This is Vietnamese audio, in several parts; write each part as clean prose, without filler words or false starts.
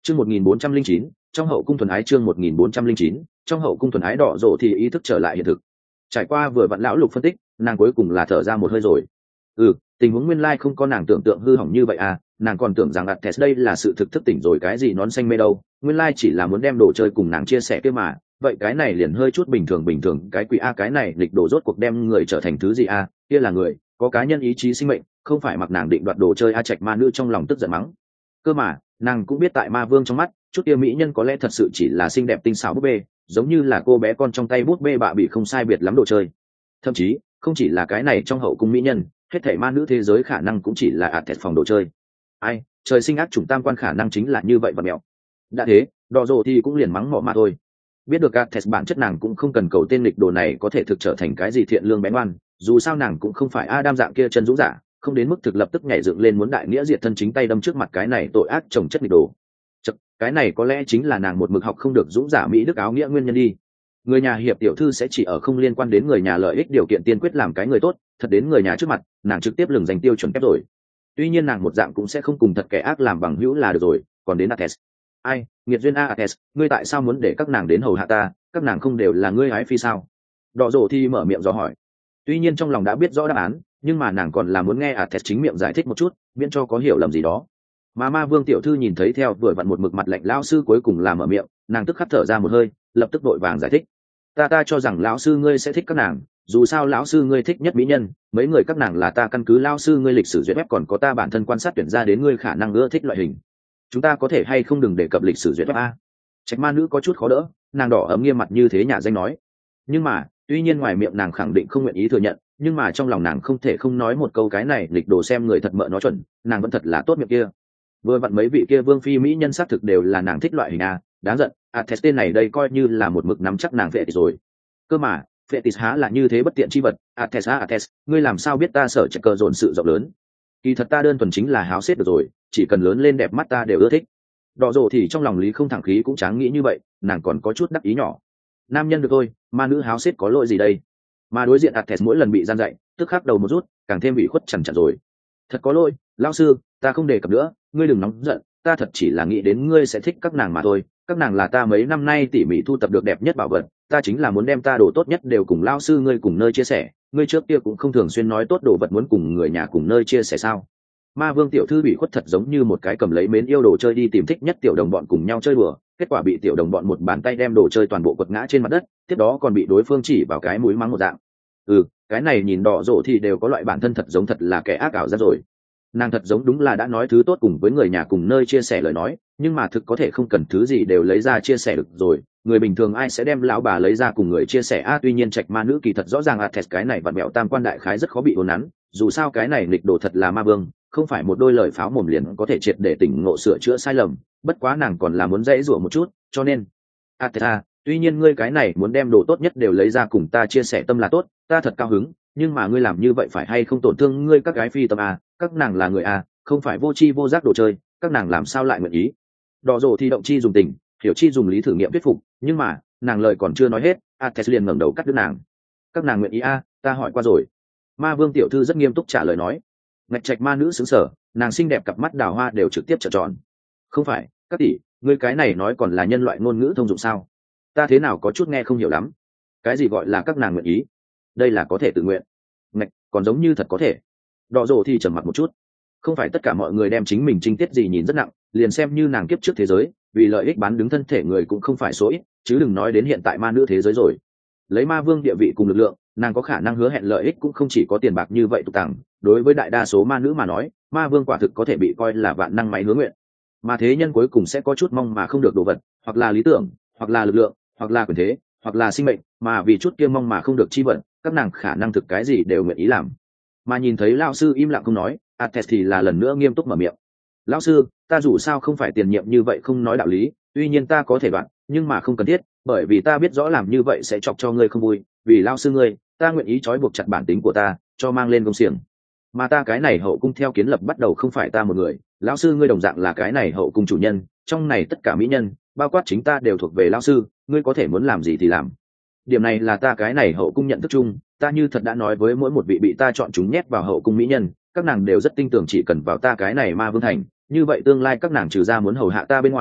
Chương 1409, trong hậu cung thuần ái. Chương 1409, trong hậu cung thuần ái. Đỏ rộ thì ý thức trở lại hiện thực. Trải qua vừa vặn lão Lục phân tích, nàng cuối cùng là thở ra một hơi rồi. Tình huống nguyên lai không có nàng tưởng tượng hư hỏng như vậy à, nàng còn tưởng rằng Ates đây là sự thực thức tỉnh rồi cái gì nón xanh mê đâu, nguyên lai chỉ là muốn đem đồ chơi cùng nàng chia sẻ kia mà. Vậy cái này liền hơi chút bình thường, cái quỷ a, cái này lịch đồ rốt cuộc đem người trở thành thứ gì a, kia là người có cá nhân ý chí sinh mệnh, không phải mặc nàng định đoạt đồ chơi a. Trạch ma nữ trong lòng tức giận mắng. Cơ mà nàng cũng biết tại ma vương trong mắt chút kia mỹ nhân có lẽ thật sự chỉ là xinh đẹp tinh xảo búp bê, giống như là cô bé con trong tay búp bê bạ bị không sai biệt lắm đồ chơi. Thậm chí không chỉ là cái này trong hậu cung mỹ nhân, hết thảy ma nữ thế giới khả năng cũng chỉ là Ates phòng đồ chơi. Ai, trời sinh ác chủng tam quan khả năng chính là như vậy và mẹo. Đã thế, đỏ rồ thì cũng liền mắng mỏ mà thôi. Biết được Ates bản chất nàng cũng không cần cầu tên lịch đồ này có thể thực trở thành cái gì thiện lương bén ngoan, dù sao nàng cũng không phải Adam dạng kia chân dũng giả, không đến mức thực lập tức nhảy dựng lên muốn đại nghĩa diệt thân chính tay đâm trước mặt cái này tội ác chồng chất lịch đồ. Chật, cái này có lẽ chính là nàng một mực học không được dũng giả mỹ đức áo nghĩa nguyên nhân đi. Người nhà hiệp tiểu thư sẽ chỉ ở không liên quan đến người nhà lợi ích điều kiện tiên quyết làm cái người tốt, thật đến người nhà trước mặt nàng trực tiếp lừng danh tiêu chuẩn kép rồi. Tuy nhiên nàng một dạng cũng sẽ không cùng thật kẻ ác làm bằng hữu là được rồi. Còn đến Ates, ai nghiệt duyên a Ates, ngươi tại sao muốn để các nàng đến hầu hạ ta, các nàng không đều là ngươi ái phi sao? Đỏ rồ thì mở miệng dò hỏi. Tuy nhiên trong lòng đã biết rõ đáp án, nhưng mà nàng còn là muốn nghe Ates chính miệng giải thích một chút, miễn cho có hiểu lầm gì đó. Mà ma vương tiểu thư nhìn thấy theo vừa vặn một mực mặt lạnh lão sư cuối cùng là mở miệng, nàng tức khắc thở ra một hơi, lập tức vội vàng giải thích. Ta cho rằng lão sư ngươi sẽ thích các nàng, dù sao lão sư ngươi thích nhất mỹ nhân, mấy người các nàng là ta căn cứ lão sư ngươi lịch sử duyệt web còn có ta bản thân quan sát tuyển ra đến ngươi khả năng ưa thích loại hình. Chúng ta có thể hay không đừng đề cập lịch sử duyệt web a? Trạch ma nữ có chút khó đỡ, nàng đỏ ấm nghiêm mặt như thế nhà danh nói. Nhưng mà tuy nhiên ngoài miệng nàng khẳng định không nguyện ý thừa nhận, nhưng mà trong lòng nàng không thể không nói một câu cái này lịch đồ xem người thật mợ nó chuẩn, nàng vẫn thật là tốt miệng kia. Vừa vặn mấy vị kia vương phi mỹ nhân xác thực đều là nàng thích loại hình a. Đáng giận, Ates tên này đây coi như là một mực nắm chắc nàng vệ rồi. Cơ mà Fetis há là như thế bất tiện chi vật. Ates, ngươi làm sao biết ta sở chạy cờ dồn sự rộng lớn? Kỳ thật ta đơn thuần chính là háo xếp được rồi, chỉ cần lớn lên đẹp mắt ta đều ưa thích. Đỏ rồ thì trong lòng lý không thẳng khí cũng tráng nghĩ như vậy, nàng còn có chút đắc ý nhỏ. Nam nhân được thôi, ma nữ háo xếp có lỗi gì đây? Mà đối diện Ates mỗi lần bị gian dạy, tức khắc đầu một rút, càng thêm bị khuất chằn chặt rồi. Thật có lỗi, lão sư, ta không đề cập nữa, ngươi đừng nóng giận, ta thật chỉ là nghĩ đến ngươi sẽ thích các nàng mà thôi. Các nàng là ta mấy năm nay tỉ mỉ thu tập được đẹp nhất bảo vật, ta chính là muốn đem ta đồ tốt nhất đều cùng lao sư ngươi cùng nơi chia sẻ. Ngươi trước kia cũng không thường xuyên nói tốt đồ vật muốn cùng người nhà cùng nơi chia sẻ sao? Ma vương tiểu thư bị khuất thật giống như một cái cầm lấy mến yêu đồ chơi đi tìm thích nhất tiểu đồng bọn cùng nhau chơi đùa, kết quả bị tiểu đồng bọn một bàn tay đem đồ chơi toàn bộ quật ngã trên mặt đất, tiếp đó còn bị đối phương chỉ vào cái mũi mắng một dạng. Cái này nhìn đỏ rộ thì đều có loại bản thân thật giống thật là kẻ ác ảo ra rồi. Nàng thật giống đúng là đã nói thứ tốt cùng với người nhà cùng nơi chia sẻ lời nói, nhưng mà thực có thể không cần thứ gì đều lấy ra chia sẻ được rồi. Người bình thường ai sẽ đem lão bà lấy ra cùng người chia sẻ tuy nhiên trạch ma nữ kỳ thật rõ ràng Ates cái này vặn mẹo tam quan đại khái rất khó bị uốn nắn, dù sao cái này nghịch đồ thật là ma vương, không phải một đôi lời pháo mồm liền có thể triệt để tỉnh ngộ sửa chữa sai lầm. Bất quá nàng còn là muốn dễ dụa một chút, cho nên Ates, tuy nhiên ngươi cái này muốn đem đồ tốt nhất đều lấy ra cùng ta chia sẻ tâm là tốt, ta thật cao hứng, nhưng mà ngươi làm như vậy phải hay không tổn thương ngươi các gái phi tâm các nàng là người không phải vô tri vô giác đồ chơi, các nàng làm sao lại nguyện ý? Đỏ rồ thì động chi dùng tình, hiểu chi dùng lý thử nghiệm thuyết phục, nhưng mà nàng lời còn chưa nói hết, Ates liền ngẩng đầu cắt đứt nàng. Các nàng nguyện ý ta hỏi qua rồi. Ma vương tiểu thư rất nghiêm túc trả lời nói. Ngạch trạch ma nữ sững sờ, nàng xinh đẹp cặp mắt đào hoa đều trực tiếp trợn tròn. Không phải, các tỷ, ngươi cái này nói còn là nhân loại ngôn ngữ thông dụng sao? Ta thế nào có chút nghe không hiểu lắm. Cái gì gọi là các nàng nguyện ý? Đây là có thể tự nguyện. Ngạch, còn giống như thật có thể. Đỏ rồ thì trầm mặt một chút. Không phải tất cả mọi người đem chính mình trinh tiết gì nhìn rất nặng, liền xem như nàng kiếp trước thế giới, vì lợi ích bán đứng thân thể người cũng không phải số ít, chứ đừng nói đến hiện tại ma nữ thế giới rồi. Lấy ma vương địa vị cùng lực lượng, nàng có khả năng hứa hẹn lợi ích cũng không chỉ có tiền bạc như vậy tục tằng. Đối với đại đa số ma nữ mà nói, ma vương quả thực có thể bị coi là vạn năng máy hứa nguyện. Mà thế nhân cuối cùng sẽ có chút mong mà không được đồ vật, hoặc là lý tưởng, hoặc là lực lượng, hoặc là quyền thế, hoặc là sinh mệnh, mà vì chút kia mong mà không được chi vận, các nàng khả năng thực cái gì đều nguyện ý làm. Mà nhìn thấy lão sư im lặng không nói, Ates thì là lần nữa nghiêm túc mở miệng. Lão sư, ta dù sao không phải tiền nhiệm như vậy không nói đạo lý, tuy nhiên ta có thể đoạn, nhưng mà không cần thiết, bởi vì ta biết rõ làm như vậy sẽ chọc cho ngươi không vui, vì lão sư ngươi, ta nguyện ý trói buộc chặt bản tính của ta, cho mang lên công xiềng. Mà ta cái này hậu cung theo kiến lập bắt đầu không phải ta một người, lão sư ngươi đồng dạng là cái này hậu cung chủ nhân, trong này tất cả mỹ nhân, bao quát chính ta đều thuộc về lão sư, ngươi có thể muốn làm gì thì làm. Điểm này là ta cái này hậu cung nhận thức chung, ta như thật đã nói với mỗi một vị bị ta chọn chúng nhét vào hậu cung mỹ nhân, các nàng đều rất tin tưởng chỉ cần vào ta cái này ma vương thành, như vậy tương lai các nàng trừ ra muốn hầu hạ ta bên ngoài,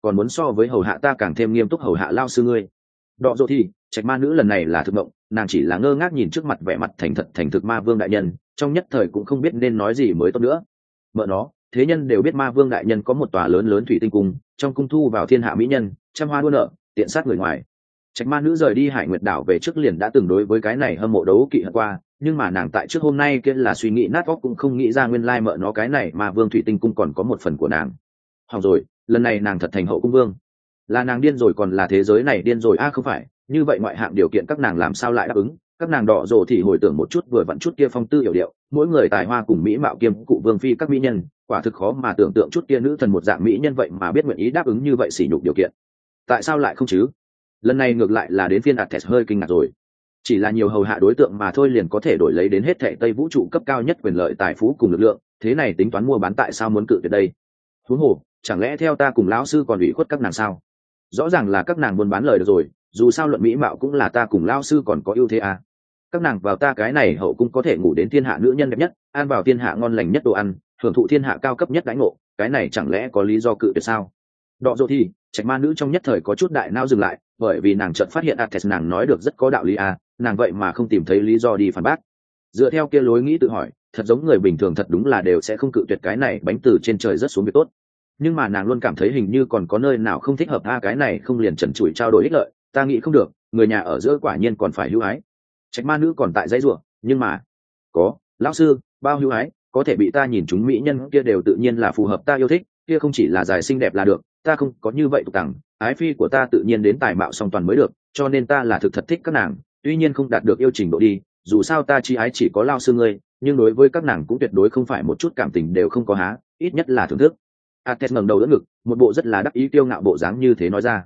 còn muốn so với hầu hạ ta càng thêm nghiêm túc hầu hạ lao sư ngươi. Đọ dỗ thì trạch ma nữ lần này là thực mộng, nàng chỉ là ngơ ngác nhìn trước mặt vẻ mặt thành thật thành thực ma vương đại nhân, trong nhất thời cũng không biết nên nói gì mới tốt nữa. Mợ nó, thế nhân đều biết ma vương đại nhân có một tòa lớn lớn thủy tinh cung, trong cung thu vào thiên hạ mỹ nhân, trăm hoa đua nợ, tiện sát người ngoài. Trạch ma nữ rời đi Hải Nguyệt đảo về trước liền đã từng đối với cái này hâm mộ đấu kỵ hận qua, nhưng mà nàng tại trước hôm nay kia là suy nghĩ nát óc cũng không nghĩ ra nguyên lai mợ nó cái này mà vương thủy tinh cung còn có một phần của nàng. Hỏng rồi, lần này nàng thật thành hậu cung vương. Là nàng điên rồi còn là thế giới này điên rồi không phải, như vậy ngoại hạng điều kiện các nàng làm sao lại đáp ứng. Các nàng đỏ rồ thì hồi tưởng một chút vừa vặn chút kia phong tư hiểu điệu, mỗi người tài hoa cùng mỹ mạo kiêm cụ vương phi các mỹ nhân, quả thực khó mà tưởng tượng chút kia nữ thần một dạng mỹ nhân vậy mà biết nguyện ý đáp ứng như vậy sỉ nhục điều kiện. Tại sao lại không chứ? Lần này ngược lại là đến phiên Ates hơi kinh ngạc rồi. Chỉ là nhiều hầu hạ đối tượng mà thôi liền có thể đổi lấy đến hết thảy Tây vũ trụ cấp cao nhất quyền lợi tài phú cùng lực lượng, thế này tính toán mua bán tại sao muốn cự tuyệt đây? Huống hồ, chẳng lẽ theo ta cùng lão sư còn ủy khuất các nàng sao? Rõ ràng là các nàng buôn bán lời được rồi, dù sao luận mỹ mạo cũng là ta cùng lão sư còn có ưu thế à. Các nàng vào ta cái này hậu cung có thể ngủ đến thiên hạ nữ nhân đẹp nhất, ăn vào thiên hạ ngon lành nhất đồ ăn, hưởng thụ thiên hạ cao cấp nhất đãi ngộ, cái này chẳng lẽ có lý do cự tuyệt sao? Đọ dỗ thì trạch ma nữ trong nhất thời có chút đại não dừng lại, bởi vì nàng chợt phát hiện Ates nàng nói được rất có đạo lý à, nàng vậy mà không tìm thấy lý do đi phản bác. Dựa theo kia lối nghĩ tự hỏi, thật giống người bình thường thật đúng là đều sẽ không cự tuyệt cái này bánh từ trên trời rất xuống việc tốt. Nhưng mà nàng luôn cảm thấy hình như còn có nơi nào không thích hợp cái này không liền trần trụi trao đổi ích lợi, ta nghĩ không được, người nhà ở giữa quả nhiên còn phải hữu ái. Trạch ma nữ còn tại dãy rủa, nhưng mà có lão sư bao hữu ái, có thể bị ta nhìn chúng mỹ nhân kia đều tự nhiên là phù hợp ta yêu thích, kia không chỉ là dài xinh đẹp là được, ta không có như vậy tục tằng, ái phi của ta tự nhiên đến tài mạo song toàn mới được, cho nên ta là thực thật thích các nàng, tuy nhiên không đạt được yêu trình độ đi, dù sao ta chi ái chỉ có lao sư ngươi, nhưng đối với các nàng cũng tuyệt đối không phải một chút cảm tình đều không có há, ít nhất là thưởng thức. Ates ngẩng đầu đỡ ngực, một bộ rất là đắc ý kiêu ngạo bộ dáng như thế nói ra.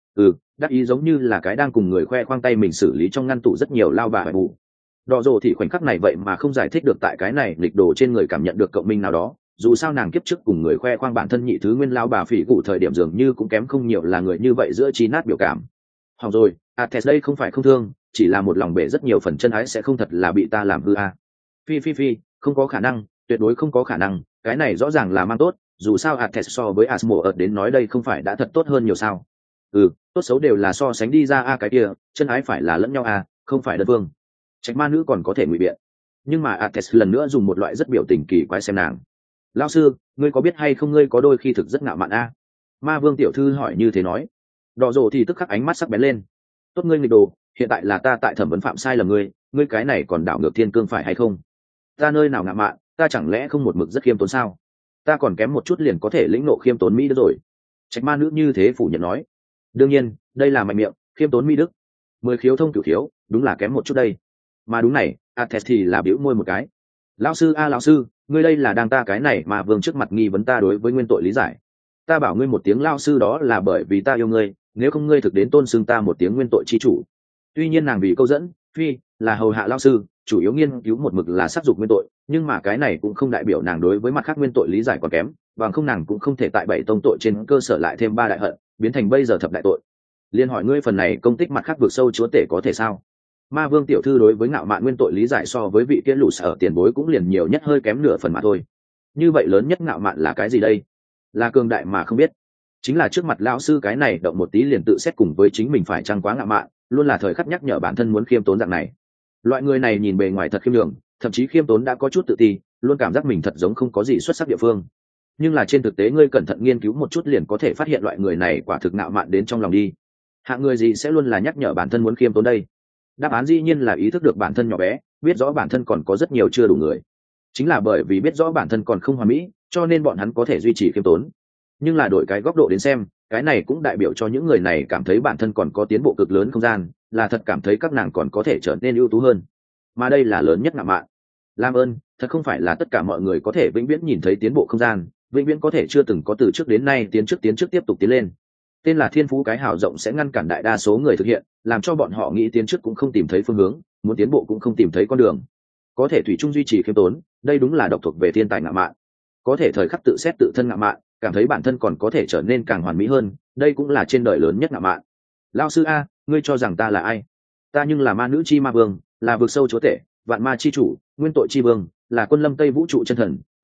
Đắc ý giống như là cái đang cùng người khoe khoang tay mình xử lý trong ngăn tủ rất nhiều lao bà bài bù. Đỏ rồ thì khoảnh khắc này vậy mà không giải thích được tại cái này lịch đồ trên người cảm nhận được cộng minh nào đó, dù sao nàng kiếp trước cùng người khoe khoang bản thân nhị thứ nguyên lao bà phỉ cụ thời điểm dường như cũng kém không nhiều là người như vậy giữa trí nát biểu cảm. Hỏng rồi, Ates đây không phải không thương, chỉ là một lòng bể rất nhiều phần chân ái sẽ không thật là bị ta làm hư à. Phi, không có khả năng, tuyệt đối không có khả năng, cái này rõ ràng là mang tốt, dù sao Ates so với Asmo đến nói đây không phải đã thật tốt hơn nhiều sao. Tốt xấu đều là so sánh đi ra cái kia, chân ái phải là lẫn nhau không phải đơn phương. Trạch ma nữ còn có thể ngụy biện, nhưng mà Ates lần nữa dùng một loại rất biểu tình kỳ quái xem nàng. Lão sư, ngươi có biết hay không ngươi có đôi khi thực rất ngạo mạn Ma vương tiểu thư hỏi như thế nói. Đỏ rồ thì tức khắc ánh mắt sắc bén lên. Tốt ngươi nghịch đồ, hiện tại là ta tại thẩm vấn phạm sai lầm ngươi cái này còn đảo ngược thiên cương phải hay không? Ta nơi nào ngạo mạn, ta chẳng lẽ không một mực rất khiêm tốn sao? Ta còn kém một chút liền có thể lĩnh nộ khiêm tốn mỹ đức rồi. Trạch ma nữ như thế phủ nhận nói. Đương nhiên, đây là mạnh miệng, khiêm tốn mỹ đức. 10 khiếu thông cửu khiếu, đúng là kém một chút đây. Mà đúng này, Ates thì là bĩu môi một cái. Lão sư lão sư, ngươi đây là đang ta cái này mà vương trước mặt nghi vấn ta đối với nguyên tội lý giải. Ta bảo ngươi một tiếng lão sư đó là bởi vì ta yêu ngươi, nếu không ngươi thực đến tôn xưng ta một tiếng nguyên tội chi chủ. Tuy nhiên nàng vì câu dẫn, phi là hầu hạ lão sư, chủ yếu nghiên cứu một mực là sát dục nguyên tội, nhưng mà cái này cũng không đại biểu nàng đối với mặt khác nguyên tội lý giải còn kém, bằng không nàng cũng không thể tại 7 tông tội trên cơ sở lại thêm 3 đại hận, biến thành bây giờ thập đại tội. Liên hỏi ngươi phần này công tích mặt khác vượt sâu chúa tể có thể sao? Ma vương tiểu thư đối với ngạo mạn nguyên tội lý giải so với vị kia lũ sở tiền bối cũng liền nhiều nhất hơi kém nửa phần mà thôi. Như vậy lớn nhất ngạo mạn là cái gì đây? Là cường đại mà không biết. Chính là trước mặt lão sư cái này động một tí liền tự xét cùng với chính mình phải chăng quá ngạo mạn, luôn là thời khắc nhắc nhở bản thân muốn khiêm tốn dạng này. Loại người này nhìn bề ngoài thật khiêm nhường, thậm chí khiêm tốn đã có chút tự ti, luôn cảm giác mình thật giống không có gì xuất sắc địa phương. Nhưng là trên thực tế ngươi cẩn thận nghiên cứu một chút liền có thể phát hiện loại người này quả thực ngạo mạn đến trong lòng đi. Hạng người gì sẽ luôn là nhắc nhở bản thân muốn khiêm tốn đây? Đáp án dĩ nhiên là ý thức được bản thân nhỏ bé, biết rõ bản thân còn có rất nhiều chưa đủ người. Chính là bởi vì biết rõ bản thân còn không hoàn mỹ, cho nên bọn hắn có thể duy trì khiêm tốn. Nhưng là đổi cái góc độ đến xem, cái này cũng đại biểu cho những người này cảm thấy bản thân còn có tiến bộ cực lớn không gian, là thật cảm thấy các nàng còn có thể trở nên ưu tú hơn. Mà đây là lớn nhất ngạo mạn. Làm ơn, thật không phải là tất cả mọi người có thể vĩnh viễn nhìn thấy tiến bộ không gian, vĩnh viễn có thể chưa từng có từ trước đến nay tiến trước tiếp tục tiến lên. Tên là thiên phú cái hào rộng sẽ ngăn cản đại đa số người thực hiện, làm cho bọn họ nghĩ tiến trước cũng không tìm thấy phương hướng, muốn tiến bộ cũng không tìm thấy con đường. Có thể thủy chung duy trì khiêm tốn, đây đúng là độc thuộc về thiên tài ngạo mạn. Có thể thời khắc tự xét tự thân ngạo mạn, cảm thấy bản thân còn có thể trở nên càng hoàn mỹ hơn, đây cũng là trên đời lớn nhất ngạo mạn. Lão sư ngươi cho rằng ta là ai? Ta nhưng là ma nữ chi ma vương, là vực sâu chúa tể, vạn ma chi chủ, nguyên tội chi vương, là quân lâm tây vũ trụ chân thần,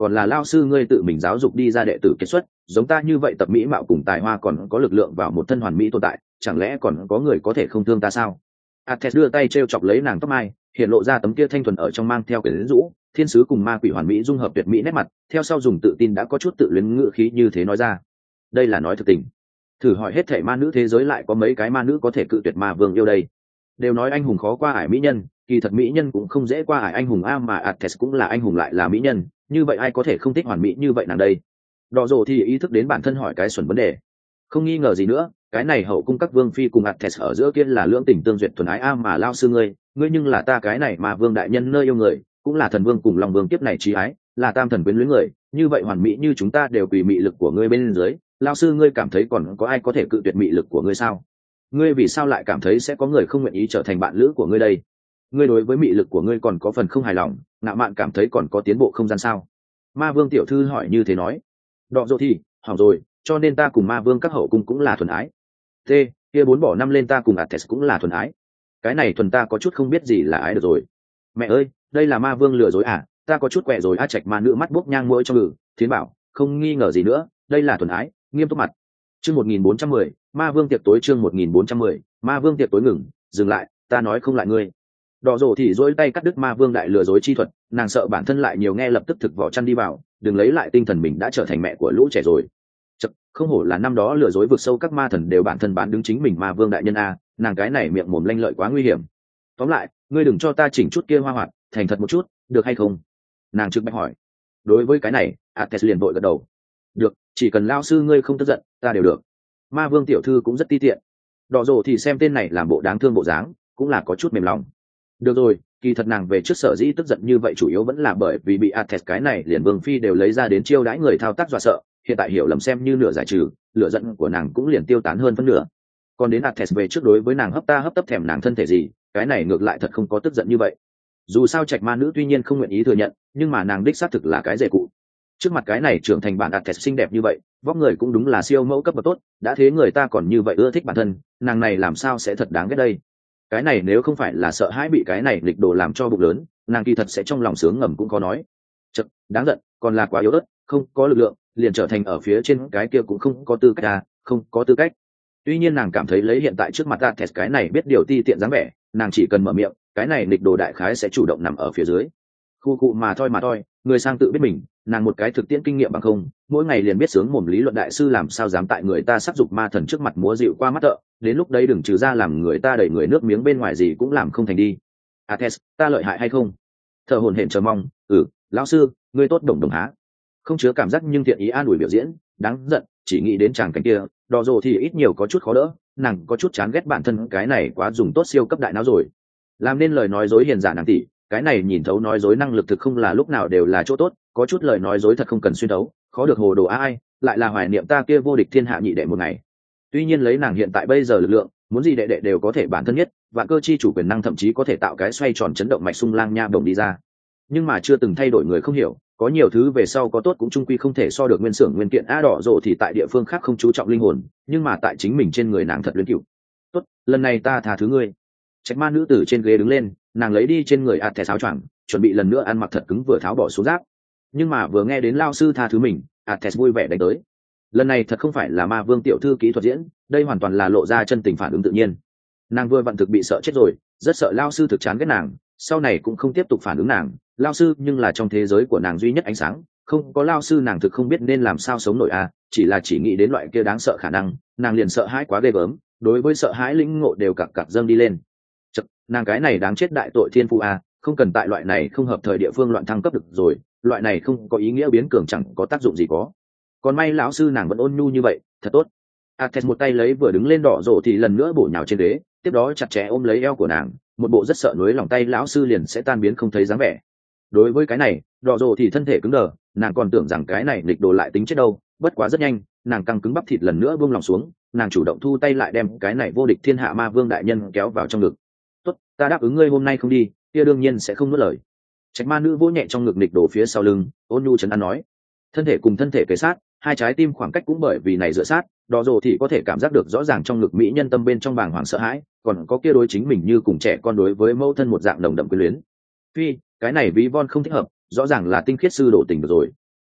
còn là lao sư ngươi tự mình giáo dục đi ra đệ tử kết xuất, giống ta như vậy tập mỹ mạo cùng tài hoa còn có lực lượng vào một thân hoàn mỹ tồn tại, chẳng lẽ còn có người có thể không thương ta sao? Athens đưa tay treo chọc lấy nàng tóc mai, hiện lộ ra tấm kia thanh thuần ở trong mang theo quyển rũ, thiên sứ cùng ma quỷ hoàn mỹ dung hợp tuyệt mỹ nét mặt, theo sau dùng tự tin đã có chút tự luyến ngữ khí như thế nói ra. Đây là nói thực tình. Thử hỏi hết thảy ma nữ thế giới lại có mấy cái ma nữ có thể cự tuyệt ma vương yêu đây? Đều nói anh hùng khó qua ải mỹ nhân, kỳ thật mỹ nhân cũng không dễ qua ải anh hùng a, mà Athens cũng là anh hùng lại là mỹ nhân, như vậy ai có thể không thích hoàn mỹ như vậy nàng đây? Đỏ rồ thì ý thức đến bản thân hỏi cái xuẩn vấn đề. Không nghi ngờ gì nữa, cái này hậu cung các vương phi cùng Athens ở giữa kia là lưỡng tình tương duyệt thuần ái a, mà lao sư ngươi nhưng là ta cái này mà vương đại nhân nơi yêu người, cũng là thần vương cùng lòng vương kiếp này trí ái, là tam thần quyến luyến người, như vậy hoàn mỹ như chúng ta đều quỳ mị lực của ngươi bên dưới, lao sư ngươi cảm thấy còn có ai có thể cự tuyệt mị lực của ngươi sao? Ngươi vì sao lại cảm thấy sẽ có người không nguyện ý trở thành bạn lữ của ngươi đây? Ngươi đối với mị lực của ngươi còn có phần không hài lòng, ngạo mạn cảm thấy còn có tiến bộ không gian sao? Ma vương tiểu thư hỏi như thế nói. Đọ dỗ thì hỏng rồi, cho nên ta cùng ma vương các hậu cung cũng là thuần ái. T, kia 4 bỏ 5 lên ta cùng Athens cũng là thuần ái. Cái này thuần ta có chút không biết gì là ái được rồi. Mẹ ơi, đây là ma vương lừa dối à? Ta có chút quẹ rồi a. Trạch ma nữ mắt bốc nhang mũi trong ngực, Thiến bảo, không nghi ngờ gì nữa, đây là thuần ái, nghiêm túc mặt. Chương 1410, ma vương tiệc tối. Chương 1410, ma vương tiệc tối. Dừng lại, ta nói không lại ngươi. Đỏ rồ thì dỗi tay cắt đứt ma vương đại lừa dối chi thuật, nàng sợ bản thân lại nhiều nghe lập tức thực vỏ chăn đi vào, đừng lấy lại tinh thần mình đã trở thành mẹ của lũ trẻ rồi. Chật, không hổ là năm đó lừa dối vượt sâu các ma thần đều bản thân bán đứng chính mình ma vương đại nhân a, nàng cái này miệng mồm lanh lợi quá nguy hiểm. Tóm lại, ngươi đừng cho ta chỉnh chút kia hoa hoạt, thành thật một chút, được hay không? Nàng trực bạch hỏi. Đối với cái này, Athens liền vội gật đầu. Được, chỉ cần lao sư ngươi không tức giận, ta đều được. Ma vương tiểu thư cũng rất ti tiện. Đỏ rồ thì xem tên này làm bộ đáng thương bộ dáng, cũng là có chút mềm lòng. Được rồi, kỳ thật nàng về trước sở dĩ tức giận như vậy chủ yếu vẫn là bởi vì bị Athens cái này liền vương phi đều lấy ra đến chiêu đãi người thao tác dọa sợ, hiện tại hiểu lầm xem như nửa giải trừ, lửa giận của nàng cũng liền tiêu tán hơn phân nửa. Còn đến Athens về trước đối với nàng hấp tấp thèm nàng thân thể gì, cái này ngược lại thật không có tức giận như vậy. Dù sao trạch ma nữ tuy nhiên không nguyện ý thừa nhận, nhưng mà nàng đích xác thực là cái rể cụ. Trước mặt cái này trưởng thành bản Athens xinh đẹp như vậy, vóc người cũng đúng là siêu mẫu cấp bậc tốt, đã thế người ta còn như vậy ưa thích bản thân, nàng này làm sao sẽ thật đáng ghét đây? Cái này nếu không phải là sợ hãi bị cái này lịch đồ làm cho bụng lớn, nàng kỳ thật sẽ trong lòng sướng ngầm cũng có nói. Chật, đáng giận, còn là quá yếu ớt, không có lực lượng, liền trở thành ở phía trên cái kia cũng không có tư cách à, không có tư cách. Tuy nhiên nàng cảm thấy lấy hiện tại trước mặt Athens cái này biết điều ti tiện dáng vẻ, nàng chỉ cần mở miệng, cái này lịch đồ đại khái sẽ chủ động nằm ở phía dưới. Khu cụ mà thôi, người sang tự biết mình, nàng một cái thực tiễn kinh nghiệm bằng không, mỗi ngày liền biết sướng mồm lý luận đại sư làm sao dám tại người ta sắc dục ma thần trước mặt múa dịu qua mắt thợ, đến lúc đấy đừng trừ ra làm người ta đẩy người nước miếng bên ngoài gì cũng làm không thành đi. Athens, ta lợi hại hay không? Thở hổn hển chờ mong, lão sư, ngươi tốt đồng há. Không chứa cảm giác nhưng thiện ý an ủi biểu diễn, đáng giận, chỉ nghĩ đến chàng cảnh kia, đỏ rồ thì ít nhiều có chút khó đỡ, nàng có chút chán ghét bản thân cái này quá dùng tốt siêu cấp đại não rồi. Làm nên lời nói dối hiền giả nàng tỷ, cái này nhìn thấu nói dối năng lực thực không là lúc nào đều là chỗ tốt, có chút lời nói dối thật không cần xuyên thấu, khó được hồ đồ ai, lại là hoài niệm ta kia vô địch thiên hạ nhị đệ một ngày. Tuy nhiên lấy nàng hiện tại bây giờ lực lượng, muốn gì đệ đệ đều có thể bản thân nhất, vạn cơ chi chủ quyền năng thậm chí có thể tạo cái xoay tròn chấn động mạch sung lang nha đồng đi ra. Nhưng mà chưa từng thay đổi người không hiểu, có nhiều thứ về sau có tốt cũng chung quy không thể so được nguyên xưởng nguyên kiện a. Đỏ rộ thì tại địa phương khác không chú trọng linh hồn, nhưng mà tại chính mình trên người nàng thật luyến cửu. Tốt, lần này ta tha thứ ngươi. Trạch ma nữ tử trên ghế đứng lên, nàng lấy đi trên người Athens áo choàng, chuẩn bị lần nữa ăn mặc thật cứng vừa tháo bỏ xuống giáp. Nhưng mà vừa nghe đến lao sư tha thứ mình, Athens vui vẻ đánh tới. Lần này thật không phải là ma vương tiểu thư kỹ thuật diễn, đây hoàn toàn là lộ ra chân tình phản ứng tự nhiên. Nàng vừa vặn thực bị sợ chết rồi, rất sợ lao sư thực chán ghét nàng, sau này cũng không tiếp tục phản ứng nàng. Lao sư nhưng là trong thế giới của nàng duy nhất ánh sáng, không có lao sư nàng thực không biết nên làm sao sống nổi a. Chỉ nghĩ đến loại kia đáng sợ khả năng, nàng liền sợ hãi quá ghê gớm, đối với sợ hãi lĩnh ngộ đều cặc dâng đi lên. Chật, nàng cái này đáng chết đại tội thiên phu a, không cần tại loại này không hợp thời địa phương loạn thăng cấp được rồi, loại này không có ý nghĩa biến cường chẳng có tác dụng gì có. Còn may lão sư nàng vẫn ôn nhu như vậy, thật tốt. Athens một tay lấy vừa đứng lên đỏ rộ thì lần nữa bổ nhào trên ghế, tiếp đó chặt chẽ ôm lấy eo của nàng, một bộ rất sợ nuối lòng tay lão sư liền sẽ tan biến không thấy dáng vẻ. Đối với cái này, đỏ rộ thì thân thể cứng đờ, nàng còn tưởng rằng cái này nghịch đồ lại tính chết đâu, bất quá rất nhanh, nàng căng cứng bắp thịt lần nữa buông lòng xuống, nàng chủ động thu tay lại đem cái này vô địch thiên hạ ma vương đại nhân kéo vào trong ngực. Tốt, ta đáp ứng ngươi hôm nay không đi, kia đương nhiên sẽ không nuốt lời. Trạch ma nữ vỗ nhẹ trong ngực nghịch đồ phía sau lưng, ôn nhu trấn an nói. Thân thể cùng thân thể kề sát, hai trái tim khoảng cách cũng bởi vì này dựa sát, đỏ rồ thì có thể cảm giác được rõ ràng trong ngực mỹ nhân tâm bên trong bàng hoàng sợ hãi, còn có kia đối chính mình như cùng trẻ con đối với mẫu thân một dạng nồng đậm quyến luyến. Phi, cái này ví von không thích hợp, rõ ràng là tinh khiết sư đổ tình được rồi.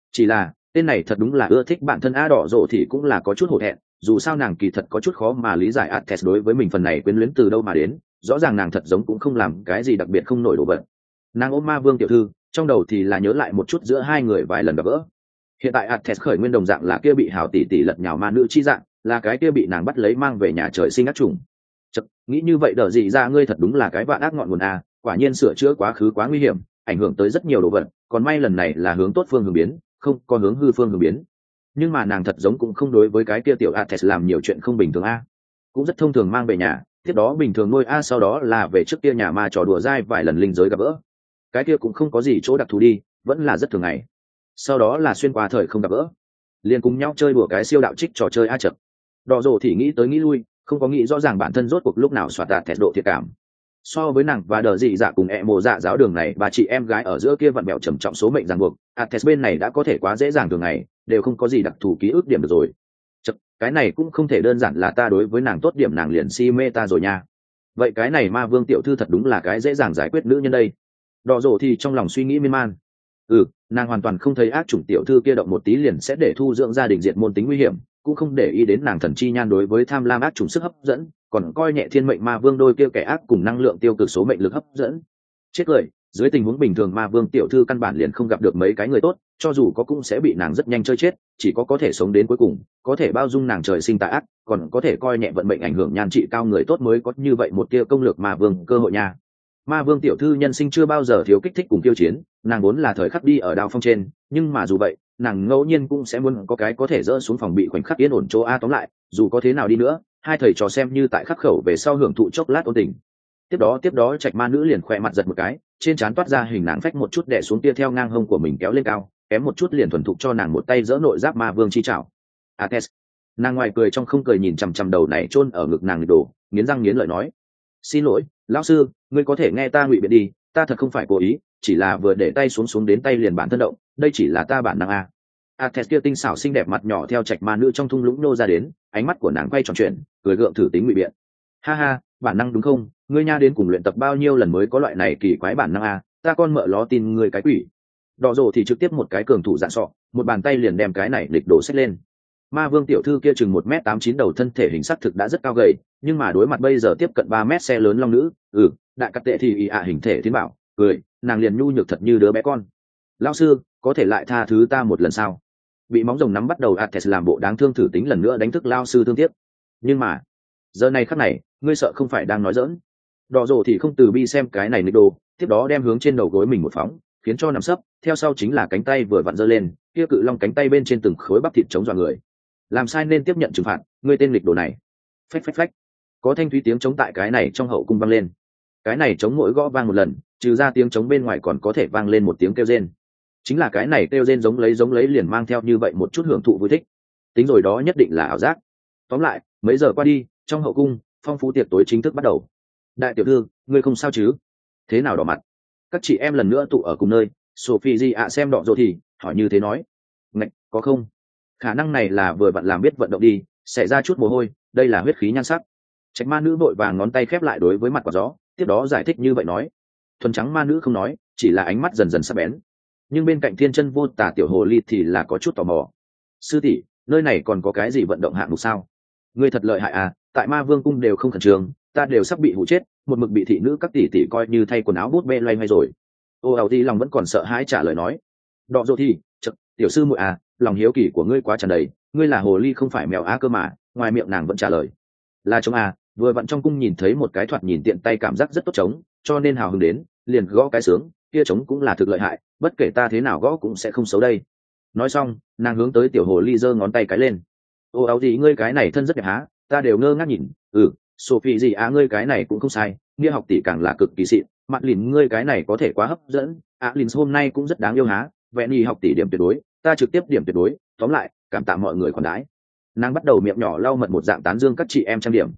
chỉ là tên này thật đúng là ưa thích bản thân a đỏ rộ thì cũng là có chút hổ thẹn, dù sao nàng kỳ thật có chút khó mà lý giải Ates đối với mình phần này quyến luyến từ đâu mà đến, rõ ràng nàng thật giống cũng không làm cái gì đặc biệt không nổi đồ vật. Nàng ôm ma vương tiểu thư, trong đầu thì là nhớ lại một chút giữa hai người vài lần gặp gỡ. Hiện tại Ates khởi nguyên đồng dạng là kia bị hảo tỷ tỷ lật nhào ma nữ chi dạng, là cái kia bị nàng bắt lấy mang về nhà trời sinh ác trùng. Chật, nghĩ như vậy đỡ gì ra ngươi thật đúng là cái vạn ác ngọn nguồn a, quả nhiên sửa chữa quá khứ quá nguy hiểm, ảnh hưởng tới rất nhiều đồ vật, còn may lần này là hướng tốt phương hướng biến, không có hướng hư phương hướng biến. Nhưng mà nàng thật giống cũng không đối với cái kia tiểu Ates làm nhiều chuyện không bình thường a, cũng rất thông thường mang về nhà, tiếp đó bình thường nuôi a, sau đó là về trước kia nhà ma trò đùa dai vài lần linh giới gặp gỡ, cái kia cũng không có gì chỗ đặc thù đi, vẫn là rất thường ngày. Sau đó là xuyên qua thời không gặp gỡ, liền cùng nhau chơi đùa cái siêu đạo trích trò chơi a chậm. Đỏ rồ thì nghĩ tới nghĩ lui, không có nghĩ rõ ràng bản thân rốt cuộc lúc nào xoạt đạt thẹt độ thiệt cảm. So với nàng và đờ dị dạ cùng mồ dạ giáo đường này, bà chị em gái ở giữa kia vặn bẹo trầm trọng số mệnh ràng buộc, Ates bên này đã có thể quá dễ dàng thường ngày, đều không có gì đặc thù ký ức điểm được rồi. Chật, cái này cũng không thể đơn giản là ta đối với nàng tốt điểm nàng liền si mê ta rồi nha. Vậy cái này ma vương tiểu thư thật đúng là cái dễ dàng giải quyết nữ nhân đây. Đỏ rồ thì trong lòng suy nghĩ miên man. Nàng hoàn toàn không thấy ác chủng tiểu thư kia động một tí liền sẽ để thu dưỡng gia đình diệt môn tính nguy hiểm, cũng không để ý đến nàng thần chi nhan đối với tham lam ác chủng sức hấp dẫn, còn coi nhẹ thiên mệnh ma vương đôi kia kẻ ác cùng năng lượng tiêu cực số mệnh lực hấp dẫn. Chết cười, dưới tình huống bình thường ma vương tiểu thư căn bản liền không gặp được mấy cái người tốt, cho dù có cũng sẽ bị nàng rất nhanh chơi chết, chỉ có thể sống đến cuối cùng, có thể bao dung nàng trời sinh tà ác, còn có thể coi nhẹ vận mệnh ảnh hưởng nhan trị cao người tốt mới có như vậy một tia công lược ma vương cơ hội nha. Ma vương tiểu thư nhân sinh chưa bao giờ thiếu kích thích cùng tiêu chiến, nàng vốn là thời khắc đi ở đao phong trên, nhưng mà dù vậy nàng ngẫu nhiên cũng sẽ muốn có cái có thể dỡ xuống phòng bị khoảnh khắc yên ổn chỗ a. Tóm lại dù có thế nào đi nữa, hai thầy trò xem như tại khắc khẩu về sau hưởng thụ chốc lát ôn tình. Tiếp đó trạch ma nữ liền khỏe mặt giật một cái, trên trán toát ra hình nàng phách một chút đè xuống tia theo ngang hông của mình kéo lên cao, kém một chút liền thuần thục cho nàng một tay dỡ nội giáp ma vương chi chảo. Ates, nàng ngoài cười trong không cười nhìn chằm chằm đầu này chôn ở ngực nàng đổ, nghiến răng nghiến lợi nói: xin lỗi lão sư, ngươi có thể nghe ta ngụy biện đi, ta thật không phải cố ý, chỉ là vừa để tay xuống đến tay liền bản thân động, đây chỉ là ta bản năng a. Ates kia tinh xảo xinh đẹp mặt nhỏ theo trạch ma nữ trong thung lũng nô ra đến, ánh mắt của nàng quay tròn chuyện, cười gượng thử tính ngụy biện. Ha ha, bản năng đúng không? Ngươi nha đến cùng luyện tập bao nhiêu lần mới có loại này kỳ quái bản năng a, ta con mợ ló tin ngươi cái quỷ. Đỏ rồ thì trực tiếp một cái cường thủ dạn sọ, một bàn tay liền đem cái này lịch đổ xách lên. Ma vương tiểu thư kia chừng 1m89 đầu thân thể hình sắc thực đã rất cao gầy, nhưng mà đối mặt bây giờ tiếp cận 3 mét xe lớn long nữ, đại cắt tệ thì hình thể thiên bảo, cười, nàng liền nhu nhược thật như đứa bé con. Lão sư, có thể lại tha thứ ta một lần sao? Bị móng rồng nắm bắt đầu Ates làm bộ đáng thương thử tính lần nữa đánh thức lao sư thương tiếc. Nhưng mà giờ này khắc này, ngươi sợ không phải đang nói giỡn. Đỏ rồ thì không từ bi xem cái này nghịch đồ, tiếp đó đem hướng trên đầu gối mình một phóng, khiến cho nằm sấp, theo sau chính là cánh tay vừa vặn giơ lên, kia cự long cánh tay bên trên từng khối bắp thịt chống dọa người. Làm sai nên tiếp nhận trừng phạt, ngươi tên nghịch đồ này. Phách phách phách, có thanh thúy tiếng chống tại cái này trong hậu cung vang lên. Cái này chống mỗi gõ vang một lần, trừ ra tiếng chống bên ngoài còn có thể vang lên một tiếng kêu rên. Chính là cái này kêu rên giống lấy liền mang theo như vậy một chút hưởng thụ vui thích. Tính rồi đó nhất định là ảo giác. Tóm lại, mấy giờ qua đi, trong hậu cung, phong phú tiệc tối chính thức bắt đầu. Đại tiểu thư, ngươi không sao chứ? Thế nào đỏ mặt? Các chị em lần nữa tụ ở cùng nơi, Sophie gì ạ xem đỏ rồi thì hỏi như thế nói. Ngạch, có không? Khả năng này là vừa vặn làm biết vận động đi, xảy ra chút mồ hôi, đây là huyết khí nhan sắc. Trạch ma nữ vội vàng ngón tay khép lại đối với mặt quả gió, tiếp đó giải thích như vậy nói. Thuần trắng ma nữ không nói, chỉ là ánh mắt dần dần sắc bén. Nhưng bên cạnh thiên chân vô tà tiểu hồ ly thì là có chút tò mò. Sư tỷ, nơi này còn có cái gì vận động hạng mục sao? Ngươi thật lợi hại à, tại ma vương cung đều không khẩn trương, ta đều sắp bị hụ chết, một mực bị thị nữ các tỷ tỷ coi như thay quần áo bút bê loay hoay rồi. Ô ảo đi lòng vẫn còn sợ hãi trả lời nói. Đọ dô thì, tiểu sư muội à, lòng hiếu kỳ của ngươi quá tràn đầy, ngươi là hồ ly không phải mèo á cơ mà. Ngoài miệng nàng vẫn trả lời là trống à, vừa vặn trong cung nhìn thấy một cái thoạt nhìn tiện tay cảm giác rất tốt trống, cho nên hào hứng đến, liền gõ cái sướng, kia trống cũng là thực lợi hại, bất kể ta thế nào gõ cũng sẽ không xấu đây. Nói xong, nàng hướng tới tiểu hồ ly giơ ngón tay cái lên. Ô áo gì ngươi cái này thân rất đẹp há, ta đều ngơ ngác nhìn. Sophie gì á ngươi cái này cũng không sai, nghĩa học tỷ càng là cực kỳ xịn, mặt lìn ngươi cái này có thể quá hấp dẫn, lìn hôm nay cũng rất đáng yêu há, vẹn nhì học tỷ điểm tuyệt đối, ta trực tiếp điểm tuyệt đối, tóm lại cảm tạ mọi người khoản đãi. Nàng bắt đầu miệng nhỏ lau mật một dạng tán dương các chị em trang điểm.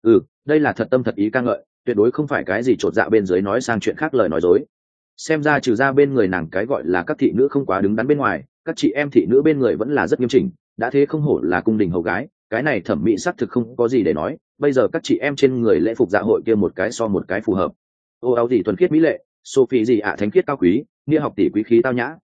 Đây là thật tâm thật ý ca ngợi, tuyệt đối không phải cái gì chột dạ bên dưới nói sang chuyện khác lời nói dối. Xem ra trừ ra bên người nàng cái gọi là các thị nữ không quá đứng đắn bên ngoài, các chị em thị nữ bên người vẫn là rất nghiêm chỉnh, đã thế không hổ là cung đình hầu gái, cái này thẩm mỹ xác thực không có gì để nói. Bây giờ các chị em trên người lễ phục dạ hội kia một cái so một cái phù hợp. Ô áo gì thuần khiết mỹ lệ, Sophie gì ạ thánh khiết cao quý, nghĩa học tỷ quý khí tao nhã,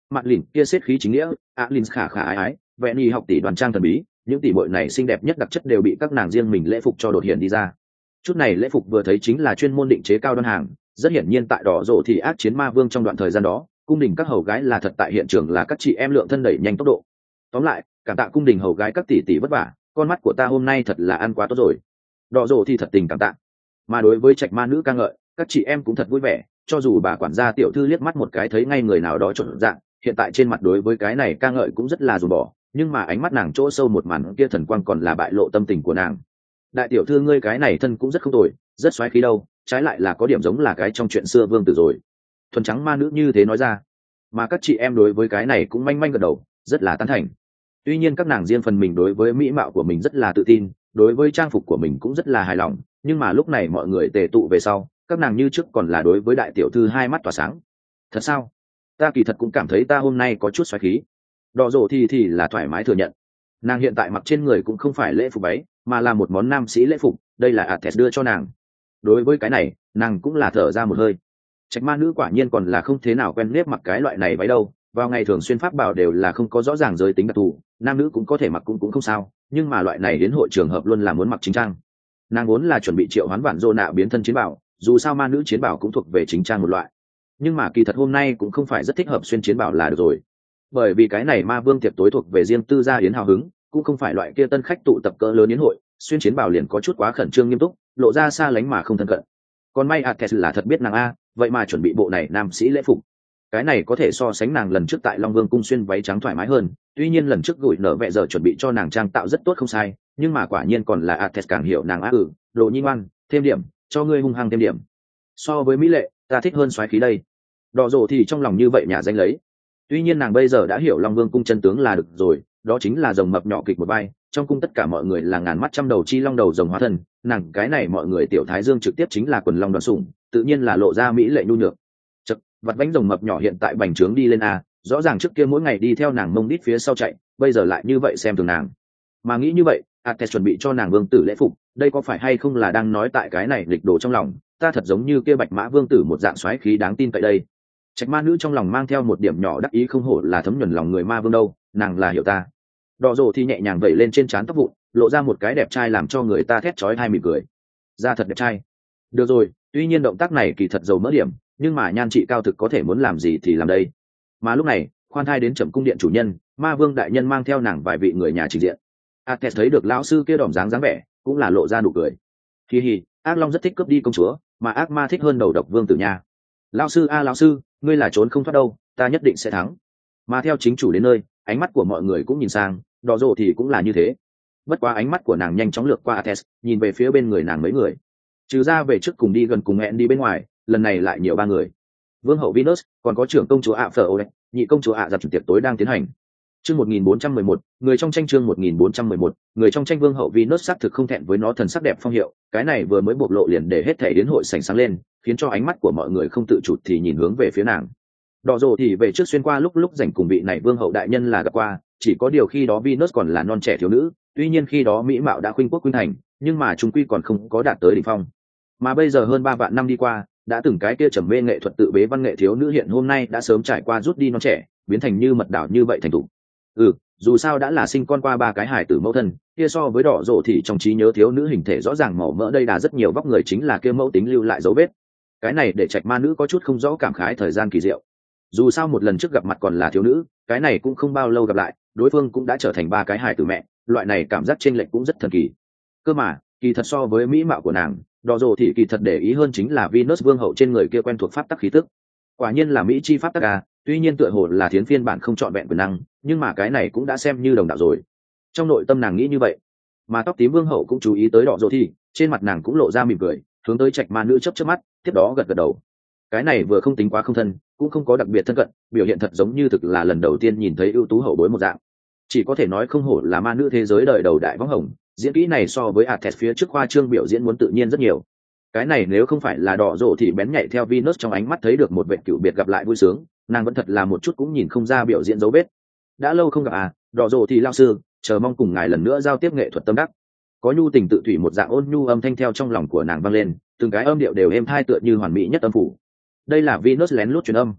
mặt lìn kia xếp khí chính nghĩa, alin khả khả ái ái, vẹn y học tỷ đoàn trang thần bí, những tỷ muội này xinh đẹp nhất đặc chất đều bị các nàng riêng mình lễ phục cho đột hiện đi ra. Chút này lễ phục vừa thấy chính là chuyên môn định chế cao đơn hàng, rất hiển nhiên tại đỏ rổ thì ác chiến ma vương trong đoạn thời gian đó, cung đình các hầu gái là thật tại hiện trường là các chị em lượng thân đẩy nhanh tốc độ. Tóm lại, cảm tạ cung đình hầu gái các tỷ tỷ vất vả, con mắt của ta hôm nay thật là ăn quá tốt rồi. Đỏ rổ thì thật tình cảm tạ. Mà đối với trạch ma nữ ca ngợi, các chị em cũng thật vui vẻ, cho dù bà quản gia tiểu thư liếc mắt một cái thấy ngay người nào đó trộn dạng, hiện tại trên mặt đối với cái này ca ngợi cũng rất là dù bỏ, nhưng mà ánh mắt nàng chỗ sâu một màn kia thần quang còn là bại lộ tâm tình của nàng. Đại tiểu thư ngươi cái này thân cũng rất không tồi, rất xoáy khí đâu, trái lại là có điểm giống là cái trong chuyện xưa vương tử rồi. Thuần trắng ma nữ như thế nói ra, mà các chị em đối với cái này cũng manh manh gật đầu, rất là tán thành. Tuy nhiên các nàng riêng phần mình đối với mỹ mạo của mình rất là tự tin, đối với trang phục của mình cũng rất là hài lòng, nhưng mà lúc này mọi người tề tụ về sau, các nàng như trước còn là đối với đại tiểu thư hai mắt tỏa sáng. Thật sao? Ta kỳ thật cũng cảm thấy ta hôm nay có chút xoáy khí. Đỏ rổ thì là thoải mái thừa nhận. Nàng hiện tại mặc trên người cũng không phải lễ phục váy, mà là một món nam sĩ lễ phục, đây là Ates đưa cho nàng. Đối với cái này, nàng cũng là thở ra một hơi. Trạch ma nữ quả nhiên còn là không thế nào quen nếp mặc cái loại này váy đâu, vào ngày thường xuyên pháp bảo đều là không có rõ ràng giới tính đặc thù, nam nữ cũng có thể mặc cũng không sao, nhưng mà loại này đến hội trường hợp luôn là muốn mặc chính trang. Nàng vốn là chuẩn bị triệu hoán vạn dô nạ biến thân chiến bảo, dù sao ma nữ chiến bảo cũng thuộc về chính trang một loại, nhưng mà kỳ thật hôm nay cũng không phải rất thích hợp xuyên chiến bảo là được rồi, bởi vì cái này ma vương tiệc tối thuộc về riêng tư gia yến hào hứng, cũng không phải loại kia tân khách tụ tập cỡ lớn yến hội, xuyên chiến bảo liền có chút quá khẩn trương nghiêm túc, lộ ra xa lánh mà không thân cận. Còn may Ates là thật biết nàng a, vậy mà chuẩn bị bộ này nam sĩ lễ phục, cái này có thể so sánh nàng lần trước tại Long Vương cung xuyên váy trắng thoải mái hơn. Tuy nhiên lần trước gửi nở vẹ giờ chuẩn bị cho nàng trang tạo rất tốt không sai, nhưng mà quả nhiên còn là Ates càng hiểu nàng á. Đồ nhi ngoan, thêm điểm, cho ngươi hung hăng thêm điểm. So với mỹ lệ, ta thích hơn xoáy khí đây. Đỏ rổ thì trong lòng như vậy nhà danh lấy. Tuy nhiên nàng bây giờ đã hiểu Long Vương cung chân tướng là được rồi, đó chính là rồng mập nhỏ kịch một vai, trong cung tất cả mọi người là ngàn mắt trăm đầu chi long đầu rồng hóa thân, nàng cái này mọi người tiểu thái dương trực tiếp chính là quần long đoàn sủng, tự nhiên là lộ ra mỹ lệ nhu nhược. Chật, vặt bánh rồng mập nhỏ hiện tại bành trướng đi lên a, rõ ràng trước kia mỗi ngày đi theo nàng mông đít phía sau chạy, bây giờ lại như vậy xem thường nàng. Mà nghĩ như vậy, Ates chuẩn bị cho nàng vương tử lễ phục, đây có phải hay không là đang nói tại cái này lịch đồ trong lòng, ta thật giống như kia bạch mã vương tử một dạng xoáy khí đáng tin cậy đây. Trạch ma nữ trong lòng mang theo một điểm nhỏ đắc ý không hổ là thấm nhuần lòng người ma vương đâu, nàng là hiểu ta. Đỏ rổ thì nhẹ nhàng vẩy lên trên trán tóc vụn, lộ ra một cái đẹp trai làm cho người ta thét chói tai mỉm cười. Da thật đẹp trai. Được rồi, tuy nhiên động tác này kỳ thật giàu mỡ điểm, nhưng mà nhan trị cao thực có thể muốn làm gì thì làm đây. Mà lúc này, khoan thai đến Trầm cung điện chủ nhân, ma vương đại nhân mang theo nàng vài vị người nhà trình diện. Ates thấy được lão sư kia đỏm dáng vẻ, cũng là lộ ra nụ cười. Hi hi, ác long rất thích cướp đi công chúa, mà ác ma thích hơn đầu độc vương tử nha. Lão sư a lão sư, ngươi là trốn không thoát đâu, ta nhất định sẽ thắng. Mà theo chính chủ đến nơi, ánh mắt của mọi người cũng nhìn sang, đỏ rồ thì cũng là như thế. Bất quá ánh mắt của nàng nhanh chóng lướt qua Ates, nhìn về phía bên người nàng mấy người. Trừ ra về trước cùng đi gần cùng hẹn đi bên ngoài, lần này lại nhiều ba người. Vương hậu Venus, còn có trưởng công chúa ạ Phở Ô, nhị công chúa ạ giặt chủ tiệc tối đang tiến hành. Chương 1411, người trong tranh chương 1411, người trong tranh vương hậu Venus xác thực không thẹn với nó thần sắc đẹp phong hiệu, cái này vừa mới bộc lộ liền để hết thảy đến hội sảnh sáng lên, khiến cho ánh mắt của mọi người không tự chủ thì nhìn hướng về phía nàng. Đỏ rồ thì về trước xuyên qua lúc rảnh cùng vị này vương hậu đại nhân là gặp qua, chỉ có điều khi đó Venus còn là non trẻ thiếu nữ, tuy nhiên khi đó mỹ mạo đã khuynh quốc khuynh thành, nhưng mà trung quy còn không có đạt tới đỉnh phong. Mà bây giờ hơn 3 vạn năm đi qua, đã từng cái kia trầm mê nghệ thuật tự bế văn nghệ thiếu nữ hiện hôm nay đã sớm trải qua rút đi non trẻ, biến thành như mật đảo như vậy thành thủ. Dù sao đã là sinh con qua 3 cái hài tử mẫu thân, kia so với đỏ rồ thì trong trí nhớ thiếu nữ hình thể rõ ràng màu mỡ đây đã rất nhiều vóc người chính là kia mẫu tính lưu lại dấu vết. Cái này để trạch ma nữ có chút không rõ cảm khái thời gian kỳ diệu. Dù sao một lần trước gặp mặt còn là thiếu nữ, cái này cũng không bao lâu gặp lại, đối phương cũng đã trở thành 3 cái hài tử mẹ, loại này cảm giác chênh lệch cũng rất thần kỳ. Cơ mà, kỳ thật so với mỹ mạo của nàng, đỏ rồ thì kỳ thật để ý hơn chính là Venus vương hậu trên người kia quen thuộc pháp tắc khí tức. Quả nhiên là mỹ chi pháp tắc à, tuy nhiên tựa hồ là thiến phiên bản không trọn vẹn quyền năng, nhưng mà cái này cũng đã xem như đồng đạo rồi. Trong nội tâm nàng nghĩ như vậy. Mà tóc tím vương hậu cũng chú ý tới đỏ rồ thì, trên mặt nàng cũng lộ ra mỉm cười, hướng tới trạch ma nữ chớp chớp mắt, tiếp đó gật gật đầu. Cái này vừa không tính quá không thân, cũng không có đặc biệt thân cận, biểu hiện thật giống như thực là lần đầu tiên nhìn thấy ưu tú hậu bối một dạng. Chỉ có thể nói không hổ là ma nữ thế giới đời đầu đại võng hồng, diễn kỹ này so với Ates phía trước khoa trương biểu diễn muốn tự nhiên rất nhiều. Cái này nếu không phải là đỏ rồ thì bén nhạy theo Venus trong ánh mắt thấy được một vệt cựu biệt gặp lại vui sướng, nàng vẫn thật là một chút cũng nhìn không ra biểu diễn dấu vết. Đã lâu không gặp à, đỏ rồ thì lao sư, chờ mong cùng ngài lần nữa giao tiếp nghệ thuật tâm đắc. Có nhu tình tự thủy một dạng ôn nhu âm thanh theo trong lòng của nàng vang lên, từng cái âm điệu đều êm thai tựa như hoàn mỹ nhất âm phủ. Đây là Venus lén lút truyền âm.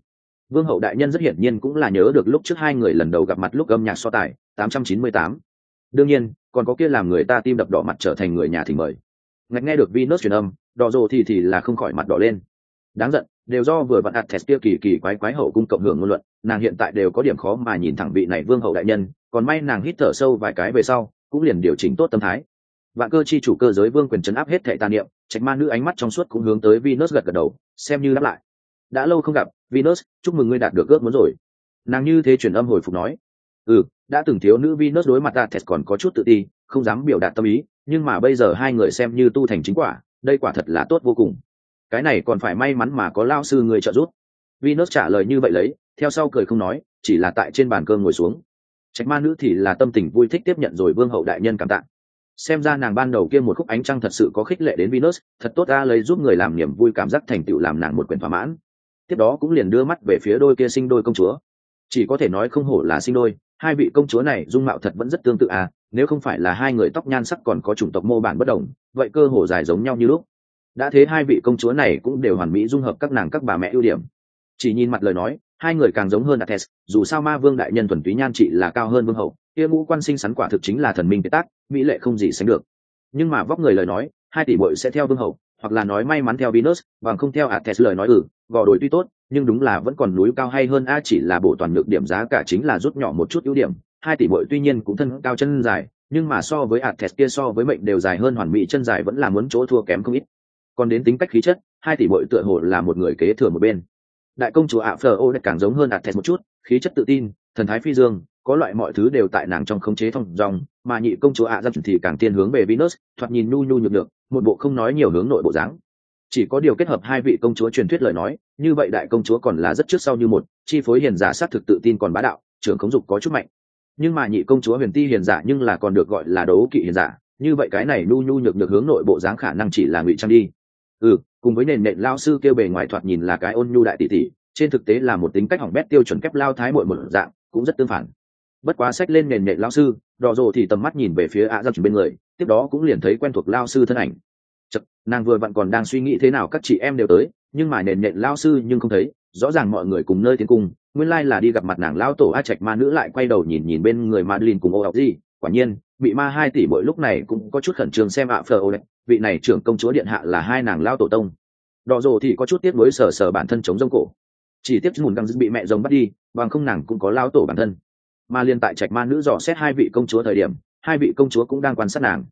Vương hậu đại nhân rất hiển nhiên cũng là nhớ được lúc trước hai người lần đầu gặp mặt lúc âm nhạc so tài 898. Đương nhiên còn có kia làm người ta tim đập đỏ mặt trở thành người nhà thỉnh mời. Ngạch nghe được Venus truyền âm, đỏ rồ thì là không khỏi mặt đỏ lên. Đáng giận, đều do vừa vặn Athens kia kỳ kỳ quái quái hậu cung cộng hưởng ngôn luận, nàng hiện tại đều có điểm khó mà nhìn thẳng vị này vương hậu đại nhân, còn may nàng hít thở sâu vài cái về sau, cũng liền điều chỉnh tốt tâm thái. Vạn cơ chi chủ cơ giới vương quyền trấn áp hết thệ tà niệm, trạch ma nữ ánh mắt trong suốt cũng hướng tới Venus gật gật đầu, xem như đáp lại. Đã lâu không gặp, Venus, chúc mừng ngươi đạt được ước muốn rồi. Nàng như thế truyền âm hồi phục nói. Đã từng thiếu nữ Venus đối mặt Athens còn có chút tự ti, không dám biểu đạt tâm ý, nhưng mà bây giờ hai người xem như tu thành chính quả, đây quả thật là tốt vô cùng. Cái này còn phải may mắn mà có lao sư người trợ giúp. Venus trả lời như vậy lấy, theo sau cười không nói, chỉ là tại trên bàn cơm ngồi xuống. Trạch ma nữ thì là tâm tình vui thích tiếp nhận rồi vương hậu đại nhân cảm tạ. Xem ra nàng ban đầu kia một khúc ánh trăng thật sự có khích lệ đến Venus, thật tốt ra lấy giúp người làm niềm vui cảm giác thành tựu làm nàng một quyền thỏa mãn. Tiếp đó cũng liền đưa mắt về phía đôi kia sinh đôi công chúa. Chỉ có thể nói không hổ là sinh đôi, hai vị công chúa này dung mạo thật vẫn rất tương tự à, nếu không phải là hai người tóc nhan sắc còn có chủng tộc mô bản bất đồng, vậy cơ hồ dài giống nhau như lúc. Đã thế hai vị công chúa này cũng đều hoàn mỹ dung hợp các nàng các bà mẹ ưu điểm. Chỉ nhìn mặt lời nói, hai người càng giống hơn Athens, dù sao ma vương đại nhân thuần túy nhan trị là cao hơn vương hậu, kia ngũ quan sinh sắn quả thực chính là thần minh kế tác, mỹ lệ không gì sánh được. Nhưng mà vóc người lời nói, hai tỷ muội sẽ theo vương hậu, hoặc là nói may mắn theo Venus, bằng không theo Athens lời nói gò đồi tuy tốt, nhưng đúng là vẫn còn núi cao hay hơn a, chỉ là bổ toàn nhược điểm giá cả chính là rút nhỏ một chút ưu điểm. Hai tỷ muội tuy nhiên cũng thân cao chân dài, nhưng mà so với Athens kia so với mệnh đều dài hơn hoàn mỹ chân dài vẫn là muốn chỗ thua kém không ít. Còn đến tính cách khí chất, hai tỷ muội tựa hồ là một người kế thừa một bên. Đại công chúa Aphrodite càng giống hơn Athens một chút, khí chất tự tin, thần thái phi dương, có loại mọi thứ đều tại nàng trong khống chế thông dong, mà nhị công chúa Athens thì càng tiên hướng về Venus, thoạt nhìn nhu nhu nhược nhược, một bộ không nói nhiều hướng nội bộ dáng. Chỉ có điều kết hợp hai vị công chúa truyền thuyết lời nói, như vậy đại công chúa còn là rất trước sau như một, chi phối hiền giả sát thực tự tin còn bá đạo, trưởng khống dục có chút mạnh. Nhưng mà nhị công chúa Huyền Ti hiền giả nhưng là còn được gọi là đấu kỵ hiền giả, như vậy cái này nhu nhu nhược nhược hướng nội bộ dáng khả năng chỉ là ngụy trang đi. Cùng với nền nện lao sư kêu bề ngoài thoạt nhìn là cái ôn nhu đại tỷ tỷ, trên thực tế là một tính cách hỏng bét tiêu chuẩn kép lao thái muội một dạng, cũng rất tương phản. Bất quá sách lên nền nện lao sư, đỏ rồ thì tầm mắt nhìn về phía ạ giặc bên người, tiếp đó cũng liền thấy quen thuộc lao sư thân ảnh. Chật, nàng vừa vặn còn đang suy nghĩ thế nào các chị em đều tới, nhưng mà nền nện lao sư nhưng không thấy, rõ ràng mọi người cùng nơi tiến cung, nguyên lai là đi gặp mặt nàng lao tổ a. Trạch ma nữ lại quay đầu nhìn nhìn bên người Madeline cùng ô học gì, quả nhiên bị ma hai tỷ mỗi lúc này cũng có chút khẩn trương xem ạ phờ vị này trưởng công chúa điện hạ là hai nàng lao tổ tông. Đỏ rồ thì có chút tiếc nuối sờ bản thân chống rông cổ, chỉ tiếc mùn găng dứt bị mẹ rồng bắt đi, bằng không nàng cũng có lao tổ bản thân. Mà liên tại Trạch ma nữ dò xét hai vị công chúa thời điểm, hai vị công chúa cũng đang quan sát nàng.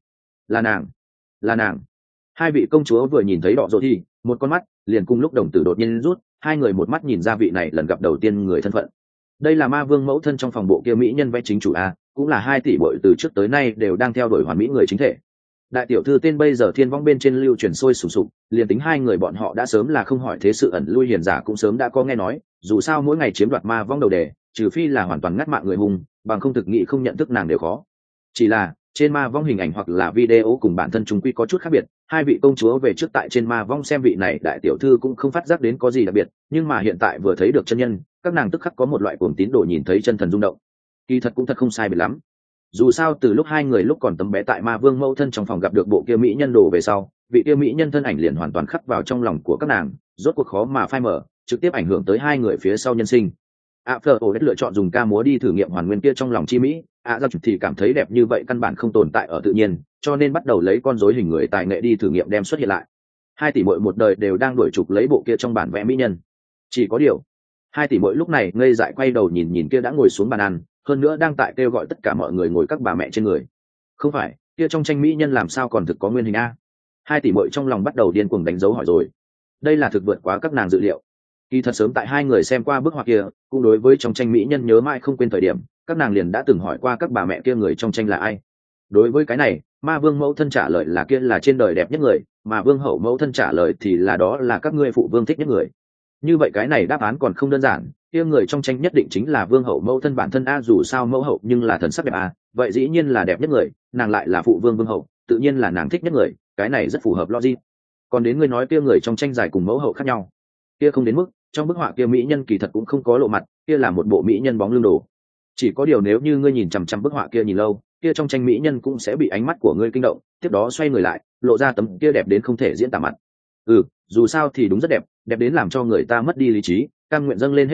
Là nàng. Hai vị công chúa vừa nhìn thấy đỏ rồ thì một con mắt liền cùng lúc đồng tử đột nhiên rút, hai người một mắt nhìn ra vị này lần gặp đầu tiên người thân phận. Đây là ma vương mẫu thân trong phòng bộ kia mỹ nhân vẽ chính chủ a, cũng là hai tỷ bội từ trước tới nay đều đang theo đuổi hoàn mỹ người chính thể. Đại tiểu thư tên bây giờ thiên vong bên trên lưu truyền sôi sùng sục, liền tính hai người bọn họ đã sớm là không hỏi thế sự ẩn lui hiền giả cũng sớm đã có nghe nói, dù sao mỗi ngày chiếm đoạt ma vong đầu đề, trừ phi là hoàn toàn ngắt mạng người hùng, bằng không thực nghị không nhận thức nàng đều khó. Chỉ là trên ma vong hình ảnh hoặc là video cùng bản thân chúng quy có chút khác biệt, hai vị công chúa về trước tại trên ma vong xem vị này đại tiểu thư cũng không phát giác đến có gì đặc biệt, nhưng mà hiện tại vừa thấy được chân nhân, các nàng tức khắc có một loại cuồng tín đồ nhìn thấy chân thần rung động. Kỳ thật cũng thật không sai biệt lắm. Dù sao từ lúc hai người lúc còn tấm bé tại ma vương mẫu thân trong phòng gặp được bộ kia mỹ nhân đồ về sau, vị kia mỹ nhân thân ảnh liền hoàn toàn khắc vào trong lòng của các nàng, rốt cuộc khó mà phai mở, trực tiếp ảnh hưởng tới hai người phía sau nhân sinh. Aphrodite lựa chọn dùng ca múa đi thử nghiệm hoàn nguyên kia trong lòng chi mỹ, giặc thì cảm thấy đẹp như vậy căn bản không tồn tại ở tự nhiên, cho nên bắt đầu lấy con rối hình người tài nghệ đi thử nghiệm đem xuất hiện lại. Hai tỷ muội một đời đều đang đuổi trục lấy bộ kia trong bản vẽ mỹ nhân. Chỉ có điều, hai tỷ muội lúc này ngây dại quay đầu nhìn nhìn kia đã ngồi xuống bàn ăn, hơn nữa đang tại kêu gọi tất cả mọi người ngồi các bà mẹ trên người. Không phải, kia trong tranh mỹ nhân làm sao còn thực có nguyên hình a? Hai tỷ muội trong lòng bắt đầu điên cuồng đánh dấu hỏi rồi. Đây là thực vượt quá các nàng dự liệu. Kỳ thật sớm tại hai người xem qua bức họa kia, cũng đối với trong tranh mỹ nhân nhớ mãi không quên thời điểm, các nàng liền đã từng hỏi qua các bà mẹ kia người trong tranh là ai. Đối với cái này, ma vương mẫu thân trả lời là kia là trên đời đẹp nhất người, mà vương hậu mẫu thân trả lời thì là đó là các ngươi phụ vương thích nhất người. Như vậy cái này đáp án còn không đơn giản, kia người trong tranh nhất định chính là vương hậu mẫu thân bản thân a, dù sao mẫu hậu nhưng là thần sắc đẹp a, vậy dĩ nhiên là đẹp nhất người, nàng lại là phụ vương vương hậu, tự nhiên là nàng thích nhất người, cái này rất phù hợp logic. Còn đến ngươi nói kia người trong tranh dài cùng mẫu hậu khác nhau, kia không đến mức, trong bức họa kia mỹ nhân kỳ thật cũng không có lộ mặt, kia là một bộ mỹ nhân bóng lưng đồ. Chỉ có điều nếu như ngươi nhìn chằm chằm bức họa kia nhìn lâu, kia trong tranh mỹ nhân cũng sẽ bị ánh mắt của ngươi kinh động, tiếp đó xoay người lại, lộ ra tấm kia đẹp đến không thể diễn tả mặt. Dù sao thì đúng rất đẹp, đẹp đến làm cho người ta mất đi lý trí, cam nguyện dâng lên hết thảy,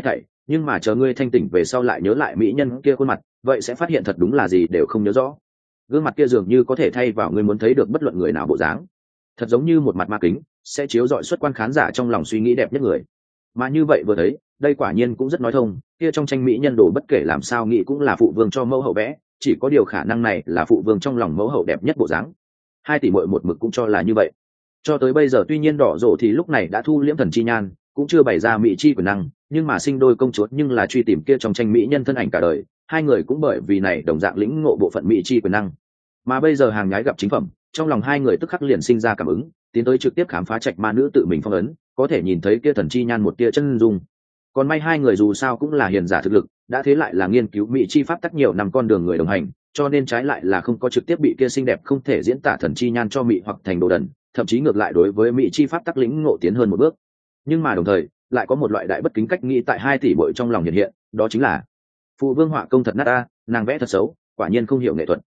nhưng mà chờ ngươi thanh tỉnh về sau lại nhớ lại mỹ nhân kia khuôn mặt, vậy sẽ phát hiện thật đúng là gì đều không nhớ rõ. Gương mặt kia dường như có thể thay vào ngươi muốn thấy được bất luận người nào bộ dáng, thật giống như một mặt ma kính sẽ chiếu rọi xuất quan khán giả trong lòng suy nghĩ đẹp nhất người. Mà như vậy vừa thấy, đây quả nhiên cũng rất nói thông, kia trong tranh mỹ nhân đồ bất kể làm sao nghĩ cũng là phụ vương cho mẫu hậu vẽ, chỉ có điều khả năng này là phụ vương trong lòng mẫu hậu đẹp nhất bộ dáng. Hai tỷ muội một mực cũng cho là như vậy. Cho tới bây giờ tuy nhiên đỏ rổ thì lúc này đã thu liễm thần chi nhan, cũng chưa bày ra mỹ chi quyền năng, nhưng mà sinh đôi công chúa nhưng là truy tìm kia trong tranh mỹ nhân thân ảnh cả đời, hai người cũng bởi vì này đồng dạng lĩnh ngộ bộ phận mỹ chi quyền năng. Mà bây giờ hàng nhái gặp chính phẩm, trong lòng hai người tức khắc liền sinh ra cảm ứng, tiến tới trực tiếp khám phá trạch ma nữ tự mình phong ấn, có thể nhìn thấy kia thần chi nhan một tia chân dung. Còn may hai người dù sao cũng là hiền giả thực lực, đã thế lại là nghiên cứu mỹ chi pháp tắc nhiều năm con đường người đồng hành, cho nên trái lại là không có trực tiếp bị kia xinh đẹp không thể diễn tả thần chi nhan cho mị hoặc thành đồ đần, thậm chí ngược lại đối với mỹ chi pháp tắc lĩnh ngộ tiến hơn một bước. Nhưng mà đồng thời lại có một loại đại bất kính cách nghĩ tại hai tỷ bội trong lòng hiện hiện, đó chính là phụ vương họa công thật nát ta, nàng vẽ thật xấu, quả nhiên không hiểu nghệ thuật.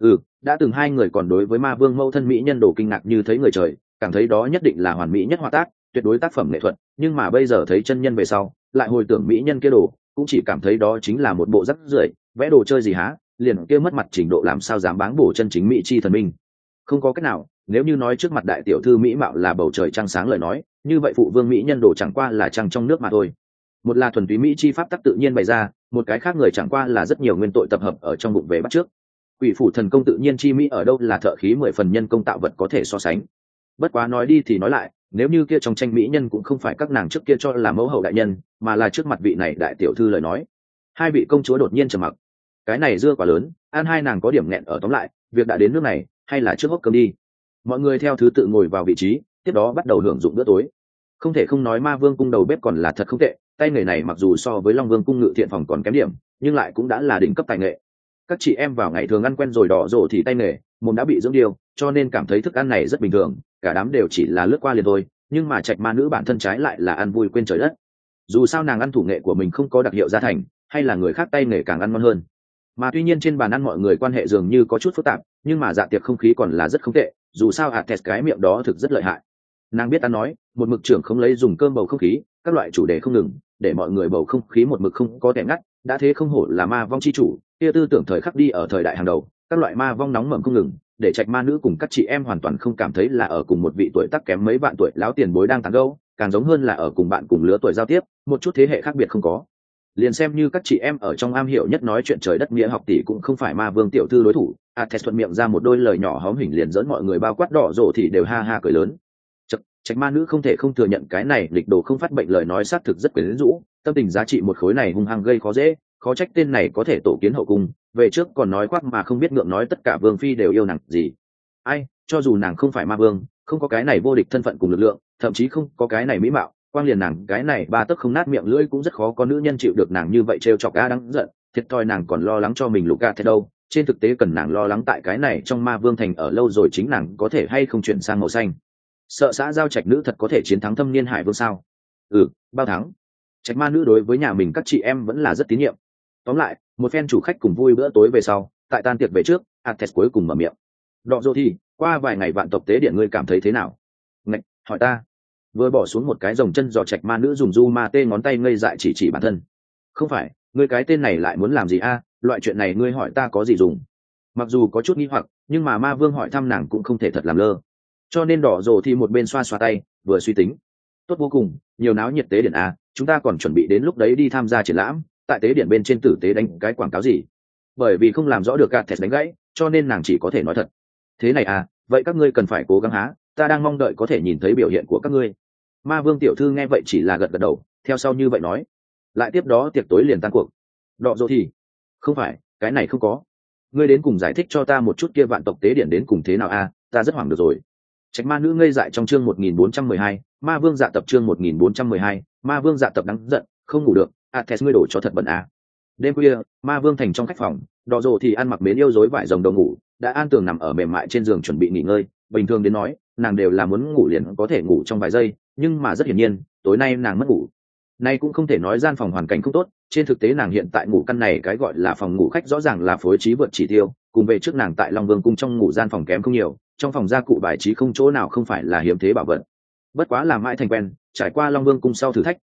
Đã từng hai người còn đối với ma vương mẫu thân mỹ nhân đồ kinh ngạc như thấy người trời, cảm thấy đó nhất định là hoàn mỹ nhất họa tác, tuyệt đối tác phẩm nghệ thuật, nhưng mà bây giờ thấy chân nhân về sau lại hồi tưởng mỹ nhân kia đồ, cũng chỉ cảm thấy đó chính là một bộ rắc rưởi, vẽ đồ chơi gì há, liền kia mất mặt trình độ làm sao dám báng bổ chân chính mỹ chi thần minh. Không có cách nào, nếu như nói trước mặt đại tiểu thư mỹ mạo là bầu trời trăng sáng lời nói, như vậy phụ vương mỹ nhân đồ chẳng qua là trăng trong nước mà thôi. Một là thuần túy mỹ chi pháp tắc tự nhiên bày ra, một cái khác người chẳng qua là rất nhiều nguyên tội tập hợp ở trong bụng về bắt trước. Quỷ phủ thần công tự nhiên chi mỹ ở đâu là thợ khí 10 phần nhân công tạo vật có thể so sánh. Bất quá nói đi thì nói lại, nếu như kia trong tranh mỹ nhân cũng không phải các nàng trước kia cho là mẫu hậu đại nhân, mà là trước mặt vị này đại tiểu thư lời nói. Hai vị công chúa đột nhiên trầm mặc. Cái này dưa quá lớn, ăn hai nàng có điểm nghẹn ở, tóm lại việc đã đến nước này, hay là trước hốc cơm đi. Mọi người theo thứ tự ngồi vào vị trí, tiếp đó bắt đầu hưởng dụng bữa tối. Không thể không nói ma vương cung đầu bếp còn là thật không tệ, tay nghề này mặc dù so với long vương cung ngự thiện phòng còn kém điểm, nhưng lại cũng đã là đỉnh cấp tài nghệ. Các chị em vào ngày thường ăn quen rồi đỏ rổ thì tay nghề mồm đã bị dưỡng điều, cho nên cảm thấy thức ăn này rất bình thường, cả đám đều chỉ là lướt qua liền thôi. Nhưng mà trạch ma nữ bản thân trái lại là ăn vui quên trời đất. Dù sao nàng ăn thủ nghệ của mình không có đặc hiệu gia thành, hay là người khác tay nghề càng ăn ngon hơn. Mà tuy nhiên trên bàn ăn mọi người quan hệ dường như có chút phức tạp, nhưng mà dạ tiệc không khí còn là rất không tệ. Dù sao Ates cái miệng đó thực rất lợi hại, nàng biết ăn nói, một mực trưởng không lấy dùng cơm bầu không khí, các loại chủ đề không ngừng, để mọi người bầu không khí một mực không có tẻ ngắt. Đã thế không hổ là ma vong chi chủ, kia tư tưởng thời khắc đi ở thời đại hàng đầu, các loại ma vong nóng mầm không ngừng, để trạch ma nữ cùng các chị em hoàn toàn không cảm thấy là ở cùng một vị tuổi tác kém mấy vạn tuổi láo tiền bối đang tán gẫu, càng giống hơn là ở cùng bạn cùng lứa tuổi giao tiếp, một chút thế hệ khác biệt không có. Liền xem như các chị em ở trong am hiểu nhất nói chuyện trời đất nghĩa học tỷ cũng không phải ma vương tiểu thư đối thủ. Ates thuận miệng ra một đôi lời nhỏ hóm hình liền dẫn mọi người bao quát đỏ rổ thì đều ha ha cười lớn. Trạch ma nữ không thể không thừa nhận cái này lịch đồ không phát bệnh lời nói xác thực rất quyến rũ, tâm tình giá trị một khối này hung hăng gây khó dễ, khó trách tên này có thể tổ kiến hậu cung, về trước còn nói khoác mà không biết ngượng nói tất cả vương phi đều yêu nàng gì. Ai, cho dù nàng không phải ma vương, không có cái này vô địch thân phận cùng lực lượng, thậm chí không có cái này mỹ mạo, quang liền nàng cái này ba tấc không nát miệng lưỡi cũng rất khó có nữ nhân chịu được nàng như vậy trêu chọc ga đáng giận, thiệt thòi nàng còn lo lắng cho mình lục gạt thế đâu. Trên thực tế cần nàng lo lắng tại cái này trong ma vương thành ở lâu rồi chính nàng có thể hay không chuyển sang màu xanh. Sợ xã giao trạch nữ thật có thể chiến thắng thâm niên hải vương sao? Bao thắng. Trạch ma nữ đối với nhà mình các chị em vẫn là rất tín nhiệm. Tóm lại, một phen chủ khách cùng vui bữa tối về sau, tại tan tiệc về trước, Ates cuối cùng mở miệng. Đọ dô thì, qua vài ngày vạn tộc tế điện ngươi cảm thấy thế nào? Ngạch, hỏi ta. Vừa bỏ xuống một cái rồng chân giò trạch ma nữ dùng du ma tê ngón tay ngây dại chỉ bản thân. Không phải, ngươi cái tên này lại muốn làm gì a? Loại chuyện này ngươi hỏi ta có gì dùng? Mặc dù có chút nghi hoặc, nhưng mà ma vương hỏi thăm nàng cũng không thể thật làm lơ. Cho nên đỏ rồ thì một bên xoa xoa tay, vừa suy tính. Tốt vô cùng, nhiều náo nhiệt tế điện a, chúng ta còn chuẩn bị đến lúc đấy đi tham gia triển lãm, tại tế điện bên trên tử tế đánh cái quảng cáo gì. Bởi vì không làm rõ được Ates đánh gãy, cho nên nàng chỉ có thể nói thật. Thế này à, vậy các ngươi cần phải cố gắng há, ta đang mong đợi có thể nhìn thấy biểu hiện của các ngươi. Ma vương tiểu thư nghe vậy chỉ là gật gật đầu, theo sau như vậy nói. Lại tiếp đó tiệc tối liền tan cuộc. Đọ dỗ thì không phải, cái này không có. Ngươi đến cùng giải thích cho ta một chút kia vạn tộc tế điện đến cùng thế nào a, ta rất hoảng được rồi. Trạch ma nữ ngây dại trong chương 1412, ma vương dạ tập chương 1412, ma vương dạ tập đáng giận, không ngủ được, Ates ngươi đổ cho thật bẩn a. Đêm khuya, ma vương thành trong khách phòng, đọ dỗ thì ăn mặc mến yêu dối vải rồng đầu ngủ, đã an tường nằm ở mềm mại trên giường chuẩn bị nghỉ ngơi. Bình thường đến nói, nàng đều là muốn ngủ liền có thể ngủ trong vài giây, nhưng mà rất hiển nhiên, tối nay nàng mất ngủ. Nay cũng không thể nói gian phòng hoàn cảnh không tốt, trên thực tế nàng hiện tại ngủ căn này cái gọi là phòng ngủ khách rõ ràng là phối trí vượt chỉ tiêu, cùng về trước nàng tại Long Vương cung trong ngủ gian phòng kém không nhiều, trong phòng gia cụ bài trí không chỗ nào không phải là hiếm thế bảo vật. Bất quá là mãi thành quen, trải qua Long Vương cung sau thử thách,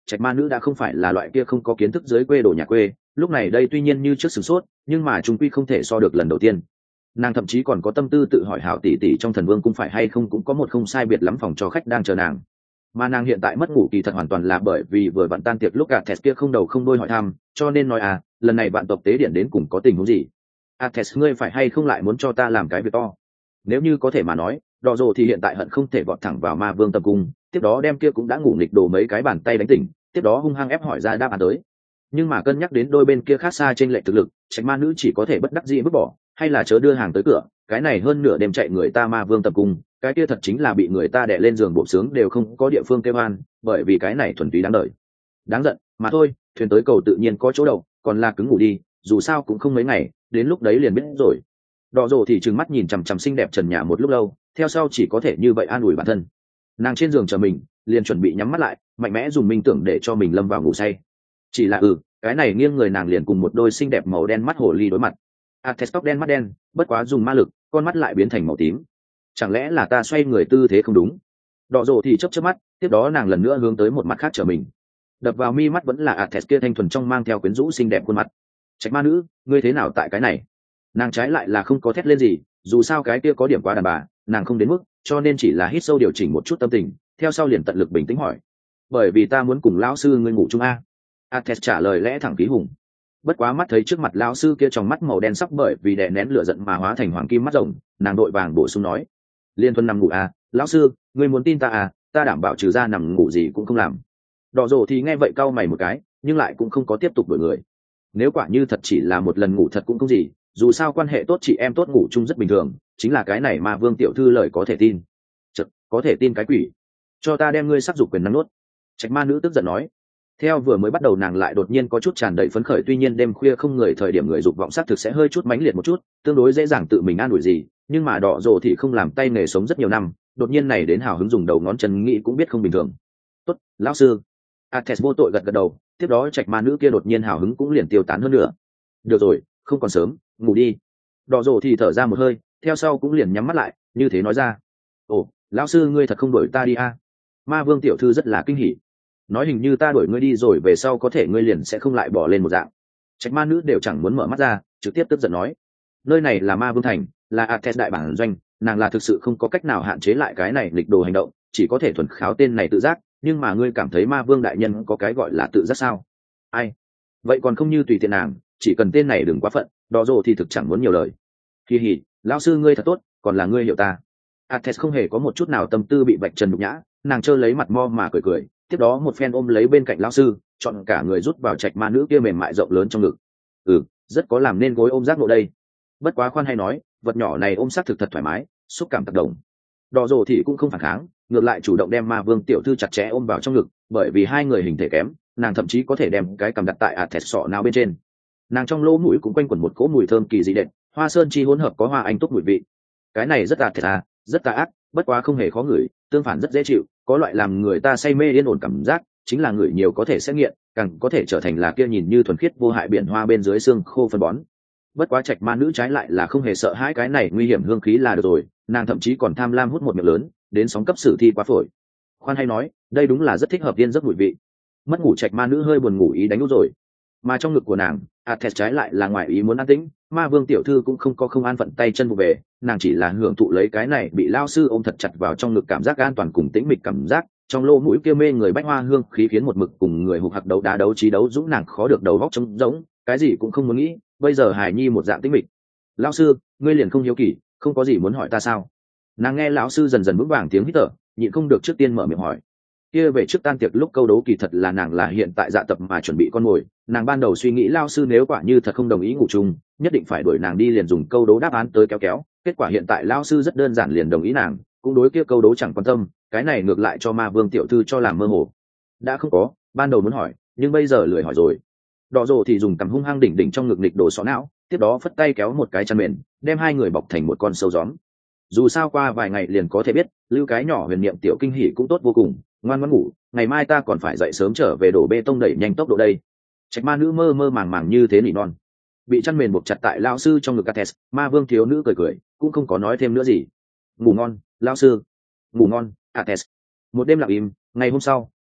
trạch ma nữ đã không phải là loại kia không có kiến thức dưới quê đồ nhà quê, lúc này đây tuy nhiên như trước sửng sốt, nhưng mà chúng quy không thể so được lần đầu tiên. Nàng thậm chí còn có tâm tư tự hỏi hảo tỷ tỷ trong thần vương cung phải hay không cũng có một không sai biệt lắm phòng cho khách đang chờ nàng. Mà nàng hiện tại mất ngủ kỳ thật hoàn toàn là bởi vì vừa vặn tan tiệc lúc Athès kia không đầu không đuôi hỏi thăm, cho nên nói lần này vạn tộc tế điện đến cùng có tình huống gì. Athès, ngươi phải hay không lại muốn cho ta làm cái việc to? Nếu như có thể mà nói, đỏ rồ thì hiện tại hận không thể vọt thẳng vào ma vương tập cung, tiếp đó đem kia cũng đã ngủ nghịch đổ mấy cái bàn tay đánh tỉnh, tiếp đó hung hăng ép hỏi ra đáp án tới. Nhưng mà cân nhắc đến đôi bên kia khác xa trên lệch thực lực, trạch ma nữ chỉ có thể bất đắc dĩ vứt bỏ, hay là chớ đưa hàng tới cửa. Cái này hơn nửa đêm chạy người ta ma vương tập cung, cái kia thật chính là bị người ta đè lên giường bộp sướng đều không có địa phương kêu an, bởi vì cái này thuần túy đáng đời, đáng giận mà thôi. Thuyền tới cầu tự nhiên có chỗ đầu, còn là cứng ngủ đi, dù sao cũng không mấy ngày, đến lúc đấy liền biết rồi. Đỏ rồ thì trừng mắt nhìn chằm chằm xinh đẹp trần nhà một lúc lâu, theo sau chỉ có thể như vậy an ủi bản thân. Nàng trên giường chờ mình, liền chuẩn bị nhắm mắt lại, mạnh mẽ dùng minh tưởng để cho mình lâm vào ngủ say. Chỉ là cái này nghiêng người nàng liền cùng một đôi xinh đẹp màu đen mắt hồ ly đối mặt. Athès tóc đen mắt đen, bất quá dùng ma lực, con mắt lại biến thành màu tím. Chẳng lẽ là ta xoay người tư thế không đúng? Đỏ rồ thì chớp chớp mắt, tiếp đó nàng lần nữa hướng tới một mặt khác trở mình. Đập vào mi mắt vẫn là Athès kia thanh thuần trong mang theo quyến rũ xinh đẹp khuôn mặt. Trạch ma nữ, ngươi thế nào tại cái này? Nàng trái lại là không có thét lên gì, dù sao cái kia có điểm quá đàn bà, nàng không đến mức, cho nên chỉ là hít sâu điều chỉnh một chút tâm tình, theo sau liền tận lực bình tĩnh hỏi. Bởi vì ta muốn cùng lão sư ngươi ngủ chung a. Athès trả lời lẽ thẳng khí hùng. Bất quá mắt thấy trước mặt lão sư kia trong mắt màu đen sắc bởi vì đè nén lửa giận mà hóa thành hoàng kim mắt rồng, nàng đội vàng bổ sung nói. Liên thuần nằm ngủ à, lão sư, ngươi muốn tin ta à, ta đảm bảo trừ ra nằm ngủ gì cũng không làm. Đỏ rồ thì nghe vậy cau mày một cái, nhưng lại cũng không có tiếp tục đổi người. Nếu quả như thật chỉ là một lần ngủ thật cũng không gì, dù sao quan hệ tốt chị em tốt ngủ chung rất bình thường, chính là cái này mà vương tiểu thư lời có thể tin. Chật, có thể tin cái quỷ, cho ta đem ngươi sắc dục quyền năng nuốt. Trạch ma nữ tức giận nói. Theo vừa mới bắt đầu nàng lại đột nhiên có chút tràn đầy phấn khởi, tuy nhiên đêm khuya không người thời điểm người dục vọng sắc thực sẽ hơi chút mãnh liệt một chút, tương đối dễ dàng tự mình an ủi gì, nhưng mà đỏ rồ thì không làm tay nghề sống rất nhiều năm, đột nhiên này đến hào hứng dùng đầu ngón chân nghĩ cũng biết không bình thường. Tốt, lão sư. Athès vô tội gật gật đầu, tiếp đó trạch ma nữ kia đột nhiên hào hứng cũng liền tiêu tán hơn nữa. Được rồi, không còn sớm, ngủ đi. Đỏ rồ thì thở ra một hơi, theo sau cũng liền nhắm mắt lại, như thế nói ra. Ồ, lão sư ngươi thật không đuổi ta đi à? Ma vương tiểu thư rất là kinh hỉ. Nói hình như ta đuổi ngươi đi rồi về sau có thể ngươi liền sẽ không lại bỏ lên một dạng. Trạch ma nữ đều chẳng muốn mở mắt ra, trực tiếp tức giận nói. Nơi này là ma vương thành, là Athès đại bản doanh, nàng là thực sự không có cách nào hạn chế lại cái này lịch đồ hành động, chỉ có thể thuần kháo tên này tự giác, nhưng mà ngươi cảm thấy ma vương đại nhân có cái gọi là tự giác sao? Ai? Vậy còn không như tùy tiện nàng, chỉ cần tên này đừng quá phận, đỏ rồ thì thực chẳng muốn nhiều lời. Kỳ hỉ, lão sư ngươi thật tốt, còn là ngươi hiểu ta. Athès không hề có một chút nào tâm tư bị vạch trần nhục nhã, nàng trơ lấy mặt mo mà cười cười, tiếp đó một phen ôm lấy bên cạnh lão sư, chọn cả người rút vào trạch ma nữ kia mềm mại rộng lớn trong ngực. Rất có làm nên gối ôm giác ngộ đây. Bất quá khoan hay nói, vật nhỏ này ôm xác thực thật thoải mái, xúc cảm tác động. Đỏ rồ thì cũng không phản kháng, ngược lại chủ động đem ma vương tiểu thư chặt chẽ ôm vào trong ngực, bởi vì hai người hình thể kém, nàng thậm chí có thể đem cái cầm đặt tại Athès sọ nào bên trên. Nàng trong lỗ mũi cũng quanh quẩn một cỗ mùi thơm kỳ dị đệm, hoa sơn chi hỗn hợp có hoa anh túc mùi vị. Cái này rất Athès rất tà ác, bất quá không hề khó ngửi, tương phản rất dễ chịu, có loại làm người ta say mê yên ổn cảm giác, chính là người nhiều có thể sẽ nghiện, càng có thể trở thành là kia nhìn như thuần khiết vô hại biển hoa bên dưới xương khô phân bón. Bất quá trạch ma nữ trái lại là không hề sợ hãi cái này nguy hiểm hương khí là được rồi, nàng thậm chí còn tham lam hút một miệng lớn, đến sóng cấp sử thi quá phổi. Khoan hay nói, đây đúng là rất thích hợp tiên giấc mùi vị. Mất ngủ trạch ma nữ hơi buồn ngủ ý đánh úp rồi, mà trong ngực của nàng, Athès trái lại là ngoài ý muốn an tĩnh, ma vương tiểu thư cũng không có không an phận tay chân vụ về, nàng chỉ là hưởng thụ lấy cái này bị lao sư ôm thật chặt vào trong ngực cảm giác an toàn cùng tĩnh mịch cảm giác, trong lỗ mũi kia mê người bách hoa hương khí khiến một mực cùng người hục hặc đấu đá đấu trí đấu dũng nàng khó được đầu góc trống rỗng, cái gì cũng không muốn nghĩ, bây giờ hài nhi một dạng tĩnh mịch. Lão sư, ngươi liền không hiếu kỳ, không có gì muốn hỏi ta sao? Nàng nghe lão sư dần dần vững vàng tiếng hít thở, nhịn không được trước tiên mở miệng hỏi. Kia về trước tan tiệc lúc câu đấu kỳ thật là nàng là hiện tại dạ tập mà chuẩn bị con mồi, nàng ban đầu suy nghĩ lao sư nếu quả như thật không đồng ý ngủ chung, nhất định phải đuổi nàng đi liền dùng câu đố đáp án tới kéo kéo, kết quả hiện tại lao sư rất đơn giản liền đồng ý nàng, cũng đối kia câu đố chẳng quan tâm, cái này ngược lại cho ma vương tiểu thư cho làm mơ hồ. Đã không có, ban đầu muốn hỏi, nhưng bây giờ lười hỏi rồi. Đỏ rồ thì dùng cằm hung hăng đỉnh đỉnh trong ngực nghịch đồ xó não, tiếp đó phất tay kéo một cái chăn mền, đem hai người bọc thành một con sâu gióm. Dù sao qua vài ngày liền có thể biết, lưu cái nhỏ huyền niệm tiểu kinh hỉ cũng tốt vô cùng, ngoan ngoãn ngủ, ngày mai ta còn phải dậy sớm trở về đổ bê tông đẩy nhanh tốc độ đây. Trạch ma nữ mơ mơ màng màng như thế nỉ non, bị chăn mền buộc chặt tại lao sư trong ngực Athès, ma vương thiếu nữ cười cười, cũng không có nói thêm nữa gì. Ngủ ngon, lao sư. Ngủ ngon, Athès. Một đêm lặng im, ngày hôm sau,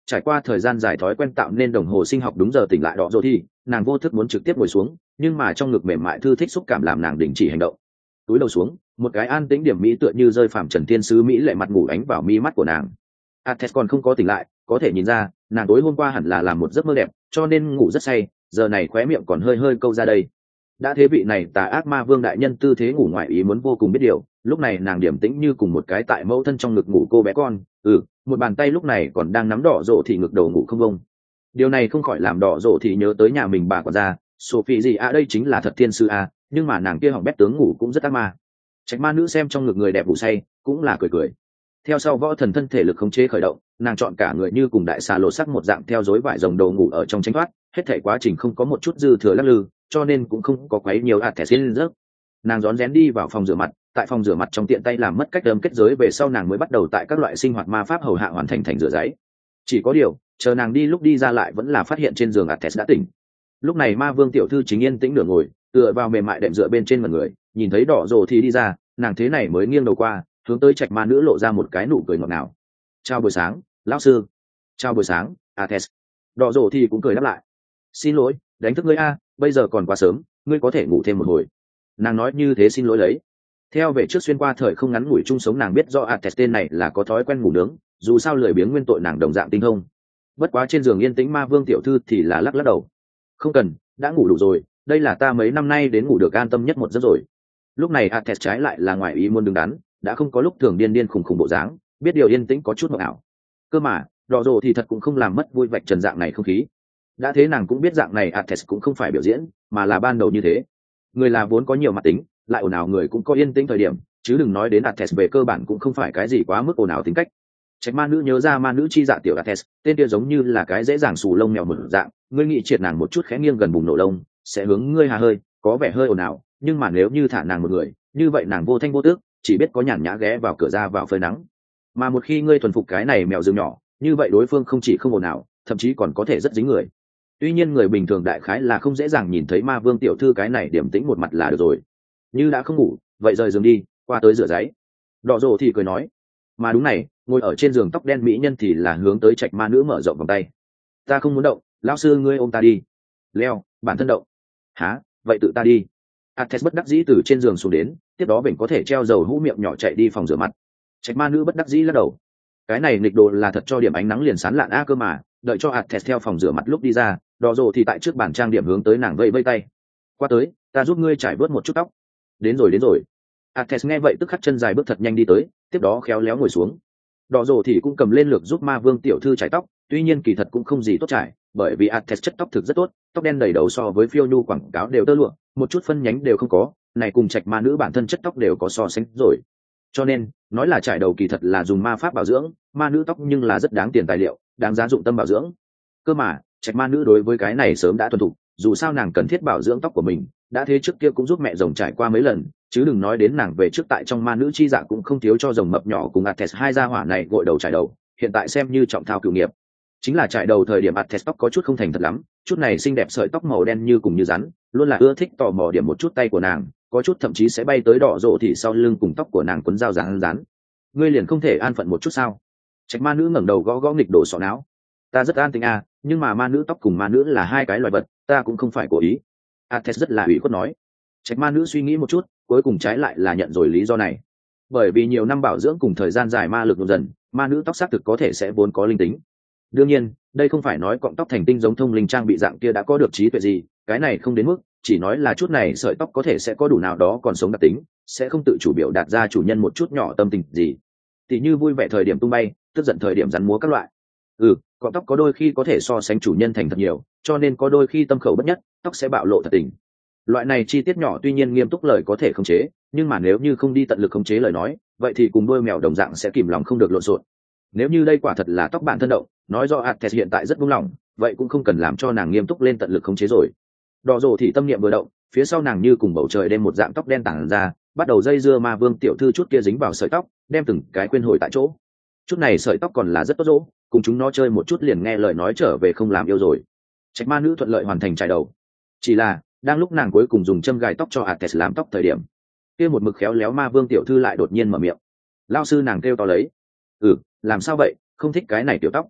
Trải qua thời gian dài thói quen tạo nên đồng hồ sinh học đúng giờ tỉnh lại đỏ rồi thì nàng vô thức muốn trực tiếp ngồi xuống, nhưng mà trong ngực mềm mại thư thích xúc cảm làm nàng đình chỉ hành động. Túi đầu xuống, một cái an tĩnh điểm mỹ tựa như rơi phàm trần thiên sứ mỹ lệ mặt ngủ ánh vào mi mắt của nàng. Ates còn không có tỉnh lại, có thể nhìn ra nàng tối hôm qua hẳn là làm một giấc mơ đẹp, cho nên ngủ rất say, giờ này khóe miệng còn hơi hơi câu ra đây. Đã thế vị này tà ác ma vương đại nhân tư thế ngủ ngoại ý muốn vô cùng biết điều, lúc này nàng điềm tĩnh như cùng một cái tại mẫu thân trong ngực ngủ cô bé con. Một bàn tay lúc này còn đang nắm đỏ rộ thì ngực đầu ngủ không bông. Điều này không khỏi làm đỏ rộ thì nhớ tới nhà mình bà quản gia Sophie gì đây chính là thật thiên sư nhưng mà nàng kia hỏng bét tướng ngủ cũng rất ác ma. Trạch ma nữ xem trong ngực người đẹp ngủ say cũng là cười cười. Theo sau võ thần thân thể lực khống chế khởi động, nàng chọn cả người như cùng đại xà lộ sắc một dạng theo dối vải rồng đầu ngủ ở trong tránh thoát, hết thể quá trình không có một chút dư thừa lắc lư, cho nên cũng không có quấy nhiều thẻ xin giấc. Nàng rón rén đi vào phòng rửa mặt, tại phòng rửa mặt trong tiện tay làm mất cách đâm kết giới về sau nàng mới bắt đầu tại các loại sinh hoạt ma pháp hầu hạ hoàn thành thành rửa giấy. Chỉ có điều, chờ nàng đi lúc đi ra lại vẫn là phát hiện trên giường Ates đã tỉnh. Lúc này ma vương tiểu thư chính yên tĩnh nửa ngồi, tựa vào mềm mại đệm dựa bên trên mặt người, nhìn thấy đỏ rồ thì đi ra, nàng thế này mới nghiêng đầu qua, hướng tới Trạch ma nữ lộ ra một cái nụ cười ngọt ngào. Chào buổi sáng, lão sư. Chào buổi sáng, Ates. Đỏ rồ thì cũng cười đáp lại. Xin lỗi, đánh thức ngươi bây giờ còn quá sớm, ngươi có thể ngủ thêm một hồi. Nàng nói như thế xin lỗi lấy. Theo về trước xuyên qua thời không ngắn ngủi chung sống nàng biết rõ Ates tên này là có thói quen ngủ nướng, dù sao lười biếng nguyên tội nàng đồng dạng tinh thông. Bất quá trên giường yên tĩnh ma vương tiểu thư thì là lắc lắc đầu. Không cần, đã ngủ đủ rồi, đây là ta mấy năm nay đến ngủ được an tâm nhất một giấc rồi. Lúc này Ates trái lại là ngoài ý muốn đứng đắn, đã không có lúc thường điên điên khùng khùng bộ dáng, biết điều yên tĩnh có chút mộng ảo. Cơ mà đỏ rồ thì thật cũng không làm mất vui vạch trần dạng này không khí. Đã thế nàng cũng biết dạng này Ates cũng không phải biểu diễn, mà là ban đầu như thế. Người là vốn có nhiều mặt tính, lại ồn ào người cũng có yên tĩnh thời điểm, chứ đừng nói đến Ates về cơ bản cũng không phải cái gì quá mức ồn ào tính cách. Trạch ma nữ nhớ ra ma nữ chi dạ tiểu Ates, tên kia giống như là cái dễ dàng xù lông mèo một dạng, ngươi nghĩ triệt nàng một chút khẽ nghiêng gần bùng nổ lông, sẽ hướng ngươi hà hơi, có vẻ hơi ồn ào, nhưng mà nếu như thả nàng một người, như vậy nàng vô thanh vô tước, chỉ biết có nhàn nhã ghé vào cửa ra vào phơi nắng. Mà một khi ngươi thuần phục cái này mèo rừng nhỏ, như vậy đối phương không chỉ không ồn ào, thậm chí còn có thể rất dính người. Tuy nhiên người bình thường đại khái là không dễ dàng nhìn thấy ma vương tiểu thư cái này điểm tĩnh một mặt là được rồi. Như đã không ngủ, vậy rời giường đi, qua tới rửa giấy. Đỏ rồ thì cười nói. Mà đúng này, ngồi ở trên giường tóc đen mỹ nhân thì là hướng tới Trạch ma nữ mở rộng vòng tay. Ta không muốn động, lão sư ngươi ôm ta đi. Leo, bản thân động. Hả, vậy tự ta đi. Ates bất đắc dĩ từ trên giường xuống đến, tiếp đó bình có thể treo dầu hũ miệng nhỏ chạy đi phòng rửa mặt. Trạch ma nữ bất đắc dĩ lắc đầu. Cái này nghịch đồ là thật cho điểm ánh nắng liền sán lạn cơ mà, đợi cho Ates theo phòng rửa mặt lúc đi ra, đỏ rồ thì tại trước bàn trang điểm hướng tới nàng vẫy vẫy tay. Qua tới, ta giúp ngươi trải bớt một chút tóc. Đến rồi đến rồi. Ates nghe vậy tức khắc chân dài bước thật nhanh đi tới, tiếp đó khéo léo ngồi xuống. Đỏ rồ thì cũng cầm lên lược giúp ma vương tiểu thư trải tóc, tuy nhiên kỳ thật cũng không gì tốt trải, bởi vì Ates chất tóc thực rất tốt, tóc đen đầy đầu so với phiêu nhu quảng cáo đều tơ lụa, một chút phân nhánh đều không có, này cùng Trạch ma nữ bản thân chất tóc đều có so sánh rồi. Cho nên, nói là trải đầu kỳ thật là dùng ma pháp bảo dưỡng, ma nữ tóc nhưng là rất đáng tiền tài liệu, đáng giá dụng tâm bảo dưỡng. Cơ mà, Trạch ma nữ đối với cái này sớm đã thuần thục, dù sao nàng cần thiết bảo dưỡng tóc của mình, đã thế trước kia cũng giúp mẹ rồng trải qua mấy lần, chứ đừng nói đến nàng về trước tại trong ma nữ chi dạ cũng không thiếu cho rồng mập nhỏ cùng Ates hai gia hỏa này gội đầu trải đầu, hiện tại xem như trọng thao cửu nghiệp. Chính là trải đầu thời điểm Ates tóc có chút không thành thật lắm, chút này xinh đẹp sợi tóc màu đen như cùng như rắn, luôn là ưa thích tò mò điểm một chút tay của nàng, có chút thậm chí sẽ bay tới đỏ rộ thì sau lưng cùng tóc của nàng quấn dao rán rán. Ngươi liền không thể an phận một chút sao? Trạch ma nữ ngẩng đầu gõ gõ nghịch đổ sọ não. Ta rất an tính nhưng mà ma nữ tóc cùng ma nữ là hai cái loài vật, ta cũng không phải cố ý. Ates rất là ủy khuất nói. Trạch ma nữ suy nghĩ một chút, cuối cùng trái lại là nhận rồi lý do này. Bởi vì nhiều năm bảo dưỡng cùng thời gian dài ma lực dần, ma nữ tóc xác thực có thể sẽ vốn có linh tính. Đương nhiên, đây không phải nói cọng tóc thành tinh giống thông linh trang bị dạng kia đã có được trí tuệ gì, cái này không đến mức, chỉ nói là chút này sợi tóc có thể sẽ có đủ nào đó còn sống đặc tính, sẽ không tự chủ biểu đạt ra chủ nhân một chút nhỏ tâm tình gì. Tỉ như vui vẻ thời điểm tung bay, tức giận thời điểm rắn múa các loại. Cọng tóc có đôi khi có thể so sánh chủ nhân thành thật nhiều, cho nên có đôi khi tâm khẩu bất nhất, tóc sẽ bạo lộ thật tình. Loại này chi tiết nhỏ tuy nhiên nghiêm túc lời có thể khống chế, nhưng mà nếu như không đi tận lực khống chế lời nói, vậy thì cùng đôi mèo đồng dạng sẽ kìm lòng không được lộn xộn. Nếu như đây quả thật là tóc bản thân động, nói do Ates hiện tại rất buông lỏng, vậy cũng không cần làm cho nàng nghiêm túc lên tận lực khống chế rồi. Đỏ rồ thì tâm niệm vừa động, phía sau nàng như cùng bầu trời đem một dạng tóc đen tản ra, bắt đầu dây dưa ma vương tiểu thư chút kia dính vào sợi tóc, đem từng cái khuyên hồi tại chỗ. Chút này sợi tóc còn là rất tốt dỗ, cùng chúng nó chơi một chút liền nghe lời nói trở về không làm yêu rồi. Trạch ma nữ thuận lợi hoàn thành trải đầu. Chỉ là đang lúc nàng cuối cùng dùng châm gài tóc cho Ates làm tóc thời điểm, kia một mực khéo léo ma vương tiểu thư lại đột nhiên mở miệng. Lao sư nàng kêu to lấy. Làm sao vậy, không thích cái này tiểu tóc?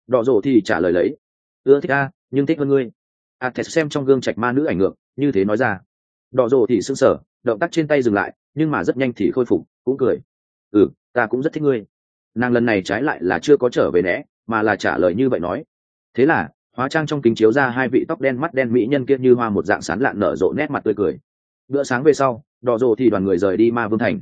Đỏ rồ thì trả lời lấy, ưa thích a, nhưng thích hơn ngươi. Athès xem trong gương trạch ma nữ ảnh ngược, như thế nói ra. Đỏ rồ thì sững sờ, động tác trên tay dừng lại, nhưng mà rất nhanh thì khôi phục, cũng cười. Ta cũng rất thích ngươi. Nàng lần này trái lại là chưa có trở về né, mà là trả lời như vậy nói. Thế là hóa trang trong kính chiếu ra hai vị tóc đen mắt đen mỹ nhân kia như hoa một dạng sán lạn nở rộ nét mặt tươi cười. Bữa sáng về sau, đỏ rồ thì đoàn người rời đi Ma Vương thành.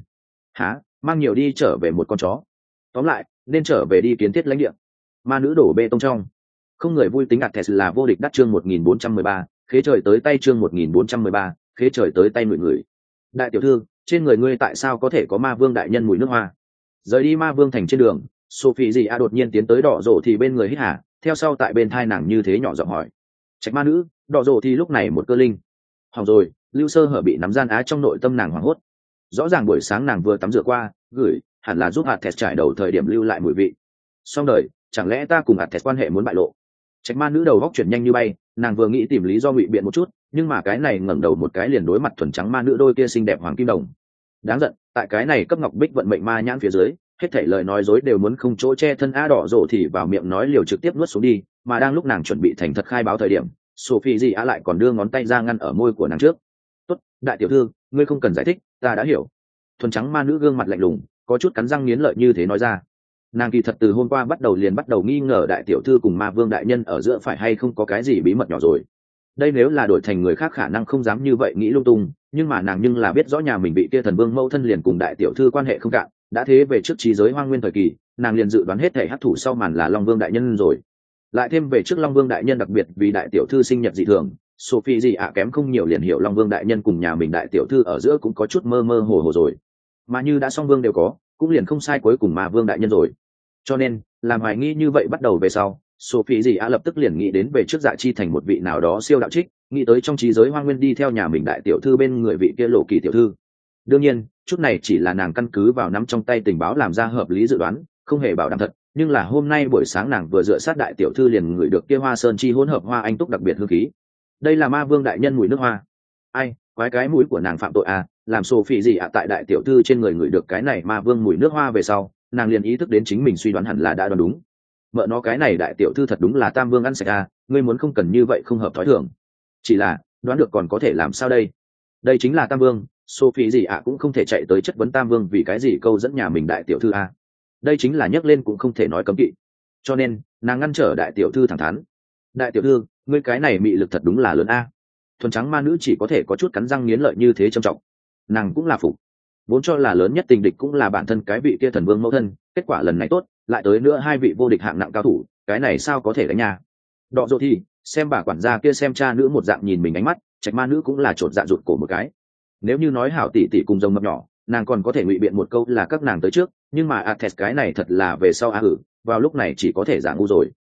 Mang nhiều đi trở về một con chó. Tóm lại nên trở về đi kiến thiết lãnh địa. Ma nữ đổ bê tông trong, không người vui tính Athès là vô địch đắt chương 1413, khế trời tới tay chương 1413, khế trời tới tay người. Đại tiểu thư, trên người ngươi tại sao có thể có Ma Vương đại nhân mùi nước hoa? Rời đi Ma Vương thành trên đường, Sophie gì đột nhiên tiến tới đỏ rồ thì bên người hít hà, theo sau tại bên thai nàng như thế nhỏ giọng hỏi. Trạch ma nữ, đỏ rồ thì lúc này một cơ linh. Hỏng rồi, lưu sơ hở bị nắm gian á trong nội tâm nàng hoảng hốt. Rõ ràng buổi sáng nàng vừa tắm rửa qua, gửi hẳn là giúp Athès trải đầu thời điểm lưu lại mùi vị. Xong đời, chẳng lẽ ta cùng Athès quan hệ muốn bại lộ? Trạch ma nữ đầu góc chuyển nhanh như bay, nàng vừa nghĩ tìm lý do ngụy biện một chút, nhưng mà cái này ngẩng đầu một cái liền đối mặt thuần trắng ma nữ đôi kia xinh đẹp hoàng kim đồng. Đáng giận, tại cái này cấp ngọc bích vận mệnh ma nhãn phía dưới, hết thảy lời nói dối đều muốn không chỗ che thân á đỏ rổ thì vào miệng nói liều trực tiếp nuốt xuống đi, mà đang lúc nàng chuẩn bị thành thật khai báo thời điểm, Sophie gì lại còn đưa ngón tay ra ngăn ở môi của nàng trước. "Tốt, đại tiểu thư, ngươi không cần giải thích, ta đã hiểu." Thuần trắng ma nữ gương mặt lạnh lùng, có chút cắn răng nghiến lợi như thế nói ra. Nàng kỳ thật từ hôm qua bắt đầu nghi ngờ đại tiểu thư cùng Ma Vương đại nhân ở giữa phải hay không có cái gì bí mật nhỏ rồi. Đây nếu là đổi thành người khác khả năng không dám như vậy nghĩ lung tung, nhưng mà nàng nhưng là biết rõ nhà mình bị kia thần vương mẫu thân liền cùng đại tiểu thư quan hệ không cạn, đã thế về trước trí giới hoang nguyên thời kỳ, nàng liền dự đoán hết thể hắc thủ sau màn là Long Vương đại nhân rồi. Lại thêm về trước Long Vương đại nhân đặc biệt vì đại tiểu thư sinh nhật dị thường, Sophie gì kém không nhiều liền hiểu Long Vương đại nhân cùng nhà mình đại tiểu thư ở giữa cũng có chút mơ mơ hồ hồ rồi. Mà như đã song vương đều có, cũng liền không sai cuối cùng Ma Vương đại nhân rồi. Cho nên, làm hoài nghi như vậy bắt đầu về sau, Sophie gì lập tức liền nghĩ đến về trước Dạ Chi thành một vị nào đó siêu đạo trích, nghĩ tới trong trí giới hoang nguyên đi theo nhà mình đại tiểu thư bên người vị kia Lộ Kỳ tiểu thư. Đương nhiên, chút này chỉ là nàng căn cứ vào nắm trong tay tình báo làm ra hợp lý dự đoán, không hề bảo đảm thật, nhưng là hôm nay buổi sáng nàng vừa dựa sát đại tiểu thư liền ngửi được kia hoa sơn chi hỗn hợp hoa anh túc đặc biệt hương khí. Đây là Ma Vương đại nhân mùi nước hoa. Ai, quái cái mũi của nàng phạm tội à, làm Sophie gì tại đại tiểu thư trên người ngửi được cái này Ma Vương mùi nước hoa về sau, nàng liền ý thức đến chính mình suy đoán hẳn là đã đoán đúng. Mợ nó cái này đại tiểu thư thật đúng là Tam Vương ăn sạch à, ngươi muốn không cần như vậy không hợp thói thường. Chỉ là, đoán được còn có thể làm sao đây? Đây chính là Tam Vương, Sophie gì cũng không thể chạy tới chất vấn Tam Vương vì cái gì câu dẫn nhà mình đại tiểu thư à. Đây chính là nhắc lên cũng không thể nói cấm kỵ. Cho nên, nàng ngăn trở đại tiểu thư thẳng thắn. Đại tiểu thư, ngươi cái này mị lực thật đúng là lớn a. Thuần trắng ma nữ chỉ có thể có chút cắn răng nghiến lợi như thế trầm trọng. Nàng cũng là phục. Vốn cho là lớn nhất tình địch cũng là bản thân cái vị kia thần vương mẫu thân, kết quả lần này tốt, lại tới nữa hai vị vô địch hạng nặng cao thủ, cái này sao có thể đánh nhà. Đọ dỗ thì, xem bà quản gia kia xem cha nữ một dạng nhìn mình ánh mắt, trạch ma nữ cũng là chột dạ rụt cổ một cái. Nếu như nói hảo tỷ tỷ cùng rồng mập nhỏ, nàng còn có thể ngụy biện một câu là các nàng tới trước, nhưng mà Athès cái này thật là về sau vào lúc này chỉ có thể giả ngu rồi.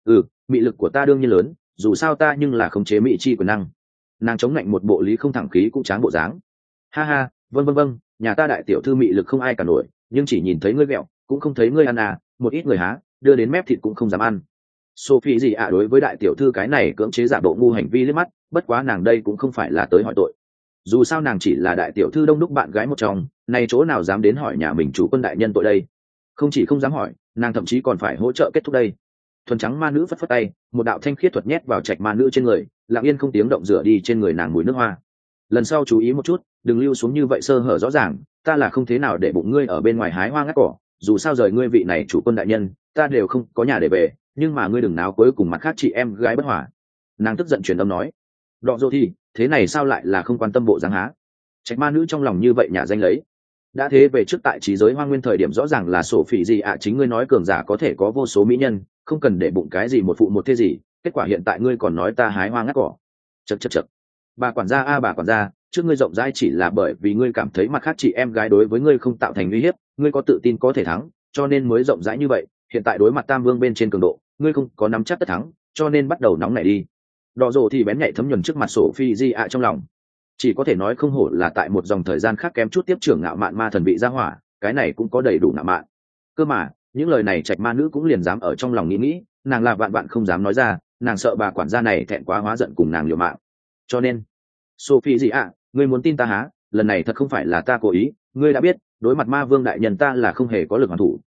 Mị lực của ta đương nhiên lớn, dù sao ta nhưng là khống chế mị chi quyền năng. Nàng chống lạnh một bộ lý không thẳng khí cũng tráng bộ dáng. Ha, vâng, nhà ta đại tiểu thư mị lực không ai cả nổi, nhưng chỉ nhìn thấy ngươi vẹo, cũng không thấy ngươi ăn à, một ít người há, đưa đến mép thịt cũng không dám ăn. Sophie gì đối với đại tiểu thư cái này cưỡng chế giả bộ ngu hành vi liếc mắt, bất quá nàng đây cũng không phải là tới hỏi tội. Dù sao nàng chỉ là đại tiểu thư đông đúc bạn gái một trong, này chỗ nào dám đến hỏi nhà mình chủ quân đại nhân tội đây. Không chỉ không dám hỏi, nàng thậm chí còn phải hỗ trợ kết thúc đây. Thuần trắng ma nữ phất phất tay, một đạo thanh khiết thuật nhét vào trạch ma nữ trên người, lặng yên không tiếng động rửa đi trên người nàng mùi nước hoa. Lần sau chú ý một chút, đừng lưu xuống như vậy sơ hở rõ ràng, ta là không thế nào để bụng ngươi ở bên ngoài hái hoa ngắt cỏ, dù sao rời ngươi vị này chủ quân đại nhân, ta đều không có nhà để về, nhưng mà ngươi đừng náo cuối cùng mặt khác chị em gái bất hòa. Nàng tức giận truyền âm nói. Đọ dỗ thì, thế này sao lại là không quan tâm bộ dáng há? Trạch ma nữ trong lòng như vậy nhà danh lấy. Đã thế về trước tại trí giới hoang nguyên thời điểm rõ ràng là sổ phỉ gì chính ngươi nói cường giả có thể có vô số mỹ nhân, không cần để bụng cái gì một phụ một thế gì, kết quả hiện tại ngươi còn nói ta hái hoa ngắt cỏ. Chậc. Bà quản gia bà quản gia, trước ngươi rộng rãi chỉ là bởi vì ngươi cảm thấy mặt khác chị em gái đối với ngươi không tạo thành uy hiếp, ngươi có tự tin có thể thắng, cho nên mới rộng rãi như vậy, hiện tại đối mặt Tam Vương bên trên cường độ, ngươi không có nắm chắc tất thắng, cho nên bắt đầu nóng nảy đi. Đỏ rồ thì bén nhạy thấm nhuần trước mặt sổ phi di trong lòng, chỉ có thể nói không hổ là tại một dòng thời gian khác kém chút tiếp trưởng ngạo mạn ma thần bị ra hỏa, cái này cũng có đầy đủ ngạo mạn. Cơ mà những lời này trạch ma nữ cũng liền dám ở trong lòng nghĩ, nàng là vạn vạn không dám nói ra, nàng sợ bà quản gia này thẹn quá hóa giận cùng nàng liều mạng. Cho nên Sophie gì ngươi muốn tin ta há, lần này thật không phải là ta cố ý, ngươi đã biết đối mặt Ma Vương đại nhân ta là không hề có lực hoàn thủ,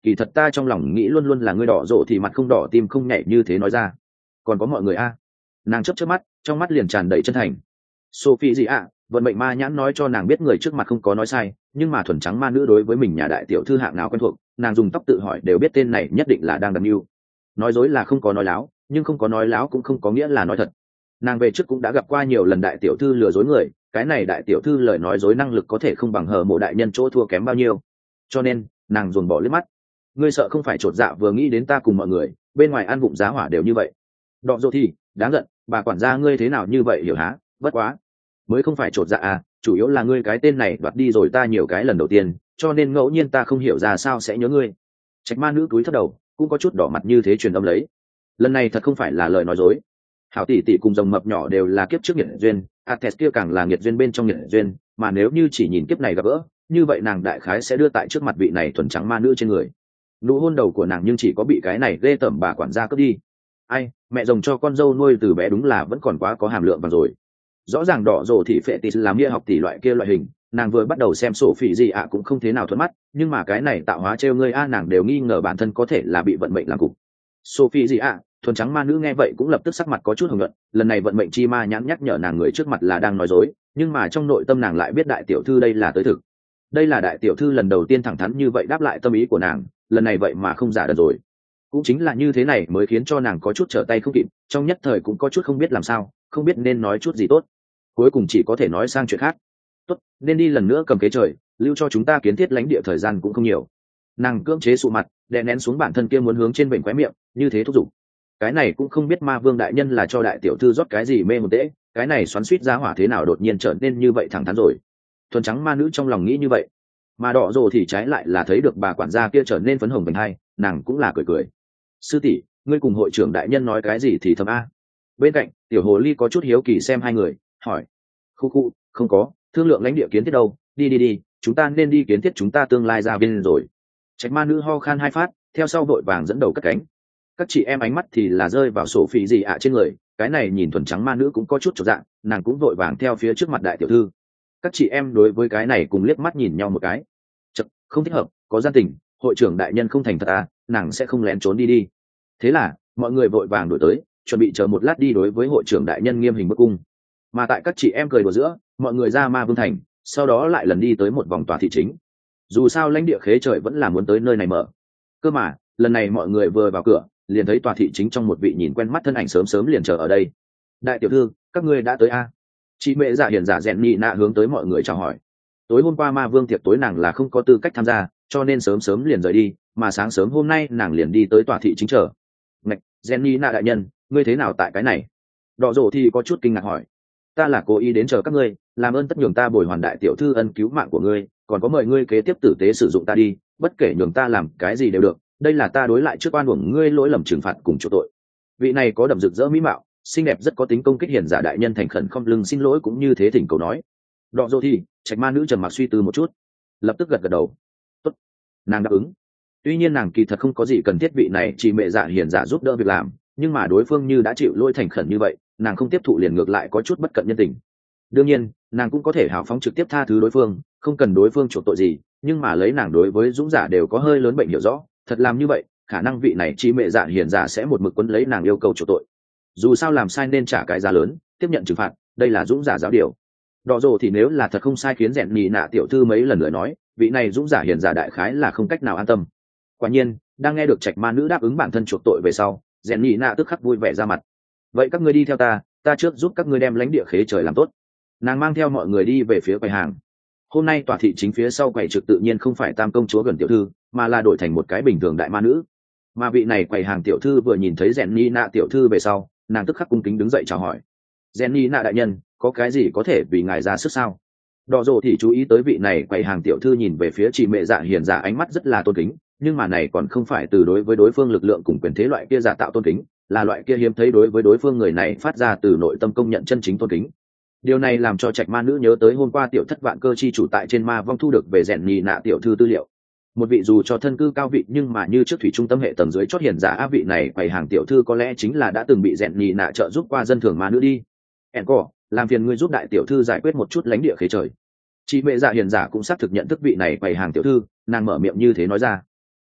kỳ thật ta trong lòng nghĩ luôn luôn là ngươi đỏ rộ thì mặt không đỏ tim không nhảy như thế nói ra. Còn có mọi người a. Nàng chớp chớp mắt, trong mắt liền tràn đầy chân thành. Sophie gì ạ, vận mệnh ma nhãn nói cho nàng biết người trước mặt không có nói sai, nhưng mà thuần trắng ma nữ đối với mình nhà đại tiểu thư hạng nào quen thuộc, nàng dùng tóc tự hỏi đều biết tên này nhất định là đang đâm mưu. Nói dối là không có nói láo, nhưng không có nói láo cũng không có nghĩa là nói thật. Nàng về trước cũng đã gặp qua nhiều lần đại tiểu thư lừa dối người, cái này đại tiểu thư lời nói dối năng lực có thể không bằng hờ mộ đại nhân chỗ thua kém bao nhiêu. Cho nên nàng dồn bỏ liếc mắt. Ngươi sợ không phải chột dạ vừa nghĩ đến ta cùng mọi người bên ngoài ăn vụng giá hỏa đều như vậy. Đọ dỗ thì đáng giận, bà quản gia ngươi thế nào như vậy hiểu há, bất quá mới không phải chột dạ à, chủ yếu là ngươi cái tên này đoạt đi rồi ta nhiều cái lần đầu tiên, cho nên ngẫu nhiên ta không hiểu ra sao sẽ nhớ ngươi. Trạch ma nữ túi thấp đầu cũng có chút đỏ mặt như thế truyền âm lấy. Lần này thật không phải là lời nói dối. Hảo tỷ tỷ cùng rồng mập nhỏ đều là kiếp trước nghiệt duyên, Ates kia càng là nghiệt duyên bên trong nghiệt duyên, mà nếu như chỉ nhìn kiếp này gặp gỡ, như vậy nàng đại khái sẽ đưa tại trước mặt vị này thuần trắng ma nữ trên người. Nụ hôn đầu của nàng nhưng chỉ có bị cái này ghê tởm bà quản gia cướp đi. Ai, mẹ rồng cho con dâu nuôi từ bé đúng là vẫn còn quá có hàm lượng bằng rồi. Rõ ràng đỏ rồ thị phệ tỷ làm bia học tỷ loại kia loại hình, nàng vừa bắt đầu xem sổ phỉ gì ạ cũng không thế nào thuận mắt, nhưng mà cái này tạo hóa trêu ngươi a nàng đều nghi ngờ bản thân có thể là bị vận mệnh làm cục. Sophie gì ạ, thuần trắng ma nữ nghe vậy cũng lập tức sắc mặt có chút hồng nhuận, lần này vận mệnh chi ma nhãn nhắc nhở nàng người trước mặt là đang nói dối, nhưng mà trong nội tâm nàng lại biết đại tiểu thư đây là tới thực. Đây là đại tiểu thư lần đầu tiên thẳng thắn như vậy đáp lại tâm ý của nàng, lần này vậy mà không giả đần rồi. Cũng chính là như thế này mới khiến cho nàng có chút trở tay không kịp, trong nhất thời cũng có chút không biết làm sao, không biết nên nói chút gì tốt. Cuối cùng chỉ có thể nói sang chuyện khác. Tốt, nên đi lần nữa cầm kế trời, lưu cho chúng ta kiến thiết lãnh địa thời gian cũng không nhiều. Nàng cưỡng chế sụ mặt, đè nén xuống bản thân kia muốn hướng trên bệnh khóe miệng, như thế thúc giục. Cái này cũng không biết ma vương đại nhân là cho đại tiểu thư rót cái gì mê một tễ, cái này xoắn suýt ra hỏa thế nào đột nhiên trở nên như vậy thẳng thắn rồi. Thuần trắng ma nữ trong lòng nghĩ như vậy, mà đỏ rồ thì trái lại là thấy được bà quản gia kia trở nên phấn hồng vành hai, nàng cũng là cười cười. Sư tỷ, ngươi cùng hội trưởng đại nhân nói cái gì thì thầm a. Bên cạnh tiểu hồ ly có chút hiếu kỳ xem hai người, hỏi. Khu khu, không có, thương lượng lãnh địa kiến thiết đâu, đi, chúng ta nên đi kiến thiết chúng ta tương lai ra viên rồi. Trạch ma nữ ho khan hai phát, theo sau vội vàng dẫn đầu cất cánh. Các chị em ánh mắt thì là rơi vào sổ phỉ gì ạ trên người, cái này nhìn thuần trắng ma nữ cũng có chút chột dạ, nàng cũng vội vàng theo phía trước mặt đại tiểu thư. Các chị em đối với cái này cùng liếc mắt nhìn nhau một cái. Chật, không thích hợp, có gian tình, hội trưởng đại nhân không thành thật à, nàng sẽ không lén trốn đi. Thế là mọi người vội vàng đuổi tới, chuẩn bị chờ một lát đi đối với hội trưởng đại nhân nghiêm hình bức cung. Mà tại các chị em cười đùa giữa, mọi người ra ma vương thành, sau đó lại lần đi tới một vòng tòa thị chính. Dù sao lãnh địa khế trời vẫn là muốn tới nơi này mở. Cơ mà lần này mọi người vừa vào cửa liền thấy tòa thị chính trong một vị nhìn quen mắt thân ảnh sớm sớm liền chờ ở đây. Đại tiểu thư, các ngươi đã tới a? Chị mẹ giả hiền giả rèn nhị nạ hướng tới mọi người chào hỏi. Tối hôm qua ma vương tiệc tối nàng là không có tư cách tham gia, cho nên sớm sớm liền rời đi, mà sáng sớm hôm nay nàng liền đi tới tòa thị chính chờ. Ngạch, rèn nhị nạ đại nhân, ngươi thế nào tại cái này? Đỏ rồ thì có chút kinh ngạc hỏi. Ta là cố ý đến chờ các ngươi, làm ơn tất nhường ta bồi hoàn đại tiểu thư ân cứu mạng của ngươi, còn có mời ngươi kế tiếp tử tế sử dụng ta đi, bất kể nhường ta làm cái gì đều được, đây là ta đối lại trước oan uổng ngươi lỗi lầm trừng phạt cùng chỗ tội. Vị này có đậm rực rỡ mỹ mạo, xinh đẹp rất có tính công kích hiền giả đại nhân thành khẩn không lưng xin lỗi cũng như thế thỉnh cầu nói. Đọ dô thì trạch ma nữ trầm mặc suy tư một chút, lập tức gật gật đầu. Tốt, nàng đáp ứng. Tuy nhiên nàng kỳ thật không có gì cần thiết vị này chỉ mẹ dạ hiền giả giúp đỡ việc làm, nhưng mà đối phương như đã chịu lỗi thành khẩn như vậy, nàng không tiếp thụ liền ngược lại có chút bất cận nhân tình. Đương nhiên nàng cũng có thể hào phóng trực tiếp tha thứ đối phương, không cần đối phương chuộc tội gì, nhưng mà lấy nàng đối với dũng giả đều có hơi lớn bệnh hiểu rõ, thật làm như vậy khả năng vị này chỉ mẹ dạ hiền giả sẽ một mực quấn lấy nàng yêu cầu chuộc tội. Dù sao làm sai nên trả cái giá lớn, tiếp nhận trừng phạt, đây là dũng giả giáo điều. Đỏ rồ thì nếu là thật không sai khiến rèn nhì nạ tiểu thư mấy lần nữa nói, vị này dũng giả hiền giả đại khái là không cách nào an tâm. Quả nhiên đang nghe được trạch ma nữ đáp ứng bản thân chuộc tội về sau, rèn nhì nạ tức khắc vui vẻ ra mặt. Vậy các ngươi đi theo ta trước giúp các ngươi đem lãnh địa khế trời làm tốt. Nàng mang theo mọi người đi về phía quầy hàng. Hôm nay tòa thị chính phía sau quầy trực tự nhiên không phải tam công chúa gần tiểu thư, mà là đổi thành một cái bình thường đại ma nữ. Mà vị này quầy hàng tiểu thư vừa nhìn thấy rèn nhì nạ tiểu thư về sau, nàng tức khắc cung kính đứng dậy chào hỏi. Rèn nhì nạ đại nhân, có cái gì có thể vì ngài ra sức sao? Đỏ rồ thì chú ý tới vị này quầy hàng tiểu thư nhìn về phía chị mẹ dạ hiền giả ánh mắt rất là tôn kính, nhưng mà này còn không phải từ đối với đối phương lực lượng cùng quyền thế loại kia giả tạo tôn kính, là loại kia hiếm thấy đối với đối phương người này phát ra từ nội tâm công nhận chân chính tôn kính. Điều này làm cho trạch ma nữ nhớ tới hôm qua tiểu thất vạn cơ chi chủ tại trên ma vong thu được về rèn nhì nạ tiểu thư tư liệu. Một vị dù cho thân cư cao vị nhưng mà như trước thủy trung tâm hệ tầng dưới chót hiền giả áp vị này quầy hàng tiểu thư có lẽ chính là đã từng bị rèn nhì nạ trợ giúp qua dân thường ma nữ đi. Enco, làm phiền ngươi giúp đại tiểu thư giải quyết một chút lãnh địa khế trời. Chị mẹ dạ hiền giả cũng xác thực nhận thức vị này quầy hàng tiểu thư, nàng mở miệng như thế nói ra.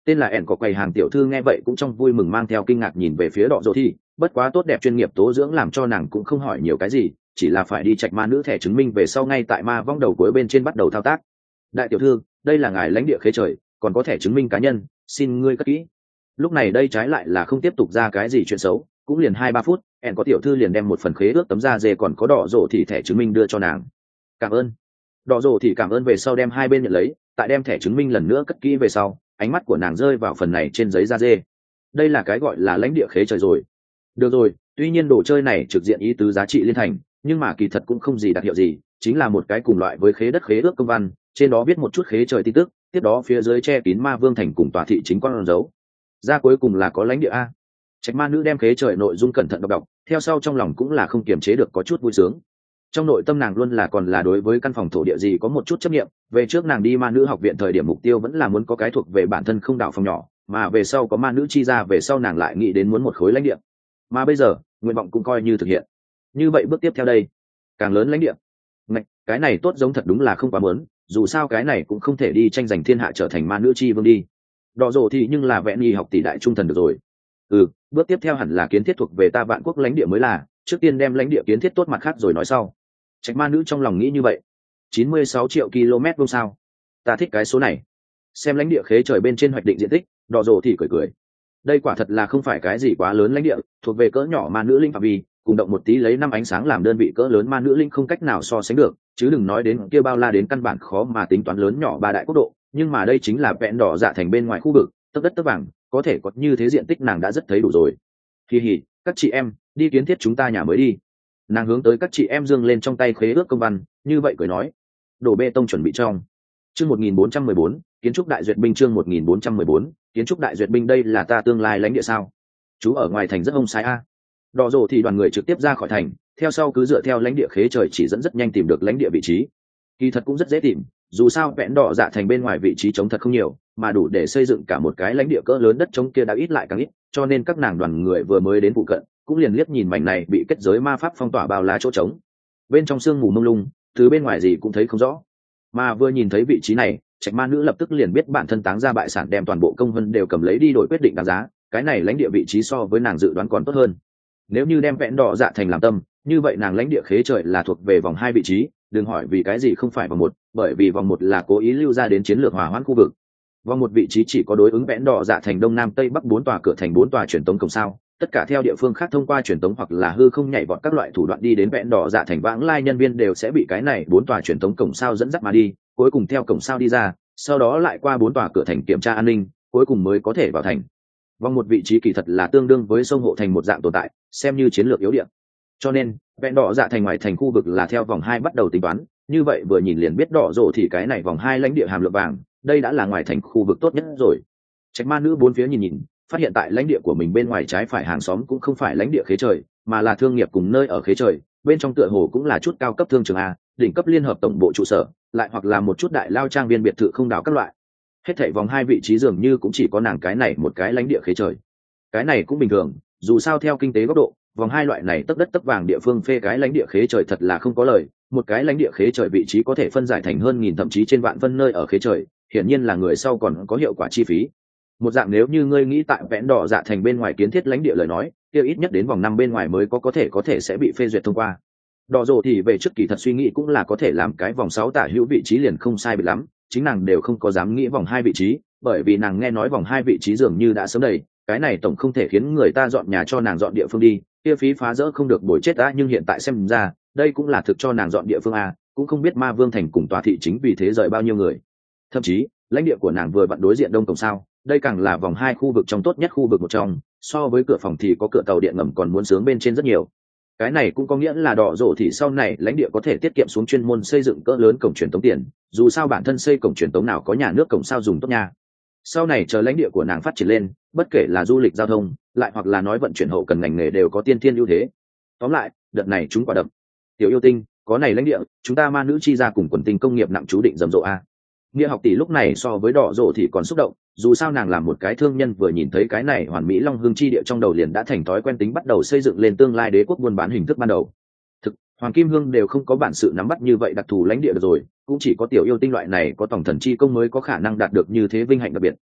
tên là ẻn có quầy hàng tiểu thư nghe vậy cũng trong vui mừng mang theo kinh ngạc nhìn về phía đỏ rộ thì bất quá tốt đẹp chuyên nghiệp tố dưỡng làm cho nàng cũng không hỏi nhiều cái gì, chỉ là phải đi trạch ma nữ thẻ chứng minh về sau ngay tại ma vong đầu cuối bên trên bắt đầu thao tác. Đại tiểu thư, đây là ngài lãnh địa khế trời, còn có thẻ chứng minh cá nhân, xin ngươi cất kỹ. Lúc này đây trái lại là không tiếp tục ra cái gì chuyện xấu, cũng liền 2-3 phút, ẻn có tiểu thư liền đem một phần khế ước tấm da dê còn có đỏ rộ thì thẻ chứng minh đưa cho nàng. Cảm ơn. Đỏ rộ thì cảm ơn về sau đem hai bên nhận lấy, tại đem thẻ chứng minh lần nữa cất kỹ về sau, ánh mắt của nàng rơi vào phần này trên giấy da dê. Đây là cái gọi là lãnh địa khế trời rồi. Được rồi, tuy nhiên đồ chơi này trực diện ý tứ giá trị liên thành, nhưng mà kỳ thật cũng không gì đặc hiệu gì, chính là một cái cùng loại với khế đất khế ước công văn, trên đó viết một chút khế trời tin tức, tiếp đó phía dưới che kín ma vương thành cùng tòa thị chính con dấu. Ra cuối cùng là có lãnh địa a. Trạch ma nữ đem khế trời nội dung cẩn thận đọc, theo sau trong lòng cũng là không kiềm chế được có chút vui sướng. Trong nội tâm nàng luôn là còn là đối với căn phòng thổ địa gì có một chút chấp niệm, về trước nàng đi ma nữ học viện thời điểm mục tiêu vẫn là muốn có cái thuộc về bản thân không đảo phòng nhỏ, mà về sau có ma nữ chi ra về sau nàng lại nghĩ đến muốn một khối lãnh địa. Mà bây giờ, nguyện vọng cũng coi như thực hiện. Như vậy bước tiếp theo đây, càng lớn lãnh địa. Ngạch, cái này tốt giống thật đúng là không quá muốn, dù sao cái này cũng không thể đi tranh giành thiên hạ trở thành ma nữ chi vương đi. Đỏ rồ thì nhưng là vẹn nhi học tỷ đại trung thần được rồi. Bước tiếp theo hẳn là kiến thiết thuộc về ta vạn quốc lãnh địa mới là, trước tiên đem lãnh địa kiến thiết tốt mặt khác rồi nói sau. Trạch ma nữ trong lòng nghĩ như vậy. 96 triệu km vuông sao? Ta thích cái số này. Xem lãnh địa khế trời bên trên hoạch định diện tích, đỏ rồ thì cười cười. Đây quả thật là không phải cái gì quá lớn lãnh địa, thuộc về cỡ nhỏ ma nữ linh phạm vi, cùng động một tí lấy 5 ánh sáng làm đơn vị cỡ lớn ma nữ linh không cách nào so sánh được, chứ đừng nói đến kia bao la đến căn bản khó mà tính toán lớn nhỏ ba đại quốc độ, nhưng mà đây chính là vẹn đỏ dạ thành bên ngoài khu vực, tấc đất tấc vàng, có thể có như thế diện tích nàng đã rất thấy đủ rồi. Hi hi, các chị em, đi kiến thiết chúng ta nhà mới đi. Nàng hướng tới các chị em dương lên trong tay khế ước công văn, như vậy cười nói. Đổ bê tông chuẩn bị trong. Chương 1414, kiến trúc đại duyệt binh chương 1414, kiến trúc đại duyệt binh đây là ta tương lai lãnh địa sao? Chú ở ngoài thành rất hông sai a. Đỏ rồ thì đoàn người trực tiếp ra khỏi thành, theo sau cứ dựa theo lãnh địa khế trời chỉ dẫn rất nhanh tìm được lãnh địa vị trí. Kỳ thật cũng rất dễ tìm, dù sao vẽn đỏ dạ thành bên ngoài vị trí trống thật không nhiều, mà đủ để xây dựng cả một cái lãnh địa cỡ lớn đất trống kia đã ít lại càng ít, cho nên các nàng đoàn người vừa mới đến phụ cận, cũng liền liếc nhìn mảnh này bị kết giới ma pháp phong tỏa bao lá chỗ trống. Bên trong sương mù mông lung, từ bên ngoài gì cũng thấy không rõ. Mà vừa nhìn thấy vị trí này, Trạch ma nữ lập tức liền biết bản thân táng ra bại sản đem toàn bộ công vân đều cầm lấy đi đổi quyết định đáng giá, cái này lãnh địa vị trí so với nàng dự đoán còn tốt hơn. Nếu như đem vẽn đỏ dạ thành làm tâm, như vậy nàng lãnh địa khế trời là thuộc về vòng 2 vị trí, đừng hỏi vì cái gì không phải vòng 1, bởi vì vòng 1 là cố ý lưu ra đến chiến lược hòa hoãn khu vực. Vòng 1 vị trí chỉ có đối ứng vẽn đỏ dạ thành đông nam tây bắc 4 tòa cửa thành 4 tòa truyền tống cổng sao, tất cả theo địa phương khác thông qua truyền tống hoặc là hư không nhảy vọt các loại thủ đoạn đi đến vẽn đỏ dạ thành vãng lai nhân viên đều sẽ bị cái này 4 tòa truyền tống cổng sao dẫn dắt mà đi, cuối cùng theo cổng sao đi ra, sau đó lại qua 4 tòa cửa thành kiểm tra an ninh, cuối cùng mới có thể vào thành. Vòng 1 vị trí kỳ thật là tương đương với sông hộ thành một dạng tồn tại, xem như chiến lược yếu điểm. Cho nên, vẹn đỏ dạ thành ngoài thành khu vực là theo vòng 2 bắt đầu tính toán, như vậy vừa nhìn liền biết đỏ rồ thì cái này vòng 2 lãnh địa hàm lượng vàng, đây đã là ngoài thành khu vực tốt nhất rồi. Trạch ma nữ bốn phía nhìn, phát hiện tại lãnh địa của mình bên ngoài trái phải hàng xóm cũng không phải lãnh địa khế trời, mà là thương nghiệp cùng nơi ở khế trời, bên trong tựa hồ cũng là chút cao cấp thương trường a, đỉnh cấp liên hợp tổng bộ trụ sở, lại hoặc là một chút đại lao trang viên biệt thự không đảo các loại. Hết thảy vòng 2 vị trí dường như cũng chỉ có nàng cái này một cái lãnh địa khế trời. Cái này cũng bình thường, dù sao theo kinh tế góc độ, vòng 2 loại này tấc đất tấc vàng địa phương phê cái lãnh địa khế trời thật là không có lời, một cái lãnh địa khế trời vị trí có thể phân giải thành hơn nghìn thậm chí trên vạn phân nơi ở khế trời, hiển nhiên là người sau còn có hiệu quả chi phí. Một dạng nếu như ngươi nghĩ tại vẽn đỏ dạ thành bên ngoài kiến thiết lãnh địa lời nói, kia ít nhất đến vòng 5 bên ngoài mới có thể sẽ bị phê duyệt thông qua. Đỏ rồ thì về trước kỳ thật suy nghĩ cũng là có thể làm cái vòng 6 tả hữu vị trí liền không sai biệt lắm, chính nàng đều không có dám nghĩ vòng 2 vị trí, bởi vì nàng nghe nói vòng 2 vị trí dường như đã sớm đầy, cái này tổng không thể khiến người ta dọn nhà cho nàng dọn địa phương đi, kia phí phá rỡ không được bồi chết đã, nhưng hiện tại xem ra, đây cũng là thực cho nàng dọn địa phương a, cũng không biết ma vương thành cùng tòa thị chính vì thế rời bao nhiêu người. Thậm chí, lãnh địa của nàng vừa vặn đối diện đông cổng sao, đây càng là vòng 2 khu vực trong tốt nhất khu vực một trong, so với cửa phòng thì có cửa tàu điện ngầm còn muốn sướng bên trên rất nhiều. Cái này cũng có nghĩa là đỏ rổ thì sau này lãnh địa có thể tiết kiệm xuống chuyên môn xây dựng cỡ lớn cổng truyền tống tiền, dù sao bản thân xây cổng truyền tống nào có nhà nước cổng sao dùng tốt nha. Sau này chờ lãnh địa của nàng phát triển lên, bất kể là du lịch giao thông, lại hoặc là nói vận chuyển hậu cần ngành nghề đều có tiên thiên ưu thế. Tóm lại, đợt này chúng quả đậm. Tiểu yêu tinh, có này lãnh địa, chúng ta ma nữ chi ra cùng quần tinh công nghiệp nặng chú định rầm rộ a. Nghĩa học tỷ lúc này so với đỏ rổ thì còn xúc động, dù sao nàng làm một cái thương nhân vừa nhìn thấy cái này hoàn mỹ long hương chi địa trong đầu liền đã thành thói quen tính bắt đầu xây dựng lên tương lai đế quốc buôn bán hình thức ban đầu. Thực, Hoàng Kim Hương đều không có bản sự nắm bắt như vậy đặc thù lãnh địa được rồi, cũng chỉ có tiểu yêu tinh loại này có tổng thần chi công mới có khả năng đạt được như thế vinh hạnh đặc biệt.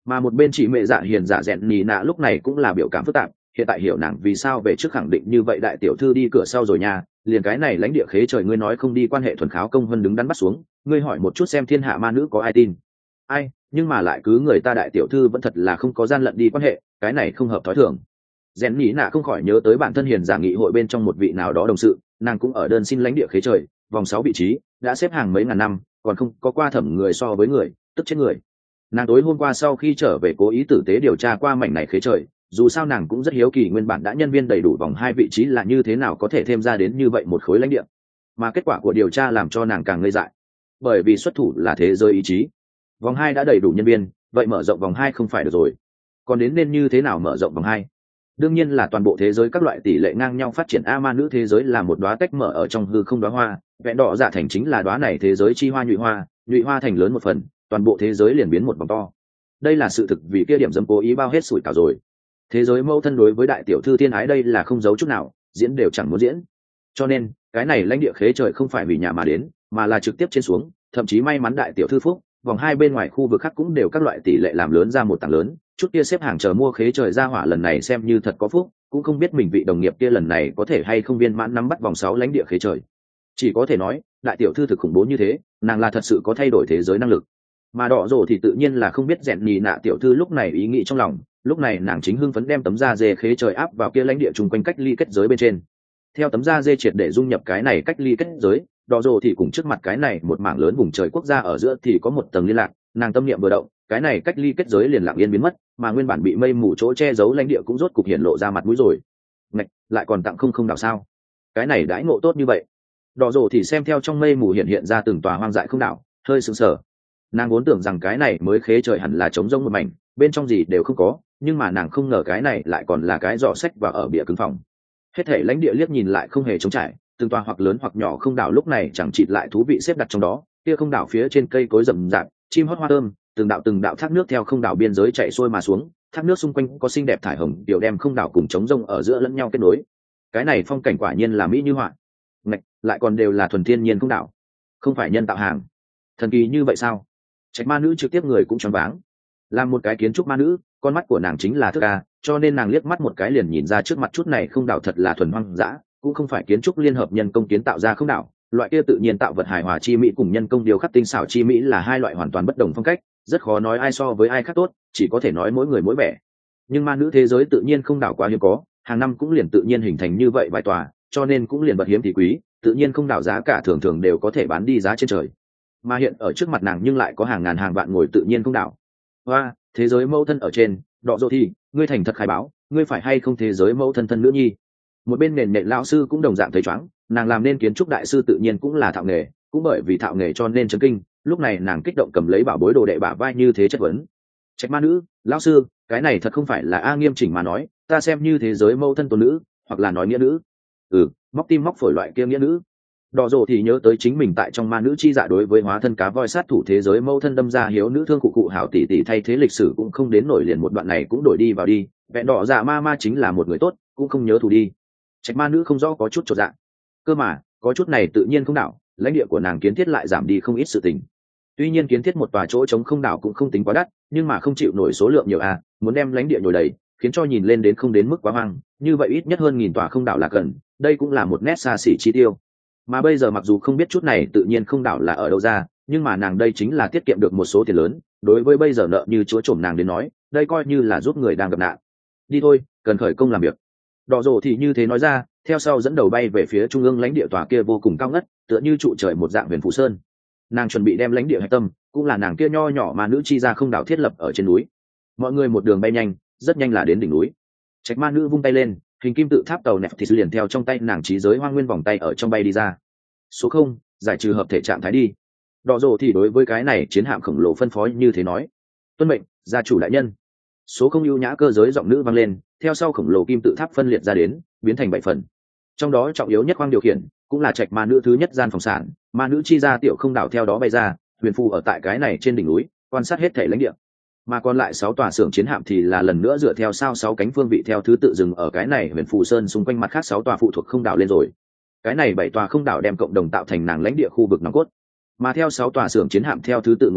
Mà một bên chị mẹ dạ hiền dạ dẹn nhì nạ lúc này cũng là biểu cảm phức tạp, hiện tại hiểu nàng vì sao về trước khẳng định như vậy đại tiểu thư đi cửa sau rồi nha, liền cái này lãnh địa khế trời ngươi nói không đi quan hệ thuần kháo công vân đứng đắn bắt xuống, ngươi hỏi một chút xem thiên hạ ma nữ có ai tin. Ai, nhưng mà lại cứ người ta đại tiểu thư vẫn thật là không có gian lận đi quan hệ, cái này không hợp thói thường. Rèn nhĩ nạ không khỏi nhớ tới bản thân hiền giả nghị hội bên trong một vị nào đó đồng sự, nàng cũng ở đơn xin lãnh địa khế trời, vòng 6 vị trí, đã xếp hàng mấy ngàn năm, còn không có qua thẩm người so với người, tức chết người. Nàng tối hôm qua sau khi trở về cố ý tử tế điều tra qua mảnh này khế trời, dù sao nàng cũng rất hiếu kỳ nguyên bản đã nhân viên đầy đủ vòng 2 vị trí là như thế nào có thể thêm ra đến như vậy một khối lãnh địa. Mà kết quả của điều tra làm cho nàng càng ngây dại. Bởi vì xuất thủ là thế giới ý chí. Vòng 2 đã đầy đủ nhân viên, vậy mở rộng vòng 2 không phải được rồi. Còn đến nên như thế nào mở rộng vòng 2? Đương nhiên là toàn bộ thế giới các loại tỷ lệ ngang nhau phát triển. A ma nữ thế giới là một đóa tách mở ở trong hư không đóa hoa, vẹn đỏ dạ thành chính là đóa này thế giới chi hoa, nhụy hoa thành lớn một phần, toàn bộ thế giới liền biến một vòng to. Đây là sự thực, vì kia điểm dâm cố ý bao hết sủi cảo rồi. Thế giới mâu thân đối với đại tiểu thư thiên ái đây là không giấu chút nào, diễn đều chẳng muốn diễn. Cho nên cái này lãnh địa khế trời không phải vì nhà mà đến, mà là trực tiếp trên xuống, thậm chí may mắn đại tiểu thư phúc, vòng 2 bên ngoài khu vực khác cũng đều các loại tỷ lệ làm lớn ra một tảng lớn, chút kia xếp hàng chờ mua khế trời ra hỏa lần này xem như thật có phúc, cũng không biết mình vị đồng nghiệp kia lần này có thể hay không viên mãn nắm bắt vòng 6 lãnh địa khế trời. Chỉ có thể nói, đại tiểu thư thực khủng bố như thế, nàng là thật sự có thay đổi thế giới năng lực. Mà đỏ rồ thì tự nhiên là không biết rèn nhì nạ tiểu thư lúc này ý nghĩ trong lòng, lúc này nàng chính hưng phấn đem tấm da dê khế trời áp vào kia lãnh địa chung quanh cách ly kết giới bên trên. Theo tấm da dê triệt để dung nhập cái này cách ly kết giới, đỏ rồ thì cùng trước mặt cái này một mảng lớn vùng trời quốc gia ở giữa thì có một tầng liên lạc, nàng tâm niệm vừa động, cái này cách ly kết giới liền lặng yên biến mất, mà nguyên bản bị mây mù chỗ che giấu lãnh địa cũng rốt cục hiện lộ ra mặt mũi rồi. Ngạch, lại còn tặng không đảo sao? Cái này đãi ngộ tốt như vậy. Đỏ rồ thì xem theo trong mây mù hiện ra từng tòa hoang dại không đảo, hơi sững sờ. Nàng vốn tưởng rằng cái này mới khế trời hẳn là trống rỗng một mảnh, bên trong gì đều không có, nhưng mà nàng không ngờ cái này lại còn là cái giỏ sách và ở bìa cứng phòng. Hết thể lãnh địa liếc nhìn lại không hề trống trải, từng tòa hoặc lớn hoặc nhỏ không đảo lúc này chẳng chịt lại thú vị xếp đặt trong đó, kia không đảo phía trên cây cối rậm rạp, chim hót hoa thơm, từng đạo thác nước theo không đảo biên giới chảy xuôi mà xuống, thác nước xung quanh có xinh đẹp thải hồng tiểu đem không đảo cùng trống rông ở giữa lẫn nhau kết nối. Cái này phong cảnh quả nhiên là mỹ như họa. Ngạch, lại còn đều là thuần thiên nhiên không đảo, không phải nhân tạo hàng. Thần kỳ như vậy sao? Trạch ma nữ trực tiếp người cũng choáng váng. Làm một cái kiến trúc ma nữ, con mắt của nàng chính là thức a, cho nên nàng liếc mắt một cái liền nhìn ra trước mặt chút này không đảo thật là thuần hoang dã, cũng không phải kiến trúc liên hợp nhân công kiến tạo ra không đảo, loại kia tự nhiên tạo vật hài hòa chi mỹ cùng nhân công điều khắc tinh xảo chi mỹ là hai loại hoàn toàn bất đồng phong cách, rất khó nói ai so với ai khác tốt, chỉ có thể nói mỗi người mỗi vẻ. Nhưng ma nữ thế giới tự nhiên không đảo quá hiếm có, hàng năm cũng liền tự nhiên hình thành như vậy vài tòa, cho nên cũng liền bật hiếm thì quý, tự nhiên không đảo giá cả thường thường đều có thể bán đi giá trên trời. Mà hiện ở trước mặt nàng nhưng lại có hàng ngàn hàng vạn ngồi tự nhiên không đảo. Hoa, thế giới mẫu thân ở trên, đọ dỗ thì, ngươi thành thật khai báo, ngươi phải hay không thế giới mẫu thân thân nữ nhi? Một bên nền nện lão sư cũng đồng dạng thấy chóng, nàng làm nên kiến trúc đại sư tự nhiên cũng là thạo nghề, cũng bởi vì thạo nghề cho nên chấn kinh, lúc này nàng kích động cầm lấy bảo bối đồ đệ bả vai như thế chất vấn. Trạch ma nữ, lão sư, cái này thật không phải là a nghiêm chỉnh mà nói, ta xem như thế giới mẫu thân tôn nữ, hoặc là nói nghĩa nữ. Móc tim móc phổi loại kia nghĩa nữ. Đỏ rồ thì nhớ tới chính mình tại trong ma nữ chi dạ đối với hóa thân cá voi sát thủ thế giới mâu thân đâm ra hiếu nữ thương cụ cụ hảo tỷ tỷ thay thế lịch sử cũng không đến nổi liền một đoạn này cũng đổi đi vào đi, vẹn đỏ dạ ma chính là một người tốt, cũng không nhớ thủ đi. Trạch ma nữ không rõ có chút chột dạ. Cơ mà, có chút này tự nhiên không đảo, lãnh địa của nàng kiến thiết lại giảm đi không ít sự tình. Tuy nhiên kiến thiết một tòa chỗ trống không đảo cũng không tính quá đắt, nhưng mà không chịu nổi số lượng nhiều muốn đem lãnh địa nhồi đầy, khiến cho nhìn lên đến không đến mức quá hoang, như vậy ít nhất hơn 1000 tòa không đảo là cần, đây cũng là một nét xa xỉ chi tiêu. Mà bây giờ mặc dù không biết chút này tự nhiên không đảo là ở đâu ra, nhưng mà nàng đây chính là tiết kiệm được một số tiền lớn, đối với bây giờ nợ như chúa trổm nàng đến nói, đây coi như là giúp người đang gặp nạn. Đi thôi, cần khởi công làm việc. Đỏ rồ thì như thế nói ra, theo sau dẫn đầu bay về phía trung ương lãnh địa tòa kia vô cùng cao ngất, tựa như trụ trời một dạng huyền phù sơn. Nàng chuẩn bị đem lãnh địa hạch tâm, cũng là nàng kia nho nhỏ mà nữ chi ra không đảo thiết lập ở trên núi. Mọi người một đường bay nhanh, rất nhanh là đến đỉnh núi. Trạch ma nữ vung tay lên, hình kim tự tháp tàu nẹp thì liền theo trong tay nàng trí giới hoang nguyên vòng tay ở trong bay đi ra. Số 0, giải trừ hợp thể trạng thái đi. Đỏ rồ thì đối với cái này chiến hạm khổng lồ phân phối như thế nói. Tuân mệnh, gia chủ đại nhân. Số 0 ưu nhã cơ giới giọng nữ vang lên, theo sau khổng lồ kim tự tháp phân liệt ra đến, biến thành 7 phần. Trong đó trọng yếu nhất khoang điều khiển, cũng là trạch ma nữ thứ nhất gian phòng sản, ma nữ chi ra tiểu không đảo theo đó bay ra, huyền phù ở tại cái này trên đỉnh núi, quan sát hết thể lãnh địa. Mà còn lại 6 tòa xưởng chiến hạm thì là lần nữa dựa theo sao 6 cánh phương vị theo thứ tự dừng ở cái này huyền phù sơn xung quanh mặt khác 6 tòa phụ thuộc không đảo lên rồi. Cái này 7 tòa không đảo đem cộng đồng tạo thành nàng lãnh địa khu vực nòng cốt. Mà theo 6 tòa xưởng chiến hạm theo thứ tự ngồi xuống,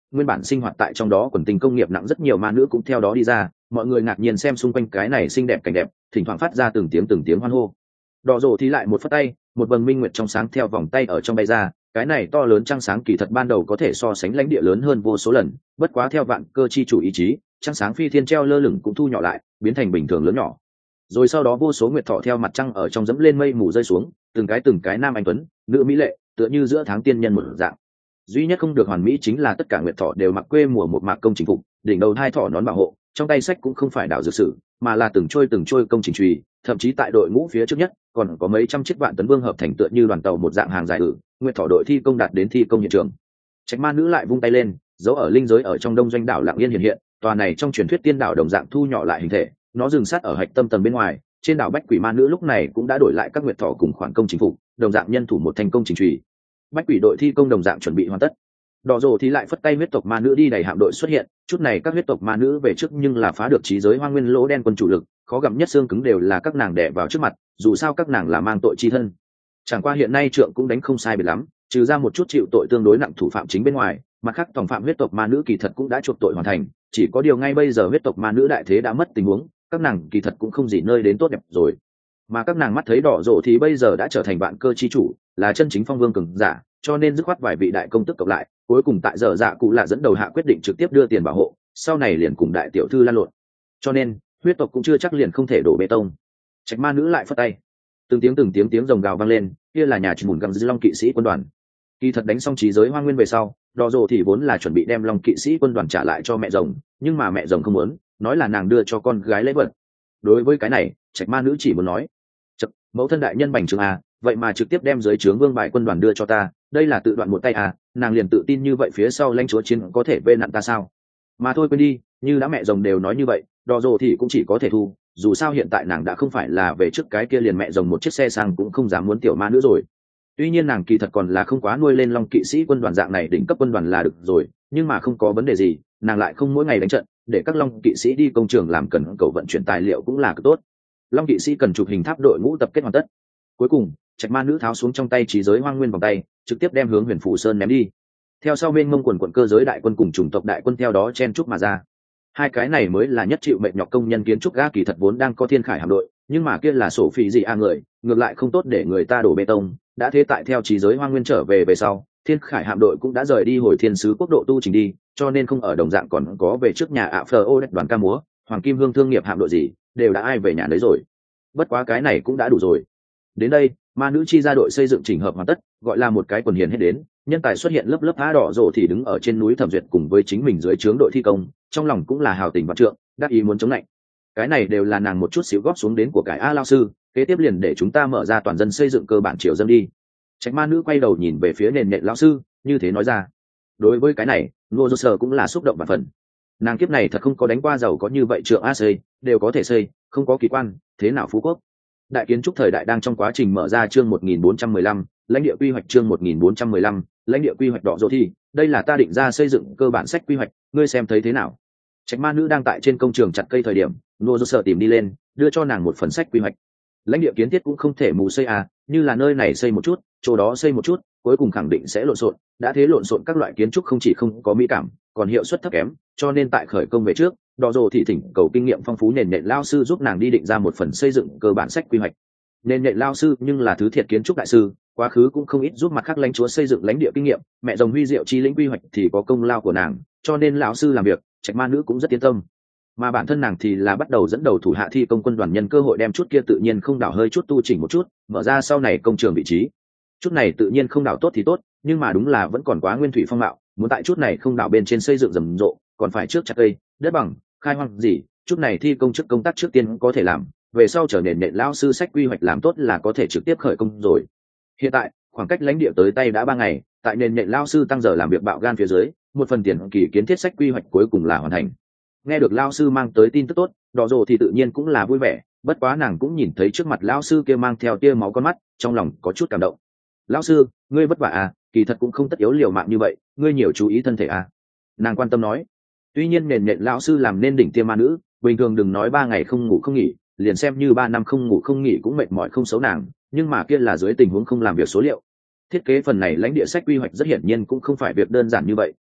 nguyên bản sinh hoạt tại trong đó quần tình công nghiệp nặng rất nhiều ma nữ cũng theo đó đi ra, mọi người ngạc nhiên xem xung quanh cái này xinh đẹp cảnh đẹp, thỉnh thoảng phát ra từng tiếng hoan hô. Đỏ rồ thì lại một phất tay, một vầng minh nguyệt trong sáng theo vòng tay ở trong bay ra, cái này to lớn trăng sáng kỳ thật ban đầu có thể so sánh lãnh địa lớn hơn vô số lần, bất quá theo vạn cơ chi chủ ý chí, trăng sáng phi thiên treo lơ lửng cũng thu nhỏ lại, biến thành bình thường lớn nhỏ. Rồi sau đó vô số nguyệt thọ theo mặt trăng ở trong dẫm lên mây mù rơi xuống, từng cái nam anh tuấn, nữ mỹ lệ, tựa như giữa tháng tiên nhân một dạng. Duy nhất không được hoàn mỹ chính là tất cả nguyệt thọ đều mặc quê mùa một mạc công trình phục, đỉnh đầu hai thọ nón bảo hộ, trong tay sách cũng không phải đảo dược sử, mà là từng trôi công trình chùy, thậm chí tại đội ngũ phía trước nhất còn có mấy trăm chiếc vạn tấn vương hợp thành tựa như đoàn tàu một dạng hàng dài nguyệt thọ đội thi công đạt đến thi công hiện trường. Trạch ma nữ lại vung tay lên, dấu ở linh giới ở trong đông doanh đảo lặng yên hiện, tòa này trong truyền thuyết tiên đảo đồng dạng thu nhỏ lại hình thể, nó dừng sát ở hạch tâm tầng bên ngoài. Trên đảo bách quỷ ma nữ lúc này cũng đã đổi lại các nguyệt thọ cùng khoản công chính phục, đồng dạng nhân thủ một thành công trình chùy. Bách quỷ đội thi công đồng dạng chuẩn bị hoàn tất. Đỏ rồ thì lại phất tay huyết tộc ma nữ đi đẩy hạm đội xuất hiện, chút này các huyết tộc ma nữ về trước nhưng là phá được trí giới hoang nguyên lỗ đen quân chủ lực, khó gặm nhất xương cứng đều là các nàng đè vào trước mặt, dù sao các nàng là mang tội chi thân. Chẳng qua hiện nay trượng cũng đánh không sai biệt lắm, trừ ra một chút chịu tội tương đối nặng thủ phạm chính bên ngoài, mặt khác tổng phạm huyết tộc ma nữ kỳ thật cũng đã chuộc tội hoàn thành, chỉ có điều ngay bây giờ huyết tộc ma nữ đại thế đã mất tình huống, các nàng kỳ thật cũng không gì nơi đến tốt đẹp rồi. Mà các nàng mắt thấy đỏ rồ thì bây giờ đã trở thành vạn cơ chi chủ, là chân chính phong vương cường giả, cho nên dứt khoát vài vị đại công tức cộng lại, cuối cùng tại giờ dạ cụ là dẫn đầu hạ quyết định trực tiếp đưa tiền bảo hộ, sau này liền cùng đại tiểu thư lan lộn. Cho nên huyết tộc cũng chưa chắc liền không thể đổ bê tông. Trạch ma nữ lại phất tay, từng tiếng rồng gào vang lên, kia là nhà chủ mùn găm dư long kỵ sĩ quân đoàn. Kỳ thật đánh xong trí giới hoang nguyên về sau, đỏ rồ thì vốn là chuẩn bị đem long kỵ sĩ quân đoàn trả lại cho mẹ rồng, nhưng mà mẹ rồng không muốn, nói là nàng đưa cho con gái lễ vật. Đối với cái này, Trạch ma nữ chỉ muốn nói, chật, mẫu thân đại nhân bành trướng à, vậy mà trực tiếp đem dưới trướng vương bại quân đoàn đưa cho ta, đây là tự đoạn một tay à, nàng liền tự tin như vậy phía sau lãnh chúa chiến có thể vê nặn ta sao? Mà thôi quên đi, như đã mẹ rồng đều nói như vậy, đỏ rồ thì cũng chỉ có thể thu, dù sao hiện tại nàng đã không phải là về trước cái kia liền mẹ rồng một chiếc xe sang cũng không dám muốn tiểu ma nữa rồi. Tuy nhiên nàng kỳ thật còn là không quá nuôi lên long kỵ sĩ quân đoàn dạng này đỉnh cấp quân đoàn là được rồi, nhưng mà không có vấn đề gì, nàng lại không mỗi ngày đánh trận, để các long kỵ sĩ đi công trường làm cần cầu vận chuyển tài liệu cũng là cực tốt. Long kỵ sĩ cần chụp hình tháp đội ngũ tập kết hoàn tất. Cuối cùng Trạch ma nữ tháo xuống trong tay trí giới hoang nguyên vòng tay, trực tiếp đem hướng Huyền Phủ Sơn ném đi. Theo sau bên mông quần quận cơ giới đại quân cùng chủng tộc đại quân theo đó chen chúc mà ra. Hai cái này mới là nhất chịu mệnh nhọc công nhân kiến trúc ga kỳ thật vốn đang có thiên khải hạm đội, nhưng mà kia là sổ phỉ gì người, ngược lại không tốt để người ta đổ bê tông, đã thế tại theo trí giới hoang nguyên trở về sau, thiên khải hạm đội cũng đã rời đi hồi thiên sứ quốc độ tu trình đi, cho nên không ở đồng dạng còn có về trước nhà ạ phờ ô đoàn ca múa, hoàng kim hương thương nghiệp hạm đội gì, đều đã ai về nhà đấy rồi. Bất quá cái này cũng đã đủ rồi. Đến đây, ma nữ chi ra đội xây dựng chỉnh hợp hoàn tất, gọi là một cái quần hiền hết đến, nhân tài xuất hiện lớp lớp há đỏ rồ thì đứng ở trên núi thẩm duyệt cùng với chính mình dưới trướng đội thi công, trong lòng cũng là hào tình vạn trượng, đắc ý muốn chống lạnh. Cái này đều là nàng một chút xíu góp xuống đến của cải a lao sư, kế tiếp liền để chúng ta mở ra toàn dân xây dựng cơ bản triều dân đi. Trạch ma nữ quay đầu nhìn về phía nền nện lão sư, như thế nói ra. Đối với cái này, Ngô Dô Sở cũng là xúc động và phần. Nàng kiếp này thật không có đánh qua giàu có như vậy trượng a xây, đều có thể xây, không có kỳ quan, thế nào phú quốc. Đại kiến trúc thời đại đang trong quá trình mở ra chương 1415, lãnh địa quy hoạch chương 1415, lãnh địa quy hoạch đỏ rồ thi, đây là ta định ra xây dựng cơ bản sách quy hoạch, ngươi xem thấy thế nào? Trạch ma nữ đang tại trên công trường chặt cây thời điểm, Ngô Dô Sở tìm đi lên, đưa cho nàng một phần sách quy hoạch. Lãnh địa kiến thiết cũng không thể mù xây à, như là nơi này xây một chút, chỗ đó xây một chút, cuối cùng khẳng định sẽ lộn xộn, đã thế lộn xộn các loại kiến trúc không chỉ không có mỹ cảm, còn hiệu suất thấp kém, cho nên tại khởi công về trước, đỏ rồ thì thỉnh cầu kinh nghiệm phong phú nền nện lao sư giúp nàng đi định ra một phần xây dựng cơ bản sách quy hoạch. Nền nện lao sư nhưng là thứ thiệt kiến trúc đại sư, quá khứ cũng không ít giúp mặt khác lãnh chúa xây dựng lãnh địa kinh nghiệm, mẹ rồng huy diệu chi lĩnh quy hoạch thì có công lao của nàng, cho nên lão sư làm việc, Trạch ma nữ cũng rất yên tâm. Mà bản thân nàng thì là bắt đầu dẫn đầu thủ hạ thi công quân đoàn nhân cơ hội đem chút kia tự nhiên không đảo hơi chút tu chỉnh một chút, mở ra sau này công trường vị trí. Chút này tự nhiên không đảo tốt thì tốt, nhưng mà đúng là vẫn còn quá nguyên thủy phong mạo, muốn tại chút này không đảo bên trên xây dựng rầm rộ, còn phải trước chặt cây, đất bằng, khai hoang gì, chút này thi công trước công tác trước tiên có thể làm, về sau trở nền nện lão sư sách quy hoạch làm tốt là có thể trực tiếp khởi công rồi. Hiện tại, khoảng cách lãnh địa tới tay đã 3 ngày, tại nền nện lão sư tăng giờ làm việc bạo gan phía dưới, một phần tiền kỳ kiến thiết sách quy hoạch cuối cùng là hoàn thành. Nghe được lão sư mang tới tin tức tốt, đỏ rồ thì tự nhiên cũng là vui vẻ, bất quá nàng cũng nhìn thấy trước mặt lão sư kia mang theo tia máu con mắt, trong lòng có chút cảm động. Lão sư, ngươi vất vả à, kỳ thật cũng không tất yếu liều mạng như vậy, ngươi nhiều chú ý thân thể à. Nàng quan tâm nói. Tuy nhiên nền nện lão sư làm nên đỉnh tiêm ma nữ, bình thường đừng nói 3 ngày không ngủ không nghỉ, liền xem như 3 năm không ngủ không nghỉ cũng mệt mỏi không xấu nàng, nhưng mà kia là dưới tình huống không làm việc số liệu. Thiết kế phần này lãnh địa sách quy hoạch rất hiển nhiên cũng không phải việc đơn giản như vậy,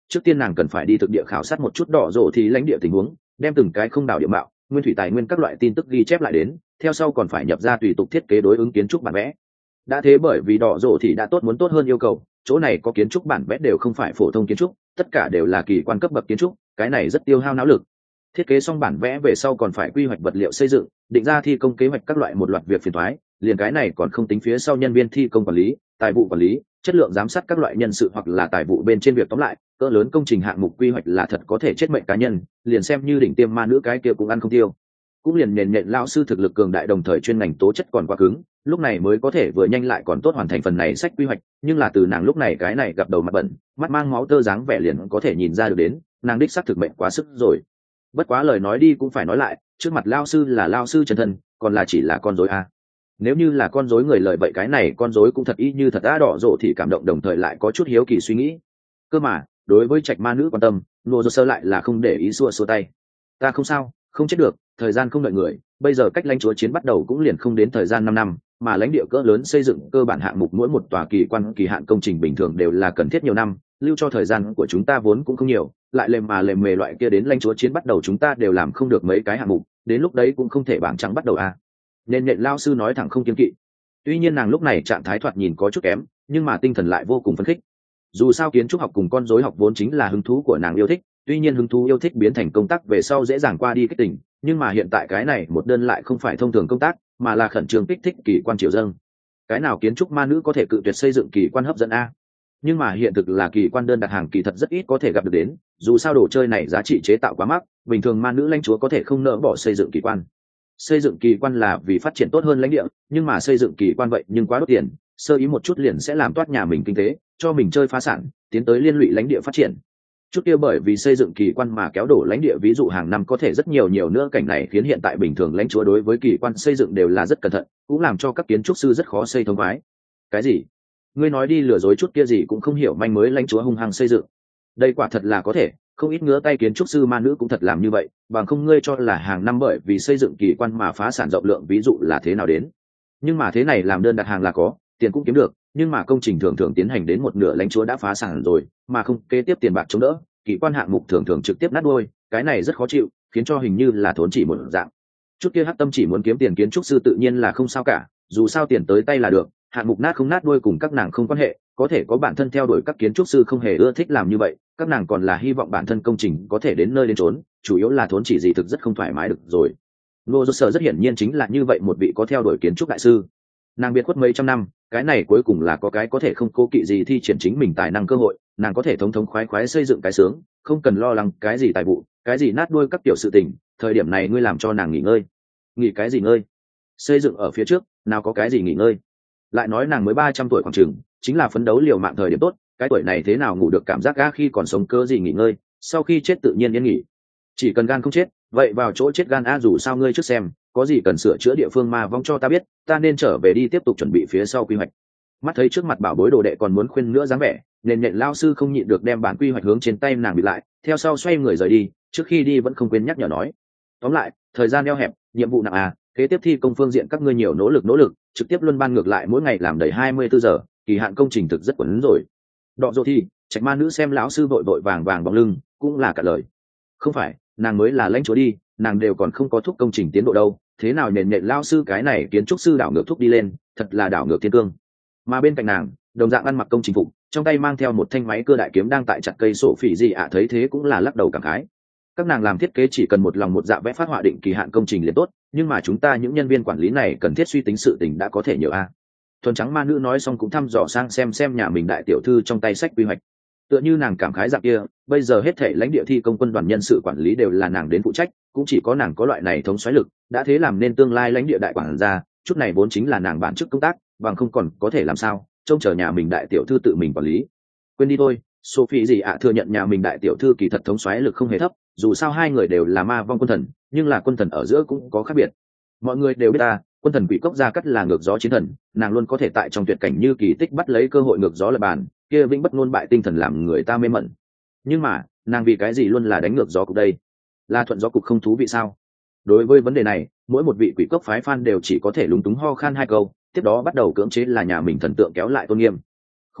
trước tiên nàng cần phải đi thực địa khảo sát một chút đỏ rổ thì lãnh địa tình huống, đem từng cái không đảo địa mạo, nguyên thủy tài nguyên các loại tin tức ghi chép lại đến, theo sau còn phải nhập ra tùy tục thiết kế đối ứng kiến trúc bản vẽ. Đã thế bởi vì đỏ rổ thì đã tốt muốn tốt hơn yêu cầu, chỗ này có kiến trúc bản vẽ đều không phải phổ thông kiến trúc, tất cả đều là kỳ quan cấp bậc kiến trúc, cái này rất tiêu hao não lực. Thiết kế xong bản vẽ về sau còn phải quy hoạch vật liệu xây dựng, định ra thi công kế hoạch các loại một loạt việc phiền toái, liền cái này còn không tính phía sau nhân viên thi công quản lý, tài vụ quản lý, chất lượng giám sát các loại nhân sự hoặc là tài vụ bên trên việc tóm lại, cỡ lớn công trình hạng mục quy hoạch là thật có thể chết mệnh cá nhân, liền xem như đỉnh tiêm ma nữ cái kia cũng ăn không tiêu. Cũng liền nền nhện lão sư thực lực cường đại đồng thời chuyên ngành tố chất còn quá cứng, lúc này mới có thể vừa nhanh lại còn tốt hoàn thành phần này sách quy hoạch, nhưng là từ nàng lúc này cái này gặp đầu mặt bẩn, mắt mang máu tơ dáng vẻ liền có thể nhìn ra được đến, nàng đích xác thực mệnh quá sức rồi. Bất quá lời nói đi cũng phải nói lại, trước mặt lao sư là lao sư chân thân, còn là chỉ là con rối à. Nếu như là con rối người lời vậy cái này con rối cũng thật y như thật đã đỏ rộ thì cảm động đồng thời lại có chút hiếu kỳ suy nghĩ. Cơ mà, đối với trạch ma nữ quan tâm, nô dô sơ lại là không để ý xua tay. Ta không sao, không chết được, thời gian không đợi người, bây giờ cách lãnh chúa chiến bắt đầu cũng liền không đến thời gian 5 năm, mà lãnh địa cỡ lớn xây dựng cơ bản hạng mục mỗi một tòa kỳ quan kỳ hạn công trình bình thường đều là cần thiết nhiều năm, lưu cho thời gian của chúng ta vốn cũng không nhiều, lại lềm mề loại kia đến lãnh chúa chiến bắt đầu chúng ta đều làm không được mấy cái hạng mục, đến lúc đấy cũng không thể bảng trắng bắt đầu à. Nên nhện lao sư nói thẳng không kiêng kỵ. Tuy nhiên nàng lúc này trạng thái thoạt nhìn có chút kém, nhưng mà tinh thần lại vô cùng phấn khích. Dù sao kiến trúc học cùng con rối học vốn chính là hứng thú của nàng yêu thích, tuy nhiên hứng thú yêu thích biến thành công tác về sau dễ dàng qua đi kích tỉnh, nhưng mà hiện tại cái này một đơn lại không phải thông thường công tác, mà là khẩn trương kích thích kỳ quan triều dâng. Cái nào kiến trúc ma nữ có thể cự tuyệt xây dựng kỳ quan hấp dẫn a? Nhưng mà hiện thực là kỳ quan đơn đặt hàng kỳ thật rất ít có thể gặp được đến, dù sao đồ chơi này giá trị chế tạo quá mắc, bình thường ma nữ lãnh chúa có thể không nỡ bỏ xây dựng kỳ quan. Xây dựng kỳ quan là vì phát triển tốt hơn lãnh địa, nhưng mà xây dựng kỳ quan vậy nhưng quá đốt tiền, sơ ý một chút liền sẽ làm toát nhà mình kinh tế, cho mình chơi phá sản, tiến tới liên lụy lãnh địa phát triển. Chút kia bởi vì xây dựng kỳ quan mà kéo đổ lãnh địa ví dụ hàng năm có thể rất nhiều nữa, cảnh này khiến hiện tại bình thường lãnh chúa đối với kỳ quan xây dựng đều là rất cẩn thận, cũng làm cho các kiến trúc sư rất khó xây thông khoái. Cái gì? Ngươi nói đi lừa dối chút kia gì cũng không hiểu manh mới lãnh chúa hung hăng xây dựng. Đây quả thật là có thể, không ít ngứa tay kiến trúc sư ma nữ cũng thật làm như vậy, bằng không ngươi cho là hàng năm bởi vì xây dựng kỳ quan mà phá sản rộng lượng ví dụ là thế nào đến. Nhưng mà thế này làm đơn đặt hàng là có, tiền cũng kiếm được, nhưng mà công trình thường thường tiến hành đến một nửa lãnh chúa đã phá sản rồi, mà không kế tiếp tiền bạc chống đỡ, kỳ quan hạng mục thường thường trực tiếp nát đuôi, cái này rất khó chịu, khiến cho hình như là thốn chỉ một dạng. Chút kia hắc tâm chỉ muốn kiếm tiền kiến trúc sư tự nhiên là không sao cả, dù sao tiền tới tay là được, hạng mục nát không nát đuôi cùng các nàng không quan hệ, có thể có bản thân theo đuổi các kiến trúc sư không hề ưa thích làm như vậy, các nàng còn là hy vọng bản thân công trình có thể đến nơi đến chốn, chủ yếu là thốn chỉ gì thực rất không thoải mái được rồi. Ngô Dô Sở rất hiển nhiên chính là như vậy một vị có theo đuổi kiến trúc đại sư. Nàng biệt khuất mấy trăm năm, cái này cuối cùng là có cái có thể không cố kỵ gì thi triển chính mình tài năng cơ hội, nàng có thể thống thống khoái khoái xây dựng cái sướng, không cần lo lắng cái gì tài vụ, cái gì nát đuôi các tiểu sự tình, thời điểm này ngươi làm cho nàng nghỉ ngơi. Nghỉ cái gì ngơi? Xây dựng ở phía trước, nào có cái gì nghỉ ngơi. Lại nói nàng mới 300 tuổi khoảng chừng, chính là phấn đấu liều mạng thời điểm tốt, cái tuổi này thế nào ngủ được cảm giác ga khi còn sống cơ gì nghỉ ngơi, sau khi chết tự nhiên yên nghỉ. Chỉ cần gan không chết, vậy vào chỗ chết gan a, dù sao ngươi trước xem, có gì cần sửa chữa địa phương mà vong cho ta biết, ta nên trở về đi tiếp tục chuẩn bị phía sau quy hoạch. Mắt thấy trước mặt bảo bối đồ đệ còn muốn khuyên nữa dáng vẻ, nên nhện lao sư không nhịn được đem bản quy hoạch hướng trên tay nàng bị lại, theo sau xoay người rời đi, trước khi đi vẫn không quên nhắc nhở nói. Tóm lại, thời gian eo hẹp, nhiệm vụ nặng à, kế tiếp thi công phương diện các ngươi nhiều nỗ lực, trực tiếp luân ban ngược lại mỗi ngày làm đầy 24 giờ, kỳ hạn công trình thực rất quẩn rồi. Đọ dỗ thi, trạch ma nữ xem lão sư vội vàng bóng lưng, cũng là cả lời. Không phải, nàng mới là lãnh chúa đi, nàng đều còn không có thúc công trình tiến độ đâu, thế nào nền nện lao sư cái này kiến trúc sư đảo ngược thúc đi lên, thật là đảo ngược thiên cương. Mà bên cạnh nàng, đồng dạng ăn mặc công trình phục, trong tay mang theo một thanh máy cưa đại kiếm đang tại chặt cây sổ phỉ gì ạ, thấy thế cũng là lắc đầu cảm khái. Các nàng làm thiết kế chỉ cần một lòng một dạ vẽ phát họa định kỳ hạn công trình liền tốt, nhưng mà chúng ta những nhân viên quản lý này cần thiết suy tính sự tình đã có thể nhiều a. Thuần trắng ma nữ nói xong cũng thăm dò sang xem nhà mình đại tiểu thư trong tay sách quy hoạch. Tựa như nàng cảm khái dạng kia, bây giờ hết thể lãnh địa thi công quân đoàn nhân sự quản lý đều là nàng đến phụ trách, cũng chỉ có nàng có loại này thống soái lực, đã thế làm nên tương lai lãnh địa đại quản gia, chút này vốn chính là nàng bản chức công tác, bằng không còn có thể làm sao, trông chờ nhà mình đại tiểu thư tự mình quản lý. Quên đi thôi, Sophie gì ạ thừa nhận nhà mình đại tiểu thư kỳ thật thống soái lực không hề thấp, dù sao hai người đều là ma vong quân thần, nhưng là quân thần ở giữa cũng có khác biệt. Mọi người đều biết ta, quân thần quỷ cốc gia cắt là ngược gió chiến thần, nàng luôn có thể tại trong tuyệt cảnh như kỳ tích bắt lấy cơ hội ngược gió lập bàn, kia vĩnh bất ngôn bại tinh thần làm người ta mê mẩn. Nhưng mà, nàng vì cái gì luôn là đánh ngược gió cục đây? Là thuận gió cục không thú vị sao? Đối với vấn đề này, mỗi một vị quỷ cốc phái fan đều chỉ có thể lúng túng ho khan hai câu, tiếp đó bắt đầu cưỡng chế là nhà mình thần tượng kéo lại tôn nghiêm. Khu khu,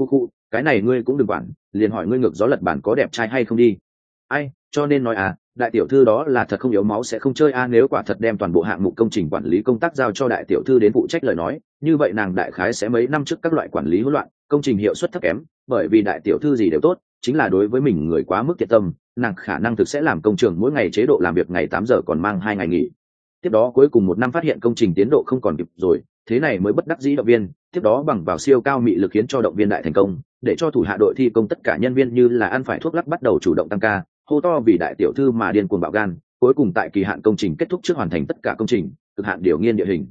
cái này ngươi cũng đừng quản, liền hỏi ngươi ngược gió lật bản có đẹp trai hay không đi. Ai, cho nên nói đại tiểu thư đó là thật không yếu máu sẽ không chơi nếu quả thật đem toàn bộ hạng mục công trình quản lý công tác giao cho đại tiểu thư đến phụ trách lời nói, như vậy nàng đại khái sẽ mấy năm trước các loại quản lý hỗn loạn, công trình hiệu suất thấp kém, bởi vì đại tiểu thư gì đều tốt, chính là đối với mình người quá mức thiện tâm, nàng khả năng thực sẽ làm công trường mỗi ngày chế độ làm việc ngày 8 giờ còn mang 2 ngày nghỉ. Tiếp đó cuối cùng 1 năm phát hiện công trình tiến độ không còn kịp rồi, thế này mới bất đắc dĩ động viên, tiếp đó bằng vào siêu cao mị lực khiến cho động viên đại thành công, để cho thủ hạ đội thi công tất cả nhân viên như là ăn phải thuốc lắc bắt đầu chủ động tăng ca, hô to vì đại tiểu thư mà điên cuồng bạo gan, cuối cùng tại kỳ hạn công trình kết thúc trước hoàn thành tất cả công trình, cực hạn điều nghiên địa hình.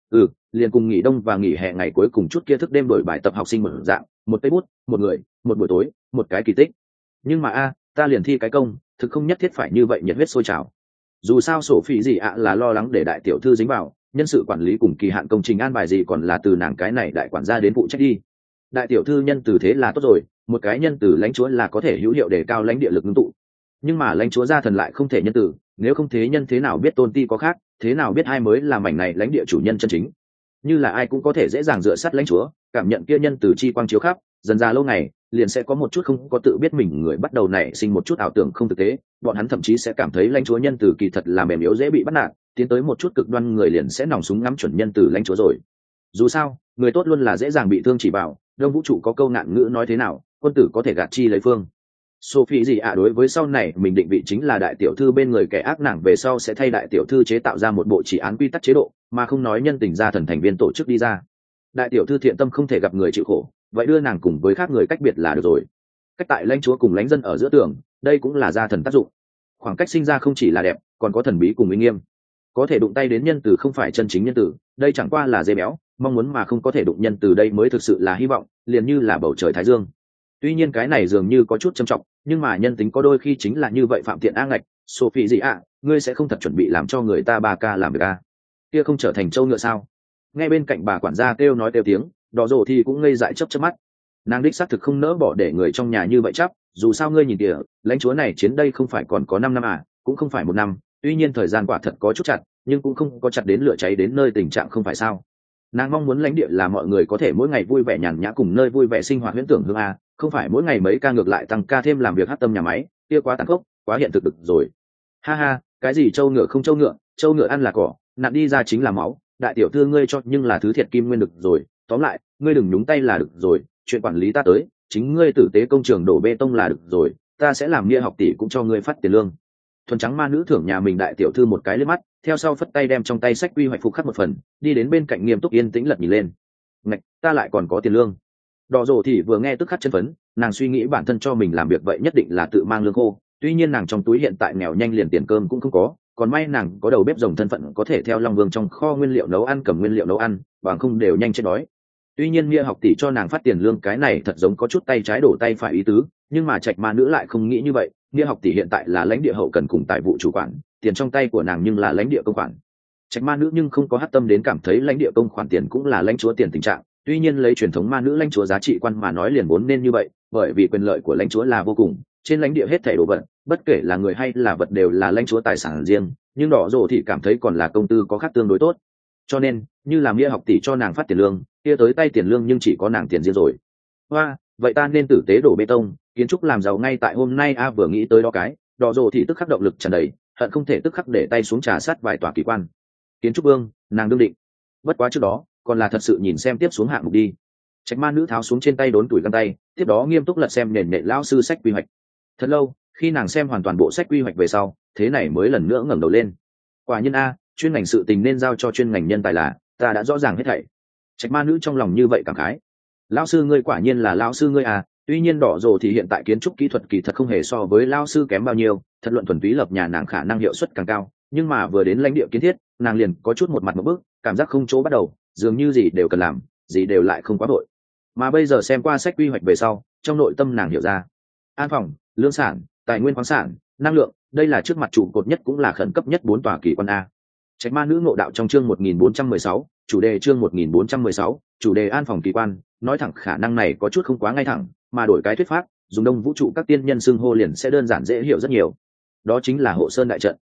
Liền cùng nghỉ đông và nghỉ hè ngày cuối cùng chút kia thức đêm đổi bài tập học sinh mở dạng, một cây bút, một người, một buổi tối, một cái kỳ tích. Nhưng mà ta liền thi cái công, thực không nhất thiết phải như vậy nhiệt huyết sôi trào. Dù sao sổ phỉ gì là lo lắng để đại tiểu thư dính vào, nhân sự quản lý cùng kỳ hạn công trình an bài gì còn là từ nàng cái này đại quản gia đến phụ trách đi. Đại tiểu thư nhân từ thế là tốt rồi, một cái nhân từ lãnh chúa là có thể hữu hiệu để cao lãnh địa lực ngưng tụ. Nhưng mà lãnh chúa gia thần lại không thể nhân từ, nếu không thế nhân thế nào biết tôn ti có khác, thế nào biết ai mới là mảnh này lãnh địa chủ nhân chân chính. Như là ai cũng có thể dễ dàng dựa sát lãnh chúa, cảm nhận kia nhân từ chi quang chiếu khắp, dần ra lâu ngày liền sẽ có một chút không có tự biết mình người bắt đầu nảy sinh một chút ảo tưởng không thực tế, bọn hắn thậm chí sẽ cảm thấy lãnh chúa nhân từ kỳ thật là mềm yếu dễ bị bắt nạt, tiến tới một chút cực đoan người liền sẽ nòng súng ngắm chuẩn nhân từ lãnh chúa rồi. Dù sao người tốt luôn là dễ dàng bị thương chỉ bảo, đông vũ trụ có câu ngạn ngữ nói thế nào, quân tử có thể gạt chi lấy phương. Sophie gì đối với sau này mình định vị chính là đại tiểu thư bên người kẻ ác, nàng về sau sẽ thay đại tiểu thư chế tạo ra một bộ chỉ án quy tắc chế độ, mà không nói nhân tình gia thần thành viên tổ chức đi ra. Đại tiểu thư thiện tâm không thể gặp người chịu khổ, vậy đưa nàng cùng với khác người cách biệt là được rồi. Cách tại lãnh chúa cùng lãnh dân ở giữa tường, đây cũng là gia thần tác dụng. Khoảng cách sinh ra không chỉ là đẹp, còn có thần bí cùng uy nghiêm. Có thể đụng tay đến nhân từ không phải chân chính nhân từ, đây chẳng qua là dê béo, mong muốn mà không có thể đụng nhân từ đây mới thực sự là hy vọng, liền như là bầu trời thái dương. Tuy nhiên cái này dường như có chút trầm trọng, nhưng mà nhân tính có đôi khi chính là như vậy. Phạm Tiện ngạch, Sophie gì ngươi sẽ không thật chuẩn bị làm cho người ta 3K làm việc kia không trở thành trâu ngựa sao? Ngay bên cạnh bà quản gia kêu nói kêu tiếng, đỏ rồ thì cũng ngây dại chớp chớp mắt. Nàng đích xác thực không nỡ bỏ để người trong nhà như vậy chắc, dù sao ngươi nhìn kìa, lãnh chúa này chiến đây không phải còn có 5 năm cũng không phải 1 năm, tuy nhiên thời gian quả thật có chút chặt, nhưng cũng không có chặt đến lửa cháy đến nơi tình trạng không phải sao? Nàng mong muốn lãnh địa là mọi người có thể mỗi ngày vui vẻ nhàn nhã cùng nơi vui vẻ sinh hoạt huyễn tưởng hương không phải mỗi ngày mấy ca ngược lại tăng ca thêm làm việc hát tâm nhà máy, kia quá tàn khốc, quá hiện thực được rồi. Ha ha, cái gì trâu ngựa không trâu ngựa ăn là cỏ, nặn đi ra chính là máu, đại tiểu thư ngươi cho nhưng là thứ thiệt kim nguyên được rồi, tóm lại ngươi đừng nhúng tay là được rồi, chuyện quản lý ta tới, chính ngươi tử tế công trường đổ bê tông là được rồi, ta sẽ làm nghĩa học tỷ cũng cho ngươi phát tiền lương. Thuần trắng ma nữ thưởng nhà mình đại tiểu thư một cái liếc mắt, theo sau phất tay đem trong tay sách quy hoạch phục khắc một phần, đi đến bên cạnh nghiêm túc yên tĩnh lật nhìn lên. Ngạch, ta lại còn có tiền lương. Đỏ rồ thì vừa nghe tức khắc chân phấn, nàng suy nghĩ bản thân cho mình làm việc vậy nhất định là tự mang lương khô, tuy nhiên nàng trong túi hiện tại nghèo nhanh liền tiền cơm cũng không có, còn may nàng có đầu bếp rồng thân phận có thể theo Long Vương trong kho nguyên liệu nấu ăn cầm nguyên liệu nấu ăn, bằng không đều nhanh chết đói. Tuy nhiên nghĩa học tỷ cho nàng phát tiền lương cái này thật giống có chút tay trái đổ tay phải ý tứ, nhưng mà Trạch Ma nữ lại không nghĩ như vậy, nghĩa học tỷ hiện tại là lãnh địa hậu cần cùng tài vụ chủ quản, tiền trong tay của nàng nhưng là lãnh địa công khoản. Trạch Ma nữ nhưng không có hắt tâm đến cảm thấy lãnh địa công khoản tiền cũng là lãnh chúa tiền tình trạng, tuy nhiên lấy truyền thống ma nữ lãnh chúa giá trị quan mà nói liền vốn nên như vậy, bởi vì quyền lợi của lãnh chúa là vô cùng, trên lãnh địa hết thảy đồ vật, bất kể là người hay là vật đều là lãnh chúa tài sản riêng, nhưng đỏ rồ thì cảm thấy còn là công tư có khác tương đối tốt. Cho nên, như làm nghĩa học tỷ cho nàng phát tiền lương, kia tới tay tiền lương nhưng chỉ có nàng tiền riêng rồi. Hoa, vậy ta nên tử tế đổ bê tông, kiến trúc làm giàu ngay tại hôm nay vừa nghĩ tới đó cái, đỏ rồ thì tức khắc động lực tràn đầy, hận không thể tức khắc để tay xuống trà sát vài tòa kỳ quan. Kiến trúc vương, nàng đương định. Bất quá trước đó, còn là thật sự nhìn xem tiếp xuống hạng mục đi. Trạch Ma nữ tháo xuống trên tay đốn tuổi găng tay, tiếp đó nghiêm túc lật xem nền nện lão sư sách quy hoạch. Thật lâu, khi nàng xem hoàn toàn bộ sách quy hoạch về sau, thế này mới lần nữa ngẩng đầu lên. Quả nhiên chuyên ngành sự tình nên giao cho chuyên ngành nhân tài là, ta đã rõ ràng hết thảy. Trạch Ma nữ trong lòng như vậy cảm khái. Lão sư ngươi quả nhiên là lão sư ngươi tuy nhiên đỏ rồ thì hiện tại kiến trúc kỹ thuật kỳ thật không hề so với lão sư kém bao nhiêu, thật luận thuần túy lập nhà nàng khả năng hiệu suất càng cao, nhưng mà vừa đến lãnh địa kiến thiết, nàng liền có chút một mặt một bước, cảm giác không chỗ bắt đầu, dường như gì đều cần làm, gì đều lại không quá vội. Mà bây giờ xem qua sách quy hoạch về sau, trong nội tâm nàng hiểu ra, an phòng, lương sản, tài nguyên khoáng sản, năng lượng, đây là trước mặt trụ cột nhất cũng là khẩn cấp nhất 4 tòa kỳ quan Trạch Ma nữ ngộ đạo trong chương 1416, chủ đề chương 1416, chủ đề an phòng kỳ quan, nói thẳng khả năng này có chút không quá ngay thẳng, mà đổi cái thuyết pháp, dùng đông vũ trụ các tiên nhân xưng hô liền sẽ đơn giản dễ hiểu rất nhiều. Đó chính là hộ sơn đại trận.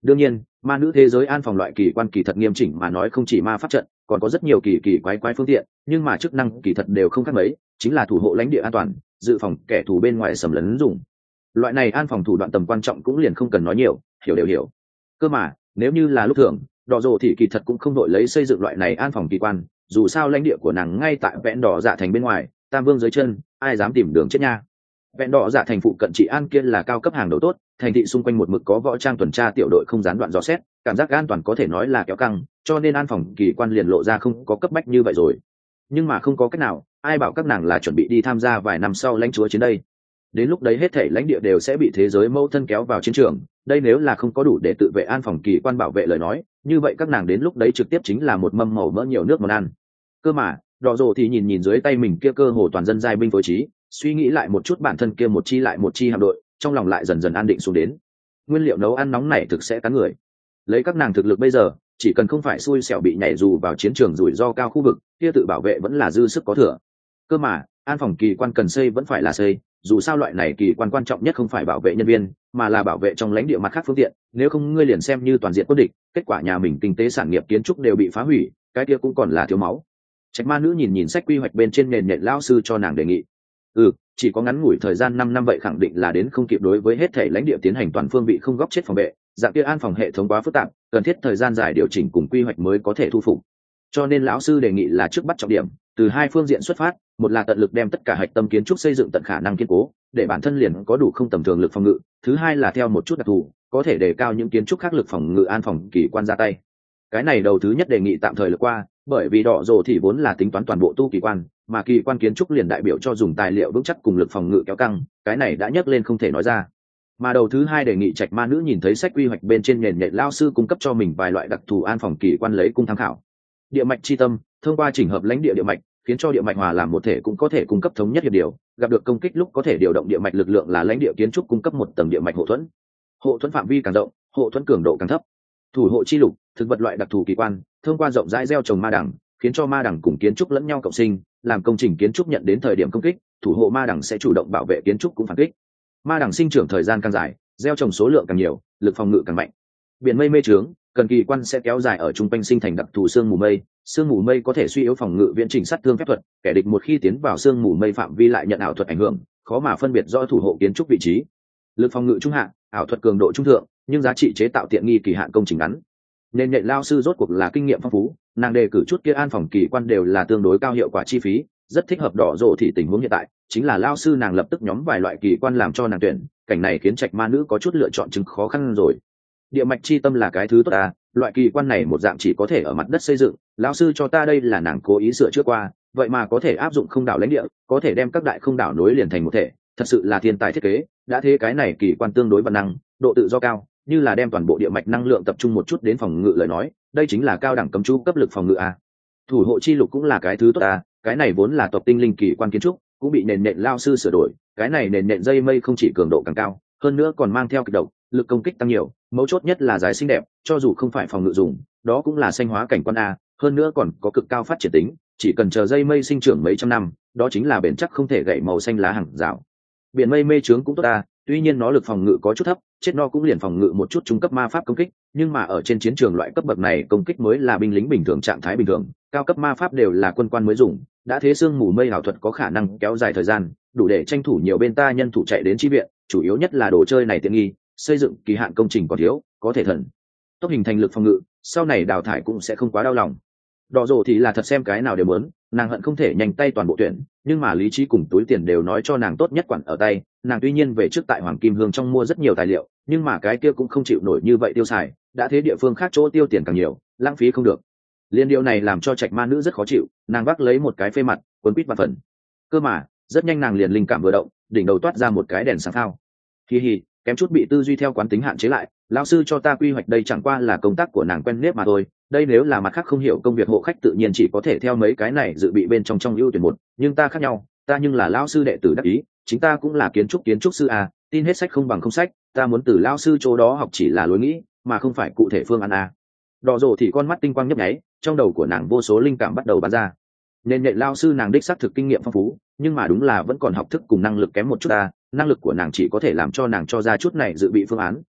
Đương nhiên ma nữ thế giới an phòng loại kỳ quan kỳ thật nghiêm chỉnh mà nói không chỉ ma pháp trận, còn có rất nhiều kỳ kỳ quái quái phương tiện, nhưng mà chức năng kỳ thật đều không khác mấy, chính là thủ hộ lãnh địa an toàn, dự phòng kẻ thù bên ngoài xâm lấn dùng. Loại này an phòng thủ đoạn tầm quan trọng cũng liền không cần nói nhiều, hiểu đều hiểu. Cơ mà nếu như là lúc thường, đỏ rồ thì kỳ thật cũng không đội lấy xây dựng loại này an phòng kỳ quan, dù sao lãnh địa của nàng ngay tại vẹn đỏ dạ thành bên ngoài, tam vương dưới chân, ai dám tìm đường chết nha. Vẹn đỏ dạ thành phụ cận trị an kia là cao cấp hàng đầu tốt, thành thị xung quanh một mực có võ trang tuần tra tiểu đội không gián đoạn dò xét, cảm giác an toàn có thể nói là kéo căng, cho nên an phòng kỳ quan liền lộ ra không có cấp bách như vậy rồi. Nhưng mà không có cách nào, ai bảo các nàng là chuẩn bị đi tham gia vài năm sau lãnh chúa chiến đây. Đến lúc đấy hết thảy lãnh địa đều sẽ bị thế giới mâu thân kéo vào chiến trường, đây nếu là không có đủ để tự vệ an phòng kỳ quan bảo vệ lời nói, như vậy các nàng đến lúc đấy trực tiếp chính là một mâm màu mỡ nhiều nước món ăn. Cơ mà đỏ rồ thì nhìn nhìn dưới tay mình kia cơ hồ toàn dân giai binh phối trí, suy nghĩ lại một chút bản thân kia một chi lại một chi hạm đội, trong lòng lại dần dần an định xuống đến. Nguyên liệu nấu ăn nóng này thực sẽ cắn người. Lấy các nàng thực lực bây giờ, chỉ cần không phải xui xẻo bị nhảy dù vào chiến trường rủi ro cao khu vực, kia tự bảo vệ vẫn là dư sức có thừa. Cơ mà an phòng kỳ quan cần xây vẫn phải là xây, dù sao loại này kỳ quan quan trọng nhất không phải bảo vệ nhân viên, mà là bảo vệ trong lãnh địa mặt khác phương tiện, nếu không ngươi liền xem như toàn diện quân địch, kết quả nhà mình kinh tế sản nghiệp kiến trúc đều bị phá hủy, cái kia cũng còn là thiếu máu. Trạch ma nữ nhìn nhìn sách quy hoạch bên trên nền nhện lão sư cho nàng đề nghị. Chỉ có ngắn ngủi thời gian 5 năm vậy khẳng định là đến không kịp đối với hết thể lãnh địa tiến hành toàn phương vị không góc chết phòng vệ, dạng kia an phòng hệ thống quá phức tạp, cần thiết thời gian dài điều chỉnh cùng quy hoạch mới có thể thu phục. Cho nên lão sư đề nghị là trước bắt trọng điểm, từ hai phương diện xuất phát, một là tận lực đem tất cả hạch tâm kiến trúc xây dựng tận khả năng kiên cố, để bản thân liền có đủ không tầm thường lực phòng ngự, thứ hai là theo một chút đặc thù, có thể đề cao những kiến trúc khác lực phòng ngự an phòng kỳ quan ra tay. Cái này đầu thứ nhất đề nghị tạm thời lược qua, bởi vì đỏ rồ thì vốn là tính toán toàn bộ tu kỳ quan, mà kỳ quan kiến trúc liền đại biểu cho dùng tài liệu vững chắc cùng lực phòng ngự kéo căng, cái này đã nhắc lên không thể nói ra. Mà đầu thứ hai đề nghị Trạch ma nữ nhìn thấy sách quy hoạch bên trên nền nhện lao sư cung cấp cho mình vài loại đặc thù an phòng kỳ quan lấy cung tham khảo. Địa mạch chi tâm, thông qua chỉnh hợp lãnh địa địa mạch, khiến cho địa mạch hòa làm một thể cũng có thể cung cấp thống nhất hiệp điều, gặp được công kích lúc có thể điều động địa mạch lực lượng là lãnh địa kiến trúc cung cấp một tầng địa mạch hộ thuẫn. Hộ thuẫn phạm vi càng rộng, hộ thuẫn cường độ càng thấp. Thủ hộ chi lục, thực vật loại đặc thù kỳ quan, thông qua rộng rãi gieo trồng ma đằng, khiến cho ma đằng cùng kiến trúc lẫn nhau cộng sinh, làm công trình kiến trúc nhận đến thời điểm công kích, thủ hộ ma đằng sẽ chủ động bảo vệ kiến trúc cũng phản kích. Ma đằng sinh trưởng thời gian càng dài, gieo trồng số lượng càng nhiều, lực phòng ngự càng mạnh. Biển mây mê trướng, cần kỳ quan sẽ kéo dài ở trung quanh sinh thành đặc thù sương mù mây có thể suy yếu phòng ngự viễn trình sát thương phép thuật, kẻ địch một khi tiến vào sương mù mây phạm vi lại nhận ảo thuật ảnh hưởng, khó mà phân biệt rõ thủ hộ kiến trúc vị trí. Lực phòng ngự trung hạn, ảo thuật cường độ trung thượng, nhưng giá trị chế tạo tiện nghi kỳ hạn công trình ngắn. Nên nhện lao sư rốt cuộc là kinh nghiệm phong phú, nàng đề cử chút kia an phòng kỳ quan đều là tương đối cao hiệu quả chi phí, rất thích hợp đỏ rồ thì tình huống hiện tại chính là lao sư nàng lập tức nhóm vài loại kỳ quan làm cho nàng tuyển, cảnh này khiến Trạch ma nữ có chút lựa chọn chứng khó khăn rồi. Địa mạch chi tâm là cái thứ tốt à, loại kỳ quan này một dạng chỉ có thể ở mặt đất xây dựng, lão sư cho ta đây là nàng cố ý sửa trước qua, vậy mà có thể áp dụng không đảo lãnh địa, có thể đem các đại không đảo nối liền thành một thể, thật sự là thiên tài thiết kế. Đã thế cái này kỳ quan tương đối văn năng, độ tự do cao, như là đem toàn bộ địa mạch năng lượng tập trung một chút đến phòng ngự lời nói, đây chính là cao đẳng cấm chú cấp lực phòng ngự à. Thủ hộ chi lục cũng là cái thứ tốt à, cái này vốn là tộc tinh linh kỳ quan kiến trúc, cũng bị nền nện lao sư sửa đổi, cái này nền nện dây mây không chỉ cường độ càng cao, hơn nữa còn mang theo kịch độc, lực công kích tăng nhiều, mấu chốt nhất là dáng xinh đẹp, cho dù không phải phòng ngự dùng, đó cũng là xanh hóa cảnh quan a, hơn nữa còn có cực cao phát triển tính, chỉ cần chờ dây mây sinh trưởng mấy trăm năm, đó chính là bền chắc không thể gãy màu xanh lá hàng rào. Biển mây mê trướng cũng tốt a, tuy nhiên nó lực phòng ngự có chút thấp, chết no cũng liền phòng ngự một chút trung cấp ma pháp công kích, nhưng mà ở trên chiến trường loại cấp bậc này công kích mới là binh lính bình thường trạng thái bình thường, cao cấp ma pháp đều là quân quan mới dùng, đã thế sương mù mây ảo thuật có khả năng kéo dài thời gian, đủ để tranh thủ nhiều bên ta nhân thủ chạy đến chi viện, chủ yếu nhất là đồ chơi này tiện nghi, xây dựng kỳ hạn công trình còn thiếu, có thể thần tốc hình thành lực phòng ngự, sau này đào thải cũng sẽ không quá đau lòng. Đỏ rồ thì là thật xem cái nào đều muốn, nàng hận không thể nhanh tay toàn bộ tuyển, nhưng mà lý trí cùng túi tiền đều nói cho nàng tốt nhất quản ở tay. Nàng tuy nhiên về trước tại Hoàng Kim Hương trong mua rất nhiều tài liệu, nhưng mà cái kia cũng không chịu nổi như vậy tiêu xài, đã thế địa phương khác chỗ tiêu tiền càng nhiều, lãng phí không được. Liên điều này làm cho Trạch ma nữ rất khó chịu, nàng vác lấy một cái phê mặt, cuốn quýt và phần. Cơ mà rất nhanh nàng liền linh cảm vừa động, đỉnh đầu toát ra một cái đèn sáng phao. Hi hi, kém chút bị tư duy theo quán tính hạn chế lại, lão sư cho ta quy hoạch đây chẳng qua là công tác của nàng quen nếp mà thôi, đây nếu là mặt khác không hiểu công việc hộ khách tự nhiên chỉ có thể theo mấy cái này dự bị bên trong ưu tuyển một, nhưng ta khác nhau, ta nhưng là lão sư đệ tử đắc ý, chính ta cũng là kiến trúc sư à, tin hết sách không bằng không sách, ta muốn từ lão sư chỗ đó học chỉ là lối nghĩ mà không phải cụ thể phương án à. Đỏ rồ thì con mắt tinh quang nhấp nháy, trong đầu của nàng vô số linh cảm bắt đầu bắn ra. Nên nhện lão sư nàng đích xác thực kinh nghiệm phong phú, nhưng mà đúng là vẫn còn học thức cùng năng lực kém một chút à, năng lực của nàng chỉ có thể làm cho nàng cho ra chút này dự bị phương án,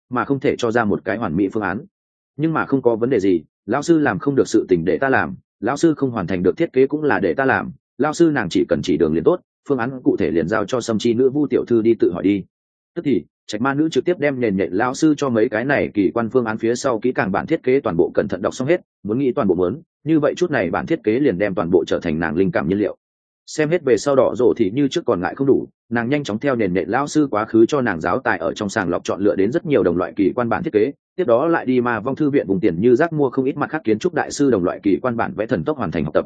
mà không thể cho ra một cái hoàn mỹ phương án. Nhưng mà không có vấn đề gì, lão sư làm không được sự tình để ta làm, lão sư không hoàn thành được thiết kế cũng là để ta làm, lão sư nàng chỉ cần chỉ đường liền tốt, phương án cụ thể liền giao cho Sâm Chi nữ Vu tiểu thư đi tự hỏi đi. Tức thì Trạch Ma nữ trực tiếp đem nền nhện lão sư cho mấy cái này kỳ quan phương án phía sau kỹ càng bản thiết kế toàn bộ cẩn thận đọc xong hết, muốn nghĩ toàn bộ muốn, như vậy chút này bản thiết kế liền đem toàn bộ trở thành nàng linh cảm nhiên liệu. Xem hết về sau đỏ rổ thì như trước còn ngại không đủ, nàng nhanh chóng theo nền nhện lão sư quá khứ cho nàng giáo tài ở trong sàng lọc chọn lựa đến rất nhiều đồng loại kỳ quan bản thiết kế, tiếp đó lại đi Ma Vong thư viện vùng tiền như rác mua không ít mặt khác kiến trúc đại sư đồng loại kỳ quan bản vẽ thần tốc hoàn thành học tập.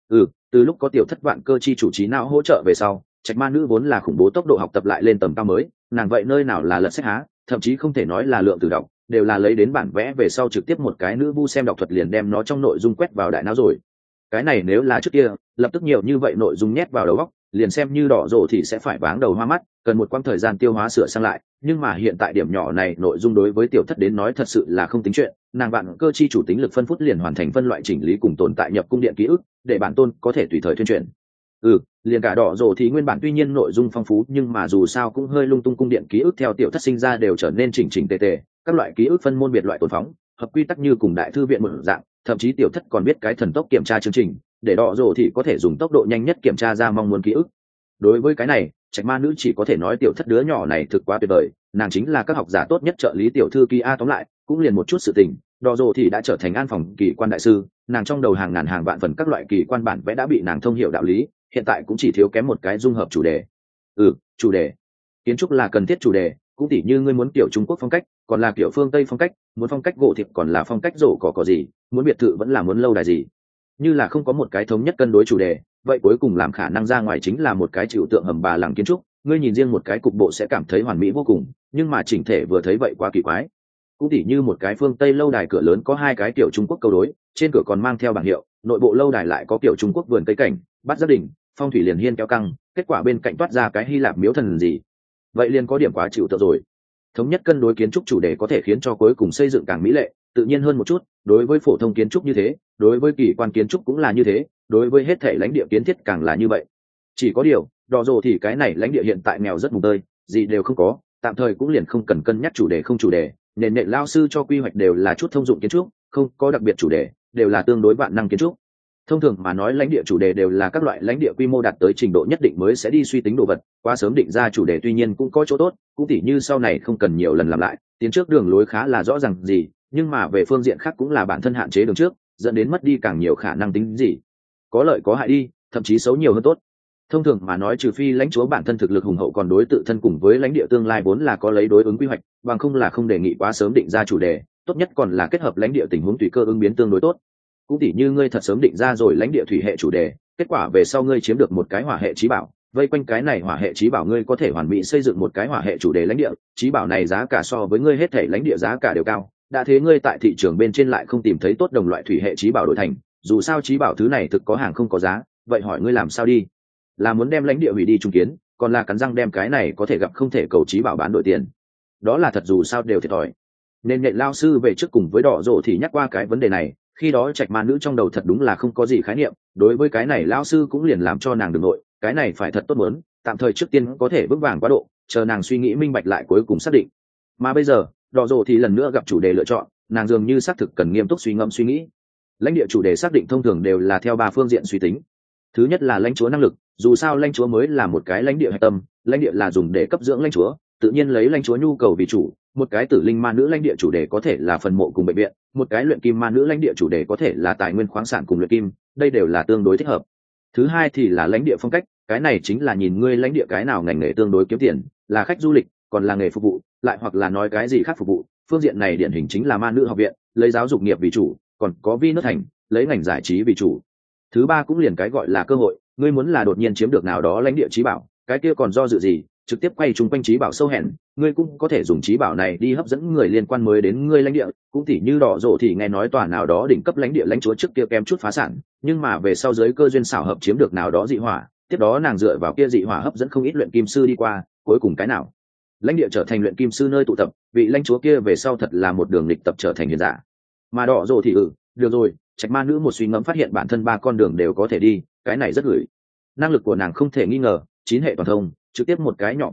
Từ lúc có tiểu thất vạn cơ chi chủ trí não hỗ trợ về sau, Trạch Ma nữ vốn là khủng bố tốc độ học tập lại lên tầm cao mới, nàng vậy nơi nào là lật sách há, thậm chí không thể nói là lượng từ đọc, đều là lấy đến bản vẽ về sau trực tiếp một cái nữ vu xem đọc thuật liền đem nó trong nội dung quét vào đại não rồi. Cái này nếu là trước kia, lập tức nhiều như vậy nội dung nhét vào đầu óc, liền xem như đỏ rổ thì sẽ phải váng đầu hoa mắt, cần một quãng thời gian tiêu hóa sửa sang lại, nhưng mà hiện tại điểm nhỏ này nội dung đối với tiểu thất đến nói thật sự là không tính chuyện, nàng bạn cơ chi chủ tính lực phân phút liền hoàn thành phân loại chỉnh lý cùng tồn tại nhập cung điện ký ức, để bản tôn có thể tùy thời tuyên truyền. Liền cả đỏ rổ thì nguyên bản tuy nhiên nội dung phong phú nhưng mà dù sao cũng hơi lung tung, cung điện ký ức theo tiểu thất sinh ra đều trở nên chỉnh chỉnh tề tề, các loại ký ức phân môn biệt loại tồn phóng, hợp quy tắc như cùng đại thư viện một dạng, thậm chí tiểu thất còn biết cái thần tốc kiểm tra chương trình, để đỏ rổ thì có thể dùng tốc độ nhanh nhất kiểm tra ra mong muốn ký ức. Đối với cái này, Trạch Ma nữ chỉ có thể nói tiểu thất đứa nhỏ này thực quá tuyệt vời, nàng chính là các học giả tốt nhất trợ lý tiểu thư Kia. Tóm lại cũng liền một chút sự tình, đỏ rổ thì đã trở thành an phòng kỳ quan đại sư, nàng trong đầu hàng ngàn hàng vạn phần các loại kỳ quan bản vẽ đã bị nàng thông hiểu đạo lý, hiện tại cũng chỉ thiếu kém một cái dung hợp chủ đề. Chủ đề kiến trúc là cần thiết chủ đề, cũng tỉ như ngươi muốn kiểu Trung Quốc phong cách còn là kiểu phương Tây phong cách, muốn phong cách gỗ thịt còn là phong cách rổ có gì, muốn biệt thự vẫn là muốn lâu đài gì. Như là không có một cái thống nhất cân đối chủ đề, vậy cuối cùng làm khả năng ra ngoài chính là một cái trừu tượng hầm bà làng kiến trúc, ngươi nhìn riêng một cái cục bộ sẽ cảm thấy hoàn mỹ vô cùng, nhưng mà chỉnh thể vừa thấy vậy quá kỳ quái. Cũng tỉ như một cái phương Tây lâu đài cửa lớn có hai cái kiểu Trung Quốc câu đối, trên cửa còn mang theo bảng hiệu, nội bộ lâu đài lại có kiểu Trung Quốc vườn cây cảnh, bát giác đỉnh, phong thủy liền hiên kéo căng, kết quả bên cạnh toát ra cái Hy Lạp miếu thần gì, vậy liền có điểm quá chịu tượng rồi. Thống nhất cân đối kiến trúc chủ đề có thể khiến cho cuối cùng xây dựng càng mỹ lệ, tự nhiên hơn một chút, đối với phổ thông kiến trúc như thế, đối với kỳ quan kiến trúc cũng là như thế, đối với hết thể lãnh địa kiến thiết càng là như vậy. Chỉ có điều, đỏ rồ thì cái này lãnh địa hiện tại nghèo rất mùng tơi, gì đều không có, tạm thời cũng liền không cần cân nhắc chủ đề không chủ đề, nền nện lao sư cho quy hoạch đều là chút thông dụng kiến trúc, không có đặc biệt chủ đề, đều là tương đối vạn năng kiến trúc. Thông thường mà nói lãnh địa chủ đề đều là các loại lãnh địa quy mô đạt tới trình độ nhất định mới sẽ đi suy tính đồ vật, quá sớm định ra chủ đề tuy nhiên cũng có chỗ tốt, cũng tỉ như sau này không cần nhiều lần làm lại, tiến trước đường lối khá là rõ ràng gì, nhưng mà về phương diện khác cũng là bản thân hạn chế đường trước, dẫn đến mất đi càng nhiều khả năng tính gì, có lợi có hại đi, thậm chí xấu nhiều hơn tốt. Thông thường mà nói trừ phi lãnh chúa bản thân thực lực hùng hậu còn đối tự thân cùng với lãnh địa tương lai vốn là có lấy đối ứng quy hoạch, bằng không là không đề nghị quá sớm định ra chủ đề, tốt nhất còn là kết hợp lãnh địa tình huống tùy cơ ứng biến tương đối tốt. Cũng tỉ như ngươi thật sớm định ra rồi lãnh địa thủy hệ chủ đề, kết quả về sau ngươi chiếm được một cái hỏa hệ trí bảo, vây quanh cái này hỏa hệ trí bảo ngươi có thể hoàn mỹ xây dựng một cái hỏa hệ chủ đề lãnh địa, trí bảo này giá cả so với ngươi hết thể lãnh địa giá cả đều cao, đã thế ngươi tại thị trường bên trên lại không tìm thấy tốt đồng loại thủy hệ trí bảo đổi thành, dù sao trí bảo thứ này thực có hàng không có giá, vậy hỏi ngươi làm sao đi? Là muốn đem lãnh địa hủy đi trung kiến, còn là cắn răng đem cái này có thể gặp không thể cầu trí bảo bán đổi tiền? Đó là thật dù sao đều thiệt thòi. Nên nhện lao sư về trước cùng với đỏ rổ thì nhắc qua cái vấn đề này, khi đó Trạch Ma nữ trong đầu thật đúng là không có gì khái niệm, đối với cái này lao sư cũng liền làm cho nàng đường nội, cái này phải thật tốt muốn, tạm thời trước tiên có thể vững vàng quá độ, chờ nàng suy nghĩ minh bạch lại cuối cùng xác định. Mà bây giờ đỏ rổ thì lần nữa gặp chủ đề lựa chọn, nàng dường như xác thực cần nghiêm túc suy ngẫm suy nghĩ. Lãnh địa chủ đề xác định thông thường đều là theo ba phương diện suy tính. Thứ nhất là lãnh chúa năng lực, dù sao lãnh chúa mới là một cái lãnh địa hạch tâm, lãnh địa là dùng để cấp dưỡng lãnh chúa, tự nhiên lấy lãnh chúa nhu cầu vì chủ. Một cái tử linh ma nữ lãnh địa chủ đề có thể là phần mộ cùng bệnh viện, một cái luyện kim ma nữ lãnh địa chủ đề có thể là tài nguyên khoáng sản cùng luyện kim, đây đều là tương đối thích hợp. Thứ hai thì là lãnh địa phong cách, cái này chính là nhìn ngươi lãnh địa cái nào ngành nghề tương đối kiếm tiền, là khách du lịch, còn là nghề phục vụ, lại hoặc là nói cái gì khác phục vụ. Phương diện này điển hình chính là ma nữ học viện, lấy giáo dục nghiệp vì chủ, còn có vi nước thành, lấy ngành giải trí vì chủ. Thứ ba cũng liền cái gọi là cơ hội, ngươi muốn là đột nhiên chiếm được nào đó lãnh địa trí bảo, cái kia còn do dự gì, trực tiếp quay chung quanh trí bảo sâu hẹn, ngươi cũng có thể dùng trí bảo này đi hấp dẫn người liên quan mới đến ngươi lãnh địa, cũng tỉ như đỏ rổ thì nghe nói tòa nào đó đỉnh cấp lãnh địa lãnh chúa trước kia kém chút phá sản, nhưng mà về sau giới cơ duyên xảo hợp chiếm được nào đó dị hỏa, tiếp đó nàng dựa vào kia dị hỏa hấp dẫn không ít luyện kim sư đi qua, cuối cùng cái nào lãnh địa trở thành luyện kim sư nơi tụ tập, vị lãnh chúa kia về sau thật là một đường lịch tập trở thành hiền giả. Mà đỏ rổ thì được rồi, Trạch Ma nữ một suy ngẫm phát hiện bản thân ba con đường đều có thể đi, cái này rất gửi. Năng lực của nàng không thể nghi ngờ, 9 hệ toàn thông, trực tiếp một cái nhỏ bản năng,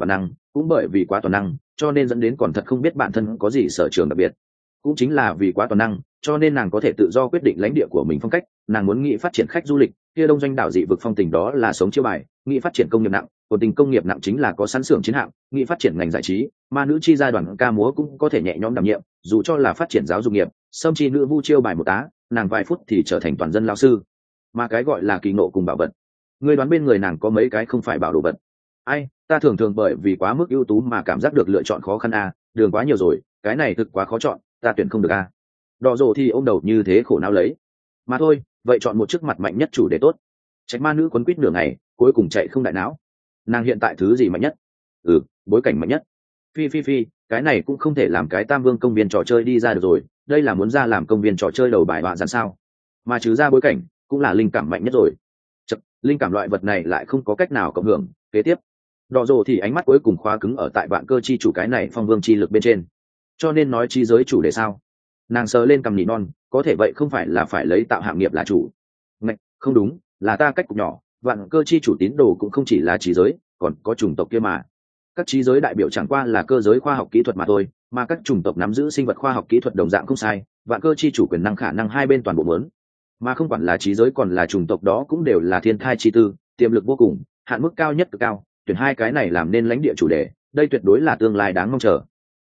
cũng bởi vì quá toàn năng cho nên dẫn đến còn thật không biết bản thân có gì sở trường đặc biệt. Cũng chính là vì quá toàn năng cho nên nàng có thể tự do quyết định lãnh địa của mình phong cách. Nàng muốn nghĩ phát triển khách du lịch kia đông doanh đảo dị vực phong tình đó là sống chiêu bài, nghĩ phát triển công nghiệp nặng ổn tình công nghiệp nặng chính là có sẵn xưởng chiến hạm, nghĩ phát triển ngành giải trí ma nữ chi gia đoàn ca múa cũng có thể nhẹ nhõm đảm nhiệm, dù cho là phát triển giáo dục nghiệp sâm chi nữ vu chiêu bài một tá nàng vài phút thì trở thành toàn dân lao sư. Mà cái gọi là kỳ ngộ cùng bảo vật, người đoán bên người nàng có mấy cái không phải bảo đồ vật? Ai, ta thường thường bởi vì quá mức ưu tú mà cảm giác được lựa chọn khó khăn đường quá nhiều rồi, cái này thực quá khó chọn, ta tuyển không được đỏ rồ thì ôm đầu như thế khổ não lấy. Mà thôi, vậy chọn một chiếc mặt mạnh nhất chủ đề tốt. Trạch ma nữ quấn quýt nửa ngày cuối cùng chạy không đại não. Nàng hiện tại thứ gì mạnh nhất? Bối cảnh mạnh nhất. Phi, cái này cũng không thể làm cái Tam Vương công viên trò chơi đi ra được rồi, đây là muốn ra làm công viên trò chơi đầu bài bạn dàn sao? Mà trừ ra bối cảnh cũng là linh cảm mạnh nhất rồi. Linh cảm loại vật này lại không có cách nào cộng hưởng. Kế tiếp đỏ rồ thì ánh mắt cuối cùng khóa cứng ở tại vạn cơ chi chủ cái này phong vương chi lực bên trên. Cho nên nói chi giới chủ đề sao? Nàng sờ lên cằm nỉ non, có thể vậy không phải là phải lấy tạo hạng nghiệp là chủ? Ngạch, không đúng, là ta cách cục nhỏ, vạn cơ chi chủ tín đồ cũng không chỉ là trí giới, còn có chủng tộc kia mà. Các trí giới đại biểu chẳng qua là cơ giới khoa học kỹ thuật mà thôi, mà các chủng tộc nắm giữ sinh vật khoa học kỹ thuật đồng dạng không sai, vạn cơ chi chủ quyền năng khả năng hai bên toàn bộ muốn. Mà không quản là trí giới còn là chủng tộc đó cũng đều là thiên thai chi tư, tiềm lực vô cùng, hạn mức cao nhất cực cao, tuyển hai cái này làm nên lãnh địa chủ đề, đây tuyệt đối là tương lai đáng mong chờ.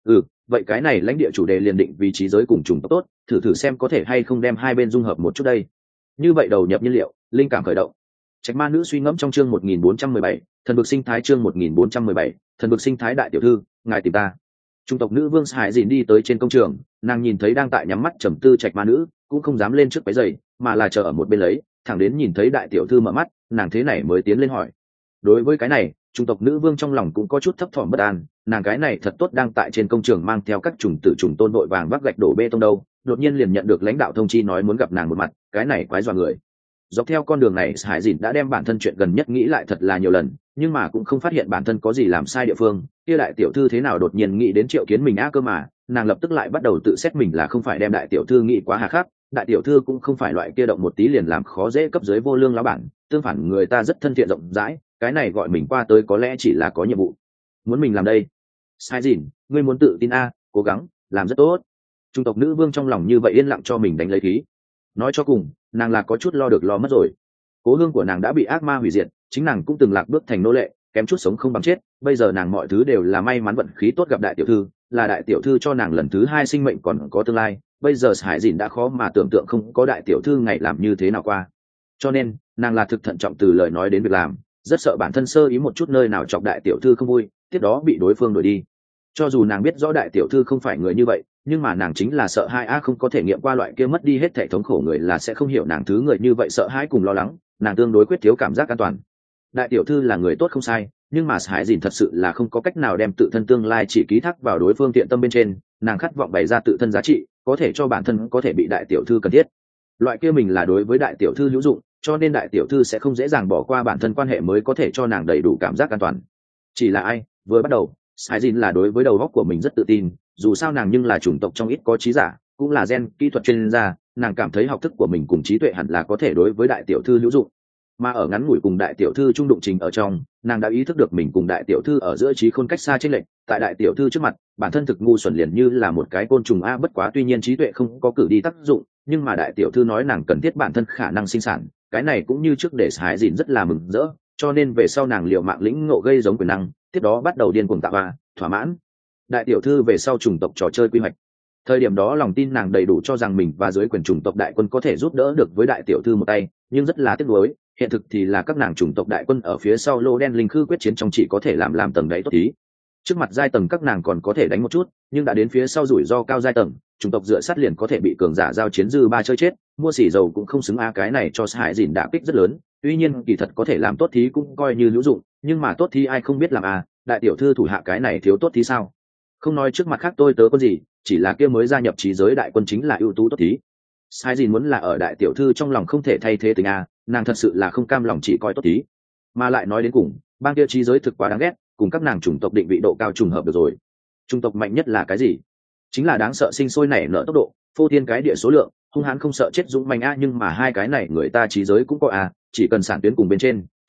Vậy cái này lãnh địa chủ đề liền định vị trí giới cùng chủng tộc tốt, thử xem có thể hay không đem hai bên dung hợp một chút đây. Như vậy đầu nhập nhiên liệu, linh cảm khởi động. Trạch ma nữ suy ngẫm trong chương 1417, thần vực sinh thái chương 1417, thần vực sinh thái đại tiểu thư, ngài tìm ta. Trung tộc nữ Vương Hải Dìn đi tới trên công trường, nàng nhìn thấy đang tại nhắm mắt trầm tư Trạch ma nữ, cũng không dám lên trước váy giày, mà là chờ ở một bên lấy, thẳng đến nhìn thấy đại tiểu thư mở mắt, nàng thế này mới tiến lên hỏi. Đối với cái này, Trung tộc nữ vương trong lòng cũng có chút thấp thỏm bất an, nàng cái này thật tốt đang tại trên công trường mang theo các chủng tử trùng tôn đội vàng vác gạch đổ bê tông đâu, đột nhiên liền nhận được lãnh đạo thông chi nói muốn gặp nàng một mặt, cái này quái dọa người. Dọc theo con đường này Hải Dìn đã đem bản thân chuyện gần nhất nghĩ lại thật là nhiều lần, nhưng mà cũng không phát hiện bản thân có gì làm sai địa phương. Kia đại tiểu thư thế nào đột nhiên nghĩ đến Triệu Kiến mình cơ mà, nàng lập tức lại bắt đầu tự xét mình là không phải đem đại tiểu thư nghĩ quá hà khắc. Đại tiểu thư cũng không phải loại kia động một tí liền làm khó dễ cấp dưới vô lương lão bản, tương phản người ta rất thân thiện rộng rãi, cái này gọi mình qua tới có lẽ chỉ là có nhiệm vụ muốn mình làm đây. Sai Dìn, ngươi muốn tự tin cố gắng làm rất tốt. Trung tộc nữ vương trong lòng như vậy yên lặng cho mình đánh lấy khí. Nói cho cùng nàng là có chút lo được lo mất rồi. Cố hương của nàng đã bị ác ma hủy diệt, chính nàng cũng từng lạc bước thành nô lệ, kém chút sống không bằng chết, bây giờ nàng mọi thứ đều là may mắn vận khí tốt gặp đại tiểu thư, là đại tiểu thư cho nàng lần thứ hai sinh mệnh còn có tương lai. Bây giờ Hải Dìn đã khó mà tưởng tượng không có đại tiểu thư ngày làm như thế nào qua, cho nên nàng là thực thận trọng từ lời nói đến việc làm, rất sợ bản thân sơ ý một chút nơi nào chọc đại tiểu thư không vui, tiếp đó bị đối phương đuổi đi. Cho dù nàng biết rõ đại tiểu thư không phải người như vậy, nhưng mà nàng chính là sợ hai không có thể nghiệm qua loại kia mất đi hết thể thống khổ người là sẽ không hiểu nàng thứ người như vậy, sợ hãi cùng lo lắng, nàng tương đối quyết thiếu cảm giác an toàn. Đại tiểu thư là người tốt không sai, nhưng mà Hải Dìn thật sự là không có cách nào đem tự thân tương lai chỉ ký thác vào đối phương thiện tâm bên trên, nàng khát vọng bày ra tự thân giá trị, có thể cho bản thân có thể bị đại tiểu thư cần thiết. Loại kia mình là đối với đại tiểu thư hữu dụng, cho nên đại tiểu thư sẽ không dễ dàng bỏ qua bản thân quan hệ mới có thể cho nàng đầy đủ cảm giác an toàn. Chỉ là vừa bắt đầu Hải Dìn là đối với đầu óc của mình rất tự tin, dù sao nàng nhưng là chủng tộc trong ít có trí giả, cũng là gen kỹ thuật chuyên gia, nàng cảm thấy học thức của mình cùng trí tuệ hẳn là có thể đối với đại tiểu thư hữu dụng. Mà ở ngắn ngủi cùng đại tiểu thư trung đụng trình ở trong, nàng đã ý thức được mình cùng đại tiểu thư ở giữa trí khôn cách xa chênh lệch, tại đại tiểu thư trước mặt bản thân thực ngu xuẩn liền như là một cái côn trùng bất quá tuy nhiên trí tuệ không có cử đi tác dụng, nhưng mà đại tiểu thư nói nàng cần thiết bản thân khả năng sinh sản, cái này cũng như trước để Hải Dìn rất là mừng rỡ, cho nên về sau nàng liều mạng lĩnh ngộ gây giống quyền năng, tiếp đó bắt đầu điên cuồng tạo thỏa mãn đại tiểu thư về sau chủng tộc trò chơi quy hoạch. Thời điểm đó lòng tin nàng đầy đủ cho rằng mình và dưới quyền chủng tộc đại quân có thể giúp đỡ được với đại tiểu thư một tay, nhưng rất là tiếc nuối, hiện thực thì là các nàng chủng tộc đại quân ở phía sau lô đen linh khư quyết chiến trong chỉ có thể làm tầng đáy tốt tí. Trước mặt giai tầng các nàng còn có thể đánh một chút, nhưng đã đến phía sau rủi ro cao giai tầng, chủng tộc dựa sát liền có thể bị cường giả giao chiến dư ba chơi chết, mua xỉ dầu cũng không xứng cái này cho Hải Dìn đả kích rất lớn. Tuy nhiên kỳ thật có thể làm tốt thí cũng coi như hữu dụng, nhưng mà tốt thí ai không biết làm đại tiểu thư thủ hạ cái này thiếu tốt thí sao? Không nói trước mặt khác tôi tớ có gì, chỉ là kia mới gia nhập trí giới đại quân chính là ưu tú tốt thí. Hải Dìn muốn là ở đại tiểu thư trong lòng không thể thay thế tình nàng thật sự là không cam lòng chỉ coi tốt thí. Mà lại nói đến cùng, bang kia trí giới thực quá đáng ghét, cùng các nàng chủng tộc định vị độ cao trùng hợp được rồi. Chủng tộc mạnh nhất là cái gì? Chính là đáng sợ sinh sôi nảy nở tốc độ, phô thiên cái địa số lượng, hung hãn không sợ chết dũng mãnh nhưng mà hai cái này người ta trí giới cũng có chỉ cần sản tuyến cùng bên trên,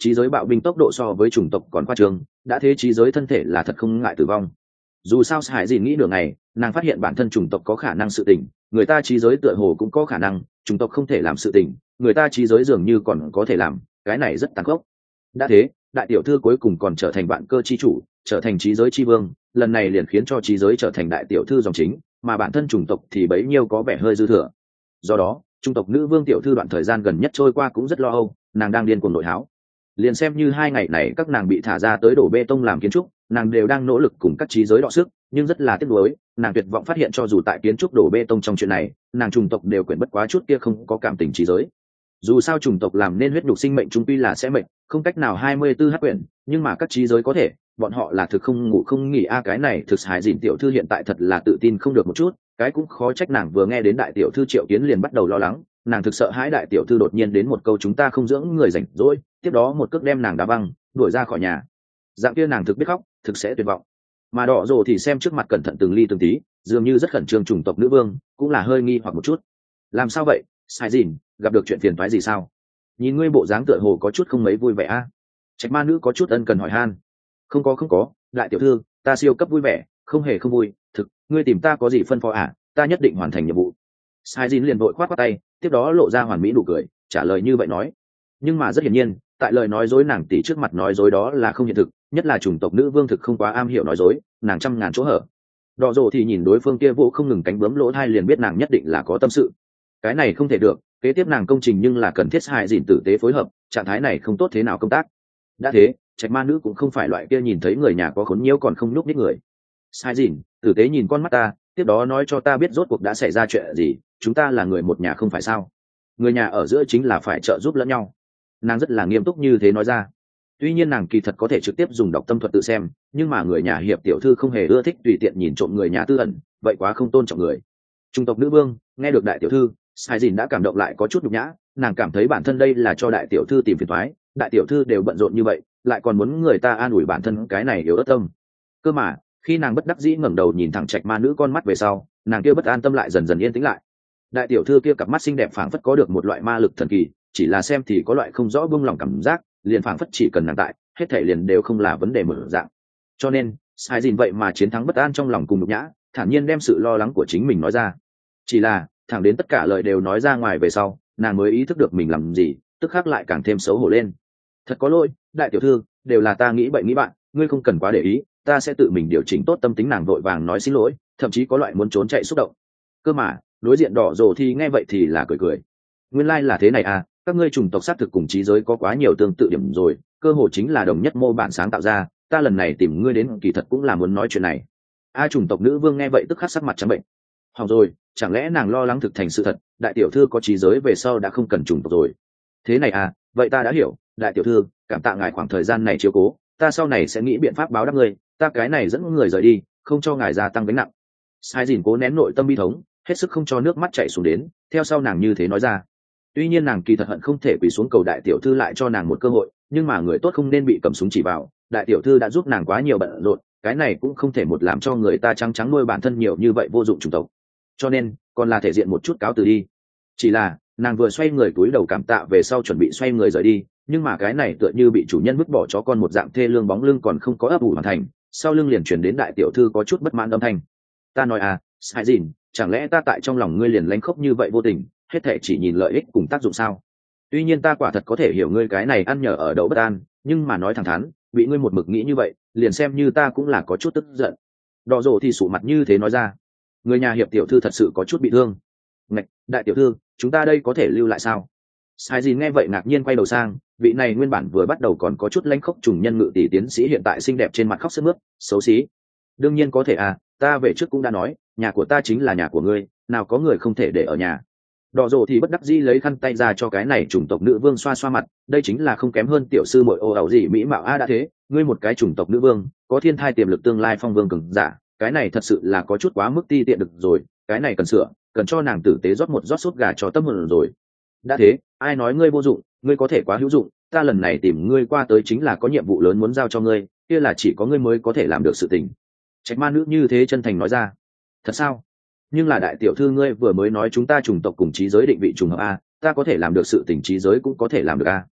trí giới bạo binh tốc độ so với chủng tộc còn khoa trương, đã thế trí giới thân thể là thật không ngại tử vong. Dù sao Hải Dìn nghĩ đường này, nàng phát hiện bản thân chủng tộc có khả năng sự tình, người ta trí giới tựa hồ cũng có khả năng, chủng tộc không thể làm sự tình, người ta trí giới dường như còn có thể làm, cái này rất tàn khốc. Đã thế, đại tiểu thư cuối cùng còn trở thành vạn cơ chi chủ, trở thành trí giới chi vương, lần này liền khiến cho trí giới trở thành đại tiểu thư dòng chính, mà bản thân chủng tộc thì bấy nhiêu có vẻ hơi dư thừa. Do đó, chủng tộc nữ vương tiểu thư đoạn thời gian gần nhất trôi qua cũng rất lo âu, nàng đang điên cuồng nội háo. Liền xem như 2 ngày này các nàng bị thả ra tới đổ bê tông làm kiến trúc, nàng đều đang nỗ lực cùng các trí giới đọ sức, nhưng rất là tiếc nuối, nàng tuyệt vọng phát hiện cho dù tại kiến trúc đổ bê tông trong chuyện này, nàng chủng tộc đều quyển bất quá chút kia không có cảm tình trí giới. Dù sao chủng tộc làm nên huyết nhục sinh mệnh trung quy là sẽ mệnh, không cách nào 24 hắc quyển, nhưng mà các trí giới có thể, bọn họ là thực không ngủ không nghỉ cái này thực Hải Dìn tiểu thư hiện tại thật là tự tin không được một chút, cái cũng khó trách nàng vừa nghe đến đại tiểu thư Triệu Kiến liền bắt đầu lo lắng, nàng thực sợ hãi đại tiểu thư đột nhiên đến một câu chúng ta không dưỡng người rảnh rỗi, tiếp đó một cước đem nàng đá văng, đuổi ra khỏi nhà. Dạng kia nàng thực biết khóc, thực sẽ tuyệt vọng. Mà Đỏ Rồ thì xem trước mặt cẩn thận từng ly từng tí, dường như rất khẩn trương chủng tộc nữ vương, cũng là hơi nghi hoặc một chút. Làm sao vậy, Hải Dìn, gặp được chuyện phiền toái gì sao? Nhìn ngươi bộ dáng tựa hồ có chút không mấy vui vẻ a. Trạch ma nữ có chút ân cần hỏi han. Không có, đại tiểu thư, ta siêu cấp vui vẻ, không hề không vui, thực, ngươi tìm ta có gì phân phó à, ta nhất định hoàn thành nhiệm vụ. Sai Jin liền vội khoát khoát tay, tiếp đó lộ ra hoàn mỹ nụ cười, trả lời như vậy nói. Nhưng mà rất hiển nhiên, tại lời nói dối nàng tỷ trước mặt nói dối đó là không hiện thực, nhất là chủng tộc nữ vương thực không quá am hiểu nói dối, nàng trăm ngàn chỗ hở. Đỏ Rồ thì nhìn đối phương kia vỗ không ngừng cánh bướm lỗ thai liền biết nàng nhất định là có tâm sự. Cái này không thể được, kế tiếp nàng công trình nhưng là cần thiết Hải Dìn tử tế phối hợp, trạng thái này không tốt thế nào công tác. Đã thế, Trạch ma nữ cũng không phải loại kia nhìn thấy người nhà có khốn nhiễu còn không nhúc nhích người. Hải Dìn, tử tế nhìn con mắt ta, tiếp đó nói cho ta biết rốt cuộc đã xảy ra chuyện gì, chúng ta là người một nhà không phải sao? Người nhà ở giữa chính là phải trợ giúp lẫn nhau. Nàng rất là nghiêm túc như thế nói ra. Tuy nhiên nàng kỳ thật có thể trực tiếp dùng đọc tâm thuật tự xem, nhưng mà người nhà hiệp tiểu thư không hề ưa thích tùy tiện nhìn trộm người nhà tư ẩn, vậy quá không tôn trọng người. Trung tộc nữ vương nghe được đại tiểu thư, Sai Dìn đã cảm động lại có chút nhục nhã, nàng cảm thấy bản thân đây là cho đại tiểu thư tìm phiền toái, đại tiểu thư đều bận rộn như vậy, lại còn muốn người ta an ủi bản thân cái này yếu ớt tâm. Cơ mà, khi nàng bất đắc dĩ ngẩng đầu nhìn thẳng Trạch ma nữ con mắt về sau, nàng kia bất an tâm lại dần dần yên tĩnh lại. Đại tiểu thư kia cặp mắt xinh đẹp phảng phất có được một loại ma lực thần kỳ, chỉ là xem thì có loại không rõ buông lòng cảm giác, liền phảng phất chỉ cần nàng tại, hết thảy liền đều không là vấn đề mở dạng. Cho nên, Sai Dìn vậy mà chiến thắng bất an trong lòng cùng nhục nhã, thản nhiên đem sự lo lắng của chính mình nói ra. Chỉ là, thẳng đến tất cả lời đều nói ra ngoài về sau, nàng mới ý thức được mình làm gì, tức khắc lại càng thêm xấu hổ lên. Thật có lỗi, đại tiểu thư, đều là ta nghĩ bậy nghĩ bạn, ngươi không cần quá để ý, ta sẽ tự mình điều chỉnh tốt tâm tính. Nàng vội vàng nói xin lỗi, thậm chí có loại muốn trốn chạy xúc động. Cơ mà, đối diện Đỏ Rồ thì nghe vậy thì là cười cười. Nguyên lai là thế này à, các ngươi chủng tộc xác thực cùng trí giới có quá nhiều tương tự điểm rồi, cơ hồ chính là đồng nhất mô bản sáng tạo ra, ta lần này tìm ngươi đến kỳ thật cũng là muốn nói chuyện này. Chủng tộc nữ vương nghe vậy tức khắc sắc mặt trắng bệnh. Hỏng rồi, chẳng lẽ nàng lo lắng thực thành sự thật, đại tiểu thư có trí giới về sau đã không cần chủng tộc rồi. Thế này à, vậy ta đã hiểu, đại tiểu thư, cảm tạ ngài khoảng thời gian này chiếu cố, ta sau này sẽ nghĩ biện pháp báo đáp ngươi, ta cái này dẫn người rời đi, không cho ngài gia tăng gánh nặng. Sai Dìn cố nén nội tâm bi thống, hết sức không cho nước mắt chảy xuống đến, theo sau nàng như thế nói ra. Tuy nhiên nàng kỳ thật hận không thể quỳ xuống cầu đại tiểu thư lại cho nàng một cơ hội, nhưng mà người tốt không nên bị cầm súng chỉ vào, đại tiểu thư đã giúp nàng quá nhiều bận rộn, cái này cũng không thể một làm cho người ta trắng trắng nuôi bản thân nhiều như vậy vô dụng chủng tộc. Cho nên, còn là thể diện một chút cáo từ đi. Chỉ là, nàng vừa xoay người cúi đầu cảm tạ về sau chuẩn bị xoay người rời đi, nhưng mà cái này tựa như bị chủ nhân vứt bỏ chó con một dạng thê lương bóng lưng còn không có ấp ủ hoàn thành, sau lưng liền chuyển đến đại tiểu thư có chút bất mãn âm thanh. Ta nói à, Sai Dìn, chẳng lẽ ta tại trong lòng ngươi liền lánh khóc như vậy vô tình, hết thệ chỉ nhìn lợi ích cùng tác dụng sao? Tuy nhiên ta quả thật có thể hiểu ngươi cái này ăn nhờ ở đậu bất an, nhưng mà nói thẳng thắn, bị ngươi một mực nghĩ như vậy, liền xem như ta cũng là có chút tức giận. Đỏ Rồ thì sụ mặt như thế nói ra. Người nhà hiệp tiểu thư thật sự có chút bị thương. Ngạch, đại tiểu thư, chúng ta đây có thể lưu lại sao? Sai Dìn nghe vậy ngạc nhiên quay đầu sang, vị này nguyên bản vừa bắt đầu còn có chút lãnh khốc trùng nhân ngự tỷ tiến sĩ hiện tại xinh đẹp trên mặt khóc sướt mướt, xấu xí. Đương nhiên có thể à, ta về trước cũng đã nói, nhà của ta chính là nhà của ngươi, nào có người không thể để ở nhà. Đỏ Rồ thì bất đắc dĩ lấy khăn tay ra cho cái này chủng tộc nữ vương xoa xoa mặt, đây chính là không kém hơn tiểu sư muội ô ẩu gì mỹ mạo đã thế, ngươi một cái chủng tộc nữ vương, có thiên thai tiềm lực tương lai phong vương cường giả, cái này thật sự là có chút quá mức ti tiện được rồi, cái này cần sửa, cần cho nàng tử tế rót một rót sốt gà cho tâm hồn rồi. Đã thế, ai nói ngươi vô dụng, ngươi có thể quá hữu dụng, ta lần này tìm ngươi qua tới chính là có nhiệm vụ lớn muốn giao cho ngươi, kia là chỉ có ngươi mới có thể làm được sự tình. Trạch ma nữ như thế chân thành nói ra. Thật sao? Nhưng là đại tiểu thư ngươi vừa mới nói chúng ta chủng tộc cùng trí giới định vị trùng hợp a, ta có thể làm được sự tình trí giới cũng có thể làm được a.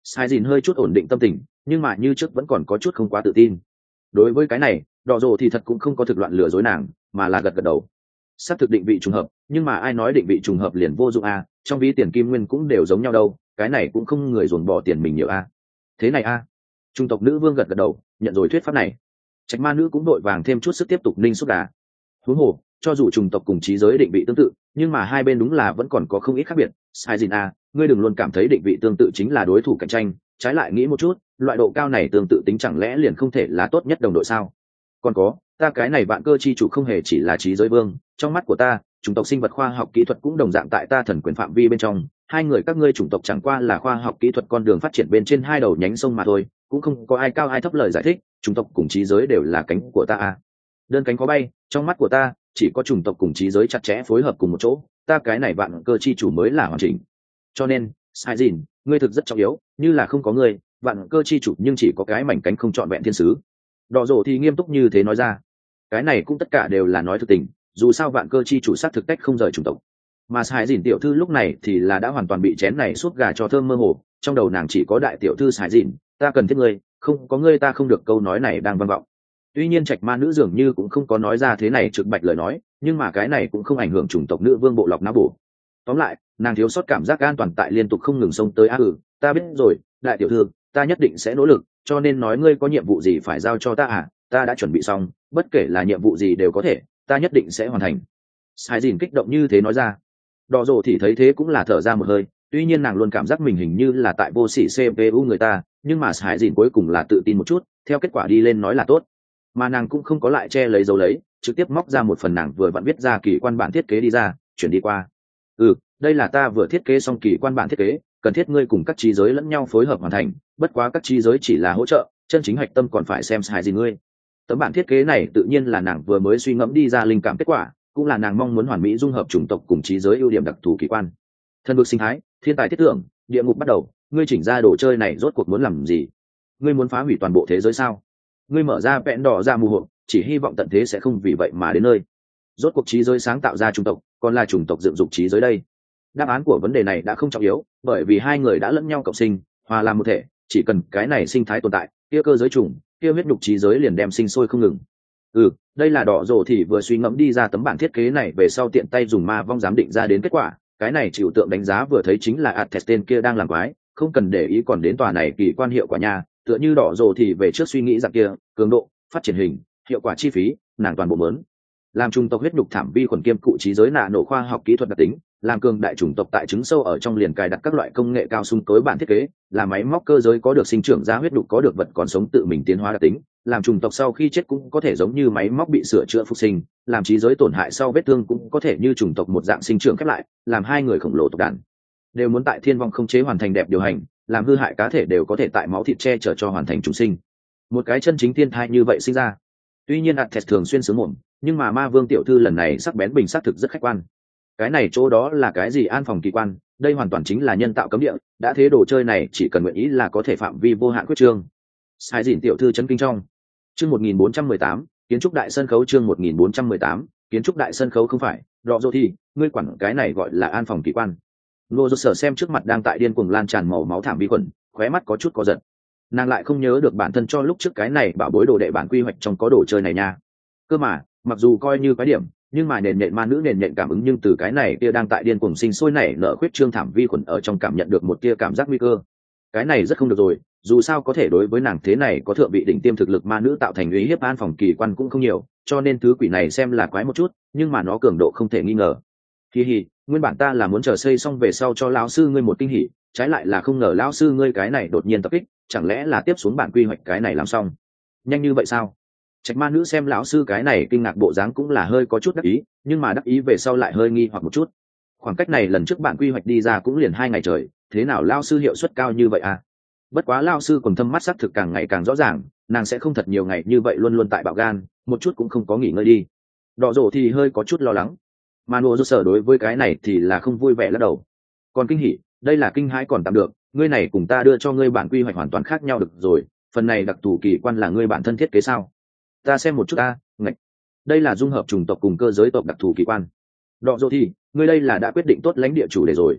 Sai Dìn hơi chút ổn định tâm tình, nhưng mà như trước vẫn còn có chút không quá tự tin. Đối với cái này, Đỏ Rồ thì thật cũng không có thực loạn lừa dối nàng, mà là gật gật đầu. Xác thực định vị trùng hợp, nhưng mà ai nói định vị trùng hợp liền vô dụng a, trong ví tiền kim nguyên cũng đều giống nhau đâu, cái này cũng không người dồn bỏ tiền mình nhiều a. Thế này a. Trung tộc nữ vương gật gật đầu, nhận rồi thuyết pháp này. Trạch ma nữ cũng đội vàng thêm chút sức tiếp tục ninh xúc đà. Huống hồ, cho dù trùng tộc cùng trí giới định vị tương tự, nhưng mà hai bên đúng là vẫn còn có không ít khác biệt. Sai Jin a, ngươi đừng luôn cảm thấy định vị tương tự chính là đối thủ cạnh tranh, trái lại nghĩ một chút, loại độ cao này tương tự tính chẳng lẽ liền không thể là tốt nhất đồng đội sao? Còn có, ta cái này vạn cơ chi chủ không hề chỉ là trí giới vương, trong mắt của ta, chủng tộc sinh vật khoa học kỹ thuật cũng đồng dạng tại ta thần quyền phạm vi bên trong, hai người các ngươi chủng tộc chẳng qua là khoa học kỹ thuật con đường phát triển bên trên hai đầu nhánh sông mà thôi, cũng không có ai cao ai thấp lời giải thích, chủng tộc cùng trí giới đều là cánh của ta à. Đơn cánh có bay, trong mắt của ta, chỉ có chủng tộc cùng trí giới chặt chẽ phối hợp cùng một chỗ, ta cái này vạn cơ chi chủ mới là hoàn chỉnh. Cho nên, Sai Dìn, ngươi thực rất trọng yếu, như là không có ngươi, vạn cơ chi chủ nhưng chỉ có cái mảnh cánh không trọn vẹn thiên sứ. Đỏ Rồ thì nghiêm túc như thế nói ra. Cái này cũng tất cả đều là nói thực tình, dù sao vạn cơ chi chủ sát thực cách không rời chủng tộc. Mà Sai Dìn tiểu thư lúc này thì là đã hoàn toàn bị chén này suốt gà cho thơm mơ hồ, trong đầu nàng chỉ có đại tiểu thư Sai Dìn, ta cần thiết ngươi, không có ngươi ta không được, câu nói này đang vang vọng. Tuy nhiên Trạch ma nữ dường như cũng không có nói ra thế này trực bạch lời nói, nhưng mà cái này cũng không ảnh hưởng chủng tộc nữ vương bộ lọc não bổ. Tóm lại, nàng thiếu sót cảm giác an toàn tại liên tục không ngừng xông tới ta biết rồi, đại tiểu thư, ta nhất định sẽ nỗ lực, cho nên nói ngươi có nhiệm vụ gì phải giao cho ta à, ta đã chuẩn bị xong, bất kể là nhiệm vụ gì đều có thể, ta nhất định sẽ hoàn thành. Sai Dìn kích động như thế nói ra. Đỏ Rồ thì thấy thế cũng là thở ra một hơi, tuy nhiên nàng luôn cảm giác mình hình như là tại vô sỉ CPU người ta, nhưng mà Sai Dìn cuối cùng là tự tin một chút, theo kết quả đi lên nói là tốt. Mà nàng cũng không có lại che lấy dấu lấy, trực tiếp móc ra một phần nàng vừa vặn viết ra kỳ quan bản thiết kế đi ra, chuyển đi qua. Đây là ta vừa thiết kế xong kỳ quan bản thiết kế, cần thiết ngươi cùng các trí giới lẫn nhau phối hợp hoàn thành, bất quá các trí giới chỉ là hỗ trợ, chân chính hạch tâm còn phải xem Sai Dìn ngươi. Tấm bản thiết kế này tự nhiên là nàng vừa mới suy ngẫm đi ra linh cảm kết quả, cũng là nàng mong muốn hoàn mỹ dung hợp chủng tộc cùng trí giới ưu điểm đặc thù kỳ quan. Thân vực sinh thái, thiên tài thiết tưởng, địa ngục bắt đầu, ngươi chỉnh ra đồ chơi này rốt cuộc muốn làm gì? Ngươi muốn phá hủy toàn bộ thế giới sao? Ngươi mở ra vẹn đỏ ra mù hộ, chỉ hy vọng tận thế sẽ không vì vậy mà đến nơi. Rốt cuộc trí giới sáng tạo ra chủng tộc, còn là chủng tộc dựng dục trí giới đây? Đáp án của vấn đề này đã không trọng yếu, bởi vì hai người đã lẫn nhau cộng sinh, hòa làm một thể, chỉ cần cái này sinh thái tồn tại, kia cơ giới chủng, kia huyết nhục trí giới liền đem sinh sôi không ngừng. Đây là Đỏ Rồ thì vừa suy ngẫm đi ra tấm bản thiết kế này về sau tiện tay dùng ma vong giám định ra đến kết quả, cái này chịu tượng đánh giá vừa thấy chính là Ates tên kia đang làm quái, không cần để ý còn đến tòa này kỳ quan hiệu quả nha, tựa như Đỏ Rồ thì về trước suy nghĩ rằng kia, cường độ, phát triển hình, hiệu quả chi phí, nàng toàn bộ mớn. Làm trung tộc huyết nhục thảm vi khuẩn kiêm cụ trí giới nạ nổ khoa học kỹ thuật đặc tính, làm cường đại chủng tộc tại trứng sâu ở trong liền cài đặt các loại công nghệ cao xung tối bản thiết kế, là máy móc cơ giới có được sinh trưởng ra huyết nhục có được vật còn sống tự mình tiến hóa đặc tính, làm chủng tộc sau khi chết cũng có thể giống như máy móc bị sửa chữa phục sinh, làm trí giới tổn hại sau vết thương cũng có thể như chủng tộc một dạng sinh trưởng khép lại, làm hai người khổng lồ tộc đàn đều muốn tại thiên vong không chế hoàn thành đẹp điều hành, làm hư hại cá thể đều có thể tại máu thịt che chở cho hoàn thành chúng sinh. Một cái chân chính thiên thai như vậy sinh ra. Tuy nhiên Ates thường xuyên sướng mồm, nhưng mà ma vương tiểu thư lần này sắc bén bình xác thực rất khách quan. Cái này chỗ đó là cái gì an phòng kỳ quan, đây hoàn toàn chính là nhân tạo cấm địa, đã thế đồ chơi này chỉ cần nguyện ý là có thể phạm vi vô hạn quyết trương. Sai Dìn tiểu thư chấn kinh trong. Chương 1418, kiến trúc đại sân khấu. Chương 1418, kiến trúc đại sân khấu. Không phải, Đỏ Rồ thì, ngươi quản cái này gọi là an phòng kỳ quan. Nô Dô sở xem trước mặt đang tại điên cuồng lan tràn màu máu thảm vi khuẩn, khóe mắt có chút co giật. Nàng lại không nhớ được bản thân cho lúc trước cái này bảo bối đồ đệ bản quy hoạch trong có đồ chơi này nha. Cơ mà, mặc dù coi như cái điểm, nhưng mà nền nhện ma nữ nền nhện cảm ứng nhưng từ cái này kia đang tại điên cuồng sinh sôi nảy nở khuyết trương thảm vi khuẩn ở trong cảm nhận được một tia cảm giác nguy cơ. Cái này rất không được rồi, dù sao có thể đối với nàng thế này có thượng vị đỉnh tiêm thực lực ma nữ tạo thành uy hiếp an phòng kỳ quan cũng không nhiều, cho nên thứ quỷ này xem là quái một chút, nhưng mà nó cường độ không thể nghi ngờ. Hi, nguyên bản ta là muốn chờ xây xong về sau cho lão sư ngươi một kinh hỉ, trái lại là không ngờ lão sư ngươi cái này đột nhiên tập kích, chẳng lẽ là tiếp xuống bản quy hoạch cái này làm xong nhanh như vậy sao? Trạch ma nữ xem lão sư cái này kinh ngạc bộ dáng cũng là hơi có chút đắc ý, nhưng mà đắc ý về sau lại hơi nghi hoặc một chút. Khoảng cách này lần trước bản quy hoạch đi ra cũng liền 2 ngày trời, thế nào lão sư hiệu suất cao như vậy à? Bất quá lão sư còn thâm mắt sắc thực càng ngày càng rõ ràng, nàng sẽ không thật nhiều ngày như vậy luôn luôn tại bạo gan, một chút cũng không có nghỉ ngơi đi. Đỏ Rồ thì hơi có chút lo lắng, mà Nô Dô sở đối với cái này thì là không vui vẻ lắc đầu. Còn kinh hỉ, đây là kinh hãi còn tạm được, ngươi này cùng ta đưa cho ngươi bản quy hoạch hoàn toàn khác nhau được rồi, phần này đặc thù kỳ quan là ngươi bản thân thiết kế sao? Ta xem một chút ta, ngạch. Đây là dung hợp chủng tộc cùng cơ giới tộc đặc thù kỳ quan. Đỏ Rồ thì, ngươi đây là đã quyết định tốt lãnh địa chủ đề rồi.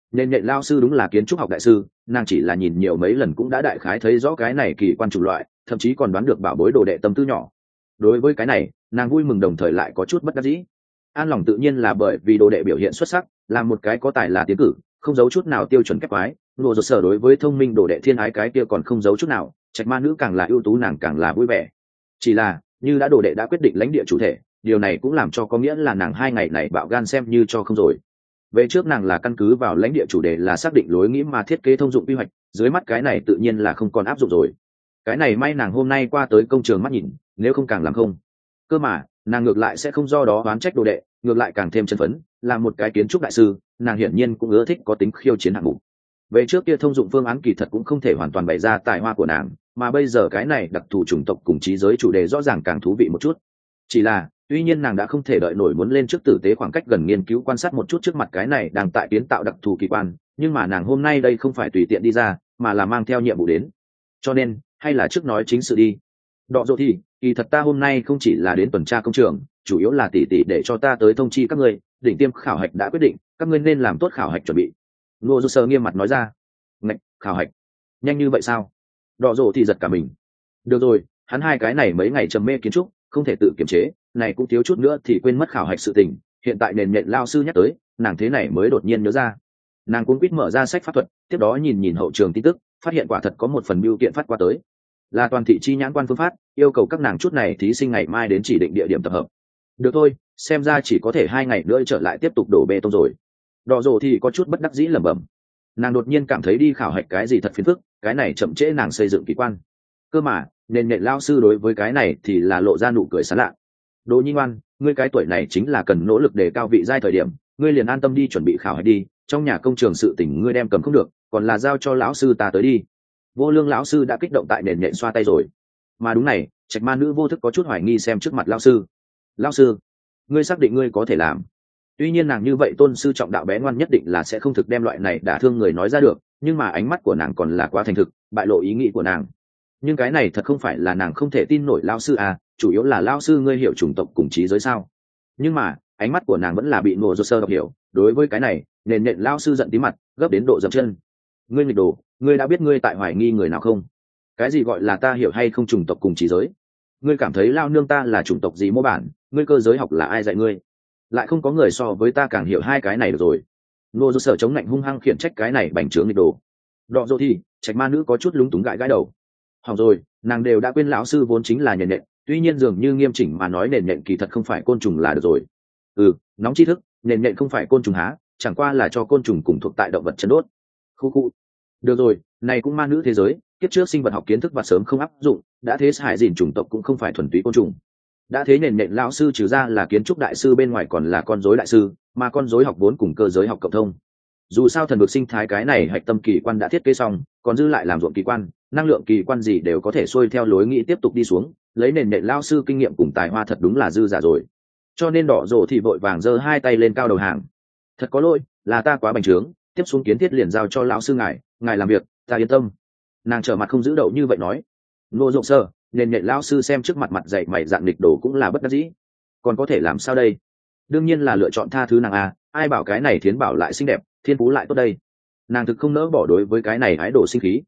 Nên nhện lao sư đúng là kiến trúc học đại sư, nàng chỉ là nhìn nhiều mấy lần cũng đã đại khái thấy rõ cái này kỳ quan chủng loại, thậm chí còn đoán được bảo bối đồ đệ tâm tư nhỏ. Đối với cái này, nàng vui mừng đồng thời lại có chút bất đắc dĩ. An lòng tự nhiên là bởi vì đồ đệ biểu hiện xuất sắc, là một cái có tài là tiến cử, không giấu chút nào tiêu chuẩn kép quái. Ngô Dột Sở đối với thông minh đồ đệ thiên ái cái kia còn không giấu chút nào, Trạch Ma nữ càng là ưu tú nàng càng là vui vẻ. Chỉ là, như đã đồ đệ đã quyết định lãnh địa chủ thể, điều này cũng làm cho có nghĩa là nàng 2 ngày này bạo gan xem như cho không rồi. Về trước nàng là căn cứ vào lãnh địa chủ đề là xác định lối nghĩ mà thiết kế thông dụng quy hoạch, dưới mắt cái này tự nhiên là không còn áp dụng rồi. Cái này may nàng hôm nay qua tới công trường mắt nhìn, nếu không càng làm không. Cơ mà, nàng ngược lại sẽ không do đó oán trách đồ đệ, ngược lại càng thêm chân phấn, là một cái kiến trúc đại sư, nàng hiển nhiên cũng ưa thích có tính khiêu chiến hạng mục. Về trước kia thông dụng phương án kỳ thật cũng không thể hoàn toàn bày ra tài hoa của nàng, mà bây giờ cái này đặc thù chủng tộc cùng trí giới chủ đề rõ ràng càng thú vị một chút. Chỉ là, tuy nhiên nàng đã không thể đợi nổi muốn lên trước tử tế khoảng cách gần nghiên cứu quan sát một chút trước mặt cái này đang tại kiến tạo đặc thù kỳ quan, nhưng mà nàng hôm nay đây không phải tùy tiện đi ra, mà là mang theo nhiệm vụ đến. Cho nên, hay là trước nói chính sự đi. Đọ dỗ thì, kỳ thật ta hôm nay không chỉ là đến tuần tra công trường, chủ yếu là tỉ để cho ta tới thông chi các ngươi, đỉnh tiêm khảo hạch đã quyết định, các ngươi nên làm tốt khảo hạch chuẩn bị. Ngô Dô Sơ nghiêm mặt nói ra. Ngạch, khảo hạch? Nhanh như vậy sao? Đọ dỗ thì giật cả mình. Được rồi, hắn 2 cái này mấy ngày trầm mê kiến trúc, không thể tự kiềm chế, này cũng thiếu chút nữa thì quên mất khảo hạch sự tình. Hiện tại nền nhện lao sư nhắc tới, nàng thế này mới đột nhiên nhớ ra. Nàng cuống quýt mở ra sách pháp thuật, tiếp đó nhìn hậu trường tin tức, phát hiện quả thật có một phần bưu kiện phát qua tới, là toàn thị chi nhãn quan phương pháp, yêu cầu các nàng chút này thí sinh ngày mai đến chỉ định địa điểm tập hợp. Được thôi, xem ra chỉ có thể 2 ngày nữa trở lại tiếp tục đổ bê tông rồi. Đỏ rồ thì có chút bất đắc dĩ lẩm bẩm. Nàng đột nhiên cảm thấy đi khảo hạch cái gì thật phiền phức, cái này chậm trễ nàng xây dựng kỳ quan. Cơ mà, nên nhện lao sư đối với cái này thì là lộ ra nụ cười sảng lạ. Đỗ Nhi ngoan, ngươi cái tuổi này chính là cần nỗ lực để cao vị giai thời điểm, ngươi liền an tâm đi chuẩn bị khảo hạch đi, trong nhà công trường sự tình ngươi đem cầm không được, còn là giao cho lão sư ta tới đi. Vô Lương lão sư đã kích động tại nền nhện xoa tay rồi. Mà đúng này, Trạch Ma nữ vô thức có chút hoài nghi xem trước mặt lão sư. Lão sư, ngươi xác định ngươi có thể làm? Tuy nhiên nàng như vậy tôn sư trọng đạo bé ngoan nhất định là sẽ không thực đem loại này đả thương người nói ra được, nhưng mà ánh mắt của nàng còn là quá thành thực, bại lộ ý nghĩ của nàng. Nhưng cái này thật không phải là nàng không thể tin nổi lão sư à, chủ yếu là lão sư ngươi hiểu chủng tộc cùng trí giới sao? Nhưng mà ánh mắt của nàng vẫn là bị Ngô Dô Sơ đọc hiểu. Đối với cái này, nền nhện lão sư giận tí mặt, gấp đến độ dậm chân. Ngươi nghịch đồ, ngươi đã biết ngươi tại hoài nghi người nào không? Cái gì gọi là ta hiểu hay không chủng tộc cùng trí giới? Ngươi cảm thấy lao nương ta là chủng tộc gì mô bản? Ngươi cơ giới học là ai dạy ngươi? Lại không có người so với ta càng hiểu 2 cái này được rồi. Ngô Dô Sở chống lạnh hung hăng khiển trách cái này bành trướng nghịch đồ. Đọ dỗ thì, Trạch Ma nữ có chút lúng túng gãi đầu. Hỏng rồi, nàng đều đã quên lão sư vốn chính là nền nhện, tuy nhiên dường như nghiêm chỉnh mà nói nền nhện kỳ thật không phải côn trùng là được rồi. Nóng tri thức, nền nhện không phải côn trùng há, chẳng qua là cho côn trùng cùng thuộc tại động vật chân đốt. Khu. Được rồi, này cũng ma nữ thế giới, kiếp trước sinh vật học kiến thức và sớm không áp dụng, đã thế hải dìn chủng tộc cũng không phải thuần túy côn trùng. Đã thế nền nện lão sư trừ ra là kiến trúc đại sư bên ngoài còn là con rối đại sư, mà con rối học vốn cùng cơ giới học cộng thông. Dù sao thần vực sinh thái cái này hạch tâm kỳ quan đã thiết kế xong, còn dư lại làm ruộng kỳ quan, năng lượng kỳ quan gì đều có thể xuôi theo lối nghĩ tiếp tục đi xuống, lấy nền nện lão sư kinh nghiệm cùng tài hoa thật đúng là dư giả rồi. Cho nên đỏ rồ thì vội vàng giơ 2 tay lên cao đầu hàng. Thật có lỗi, là ta quá bành trướng, tiếp xuống kiến thiết liền giao cho lão sư ngài làm việc, ta yên tâm. Nàng trở mặt không giữ đậu như vậy nói. Ngô Dô Sơ, nền nhện lão sư xem trước mặt dạy mày dạng nghịch đồ cũng là bất đắc dĩ. Còn có thể làm sao đây? Đương nhiên là lựa chọn tha thứ nàng à, ai bảo cái này Thiến Bảo lại xinh đẹp, thiên phú lại tốt đây. Nàng thực không nỡ bỏ đối với cái này ái đồ sinh khí.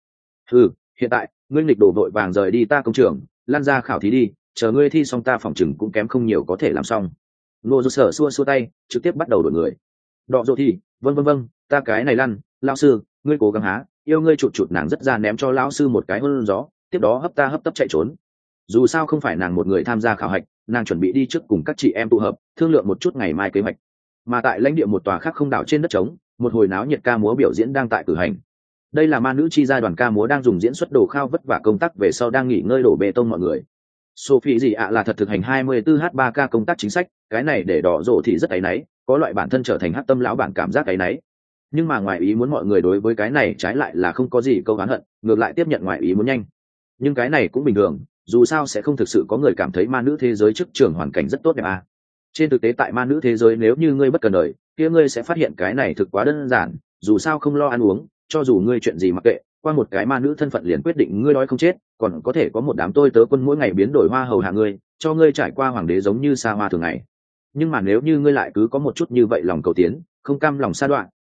Hiện tại ngươi nghịch đồ vội vàng rời đi ta công trường, lăn ra khảo thí đi, chờ ngươi thi xong ta phỏng chừng cũng kém không nhiều có thể làm xong. Ngô Dô Sở xua tay, trực tiếp bắt đầu đổi người. Đọ dỗ thì, vâng, ta cái này lăn, lão sư, ngươi cố gắng há, yêu ngươi chụt nàng rất ra ném cho lão sư một cái hôn gió, tiếp đó hấp tấp chạy trốn. Dù sao không phải nàng một người tham gia khảo hạch, nàng chuẩn bị đi trước cùng các chị em tụ hợp, thương lượng một chút ngày mai kế hoạch. Mà tại lãnh địa một tòa khác không đảo trên đất trống, một hồi náo nhiệt ca múa biểu diễn đang tại cử hành. Đây là ma nữ chi gia đoàn ca múa đang dùng diễn xuất đồ khao vất vả công tác về sau đang nghỉ ngơi đổ bê tông mọi người. Sophie gì ạ là thật thực hành 24h3k công tác chính sách, cái này để đỏ rộ thì rất áy náy, có loại bản thân trở thành hắc tâm lão bản cảm giác áy náy. Nhưng mà ngoài ý muốn mọi người đối với cái này trái lại là không có gì câu oán hận, ngược lại tiếp nhận ngoài ý muốn nhanh. Nhưng cái này cũng bình thường, dù sao sẽ không thực sự có người cảm thấy ma nữ thế giới trước trường hoàn cảnh rất tốt đẹp à. Trên thực tế tại ma nữ thế giới nếu như ngươi bất cần đời, kia ngươi sẽ phát hiện cái này thực quá đơn giản, dù sao không lo ăn uống, cho dù ngươi chuyện gì mặc kệ, qua một cái ma nữ thân phận liền quyết định ngươi đói không chết, còn có thể có một đám tôi tớ quân mỗi ngày biến đổi hoa hầu hạ ngươi, cho ngươi trải qua hoàng đế giống như xa hoa thường ngày. Nhưng mà nếu như ngươi lại cứ có một chút như vậy lòng cầu tiến, không cam lòng sa đoạn,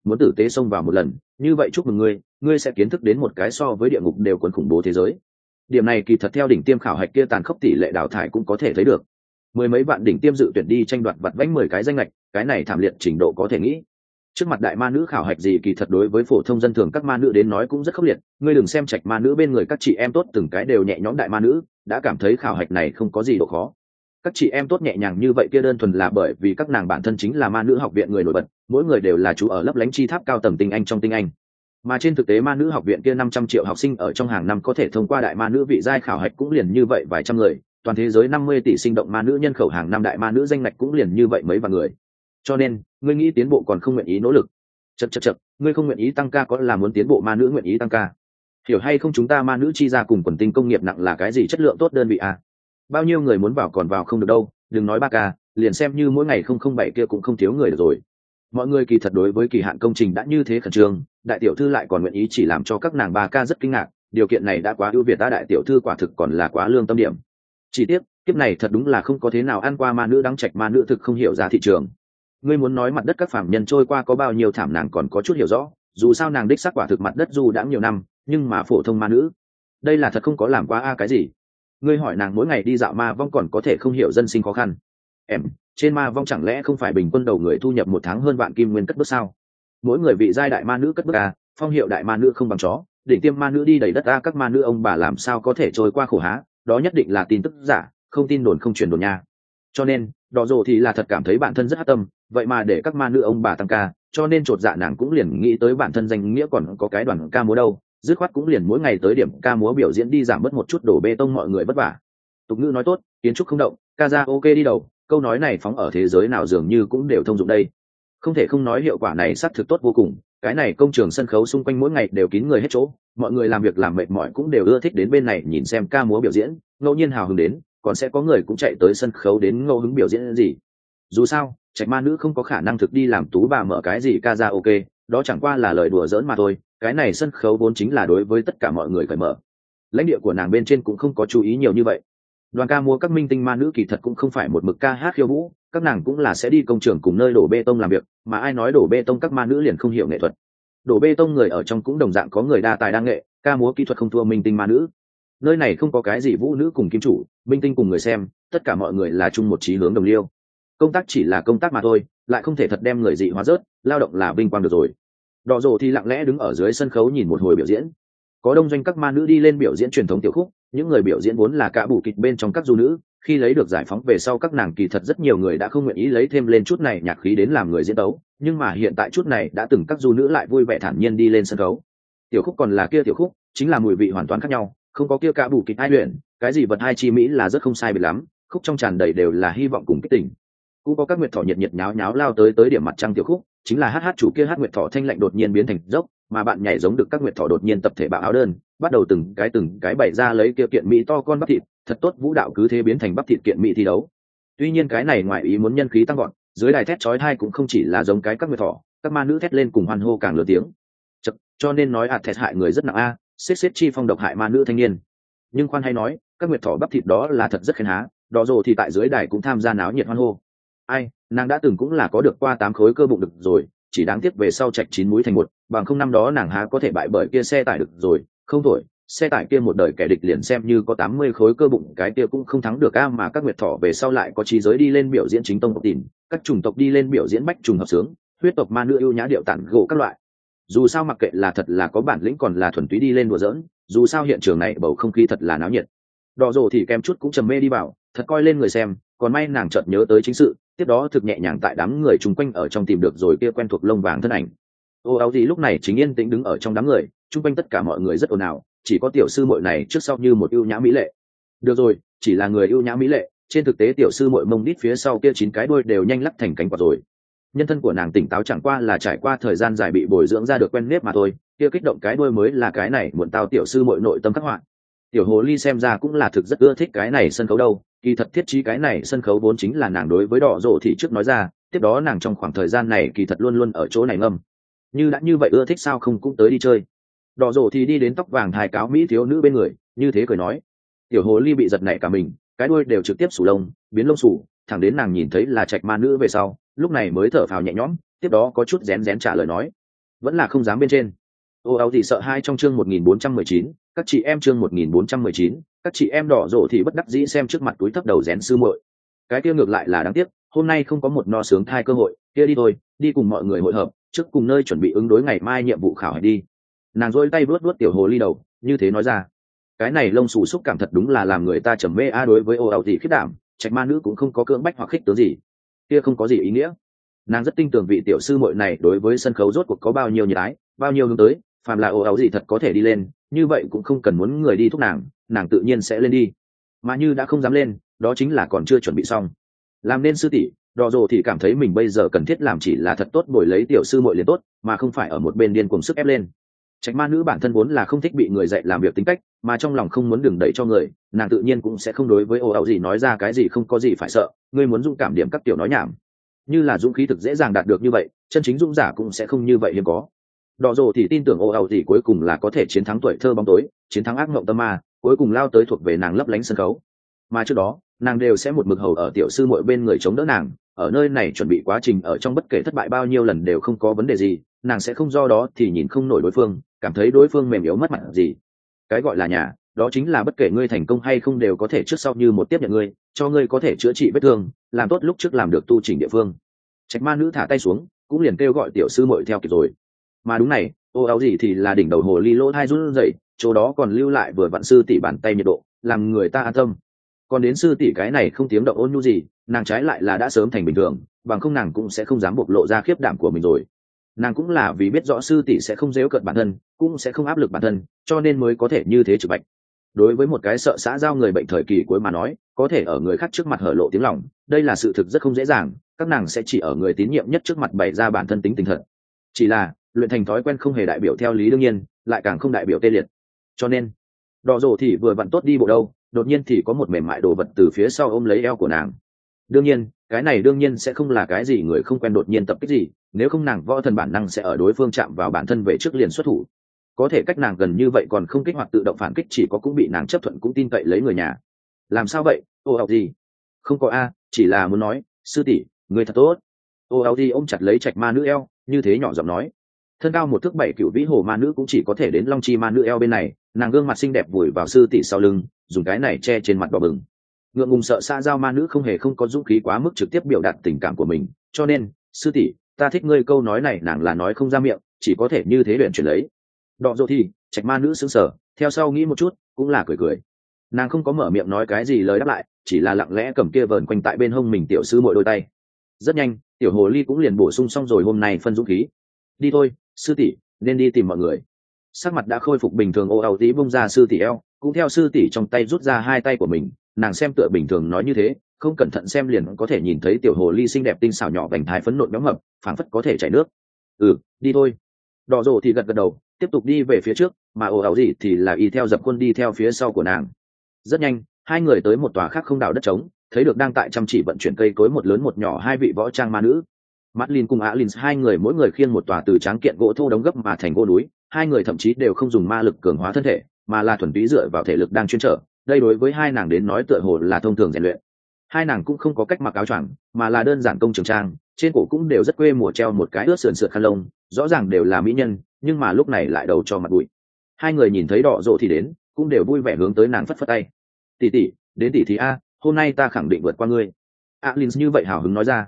muốn tử tế xông vào một lần, như vậy chúc mừng ngươi, ngươi sẽ kiến thức đến một cái so với địa ngục đều còn khủng bố thế giới. Điểm này kỳ thật theo đỉnh tiêm khảo hạch kia tàn khốc tỷ lệ đào thải cũng có thể thấy được. Mười mấy vạn đỉnh tiêm dự tuyển đi tranh đoạt vặt vãnh 10 cái danh lệch, cái này thảm liệt trình độ có thể nghĩ. Trước mặt đại ma nữ khảo hạch gì kỳ thật đối với phổ thông dân thường các ma nữ đến nói cũng rất khốc liệt, ngươi đừng xem trạch ma nữ bên người các chị em tốt từng cái đều nhẹ nhõm đại ma nữ, đã cảm thấy khảo hạch này không có gì độ khó. Các chị em tốt nhẹ nhàng như vậy kia đơn thuần là bởi vì các nàng bản thân chính là ma nữ học viện người nổi bật, mỗi người đều là chú ở lấp lánh chi tháp cao tầng tinh anh trong tinh anh. Mà trên thực tế ma nữ học viện kia 500 triệu học sinh ở trong hàng năm có thể thông qua đại ma nữ vị giai khảo hạch cũng liền như vậy vài trăm người, toàn thế giới 50 tỷ sinh động ma nữ nhân khẩu hàng năm đại ma nữ danh ngạch cũng liền như vậy mấy vạn người. Cho nên, ngươi nghĩ tiến bộ còn không nguyện ý nỗ lực. Chậc, ngươi không nguyện ý tăng ca có là muốn tiến bộ ma nữ nguyện ý tăng ca. Hiểu hay không, chúng ta ma nữ chi ra cùng quần tinh công nghiệp nặng là cái gì chất lượng tốt đơn vị à? Bao nhiêu người muốn vào còn vào không được đâu, đừng nói 3K, liền xem như mỗi ngày 007 kia cũng không thiếu người được rồi. Mọi người kỳ thật đối với kỳ hạn công trình đã như thế khẩn trương, đại tiểu thư lại còn nguyện ý chỉ làm cho các nàng 3K rất kinh ngạc, điều kiện này đã quá ưu việt, ta đại tiểu thư quả thực còn là quá lương tâm điểm. Chỉ tiếc, kiếp này thật đúng là không có thế nào ăn qua ma nữ đắng trạch, ma nữ thực không hiểu giá thị trường. Ngươi muốn nói mặt đất các phàm nhân trôi qua có bao nhiêu thảm, nàng còn có chút hiểu rõ, dù sao nàng đích xác quả thực mặt đất du đã nhiều năm, nhưng mà phổ thông ma nữ, đây là thật không có làm qua cái gì. Ngươi hỏi nàng mỗi ngày đi dạo ma vong còn có thể không hiểu dân sinh khó khăn. Trên ma vong chẳng lẽ không phải bình quân đầu người thu nhập 1 tháng hơn vạn kim nguyên cất bước sao? Mỗi người vị giai đại ma nữ cất bước phong hiệu đại ma nữ không bằng chó, đỉnh tiêm ma nữ đi đầy đất các ma nữ ông bà làm sao có thể trôi qua khổ há, đó nhất định là tin tức giả, không tin đồn không truyền đồn nha. Cho nên đỏ rồ thì là thật cảm thấy bản thân rất hắc tâm, vậy mà để các ma nữ ông bà tăng ca, cho nên chột dạ nàng cũng liền nghĩ tới bản thân danh nghĩa còn có cái đoàn ca múa đâu, dứt khoát cũng liền mỗi ngày tới điểm ca múa biểu diễn đi giảm bớt một chút đổ bê tông mọi người vất vả. Tục ngữ nói tốt, kiến trúc không động, ca ra ok đi đầu, câu nói này phóng ở thế giới nào dường như cũng đều thông dụng đây. Không thể không nói hiệu quả này xác thực tốt vô cùng, cái này công trường sân khấu xung quanh mỗi ngày đều kín người hết chỗ, mọi người làm việc làm mệt mỏi cũng đều ưa thích đến bên này nhìn xem ca múa biểu diễn, ngẫu nhiên hào hứng đến, còn sẽ có người cũng chạy tới sân khấu đến ngẫu hứng biểu diễn gì. Dù sao trạch ma nữ không có khả năng thực đi làm tú bà mở cái gì ca ra ok, đó chẳng qua là lời đùa giỡn mà thôi, cái này sân khấu vốn chính là đối với tất cả mọi người cởi mở. Lãnh địa của nàng bên trên cũng không có chú ý nhiều như vậy. Đoàn ca múa các minh tinh ma nữ kỳ thật cũng không phải một mực ca hát khiêu vũ, các nàng cũng là sẽ đi công trường cùng nơi đổ bê tông làm việc, mà ai nói đổ bê tông các ma nữ liền không hiểu nghệ thuật. Đổ bê tông người ở trong cũng đồng dạng có người đa tài đa nghệ, ca múa kỹ thuật không thua minh tinh ma nữ. Nơi này không có cái gì vũ nữ cùng kim chủ, minh tinh cùng người xem, tất cả mọi người là chung một chí hướng đồng liêu. Công tác chỉ là công tác mà thôi, lại không thể thật đem người dị hóa rớt, lao động là vinh quang được rồi. Đỏ rồ thì lặng lẽ đứng ở dưới sân khấu nhìn một hồi biểu diễn. Có đông doanh các ma nữ đi lên biểu diễn truyền thống tiểu khúc, những người biểu diễn vốn là cả bù kịch bên trong các du nữ, khi lấy được giải phóng về sau các nàng kỳ thật rất nhiều người đã không nguyện ý lấy thêm lên chút này nhạc khí đến làm người diễn tấu, nhưng mà hiện tại chút này đã từng các du nữ lại vui vẻ thản nhiên đi lên sân khấu. Tiểu khúc còn là kia tiểu khúc, chính là mùi vị hoàn toàn khác nhau, không có kia cả bù kịch ai luyện, cái gì vật hai chi mỹ là rất không sai biệt lắm, khúc trong tràn đầy đều là hy vọng cùng kích tình. Cũng có các nguyệt thỏ nhiệt nhiệt nháo nháo lao tới điểm mặt trăng tiểu khúc, chính là hát chủ kia hát nguyệt thỏ thanh lạnh đột nhiên biến thành dốc, mà bạn nhảy giống được các nguyệt thỏ đột nhiên tập thể bạo áo đơn, bắt đầu từng cái bày ra lấy kia kiện mỹ to con bắp thịt, thật tốt vũ đạo cứ thế biến thành bắp thịt kiện mỹ thi đấu. Tuy nhiên cái này ngoài ý muốn nhân khí tăng gọn, dưới đài thét chói tai cũng không chỉ là giống cái các nguyệt thỏ, các ma nữ thét lên cùng hoan hô càng lớn tiếng. Cho nên nói thẹt hại người rất nặng xếp chi phong độc hại ma nữ thanh niên. Nhưng khoan hay nói, các nguyệt thỏ bắp thịt đó là thật rất khen há, đó rồi thì tại dưới đài cũng tham gia náo nhiệt hoan hô. Nàng đã từng cũng là có được qua 8 khối cơ bụng được rồi, chỉ đáng tiếc về sau chạch 9 múi thành một, bằng không năm đó nàng há có thể bại bởi kia xe tải được rồi, không thổi, xe tải kia một đời kẻ địch liền xem như có 80 khối cơ bụng cái kia cũng không thắng được mà các nguyệt thỏ về sau lại có trí giới đi lên biểu diễn chính tông tộc tìm, các chủng tộc đi lên biểu diễn bách trùng hợp sướng, huyết tộc ma nữ ưu nhã điệu tản gỗ các loại. Dù sao mặc kệ là thật là có bản lĩnh còn là thuần túy đi lên đùa giỡn, dù sao hiện trường này bầu không khí thật là náo nhiệt. Đỏ rồ thì kem chút cũng trầm mê đi vào, thật coi lên người xem, còn may nàng chợt nhớ tới chính sự, tiếp đó thực nhẹ nhàng tại đám người chung quanh ở trong tìm được rồi kia quen thuộc lông vàng thân ảnh. Áo gì lúc này chính yên tĩnh đứng ở trong đám người, chung quanh tất cả mọi người rất ồn ào, chỉ có tiểu sư muội này trước sau như một ưu nhã mỹ lệ. Được rồi, chỉ là người ưu nhã mỹ lệ, trên thực tế tiểu sư muội mông đít phía sau kia 9 cái đuôi đều nhanh lắc thành cánh quạt rồi. Nhân thân của nàng tỉnh táo chẳng qua là trải qua thời gian dài bị bồi dưỡng ra được quen nếp mà thôi, kia kích động cái đuôi mới là cái này muộn tao tiểu sư muội nội tâm khắc họa. Tiểu hồ ly xem ra cũng là thực rất ưa thích cái này sân khấu đâu, kỳ thật thiết trí cái này sân khấu vốn chính là nàng đối với đỏ rộ thì trước nói ra, tiếp đó nàng trong khoảng thời gian này kỳ thật luôn luôn ở chỗ này ngâm, như đã như vậy ưa thích sao không cũng tới đi chơi. Đỏ rộ thì đi đến tóc vàng hài cáo mỹ thiếu nữ bên người, như thế cười nói. Tiểu hồ ly bị giật nảy cả mình, cái đuôi đều trực tiếp sủ lông biến lông sủ, thẳng đến nàng nhìn thấy là trạch ma nữ về sau, lúc này mới thở phào nhẹ nhõm, tiếp đó có chút rén rén trả lời nói, vẫn là không dám bên trên. Ô áo gì sợ hai trong chương 1419, các chị em chương 1419, các chị em đỏ rổ thì bất đắc dĩ xem trước mặt túi thấp đầu rén sư muội. Cái kia ngược lại là đáng tiếc, hôm nay không có một no sướng thai cơ hội, kia đi thôi, đi cùng mọi người hội hợp, trước cùng nơi chuẩn bị ứng đối ngày mai nhiệm vụ khảo hạch đi. Nàng rôi tay vuốt vuốt tiểu hồ ly đầu, như thế nói ra. Cái này lông xù xúc cảm thật đúng là làm người ta trầm mê đối với ô áo gì khiết đảm, trạch ma nữ cũng không có cưỡng bách hoặc khích tướng gì, kia không có gì ý nghĩa. Nàng rất tin tưởng vị tiểu sư muội này đối với sân khấu rốt cuộc có bao nhiêu nhiệt ái, bao nhiêu hướng tới, phàm là ô áo gì thật có thể đi lên, như vậy cũng không cần muốn người đi thúc nàng tự nhiên sẽ lên đi. Mà như đã không dám lên, đó chính là còn chưa chuẩn bị xong. Làm nên sư tỷ, đỏ rồ thì cảm thấy mình bây giờ cần thiết làm chỉ là thật tốt bồi lấy tiểu sư muội liền tốt, mà không phải ở một bên điên cuồng sức ép lên. Trạch ma nữ bản thân vốn là không thích bị người dạy làm việc tính cách, mà trong lòng không muốn đừng đẩy cho người, nàng tự nhiên cũng sẽ không đối với ô ảo gì nói ra cái gì không có gì phải sợ, ngươi muốn dũng cảm điểm các tiểu nói nhảm. Như là dũng khí thực dễ dàng đạt được như vậy, chân chính dũng giả cũng sẽ không như vậy hiếm có. Đỏ rồ thì tin tưởng ô ảo gì cuối cùng là có thể chiến thắng tuổi thơ bóng tối, chiến thắng ác mộng tâm ma, cuối cùng lao tới thuộc về nàng lấp lánh sân khấu. Mà trước đó, nàng đều sẽ một mực hầu ở tiểu sư muội bên người chống đỡ nàng, ở nơi này chuẩn bị quá trình ở trong bất kể thất bại bao nhiêu lần đều không có vấn đề gì, nàng sẽ không do đó thì nhìn không nổi đối phương, cảm thấy đối phương mềm yếu mất mặt gì. Cái gọi là nhà, đó chính là bất kể ngươi thành công hay không đều có thể trước sau như một tiếp nhận ngươi, cho ngươi có thể chữa trị vết thương, làm tốt lúc trước làm được tu chỉnh địa phương. Trạch ma nữ thả tay xuống, cũng liền kêu gọi tiểu sư muội theo kịp rồi. Mà đúng này, ô áo gì thì là đỉnh đầu hồ ly lỗ hai run rẩy, chỗ đó còn lưu lại vừa vặn sư tỷ bàn tay nhiệt độ, làm người ta an tâm. Còn đến sư tỷ cái này không tiếng động ôn nhu gì, nàng trái lại là đã sớm thành bình thường, bằng không nàng cũng sẽ không dám bộc lộ ra khiếp đảm của mình rồi. Nàng cũng là vì biết rõ sư tỷ sẽ không giễu cợt bản thân, cũng sẽ không áp lực bản thân, cho nên mới có thể như thế trực bạch. Đối với một cái sợ xã giao người bệnh thời kỳ cuối mà nói, có thể ở người khác trước mặt hở lộ tiếng lòng, đây là sự thực rất không dễ dàng, các nàng sẽ chỉ ở người tín nhiệm nhất trước mặt bày ra bản thân tính tình thật. Chỉ là luyện thành thói quen không hề đại biểu theo lý đương nhiên, lại càng không đại biểu tê liệt. Cho nên đỏ rồ thì vừa vặn tốt đi bộ đâu, đột nhiên thì có một mềm mại đồ vật từ phía sau ôm lấy eo của nàng. Đương nhiên cái này đương nhiên sẽ không là cái gì người không quen đột nhiên tập kích gì, nếu không nàng võ thần bản năng sẽ ở đối phương chạm vào bản thân về trước liền xuất thủ. Có thể cách nàng gần như vậy còn không kích hoạt tự động phản kích chỉ có cũng bị nàng chấp thuận cũng tin cậy lấy người nhà. Làm sao vậy, ô học gì? Không có a, chỉ là muốn nói, sư tỷ, người thật tốt. Ô áo đi ôm chặt lấy trạch ma nữ eo, như thế nhỏ giọng nói. Thân cao 1 thước 7 cựu vĩ hồ ma nữ cũng chỉ có thể đến long chi ma nữ eo bên này, nàng gương mặt xinh đẹp vùi vào sư tỷ sau lưng, dùng cái này che trên mặt đỏ bừng. Ngượng ngùng sợ xa giao ma nữ không hề không có dũng khí quá mức trực tiếp biểu đạt tình cảm của mình, cho nên sư tỷ, ta thích ngươi câu nói này nàng là nói không ra miệng, chỉ có thể như thế luyện chuyển lấy. Đọ dỗ thì trạch ma nữ sững sờ, theo sau nghĩ một chút cũng là cười cười. Nàng không có mở miệng nói cái gì lời đáp lại, chỉ là lặng lẽ cầm kia vờn quanh tại bên hông mình tiểu sư muội đôi tay. Rất nhanh tiểu hồ ly cũng liền bổ sung xong rồi hôm nay phân dũng khí. Đi thôi sư tỷ, nên đi tìm mọi người. Sắc mặt đã khôi phục bình thường ô ào tí bung ra sư tỷ eo, cũng theo sư tỷ trong tay rút ra hai tay của mình, nàng xem tựa bình thường nói như thế, không cẩn thận xem liền có thể nhìn thấy tiểu hồ ly xinh đẹp tinh xảo nhỏ vành thái phấn nộn nhóm mập, phảng phất có thể chảy nước. Đi thôi. Đỏ rồ thì gật gật đầu, tiếp tục đi về phía trước, mà ồ ảo gì thì là y theo dập khuôn đi theo phía sau của nàng. Rất nhanh hai người tới một tòa khác không đảo đất trống, thấy được đang tại chăm chỉ vận chuyển cây cối một lớn một nhỏ hai vị võ trang ma nữ. Madeline cùng Alin hai người mỗi người khiêng một tòa từ tráng kiện gỗ thô đóng gấp mà thành gỗ núi, hai người thậm chí đều không dùng ma lực cường hóa thân thể, mà là thuần túy dựa vào thể lực đang chuyên trở. Đây đối với hai nàng đến nói tựa hồ là thông thường rèn luyện. Hai nàng cũng không có cách mặc áo choàng, mà là đơn giản công trường trang, trên cổ cũng đều rất quê mùa treo một cái ướt sườn sượt khăn lông, rõ ràng đều là mỹ nhân, nhưng mà lúc này lại đầu cho mặt bụi. Hai người nhìn thấy Đỏ Rộ thì đến, cũng đều vui vẻ hướng tới nàng phất phất tay. Tỷ tỷ, đến tỷ thì a, hôm nay ta khẳng định vượt qua ngươi. Alin như vậy hào hứng nói ra.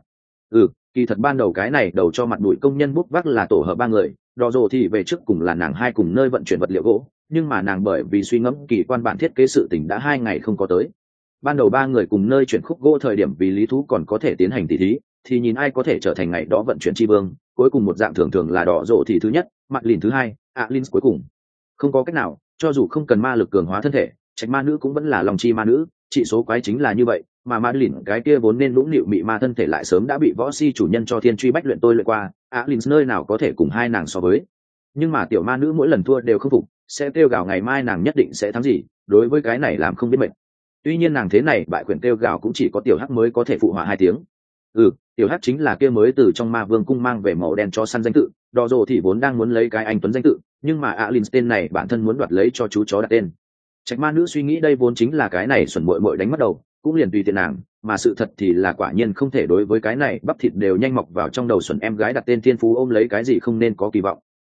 Kỳ thật ban đầu cái này đầu cho mặt bụi công nhân bút vác là tổ hợp ba người, Đỏ Rộ thì về trước cùng là nàng hai cùng nơi vận chuyển vật liệu gỗ, nhưng mà nàng bởi vì suy ngẫm kỳ quan bản thiết kế sự tình đã 2 ngày không có tới. Ban đầu ba người cùng nơi chuyển khúc gỗ thời điểm vì lý thú còn có thể tiến hành tỉ thí, thì nhìn ai có thể trở thành ngày đó vận chuyển tri vương, cuối cùng một dạng thường thường là Đỏ Rộ thì thứ nhất, Mặt Lìn thứ hai, Alin cuối cùng. Không có cách nào, cho dù không cần ma lực cường hóa thân thể, trạch ma nữ cũng vẫn là lòng chi ma nữ, trị số quái chính là như vậy, mà Mặt Lìn cái kia vốn nên lũng nịu mị ma thân thể lại sớm đã bị võ si chủ nhân cho thiên truy bách luyện tôi luyện qua, Alin nơi nào có thể cùng hai nàng so với. Nhưng mà tiểu ma nữ mỗi lần thua đều không phục, sẽ kêu gào ngày mai nàng nhất định sẽ thắng gì, đối với cái này làm không biết mệt. Tuy nhiên nàng thế này bại quyền kêu gào cũng chỉ có tiểu hắc mới có thể phụ họa 2 tiếng. Tiểu hắc chính là kia mới từ trong ma vương cung mang về màu đen cho săn danh tự, Đỏ Rộ thì vốn đang muốn lấy cái anh tuấn danh tự, nhưng mà Alin tên này bản thân muốn đoạt lấy cho chú chó đặt tên. Trạch ma nữ suy nghĩ đây vốn chính là cái này xuẩn muội muội đánh mất đầu, cũng liền tùy tiện nàng, mà sự thật thì là quả nhiên không thể đối với cái này bắp thịt đều nhanh mọc vào trong đầu xuẩn em gái đặt tên thiên phú ôm lấy cái gì không nên có kỳ vọng.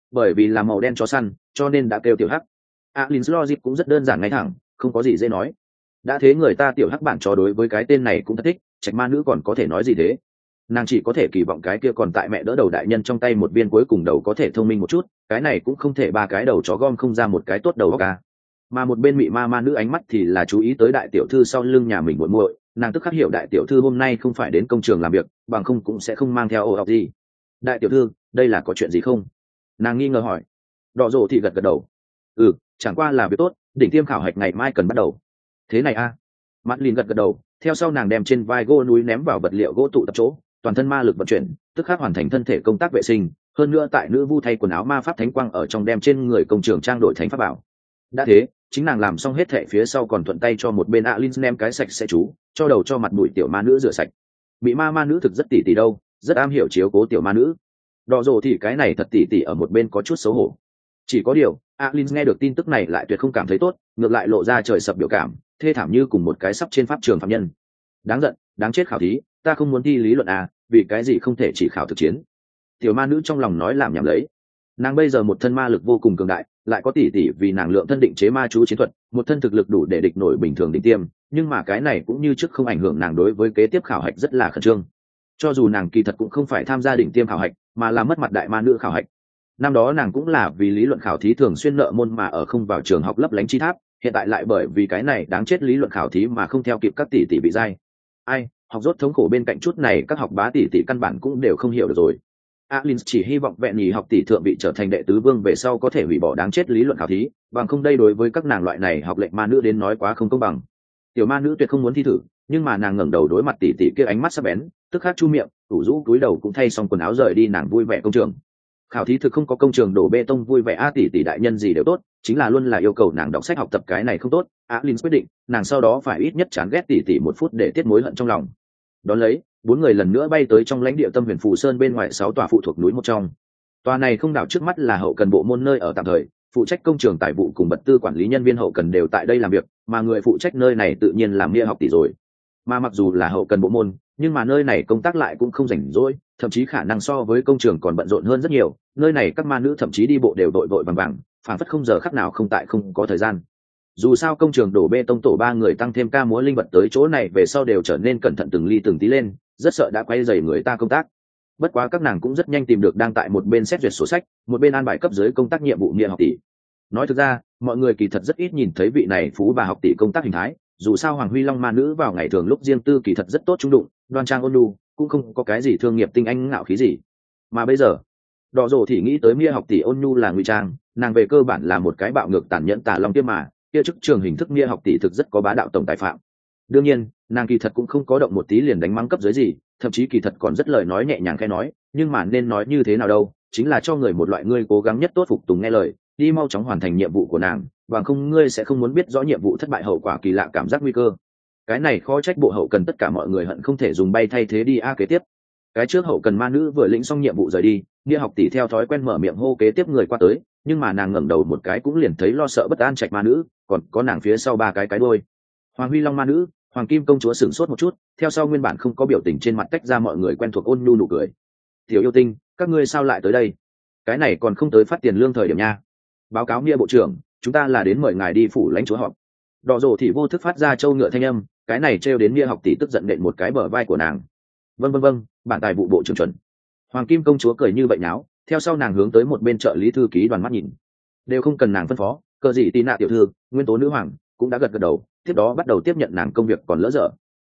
bởi vì là màu đen chó săn cho nên đã kêu tiểu hắc. Alin logic cũng rất đơn giản ngay thẳng, không có gì dễ nói. Đã thế người ta tiểu hắc bạn chó đối với cái tên này cũng thật thích, Trạch ma nữ còn có thể nói gì thế. Nàng chỉ có thể kỳ vọng cái kia còn tại mẹ đỡ đầu đại nhân trong tay một viên cuối cùng đầu có thể thông minh một chút, cái này cũng không thể ba cái đầu chó gom không ra một cái tốt đầu cả. Mà một bên mị ma nữ ánh mắt thì là chú ý tới đại tiểu thư sau lưng nhà mình muội muội, nàng tức khắc hiểu đại tiểu thư hôm nay không phải đến công trường làm việc, bằng không cũng sẽ không mang theo ô học gì. Đại tiểu thư, đây là có chuyện gì không? Nàng nghi ngờ hỏi. Đỏ rồ thì gật gật đầu. Chẳng qua là việc tốt, đỉnh tiêm khảo hạch ngày mai cần bắt đầu. Thế này a? Mắt Lin gật gật đầu, theo sau nàng đem trên vai gỗ núi ném vào vật liệu gỗ tụ tập chỗ, toàn thân ma lực vận chuyển, tức khắc hoàn thành thân thể công tác vệ sinh, hơn nữa tại nữ vu thay quần áo ma pháp thánh quang ở trong đem trên người công trường trang đổi thành pháp bảo. Đã thế, chính nàng làm xong hết thệ phía sau còn thuận tay cho một bên Alin ném cái sạch sẽ chú, cho đầu cho mặt bụi tiểu ma nữ rửa sạch. Bị ma nữ thực rất tỉ tỉ đâu, rất am hiểu chiếu cố tiểu ma nữ. Đỏ rồ thì cái này thật tỉ tỉ ở một bên có chút xấu hổ. Chỉ có điều, Alin nghe được tin tức này lại tuyệt không cảm thấy tốt, ngược lại lộ ra trời sập biểu cảm, thê thảm như cùng một cái sắp trên pháp trường phạm nhân. Đáng giận, đáng chết khảo thí, ta không muốn thi lý luận à, vì cái gì không thể chỉ khảo thực chiến. Tiểu ma nữ trong lòng nói làm nhảm lấy. Nàng bây giờ một thân ma lực vô cùng cường đại, lại có tỷ tỷ vì nàng lượng thân định chế ma chú chiến thuật, một thân thực lực đủ để địch nổi bình thường đỉnh tiêm, nhưng mà cái này cũng như trước không ảnh hưởng nàng đối với kế tiếp khảo hạch rất là khẩn trương. Cho dù nàng kỳ thật cũng không phải tham gia đỉnh tiêm khảo hạch, mà là mất mặt đại ma nữ khảo hạch. Năm đó nàng cũng là vì lý luận khảo thí thường xuyên nợ môn mà ở không vào trường học lấp lánh chi tháp, hiện tại lại bởi vì cái này đáng chết lý luận khảo thí mà không theo kịp các tỷ tỷ bị dai. Ai, học rốt thống khổ bên cạnh chút này các học bá tỷ tỷ căn bản cũng đều không hiểu được rồi. Alin chỉ hy vọng vẹn nhì học tỷ thượng vị trở thành đệ tứ vương về sau có thể hủy bỏ đáng chết lý luận khảo thí, bằng không đây đối với các nàng loại này học lệnh ma nữ đến nói quá không công bằng. Tiểu ma nữ tuyệt không muốn thi thử, nhưng mà nàng ngẩng đầu đối mặt tỷ tỷ kia ánh mắt sắc bén, tức khắc chu miệng, ủ rũ cúi đầu cũng thay xong quần áo rời đi, nàng vui vẻ công trường. Khảo thí thực không có công trường đổ bê tông vui vẻ a, tỷ tỷ đại nhân gì đều tốt, chính là luôn là yêu cầu nàng đọc sách học tập cái này không tốt. Alin quyết định, nàng sau đó phải ít nhất chán ghét tỷ tỷ một phút để tiết mối hận trong lòng. Đón lấy, bốn người lần nữa bay tới trong lãnh địa Tâm Huyền Phù Sơn bên ngoài 6 tòa phụ thuộc núi một trong. Tòa này không đảo trước mắt là hậu cần bộ môn nơi ở tạm thời, phụ trách công trường tài vụ cùng vật tư quản lý nhân viên hậu cần đều tại đây làm việc, mà người phụ trách nơi này tự nhiên là Mia học tỷ rồi. Mà mặc dù là hậu cần bộ môn, nhưng mà nơi này công tác lại cũng không rảnh rỗi, thậm chí khả năng so với công trường còn bận rộn hơn rất nhiều. Nơi này các ma nữ thậm chí đi bộ đều vội vội vàng vàng, phảng phất không giờ khắc nào không tại không có thời gian. Dù sao công trường đổ bê tông tổ 3 người tăng thêm ca múa linh vật tới chỗ này về sau đều trở nên cẩn thận từng ly từng tí lên, rất sợ đã quay dày người ta công tác. Bất quá các nàng cũng rất nhanh tìm được đang tại một bên xét duyệt sổ sách, một bên an bài cấp dưới công tác nhiệm vụ Mia học tỷ. Nói thực ra, mọi người kỳ thật rất ít nhìn thấy vị này phú bà học tỷ công tác hình thái, dù sao Hoàng Huy Long ma nữ vào ngày thường lúc riêng tư kỳ thật rất tốt trung đụng, đoan trang ôn nhu, cũng không có cái gì thương nghiệp tinh anh ngạo khí gì. Mà bây giờ, Đỏ Rồ thì nghĩ tới Mia học tỷ ôn nhu là ngụy trang, nàng về cơ bản là một cái bạo ngược tàn nhẫn tà long tiêm mà, kia chức trường hình thức Mia học tỷ thực rất có bá đạo tổng tài phạm. Đương nhiên, nàng kỳ thật cũng không có động một tí liền đánh mắng cấp dưới gì, thậm chí kỳ thật còn rất lời nói nhẹ nhàng khẽ nói, nhưng mà nên nói như thế nào đâu, chính là cho người một loại ngươi cố gắng nhất tốt phục tùng nghe lời, đi mau chóng hoàn thành nhiệm vụ của nàng, bằng không ngươi sẽ không muốn biết rõ nhiệm vụ thất bại hậu quả kỳ lạ cảm giác nguy cơ. Cái này khó trách bộ hậu cần tất cả mọi người hận không thể dùng bay thay thế đi kế tiếp. Cái trước hậu cần ma nữ vừa lĩnh xong nhiệm vụ rời đi, Mia học tỷ theo thói quen mở miệng hô kế tiếp người qua tới, nhưng mà nàng ngẩng đầu một cái cũng liền thấy lo sợ bất an Trạch ma nữ, còn có nàng phía sau 3 cái đuôi. Hoàng Huy Long ma nữ, Hoàng Kim công chúa sửng sốt một chút, theo sau nguyên bản không có biểu tình trên mặt tách ra mọi người quen thuộc ôn nhu nụ cười. Tiểu yêu tinh, các ngươi sao lại tới đây? Cái này còn không tới phát tiền lương thời điểm nha. Báo cáo Mia bộ trưởng, chúng ta là đến mời ngài đi phủ lãnh chúa họp. Đỏ Rồ thì vô thức phát ra châu ngựa thanh âm, cái này trêu đến Mia học tỷ tức giận nện một cái bờ vai của nàng. Vâng, bản tài vụ bộ trưởng chuẩn. Hoàng Kim công chúa cười như vậy náo, theo sau nàng hướng tới một bên trợ lý thư ký Đoàn mắt nhìn. Đều không cần nàng phân phó, cờ gì tí nạ tiểu thư, nguyên tố nữ hoàng cũng đã gật gật đầu, tiếp đó bắt đầu tiếp nhận nàng công việc còn lỡ dở.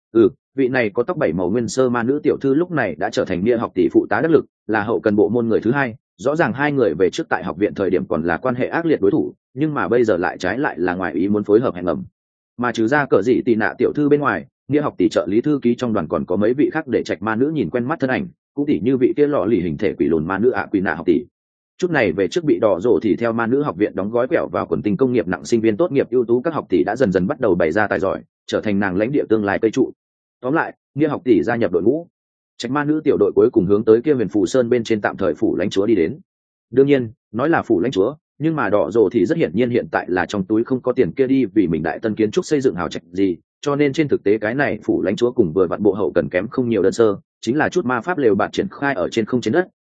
Vị này có tóc 7 màu nguyên sơ ma nữ tiểu thư lúc này đã trở thành Mia học tỷ phụ tá đắc lực, là hậu cần bộ môn người thứ 2, rõ ràng 2 người về trước tại học viện thời điểm còn là quan hệ ác liệt đối thủ, nhưng mà bây giờ lại trái lại là ngoài ý muốn phối hợp hẹn ngầm. Mà trừ ra cờ gì tì nạ tiểu thư bên ngoài, Mia học tỷ trợ lý thư ký trong đoàn còn có mấy vị khác để Trạch ma nữ nhìn quen mắt thân ảnh, cũng tỉ như vị kia lọ lì hình thể quỷ lùn ma nữ quỷ nạ học tỷ. Chút này về trước bị Đỏ Rồ thì theo ma nữ học viện đóng gói quẹo vào quần tinh công nghiệp nặng sinh viên tốt nghiệp ưu tú các học tỷ đã dần dần bắt đầu bày ra tài giỏi, trở thành nàng lãnh địa tương lai cây trụ. Tóm lại, Mia học tỷ gia nhập đội ngũ. Trạch ma nữ tiểu đội cuối cùng hướng tới kia Huyền Phù Sơn bên trên tạm thời phủ lãnh chúa đi đến. Đương nhiên, nói là phủ lãnh chúa, nhưng mà Đỏ Rồ thì rất hiển nhiên hiện tại là trong túi không có tiền kia đi vì mình đại tân kiến trúc xây dựng hào trạch gì, cho nên trên thực tế cái này phủ lãnh chúa cùng vừa vặn bộ hậu cần kém không nhiều đơn sơ, chính là chút ma pháp lều bạt triển khai ở trên không trên đất,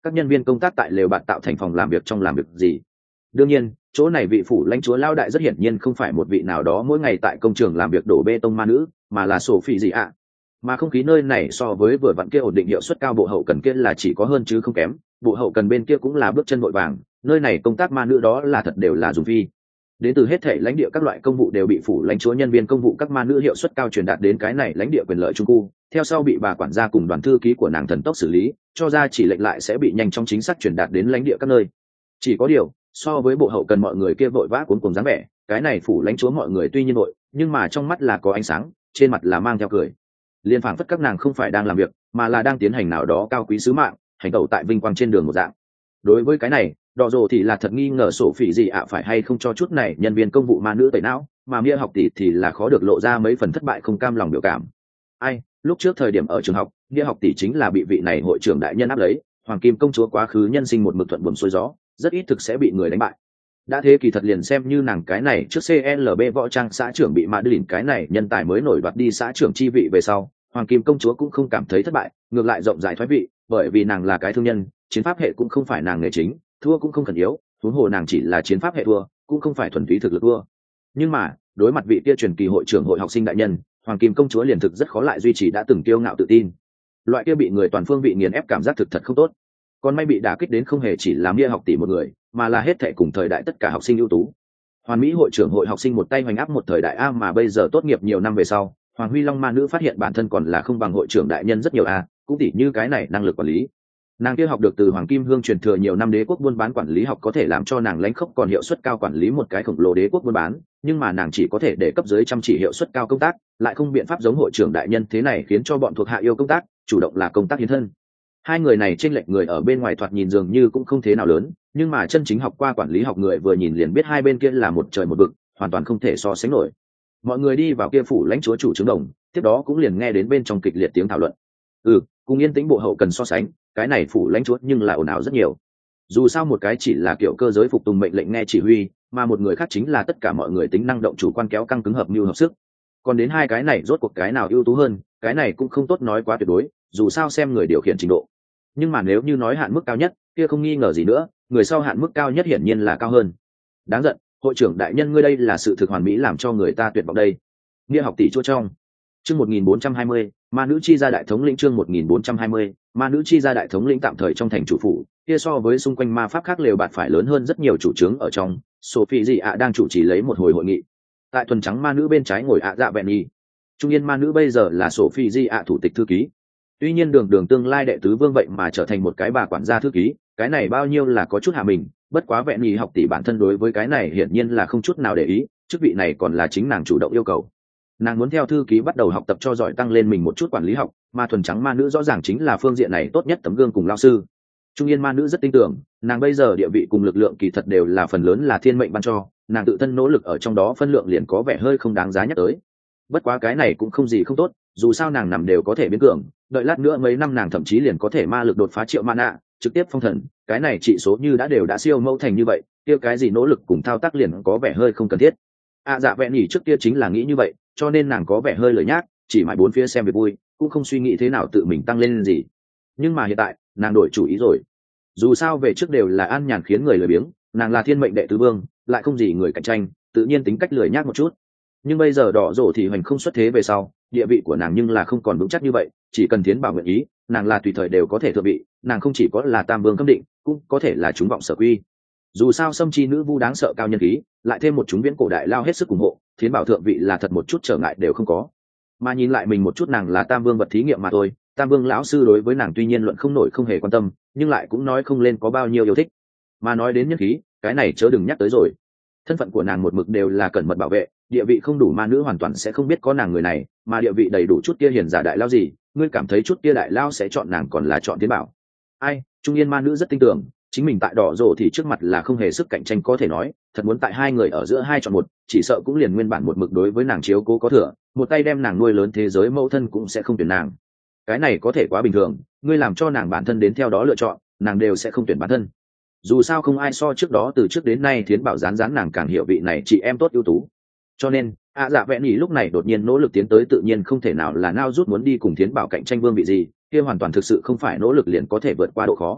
các nhân viên công tác tại lều bạt tạo thành phòng làm việc trong làm việc gì. Đương nhiên chỗ này vị phủ lãnh chúa lao đại rất hiển nhiên không phải một vị nào đó mỗi ngày tại công trường làm việc đổ bê tông ma nữ, mà là Sophie gì ạ. Mà không khí nơi này so với vừa vặn kia ổn định hiệu suất cao bộ hậu cần kia là chỉ có hơn chứ không kém, bộ hậu cần bên kia cũng là bước chân vội vàng, nơi này công tác ma nữ đó là thật đều là dùng phi. Đến từ hết thể lãnh địa các loại công vụ đều bị phủ lãnh chúa nhân viên công vụ các ma nữ hiệu suất cao truyền đạt đến cái này lãnh địa quyền lợi trung khu, theo sau bị bà quản gia cùng đoàn thư ký của nàng thần tốc xử lý, cho ra chỉ lệnh lại sẽ bị nhanh chóng chính xác truyền đạt đến lãnh địa các nơi. Chỉ có điều, so với bộ hậu cần mọi người kia vội vã cuống cuồng dáng vẻ, cái này phủ lãnh chúa mọi người tuy nhiên vội, nhưng mà trong mắt là có ánh sáng, trên mặt là mang theo cười. Liên phảng phất các nàng không phải đang làm việc, mà là đang tiến hành nào đó cao quý sứ mạng, hành tẩu tại vinh quang trên đường một dạng. Đối với cái này, đỏ rồ thì là thật nghi ngờ sổ phỉ gì ạ phải hay không cho chút này nhân viên công vụ ma nữ tẩy não, mà Mia học tỷ thì là khó được lộ ra mấy phần thất bại không cam lòng biểu cảm. Ai, lúc trước thời điểm ở trường học, Mia học tỷ chính là bị vị này hội trưởng đại nhân áp lấy, hoàng kim công chúa quá khứ nhân sinh một mực thuận buồm xuôi gió, rất ít thực sẽ bị người đánh bại. Đã thế kỳ thật liền xem như nàng cái này trước CLB võ trang xã trưởng bị mạ đỉnh cái này nhân tài mới nổi đoạt đi xã trưởng chi vị về sau, hoàng kim công chúa cũng không cảm thấy thất bại, ngược lại rộng rãi thoái vị, bởi vì nàng là cái thương nhân, chiến pháp hệ cũng không phải nàng nghề chính, thua cũng không cần yếu, huống hồ nàng chỉ là chiến pháp hệ thua, cũng không phải thuần túy thực lực thua. Nhưng mà đối mặt vị kia truyền kỳ hội trưởng hội học sinh đại nhân, hoàng kim công chúa liền thực rất khó lại duy trì đã từng kiêu ngạo tự tin. Loại kia bị người toàn phương vị nghiền ép cảm giác thực thật không tốt. Còn may bị đả kích đến không hề chỉ là Mia học tỷ một người, mà là hết thảy cùng thời đại tất cả học sinh ưu tú. Hoàn Mỹ hội trưởng hội học sinh một tay hoành áp một thời đại a, mà bây giờ tốt nghiệp nhiều năm về sau, Hoàng Huy Long ma nữ phát hiện bản thân còn là không bằng hội trưởng đại nhân rất nhiều a, cũng tỉ như cái này năng lực quản lý. Nàng kia học được từ Hoàng Kim Hương truyền thừa nhiều năm đế quốc buôn bán quản lý học có thể làm cho nàng lãnh khốc còn hiệu suất cao quản lý một cái khổng lồ đế quốc buôn bán, nhưng mà nàng chỉ có thể để cấp dưới chăm chỉ hiệu suất cao công tác, lại không biện pháp giống hội trưởng đại nhân thế này khiến cho bọn thuộc hạ yêu công tác, chủ động là công tác hiến thân. Hai người này chênh lệch người ở bên ngoài thoạt nhìn dường như cũng không thế nào lớn, nhưng mà chân chính học qua quản lý học người vừa nhìn liền biết hai bên kia là một trời một vực, hoàn toàn không thể so sánh nổi. Mọi người đi vào kia phủ lãnh chúa chủ trướng đồng, tiếp đó cũng liền nghe đến bên trong kịch liệt tiếng thảo luận. Cùng yên tĩnh bộ hậu cần so sánh, cái này phủ lãnh chúa nhưng là ồn ào rất nhiều. Dù sao một cái chỉ là kiểu cơ giới phục tùng mệnh lệnh nghe chỉ huy, mà một người khác chính là tất cả mọi người tính năng động chủ quan kéo căng cứng hợp mưu hợp sức. Còn đến hai cái này rốt cuộc cái nào ưu tú hơn, cái này cũng không tốt nói quá tuyệt đối, dù sao xem người điều khiển trình độ. Nhưng mà nếu như nói hạn mức cao nhất, kia không nghi ngờ gì nữa, người sau hạn mức cao nhất hiển nhiên là cao hơn. Đáng giận, hội trưởng đại nhân ngươi đây là sự thực hoàn mỹ làm cho người ta tuyệt vọng đây. Nghĩa học tỷ chua trong. Chương 1420, ma nữ chi gia đại thống lĩnh. Chương 1420, ma nữ chi gia đại thống lĩnh tạm thời trong thành chủ phủ, kia so với xung quanh ma pháp khác lều bạt phải lớn hơn rất nhiều chủ trướng ở trong. Sophie dị ạ đang chủ trì lấy một hồi hội nghị. Tại thuần trắng ma nữ bên trái ngồi ạ dạ vẹn nhi. Trung yên ma nữ bây giờ là Sophie dị ạ thủ tịch thư ký. Tuy nhiên đường tương lai đệ tứ vương vậy mà trở thành một cái bà quản gia thư ký, cái này bao nhiêu là có chút hạ mình, bất quá vẹn nhi học tỷ bản thân đối với cái này hiển nhiên là không chút nào để ý, chức vị này còn là chính nàng chủ động yêu cầu. Nàng muốn theo thư ký bắt đầu học tập cho giỏi tăng lên mình một chút quản lý học, mà thuần trắng ma nữ rõ ràng chính là phương diện này tốt nhất tấm gương cùng lao sư. Trung yên ma nữ rất tin tưởng, nàng bây giờ địa vị cùng lực lượng kỳ thật đều là phần lớn là thiên mệnh ban cho, nàng tự thân nỗ lực ở trong đó phân lượng liền có vẻ hơi không đáng giá nhắc tới. Bất quá cái này cũng không gì không tốt, dù sao nàng nằm đều có thể biến cường, đợi lát nữa mấy năm nàng thậm chí liền có thể ma lực đột phá triệu mana, trực tiếp phong thần, cái này trị số như đã siêu mẫu thành như vậy, kia cái gì nỗ lực cùng thao tác liền có vẻ hơi không cần thiết. Dạ vẹn nhỉ trước kia chính là nghĩ như vậy, cho nên nàng có vẻ hơi lười nhác, chỉ mãi bốn phía xem việc vui, cũng không suy nghĩ thế nào tự mình tăng lên gì. Nhưng mà hiện tại, nàng đổi chủ ý rồi. Dù sao về trước đều là an nhàn khiến người lười biếng, nàng là thiên mệnh đệ tứ vương, lại không gì người cạnh tranh, tự nhiên tính cách lười nhác một chút. Nhưng bây giờ đỏ rổ thì hoành không xuất thế về sau, địa vị của nàng nhưng là không còn vững chắc như vậy, chỉ cần Thiến Bảo nguyện ý, nàng là tùy thời đều có thể thượng vị, nàng không chỉ có là tam vương cấm định, cũng có thể là chúng vọng sở quy. Dù sao Sâm Chi nữ vu đáng sợ cao nhân khí, lại thêm một chúng viễn cổ đại lao hết sức ủng hộ, Thiến Bảo thượng vị là thật một chút trở ngại đều không có. Mà nhìn lại mình một chút, nàng là tam vương vật thí nghiệm mà thôi, tam vương lão sư đối với nàng tuy nhiên luận không nổi không hề quan tâm, nhưng lại cũng nói không lên có bao nhiêu yêu thích. Mà nói đến nhân khí, cái này chớ đừng nhắc tới rồi. Thân phận của nàng một mực đều là cẩn mật bảo vệ, địa vị không đủ ma nữ hoàn toàn sẽ không biết có nàng người này, mà địa vị đầy đủ chút kia hiền giả đại lao gì, ngươi cảm thấy chút kia đại lao sẽ chọn nàng còn là chọn Thiến Bảo? Ai, trung yên ma nữ rất tin tưởng, chính mình tại đỏ rổ thì trước mặt là không hề sức cạnh tranh có thể nói, thật muốn tại hai người ở giữa hai chọn một, chỉ sợ cũng liền nguyên bản một mực đối với nàng chiếu cố có thừa, một tay đem nàng nuôi lớn thế giới mẫu thân cũng sẽ không tuyển nàng. Cái này có thể quá bình thường, ngươi làm cho nàng bản thân đến theo đó lựa chọn, nàng đều sẽ không tuyển bản thân. Dù sao không ai so trước đó từ trước đến nay Thiến Bảo rán nàng càng hiểu vị này chị em tốt ưu tú. Cho nên dạ vẹn nhỉ lúc này đột nhiên nỗ lực tiến tới tự nhiên không thể nào là nao rút muốn đi cùng Thiến Bảo cạnh tranh vương vị gì, kia hoàn toàn thực sự không phải nỗ lực liền có thể vượt qua độ khó.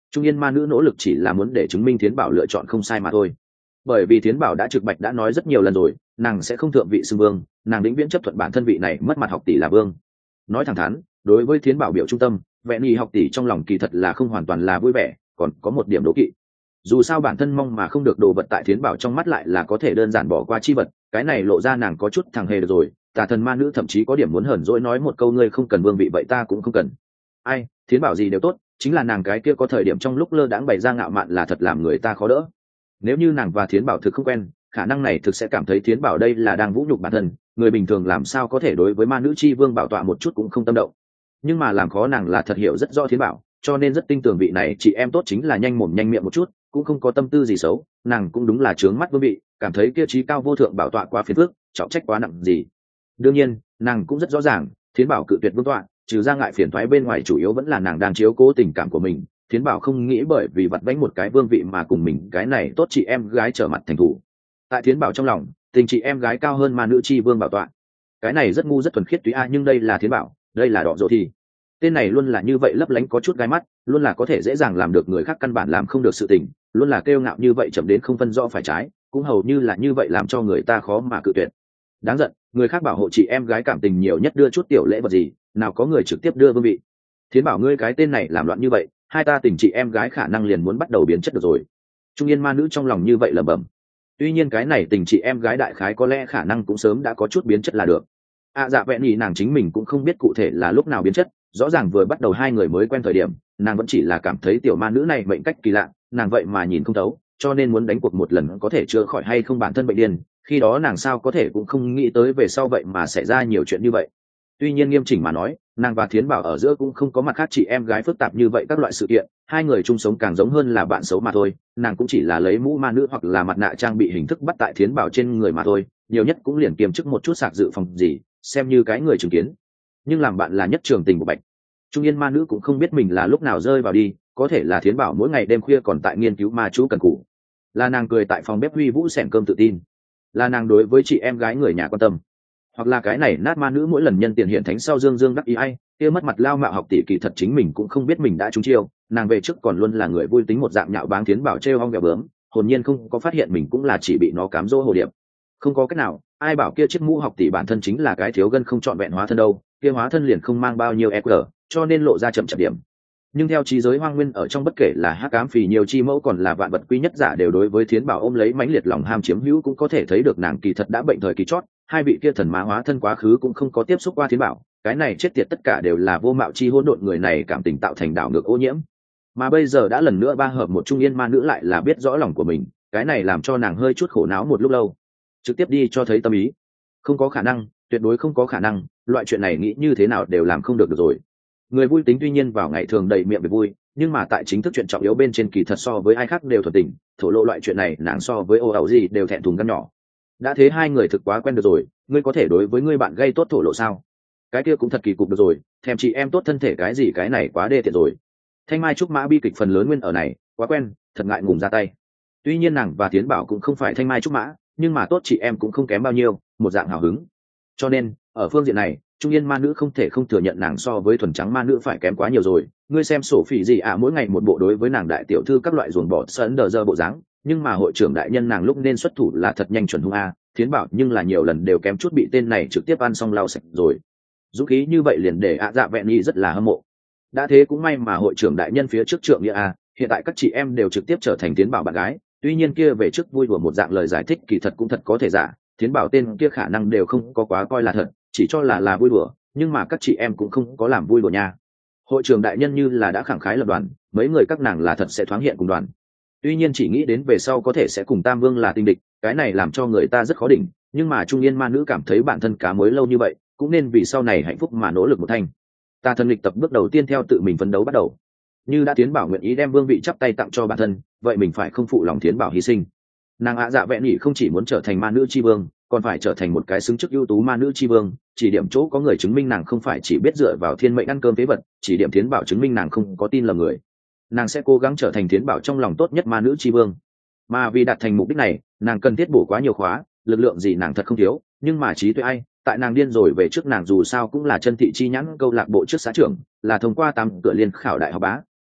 Trung Yên ma nữ nỗ lực chỉ là muốn để chứng minh Thiến Bảo lựa chọn không sai mà thôi. Bởi vì Thiến Bảo đã trực bạch đã nói rất nhiều lần rồi, nàng sẽ không thượng vị xưng vương, nàng vĩnh viễn chấp thuận bản thân vị này mất mặt học tỷ là vương. Nói thẳng thắn, đối với Thiến Bảo biểu trung tâm, Vẹn Nhì học tỷ trong lòng kỳ thật là không hoàn toàn là vui vẻ, còn có một điểm đố kỵ. Dù sao bản thân mong mà không được đồ vật tại Thiến Bảo trong mắt lại là có thể đơn giản bỏ qua chi vật, cái này lộ ra nàng có chút thằng hề được rồi. Tà thần ma nữ thậm chí có điểm muốn hờn dỗi nói một câu ngươi không cần vương vị vậy ta cũng không cần. Ai, Thiến Bảo gì đều tốt, chính là nàng cái kia có thời điểm trong lúc lơ đãng bày ra ngạo mạn là thật làm người ta khó đỡ. Nếu như nàng và Thiến Bảo thực không quen, khả năng này thực sẽ cảm thấy Thiến Bảo đây là đang vũ nhục bản thân, người bình thường làm sao có thể đối với ma nữ chi vương bảo tọa một chút cũng không tâm động. Nhưng mà làm khó nàng là thật hiểu rất rõ Thiến Bảo, cho nên rất tin tưởng vị này chị em tốt chính là nhanh mồm nhanh miệng một chút, cũng không có tâm tư gì xấu, nàng cũng đúng là trướng mắt vương vị, cảm thấy kia trí cao vô thượng bảo tọa quá phiền phức, trọng trách quá nặng gì. Đương nhiên, nàng cũng rất rõ ràng, Thiến Bảo cự tuyệt vương tọa, trừ ra ngại phiền toái bên ngoài chủ yếu vẫn là nàng đang chiếu cố tình cảm của mình. Thiến Bảo không nghĩ bởi vì vặt vãnh một cái vương vị mà cùng mình cái này tốt chị em gái trở mặt thành thủ. Tại Thiến Bảo trong lòng, tình chị em gái cao hơn ma nữ chi vương bảo tọa. Cái này rất ngu rất thuần khiết túy a, nhưng đây là Thiến Bảo, đây là Đọ Dỗ thì. Tên này luôn là như vậy lấp lánh có chút gai mắt, luôn là có thể dễ dàng làm được người khác căn bản làm không được sự tình, luôn là kiêu ngạo như vậy chậm đến không phân rõ phải trái, cũng hầu như là như vậy làm cho người ta khó mà cự tuyệt. Đáng giận, người khác bảo hộ chị em gái cảm tình nhiều nhất đưa chút tiểu lễ vật gì, nào có người trực tiếp đưa vương vị. Thiến Bảo ngươi cái tên này làm loạn như vậy, hai ta tình chị em gái khả năng liền muốn bắt đầu biến chất được rồi. Trung Yên ma nữ trong lòng như vậy lẩm bẩm. Tuy nhiên cái này tình chị em gái đại khái có lẽ khả năng cũng sớm đã có chút biến chất là được. Dạ Vẹn Nhì nàng chính mình cũng không biết cụ thể là lúc nào biến chất, rõ ràng vừa bắt đầu hai người mới quen thời điểm, nàng vẫn chỉ là cảm thấy tiểu ma nữ này mệnh cách kỳ lạ, nàng vậy mà nhìn không thấu, cho nên muốn đánh cuộc một lần có thể chữa khỏi hay không bản thân bệnh điên. Khi đó nàng sao có thể cũng không nghĩ tới về sau vậy mà xảy ra nhiều chuyện như vậy. Tuy nhiên nghiêm chỉnh mà nói, nàng và Thiến Bảo ở giữa cũng không có mặt khác chị em gái phức tạp như vậy các loại sự kiện, hai người chung sống càng giống hơn là bạn xấu mà thôi. Nàng cũng chỉ là lấy mũ ma nữ hoặc là mặt nạ trang bị hình thức bắt tại Thiến Bảo trên người mà thôi, nhiều nhất cũng liền kiềm chức một chút sạc dự phòng gì, xem như cái người chứng kiến. Nhưng làm bạn là nhất trường tình của Bạch. Trung Yên ma nữ cũng không biết mình là lúc nào rơi vào đi, có thể là Thiến Bảo mỗi ngày đêm khuya còn tại nghiên cứu ma chú cần cù, là nàng cười tại phòng bếp huy vũ xẻng cơm tự tin, là nàng đối với chị em gái người nhà quan tâm, hoặc là cái này nát ma nữ mỗi lần nhân tiền hiện thánh sau dương dương đắc ý ai kia mất mặt lao mạo học tỷ kỳ thật chính mình cũng không biết mình đã trúng chiêu, nàng về trước còn luôn là người vui tính một dạng nhạo báng Thiến Bảo trêu ong gẹo bướm, hồn nhiên không có phát hiện mình cũng là chỉ bị nó cám dỗ hồ điệp. Không có cách nào, ai bảo kia chiếc mũ học tỷ bản thân chính là cái thiếu gân không trọn vẹn hóa thân đâu, kia hóa thân liền không mang bao nhiêu EQ, cho nên lộ ra chậm chậm điểm. Nhưng theo trí giới hoang nguyên ở trong bất kể là hắc ám phì nhiều chi mẫu còn là vạn vật quy nhất giả đều đối với Thiến Bảo ôm lấy mãnh liệt lòng ham chiếm hữu, cũng có thể thấy được nàng kỳ thật đã bệnh thời kỳ chót, hai vị kia thần má hóa thân quá khứ cũng không có tiếp xúc qua Thiến Bảo, cái này chết tiệt tất cả đều là vô mạo chi hỗn độn người này cảm tình tạo thành đảo ngược ô nhiễm. Mà bây giờ đã lần nữa ba hợp một Trung Yên ma nữ lại là biết rõ lòng của mình, cái này làm cho nàng hơi chút khổ não một lúc lâu. Trực tiếp đi cho thấy tâm ý. Không có khả năng, tuyệt đối không có khả năng, loại chuyện này nghĩ như thế nào đều làm không được rồi. Người vui tính tuy nhiên vào ngày thường đầy miệng về vui, nhưng mà tại chính thức chuyện trọng yếu bên trên kỳ thật so với ai khác đều thuần tình, thổ lộ loại chuyện này nàng so với ô ẩu gì đều thẹn thùng gan nhỏ. Đã thế hai người thực quá quen được rồi, ngươi có thể đối với ngươi bạn gây tốt thổ lộ sao? Cái kia cũng thật kỳ cục được rồi, thèm chị em tốt thân thể cái gì cái này quá đê tiện rồi. Thanh mai trúc mã bi kịch phần lớn nguyên ở này, quá quen, thật ngại ngùng ra tay. Tuy nhiên nàng và Thiến Bảo cũng không phải thanh mai trúc mã, nhưng mà tốt chị em cũng không kém bao nhiêu, một dạng hào hứng. Cho nên ở phương diện này, Trung Yên ma nữ không thể không thừa nhận nàng so với thuần trắng ma nữ phải kém quá nhiều rồi. Ngươi xem sổ phỉ gì mỗi ngày một bộ đối với nàng đại tiểu thư các loại ruồng bỏ sấn đờ dơ bộ dáng, nhưng mà hội trưởng đại nhân nàng lúc nên xuất thủ là thật nhanh chuẩn hung a. Thiến Bảo nhưng là nhiều lần đều kém chút bị tên này trực tiếp ăn xong lau sạch rồi. Dũng khí như vậy liền để Dạ Vẹn Nhì rất là hâm mộ. Đã thế cũng may mà hội trưởng đại nhân phía trước trượng nghĩa hiện tại các chị em đều trực tiếp trở thành Thiến Bảo bạn gái. Tuy nhiên kia về trước vui đùa một dạng lời giải thích kỳ thật cũng thật có thể giả, Thiến Bảo tên kia khả năng đều không có quá coi là thật, chỉ cho là vui đùa, nhưng mà các chị em cũng không có làm vui đùa nha. Hội trưởng đại nhân như là đã khẳng khái lập đoàn, mấy người các nàng là thật sẽ thoáng hiện cùng đoàn. Tuy nhiên chỉ nghĩ đến về sau có thể sẽ cùng Tam Vương là tinh địch, cái này làm cho người ta rất khó đỉnh, nhưng mà Trung Yên ma nữ cảm thấy bản thân cá mối lâu như vậy, cũng nên vì sau này hạnh phúc mà nỗ lực một thanh. Ta thần lịch tập bước đầu tiên theo tự mình phấn đấu bắt đầu. Như đã Thiến Bảo nguyện ý đem vương vị chắp tay tặng cho bản thân, vậy mình phải không phụ lòng Thiến Bảo hy sinh. Nàng Dạ Vẹn Nhì không chỉ muốn trở thành ma nữ chi vương, còn phải trở thành một cái xứng chức ưu tú ma nữ chi vương, chỉ điểm chỗ có người chứng minh nàng không phải chỉ biết dựa vào thiên mệnh ăn cơm phế vật, chỉ điểm Thiến Bảo chứng minh nàng không có tin lầm người. Nàng sẽ cố gắng trở thành Thiến Bảo trong lòng tốt nhất ma nữ chi vương. Mà vì đạt thành mục đích này, nàng cần thiết bổ quá nhiều khóa, lực lượng gì nàng thật không thiếu, nhưng mà trí tuệ ai, tại nàng điên rồi về trước nàng dù sao cũng là chân thị chi nhãn câu lạc bộ trước xã trưởng, là thông qua 8 cửa liên khảo đại học bá,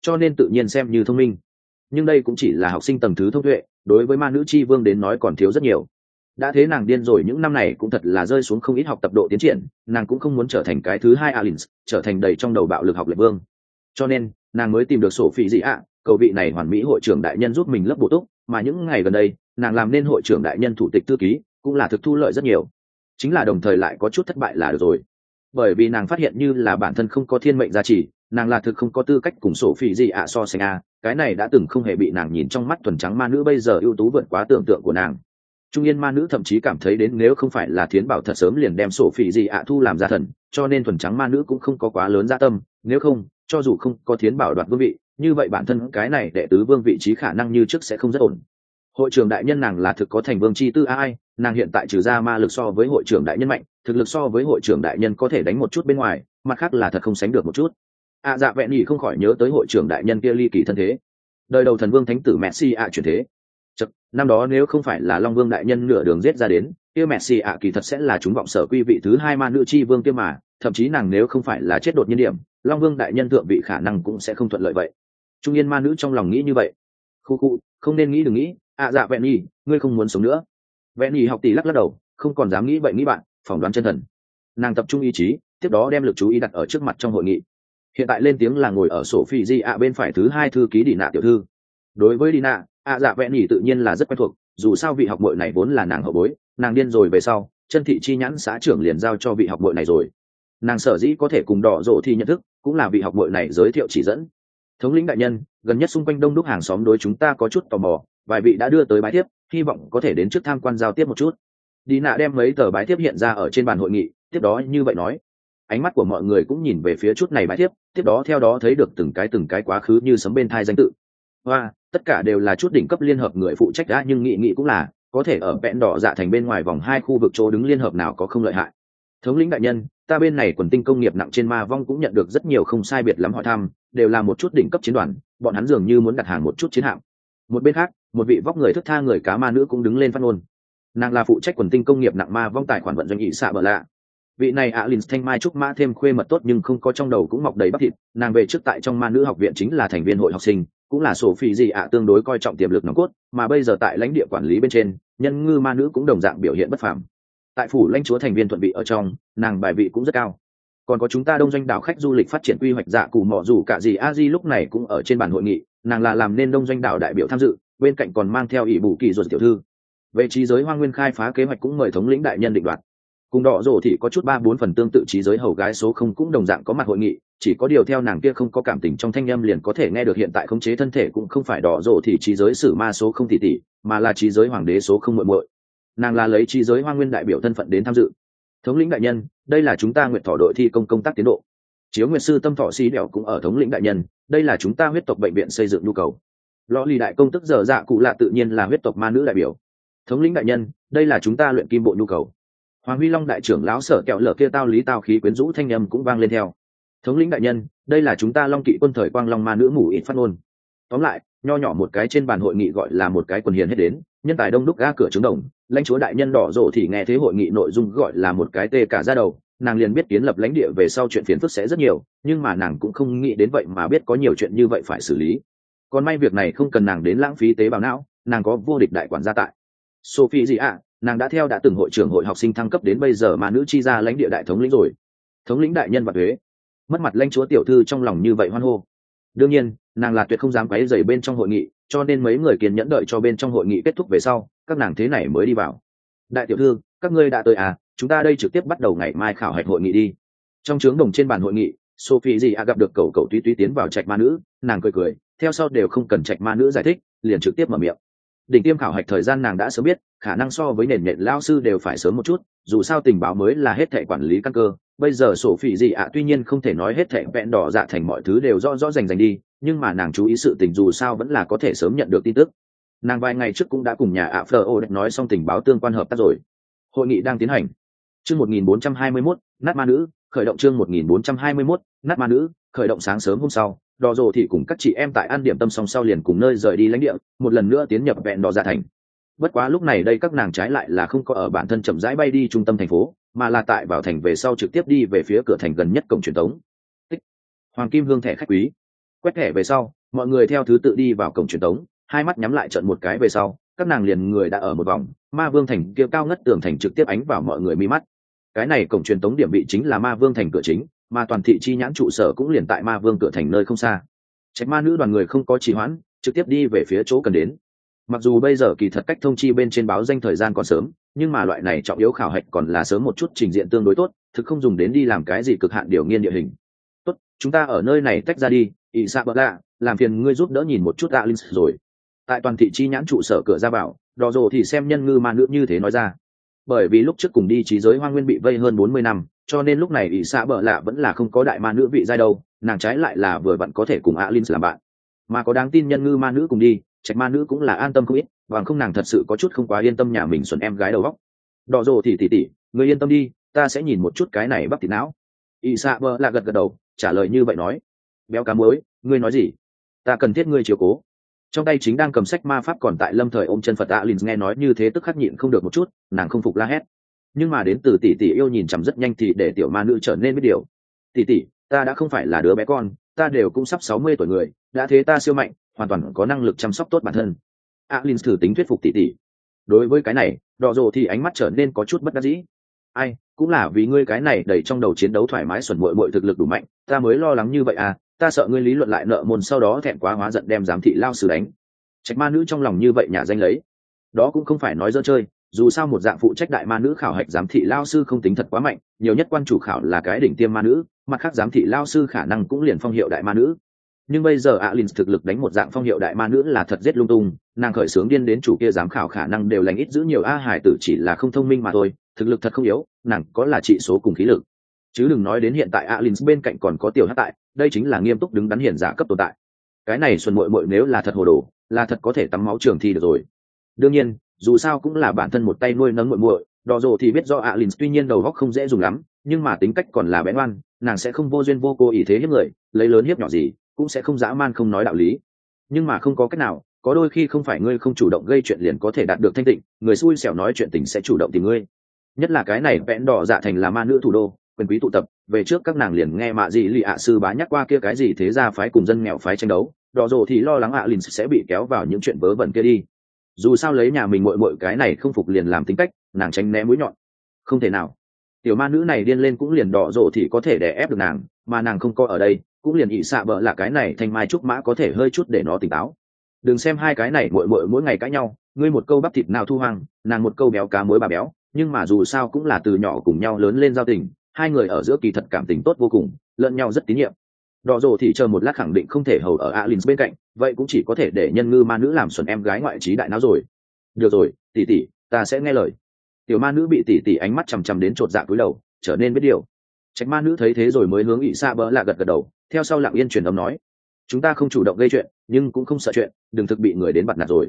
cho nên tự nhiên xem như thông minh. Nhưng đây cũng chỉ là học sinh tầng thứ thông tuệ, đối với ma nữ chi vương đến nói còn thiếu rất nhiều. Đã thế nàng điên rồi, những năm này cũng thật là rơi xuống không ít học tập độ tiến triển, nàng cũng không muốn trở thành cái thứ hai Alins, trở thành đầy trong đầu bạo lực học lệ vương. Cho nên nàng mới tìm được sổ phi dị ạ, cầu vị này hoàn mỹ hội trưởng đại nhân giúp mình lớp bổ túc, mà những ngày gần đây nàng làm nên hội trưởng đại nhân thủ tịch thư ký cũng là thực thu lợi rất nhiều, chính là đồng thời lại có chút thất bại là được rồi. Bởi vì nàng phát hiện như là bản thân không có thiên mệnh gia trì, nàng là thực không có tư cách cùng sổ phi dị ạ so sánh a, cái này đã từng không hề bị nàng nhìn trong mắt thuần trắng ma nữ bây giờ ưu tú vượt quá tưởng tượng của nàng. Trung yên ma nữ thậm chí cảm thấy đến nếu không phải là thiến bảo thật sớm liền đem sổ phỉ gì ạ thu làm gia thần, cho nên thuần trắng ma nữ cũng không có quá lớn gia tâm, nếu không cho dù không có thiến bảo đoạt vương vị, như vậy bản thân cái này đệ tứ vương vị trí khả năng như trước sẽ không rất ổn. Hội trưởng đại nhân nàng là thực có thành vương chi tư ai, nàng hiện tại trừ ra ma lực so với hội trưởng đại nhân mạnh, thực lực so với hội trưởng đại nhân có thể đánh một chút bên ngoài, mặt khác là thật không sánh được một chút. Dạ vẹn nhỉ không khỏi nhớ tới hội trưởng đại nhân kia ly kỳ thân thế, đời đầu thần vương thánh tử Messi ạ chuyển thế. Chật, năm đó nếu không phải là Long Vương đại nhân nửa đường giết ra đến, kia Messi ạ kỳ thật sẽ là chúng vọng sở quy vị thứ hai ma nữ chi vương kia mà, thậm chí nàng nếu không phải là chết đột nhiên điểm, Long Vương đại nhân thượng vị khả năng cũng sẽ không thuận lợi vậy. Trung yên ma nữ trong lòng nghĩ như vậy. Khu, không nên nghĩ, đừng nghĩ, dạ vẹn nhi, ngươi không muốn sống nữa. Vẹn nhi học tỷ lắc lắc đầu, không còn dám nghĩ vậy nghĩ bạn, phỏng đoán chân thần. Nàng tập trung ý chí, tiếp đó đem lực chú ý đặt ở trước mặt trong hội nghị. Hiện tại lên tiếng là ngồi ở sổ phi di ạ bên phải thứ hai thư ký Đi Nạ tiểu thư. Đối với Đi Nạ, dạ vẹn nhỉ tự nhiên là rất quen thuộc, dù sao vị học bội này vốn là nàng hậu bối, nàng điên rồi về sau chân thị chi nhãn xã trưởng liền giao cho vị học bội này rồi. Nàng sở dĩ có thể cùng đỏ rộ thì nhận thức cũng là vị học bội này giới thiệu chỉ dẫn. Thống lĩnh đại nhân, gần nhất xung quanh đông đúc hàng xóm đối chúng ta có chút tò mò, vài vị đã đưa tới bái thiếp, hy vọng có thể đến trước tham quan giao tiếp một chút. Đi Nạ đem mấy tờ bái thiếp hiện ra ở trên bàn hội nghị, tiếp đó như vậy nói. Ánh mắt của mọi người cũng nhìn về phía chút này bái thiếp, tiếp đó theo đó thấy được từng cái quá khứ như sấm bên thai danh tự. Và tất cả đều là chút đỉnh cấp liên hợp người phụ trách đã, nhưng nghị cũng là có thể ở vẹn đỏ dạ thành bên ngoài vòng hai khu vực chỗ đứng liên hợp nào có không lợi hại. Thống lĩnh đại nhân, ta bên này quần tinh công nghiệp nặng trên ma vong cũng nhận được rất nhiều không sai biệt lắm hỏi thăm, đều là một chút đỉnh cấp chiến đoàn, bọn hắn dường như muốn đặt hàng một chút chiến hạm. Một bên khác, một vị vóc người thức tha người cá ma nữ cũng đứng lên phát ngôn. Nàng là phụ trách quần tinh công nghiệp nặng ma vong tài khoản vận doanh nghị xạ bờ lạ. Vị này Alin thanh mai trúc mã thêm khuê mật tốt, nhưng không có trong đầu cũng mọc đầy bắp thịt. Nàng về trước tại trong ma nữ học viện chính là thành viên hội học sinh, cũng là sổ phi gì tương đối coi trọng tiềm lực nòng cốt, mà bây giờ tại lãnh địa quản lý bên trên, nhân ngư ma nữ cũng đồng dạng biểu hiện bất phàm. Tại phủ lãnh chúa thành viên thuận vị ở trong, nàng bài vị cũng rất cao. Còn có chúng ta đông doanh đảo khách du lịch phát triển quy hoạch dạ cù mỏ dù cả gì a di lúc này cũng ở trên bàn hội nghị, nàng là làm nên đông doanh đảo đại biểu tham dự, bên cạnh còn mang theo ỷ bù kỳ ruột tiểu thư. Về trí giới hoang nguyên khai phá kế hoạch cũng mời thống lĩnh đại nhân định đoạt. Cùng đỏ rổ thì có chút 3-4 phần tương tự, trí giới hầu gái số không cũng đồng dạng có mặt hội nghị, chỉ có điều theo nàng kia không có cảm tình trong thanh âm liền có thể nghe được hiện tại khống chế thân thể cũng không phải đỏ rổ thì trí giới sử ma số không tỷ, mà là trí giới hoàng đế số không muội muội. Nàng là lấy trí giới hoang nguyên đại biểu thân phận đến tham dự. Thống lĩnh đại nhân, đây là chúng ta nguyệt thọ đội thi công tác tiến độ. Chiếu nguyệt sư tâm thọ xí đẻo cũng ở. Thống lĩnh đại nhân, đây là chúng ta huyết tộc bệnh viện xây dựng nhu cầu. Lọ lì đại công tức giờ dạ cụ lạ tự nhiên là huyết tộc ma nữ đại biểu. Thống lĩnh đại nhân, đây là chúng ta luyện kim bộ nhu cầu. Hoàng Huy Long đại trưởng lão sở kẹo lở kia tao lý tao khí quyến rũ thanh âm cũng vang lên theo. Thống lĩnh đại nhân, đây là chúng ta Long Kỵ quân thời quang long ma nữ mù ít phát ngôn. Tóm lại, nho nhỏ một cái trên bàn hội nghị gọi là một cái quần hiền hết đến, nhân tài đông đúc ga cửa trứng đồng, lãnh chúa đại nhân đỏ rộ thì nghe thế hội nghị nội dung gọi là một cái tê cả ra đầu, nàng liền biết kiến lập lãnh địa về sau chuyện phiền phức sẽ rất nhiều, nhưng mà nàng cũng không nghĩ đến vậy mà biết có nhiều chuyện như vậy phải xử lý. Còn may việc này không cần nàng đến lãng phí tế bào não, nàng có vô địch đại quản gia tại. Sophie gì ạ, nàng đã theo đã từng hội trưởng hội học sinh thăng cấp đến bây giờ mà nữ chi ra lãnh địa đại thống lĩnh rồi. Thống lĩnh đại nhân và thuế. Mất mặt lãnh chúa tiểu thư trong lòng như vậy hoan hô. Đương nhiên, nàng là tuyệt không dám quấy rầy bên trong hội nghị, cho nên mấy người kiên nhẫn đợi cho bên trong hội nghị kết thúc về sau, các nàng thế này mới đi vào. Đại tiểu thư, các ngươi đã tới à, chúng ta đây trực tiếp bắt đầu ngày mai khảo hạch hội nghị đi. Trong trướng đồng trên bàn hội nghị, Sophie gì gặp được cậu túy tiến vào trạch ma nữ, nàng cười, theo sau đều không cần trạch ma nữ giải thích, liền trực tiếp mở miệng. Đỉnh tiêm khảo hạch thời gian nàng đã sớm biết, khả năng so với nền nhện lao sư đều phải sớm một chút, dù sao tình báo mới là hết thảy quản lý căn cơ. Bây giờ sổ phỉ gì tuy nhiên không thể nói hết thảy vẹn đỏ dạ thành mọi thứ đều rõ rành đi, nhưng mà nàng chú ý sự tình dù sao vẫn là có thể sớm nhận được tin tức. Nàng vài ngày trước cũng đã cùng nhà Fleur nói xong tình báo tương quan hợp tác rồi. Hội nghị đang tiến hành. Chương 1421, nát ma nữ, khởi động chương 1421, nát ma nữ, khởi động. Sáng sớm hôm sau, đỏ rồ thì cùng các chị em tại ăn điểm tâm xong sau liền cùng nơi rời đi lãnh địa, một lần nữa tiến nhập vẹn đỏ dạ thành. Bất quá lúc này đây các nàng trái lại là không có ở bản thân chậm rãi bay đi trung tâm thành phố, mà là tại vào thành về sau trực tiếp đi về phía cửa thành gần nhất cổng truyền thống. Tích. Hoàng kim hương thẻ khách quý. Quét thẻ về sau, mọi người theo thứ tự đi vào cổng truyền tống, hai mắt nhắm lại trận một cái về sau, các nàng liền người đã ở một vòng, ma vương thành kia cao ngất tường thành trực tiếp ánh vào mọi người mi mắt. Cái này cổng truyền tống điểm vị chính là ma vương thành cửa chính, mà toàn thị chi nhãn trụ sở cũng liền tại ma vương cửa thành nơi không xa. Trạch ma nữ đoàn người không có trì hoãn, trực tiếp đi về phía chỗ cần đến. Mặc dù bây giờ kỳ thật cách thông chi bên trên báo danh thời gian còn sớm, nhưng mà loại này trọng yếu khảo hạch còn là sớm một chút trình diện tương đối tốt, thực không dùng đến đi làm cái gì cực hạn điều nghiên địa hình. Tốt, chúng ta ở nơi này tách ra đi, ỷ xạ bợ lạ, làm phiền ngươi giúp đỡ nhìn một chút Alin rồi. Tại toàn thị chi nhãn trụ sở cửa ra vào, đỏ rồ thì xem nhân ngư ma nữ như thế nói ra. Bởi vì lúc trước cùng đi trí giới hoang nguyên bị vây hơn 40 năm, cho nên lúc này ỷ xạ bợ lạ vẫn là không có đại ma nữ vị giai đâu, nàng trái lại là vừa vặn có thể cùng Alin làm bạn. Mà có đáng tin nhân ngư ma nữ cùng đi, Trạch ma nữ cũng là an tâm không ít, bằng không nàng thật sự có chút không quá yên tâm nhà mình xuẩn em gái đầu óc. Đỏ rồ thì tỉ, ngươi yên tâm đi, ta sẽ nhìn một chút cái này bắp thịt não. ỷ xạ bợ lạ gật gật đầu, trả lời như vậy nói. Béo cá muối, ngươi nói gì? Ta cần thiết ngươi chiếu cố. Trong tay chính đang cầm sách ma pháp còn tại lâm thời ôm chân Phật Alin nghe nói như thế tức khắc nhịn không được một chút, nàng không phục la hét. Nhưng mà đến từ tỷ yêu nhìn chằm rất nhanh thì để tiểu ma nữ trở nên biết điều. Tỷ, ta đã không phải là đứa bé con, ta đều cũng sắp 60 tuổi người, đã thế ta siêu mạnh, hoàn toàn có năng lực chăm sóc tốt bản thân. Alin thử tính thuyết phục tỷ. Đối với cái này, đỏ rồ thì ánh mắt trở nên có chút bất đắc dĩ. Ai, cũng là vì ngươi cái này đầy trong đầu chiến đấu thoải mái xuẩn muội thực lực đủ mạnh, ta mới lo lắng như vậy à, ta sợ ngươi lý luận lại nợ môn sau đó thẹn quá hóa giận đem giám thị lao sư đánh. Trạch ma nữ trong lòng như vậy nhà danh lấy. Đó cũng không phải nói dơ chơi, dù sao một dạng phụ trách đại ma nữ khảo hạch giám thị lao sư không tính thật quá mạnh, nhiều nhất quan chủ khảo là cái đỉnh tiêm ma nữ, mặt khác giám thị lao sư khả năng cũng liền phong hiệu đại ma nữ. Nhưng bây giờ Alin thực lực đánh một dạng phong hiệu đại ma nữ là thật giết lung tung, nàng khởi sướng điên đến chủ kia giám khảo khả năng đều lành ít giữ nhiều hải tử chỉ là không thông minh mà thôi, thực lực thật không yếu, nàng có là trị số cùng khí lực. Chứ đừng nói đến hiện tại Alin bên cạnh còn có tiểu hát tại, đây chính là nghiêm túc đứng đắn hiển giả cấp tồn tại. Cái này xuân muội nếu là thật hồ đồ, là thật có thể tắm máu trường thi được rồi. Đương nhiên, dù sao cũng là bản thân một tay nuôi nấng muội, đỏ rồ thì biết do Alin tuy nhiên đầu óc không dễ dùng lắm, nhưng mà tính cách còn là bén ngoan, nàng sẽ không vô duyên vô cố ý thế hiếp người, lấy lớn hiếp nhỏ gì, cũng sẽ không dã man không nói đạo lý. Nhưng mà không có cách nào, có đôi khi không phải ngươi không chủ động gây chuyện liền có thể đạt được thanh tịnh, người xui xẻo nói chuyện tình sẽ chủ động tìm ngươi. Nhất là cái này vẽn đỏ dạ thành là ma nữ thủ đô, quyền quý tụ tập, về trước các nàng liền nghe mạ gì lì ạ sư bá nhắc qua kia cái gì thế ra phái cùng dân nghèo phái tranh đấu, đỏ rồ thì lo lắng Alin sẽ bị kéo vào những chuyện vớ vẩn kia đi. Dù sao lấy nhà mình muội cái này không phục liền làm tính cách, nàng tránh né mũi nhọn. Không thể nào. Tiểu ma nữ này điên lên cũng liền đỏ rồ thì có thể đè ép được nàng, mà nàng không có ở đây, cũng liền ỷ xạ bợ là cái này thanh mai trúc mã có thể hơi chút để nó tỉnh táo. Đừng xem hai cái này muội mỗi ngày cãi nhau, ngươi một câu bắp thịt nào thu hoang, nàng một câu béo cá muối bà béo, nhưng mà dù sao cũng là từ nhỏ cùng nhau lớn lên giao tình, hai người ở giữa kỳ thật cảm tình tốt vô cùng, lẫn nhau rất tín nhiệm. Đỏ rồ thì chờ một lát khẳng định không thể hầu ở Alin bên cạnh, vậy cũng chỉ có thể để nhân ngư ma nữ làm xuẩn em gái ngoại trí đại não rồi. Được rồi, tỷ, ta sẽ nghe lời. Tiểu ma nữ bị tỷ ánh mắt chằm đến chột dạ cúi đầu, trở nên biết điều. Trạch ma nữ thấy thế rồi mới hướng ỷ xạ bỡ lạ gật đầu, theo sau lặng yên truyền âm nói: chúng ta không chủ động gây chuyện, nhưng cũng không sợ chuyện, đừng thực bị người đến bắt nạt rồi.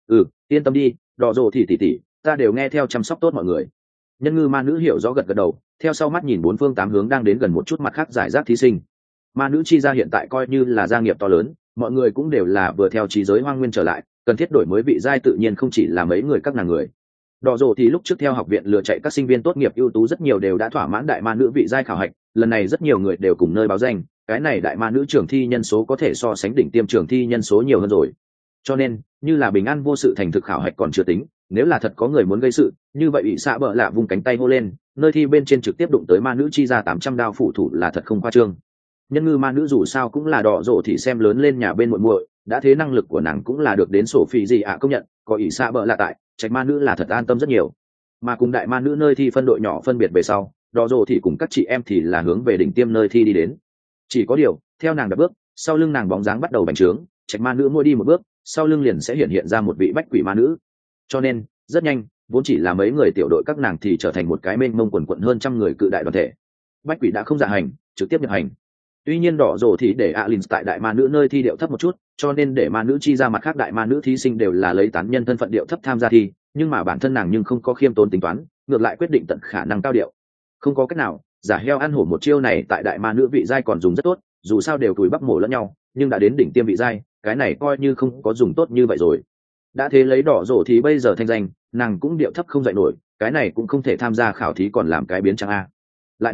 Yên tâm đi, đỏ rồ thì tỷ, ta đều nghe theo chăm sóc tốt mọi người. Nhân ngư ma nữ hiểu rõ gật đầu, theo sau mắt nhìn bốn phương tám hướng đang đến gần một chút mặt khác giải rác thí sinh. Ma nữ chi ra hiện tại coi như là gia nghiệp to lớn, mọi người cũng đều là vừa theo trí giới hoang nguyên trở lại, cần thiết đổi mới vị giai tự nhiên không chỉ là mấy người các nàng người. Đỏ rồ thì lúc trước theo học viện lựa chạy các sinh viên tốt nghiệp ưu tú rất nhiều đều đã thỏa mãn đại ma nữ vị giai khảo hạch, lần này rất nhiều người đều cùng nơi báo danh, cái này đại ma nữ trường thi nhân số có thể so sánh đỉnh tiêm trường thi nhân số nhiều hơn rồi. Cho nên, như là bình an vô sự thành thực khảo hạch còn chưa tính, nếu là thật có người muốn gây sự, như vậy ỷ xạ bợ lạ vung cánh tay hô lên, nơi thi bên trên trực tiếp đụng tới ma nữ chi ra 800 đao phụ thủ là thật không khoa trương. Nhân ngư ma nữ dù sao cũng là đỏ rồ thì xem lớn lên nhà bên muội, đã thế năng lực của nàng cũng là được đến sổ phi gì ạ công nhận, có ỷ xạ bợ lạ tại, Trạch ma nữ là thật an tâm rất nhiều. Mà cùng đại ma nữ nơi thi phân đội nhỏ phân biệt về sau, đỏ rồ thì cùng các chị em thì là hướng về đỉnh tiêm nơi thi đi đến. Chỉ có điều, theo nàng đạp bước, sau lưng nàng bóng dáng bắt đầu bành trướng, Trạch ma nữ mỗi đi một bước, sau lưng liền sẽ hiện ra một vị bách quỷ ma nữ. Cho nên, rất nhanh, vốn chỉ là mấy người tiểu đội các nàng thì trở thành một cái mênh mông quần quận hơn trăm người cự đại đoàn thể. Bách quỷ đã không dạ hành, trực tiếp nhập hành. Tuy nhiên đỏ rồ thì để Alin tại đại ma nữ nơi thi điệu thấp một chút, cho nên để ma nữ chi ra mặt khác đại ma nữ thí sinh đều là lấy tán nhân thân phận điệu thấp tham gia thi, nhưng mà bản thân nàng nhưng không có khiêm tốn tính toán, ngược lại quyết định tận khả năng cao điệu. Không có cách nào, giả heo ăn hổ một chiêu này tại đại ma nữ vị giai còn dùng rất tốt, dù sao đều túi bắp mổ lẫn nhau, nhưng đã đến đỉnh tiêm vị giai, cái này coi như không có dùng tốt như vậy rồi. Đã thế lấy đỏ rồ thì bây giờ thanh danh, nàng cũng điệu thấp không dậy nổi, cái này cũng không thể tham gia khảo thí còn làm cái biến trang a. Lại nói,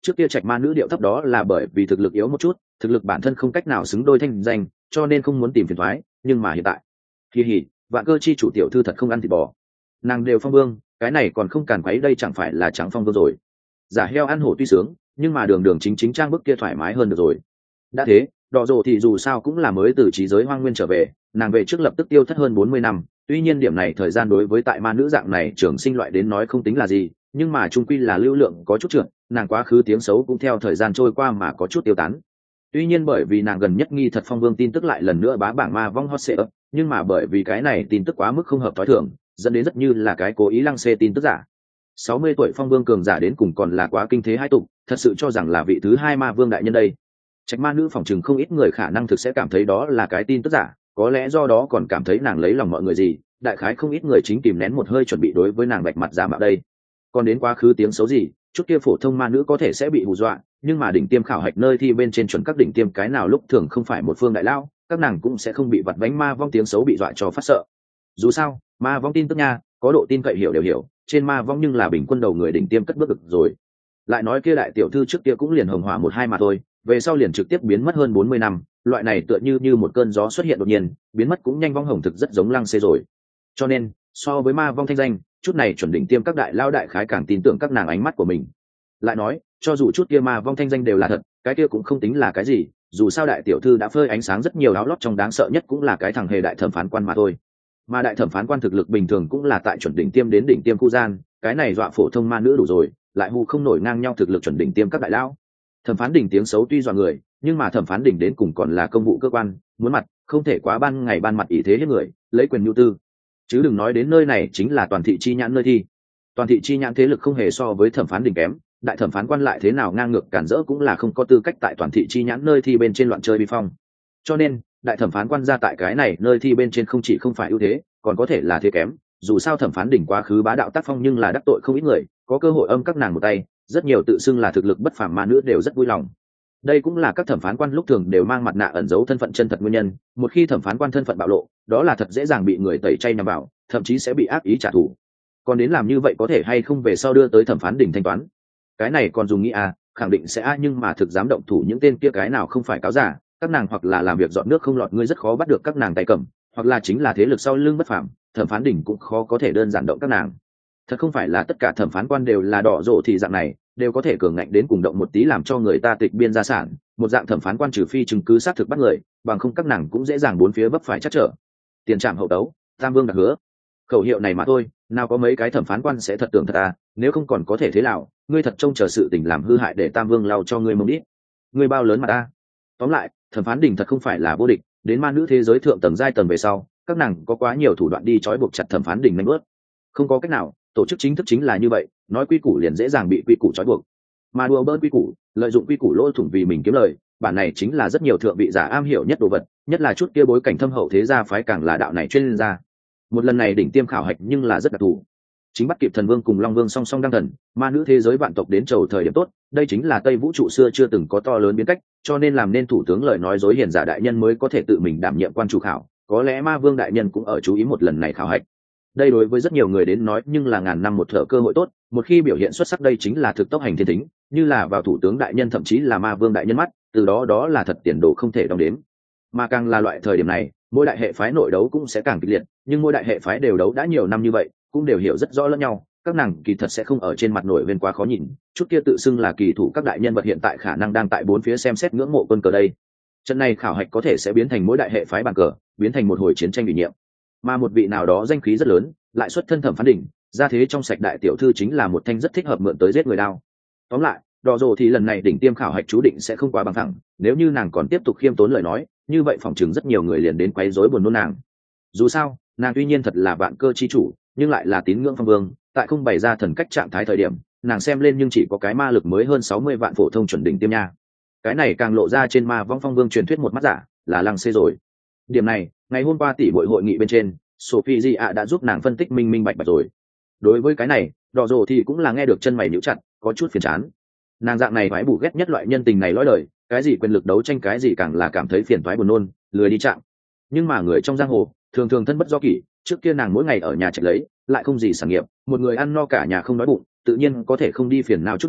trước kia trạch ma nữ điệu thấp đó là bởi vì thực lực yếu một chút, thực lực bản thân không cách nào xứng đôi thanh danh, cho nên không muốn tìm phiền thoái. Nhưng mà hiện tại kỳ hỉ, vạn cơ chi chủ tiểu thư thật không ăn thịt bò, nàng đều phong vương, cái này còn không càn quấy đây chẳng phải là trắng phong vương rồi. Giả heo ăn hổ tuy sướng, nhưng mà đường đường chính chính trang bức kia thoải mái hơn được rồi. Đã thế đỏ rồ thì dù sao cũng là mới từ trí giới hoang nguyên trở về, nàng về trước lập tức tiêu thất hơn 40 năm. Tuy nhiên điểm này thời gian đối với tại ma nữ dạng này trường sinh loại đến nói không tính là gì, nhưng mà trung quy là lưu lượng có chút trượt, nàng quá khứ tiếng xấu cũng theo thời gian trôi qua mà có chút tiêu tán. Tuy nhiên bởi vì nàng gần nhất nghi thật phong vương tin tức lại lần nữa bá bảng ma vong hot search, nhưng mà bởi vì cái này tin tức quá mức không hợp tối thường, dẫn đến rất như là cái cố ý lăng xê tin tức giả. 60 tuổi phong vương cường giả đến cùng còn là quá kinh thế hai tục, thật sự cho rằng là vị thứ hai ma vương đại nhân đây. Trạch ma nữ phỏng chừng không ít người khả năng thực sẽ cảm thấy đó là cái tin tức giả, có lẽ do đó còn cảm thấy nàng lấy lòng mọi người gì, đại khái không ít người chính kìm nén một hơi chuẩn bị đối với nàng bạch mặt giả mạo đây. Còn đến quá khứ tiếng xấu gì, chút kia phổ thông ma nữ có thể sẽ bị hù dọa, nhưng mà đỉnh tiêm khảo hạch nơi thi bên trên chuẩn các đỉnh tiêm cái nào lúc thường không phải một phương đại lao, các nàng cũng sẽ không bị vặt vánh ma vong tiếng xấu bị dọa cho phát sợ. Dù sao ma vong tin tức nha, có độ tin cậy hiểu đều hiểu, trên ma vong nhưng là bình quân đầu người đỉnh tiêm cất bước được rồi. Lại nói kia đại tiểu thư trước kia cũng liền hồng hỏa một hai mà thôi, về sau liền trực tiếp biến mất hơn 40 năm, loại này tựa như một cơn gió xuất hiện đột nhiên, biến mất cũng nhanh. Vong hồng thực rất giống lăng xê rồi. Cho nên so với ma vong thanh danh, chút này chuẩn đỉnh tiêm các đại lao đại khái càng tin tưởng các nàng ánh mắt của mình. Lại nói cho dù chút kia ma vong thanh danh đều là thật, cái kia cũng không tính là cái gì, dù sao đại tiểu thư đã phơi ánh sáng rất nhiều áo lót, trong đáng sợ nhất cũng là cái thằng hề đại thẩm phán quan mà thôi. Mà đại thẩm phán quan thực lực bình thường cũng là tại chuẩn đỉnh tiêm đến đỉnh tiêm khu gian, cái này dọa phổ thông ma nữ đủ rồi, lại hù không nổi ngang nhau thực lực chuẩn đỉnh tiêm các đại lao. Thẩm phán đỉnh tiếng xấu tuy dọa người, nhưng mà thẩm phán đỉnh đến cùng còn là công vụ cơ quan, muốn mặt không thể quá ban ngày ban mặt ý thế hết người, lấy quyền nhu tư. Chứ đừng nói đến nơi này chính là toàn thị chi nhãn nơi thi. Toàn thị chi nhãn thế lực không hề so với thẩm phán đỉnh kém, đại thẩm phán quan lại thế nào ngang ngược cản rỡ cũng là không có tư cách tại toàn thị chi nhãn nơi thi bên trên loạn chơi vi phong. Cho nên đại thẩm phán quan ra tại cái này nơi thi bên trên không chỉ không phải ưu thế, còn có thể là thế kém. Dù sao thẩm phán đỉnh quá khứ bá đạo tác phong nhưng là đắc tội không ít người, có cơ hội âm các nàng một tay, rất nhiều tự xưng là thực lực bất phàm ma nữ đều rất vui lòng. Đây cũng là các thẩm phán quan lúc thường đều mang mặt nạ ẩn giấu thân phận chân thật nguyên nhân, một khi thẩm phán quan thân phận bạo lộ, đó là thật dễ dàng bị người tẩy chay nhằm vào, thậm chí sẽ bị ác ý trả thù. Còn đến làm như vậy có thể hay không về sau đưa tới thẩm phán đỉnh thanh toán, cái này còn dùng nghĩ khẳng định sẽ nhưng mà thực dám động thủ những tên kia cái nào không phải cáo giả, các nàng hoặc là làm việc dọn nước không lọt ngươi rất khó bắt được các nàng tay cầm, hoặc là chính là thế lực sau lưng bất phàm, thẩm phán đỉnh cũng khó có thể đơn giản động các nàng. Thật không phải là tất cả thẩm phán quan đều là đỏ rổ thì dạng này đều có thể cường ngạnh đến cùng động một tí làm cho người ta tịch biên gia sản, một dạng thẩm phán quan trừ phi chứng cứ xác thực bắt người, bằng không các nàng cũng dễ dàng bốn phía vấp phải chắc trở. Tiền trạm hậu tấu, tam vương đặc hứa, khẩu hiệu này mà thôi, nào có mấy cái thẩm phán quan sẽ thật tưởng thật nếu không còn có thể thế nào, ngươi thật trông chờ sự tình làm hư hại để tam vương lau cho ngươi mông đít, ngươi bao lớn mà ta. Tóm lại thẩm phán đỉnh thật không phải là vô địch, đến ma nữ thế giới thượng tầng giai tầng về sau, các nàng có quá nhiều thủ đoạn đi trói buộc chặt thẩm phán đỉnh nanh bớt. Không có cách nào, tổ chức chính thức chính là như vậy, nói quy củ liền dễ dàng bị quy củ trói buộc, mà đùa bỡn quy củ, lợi dụng quy củ lỗ thủng vì mình kiếm lời, bản này chính là rất nhiều thượng vị giả am hiểu nhất đồ vật, nhất là chút kia bối cảnh thâm hậu thế gia phái càng là đạo này chuyên gia. Một lần này đỉnh tiêm khảo hạch nhưng là rất đặc thù, chính bắt kịp thần vương cùng long vương song song đăng thần, ma nữ thế giới vạn tộc đến chầu thời điểm tốt, đây chính là tây vũ trụ xưa chưa từng có to lớn biến cách, cho nên làm nên thủ tướng lời nói dối hiền giả đại nhân mới có thể tự mình đảm nhiệm quan chủ khảo, có lẽ ma vương đại nhân cũng ở chú ý một lần này khảo hạch. Đây đối với rất nhiều người đến nói nhưng là ngàn năm một thở cơ hội tốt, một khi biểu hiện xuất sắc đây chính là thực tốc hành thiên tính, như là vào thủ tướng đại nhân thậm chí là ma vương đại nhân mắt, từ đó là thật tiền đồ không thể đong đếm. Mà càng là loại thời điểm này, mỗi đại hệ phái nội đấu cũng sẽ càng kịch liệt, nhưng mỗi đại hệ phái đều đấu đã nhiều năm như vậy, cũng đều hiểu rất rõ lẫn nhau, các nàng kỳ thật sẽ không ở trên mặt nổi bên quá khó nhìn, chút kia tự xưng là kỳ thủ các đại nhân vật hiện tại khả năng đang tại bốn phía xem xét ngưỡng mộ quân cờ đây. Trận này khảo hạch có thể sẽ biến thành mỗi đại hệ phái bàn cờ, biến thành một hồi chiến tranh ủy nhiệm. Mà một vị nào đó danh khí rất lớn, lại xuất thân thẩm phán đỉnh, ra thế trong sạch đại tiểu thư chính là một thanh rất thích hợp mượn tới giết người đao. Tóm lại đỏ rồ thì lần này đỉnh tiêm khảo hạch chú định sẽ không quá bằng thẳng, nếu như nàng còn tiếp tục khiêm tốn lời nói, như vậy phỏng chừng rất nhiều người liền đến quấy rối buồn nôn nàng. Dù sao nàng tuy nhiên thật là vạn cơ chi chủ, nhưng lại là tín ngưỡng phong vương, tại không bày ra thần cách trạng thái thời điểm, nàng xem lên nhưng chỉ có cái ma lực mới hơn 60 vạn phổ thông chuẩn đỉnh tiêm nha. Cái này càng lộ ra trên ma vong phong vương truyền thuyết một mắt giả, là lăng xê rồi. Điểm này ngày hôm qua tỷ hội nghị bên trên Sophie Di ạ đã giúp nàng phân tích minh bạch rồi. Đối với cái này đỏ rồ thì cũng là nghe được chân mày nhíu chặt, có chút phiền chán. Nàng dạng này phải bù ghét nhất loại nhân tình này lõi đời, cái gì quyền lực đấu tranh cái gì càng là cảm thấy phiền toái buồn nôn, lười đi chạm. Nhưng mà người trong giang hồ thường thường thân bất do kỷ, trước kia nàng mỗi ngày ở nhà chạy lấy, lại không gì sản nghiệp, một người ăn no cả nhà không đói bụng, tự nhiên có thể không đi phiền nào chút này,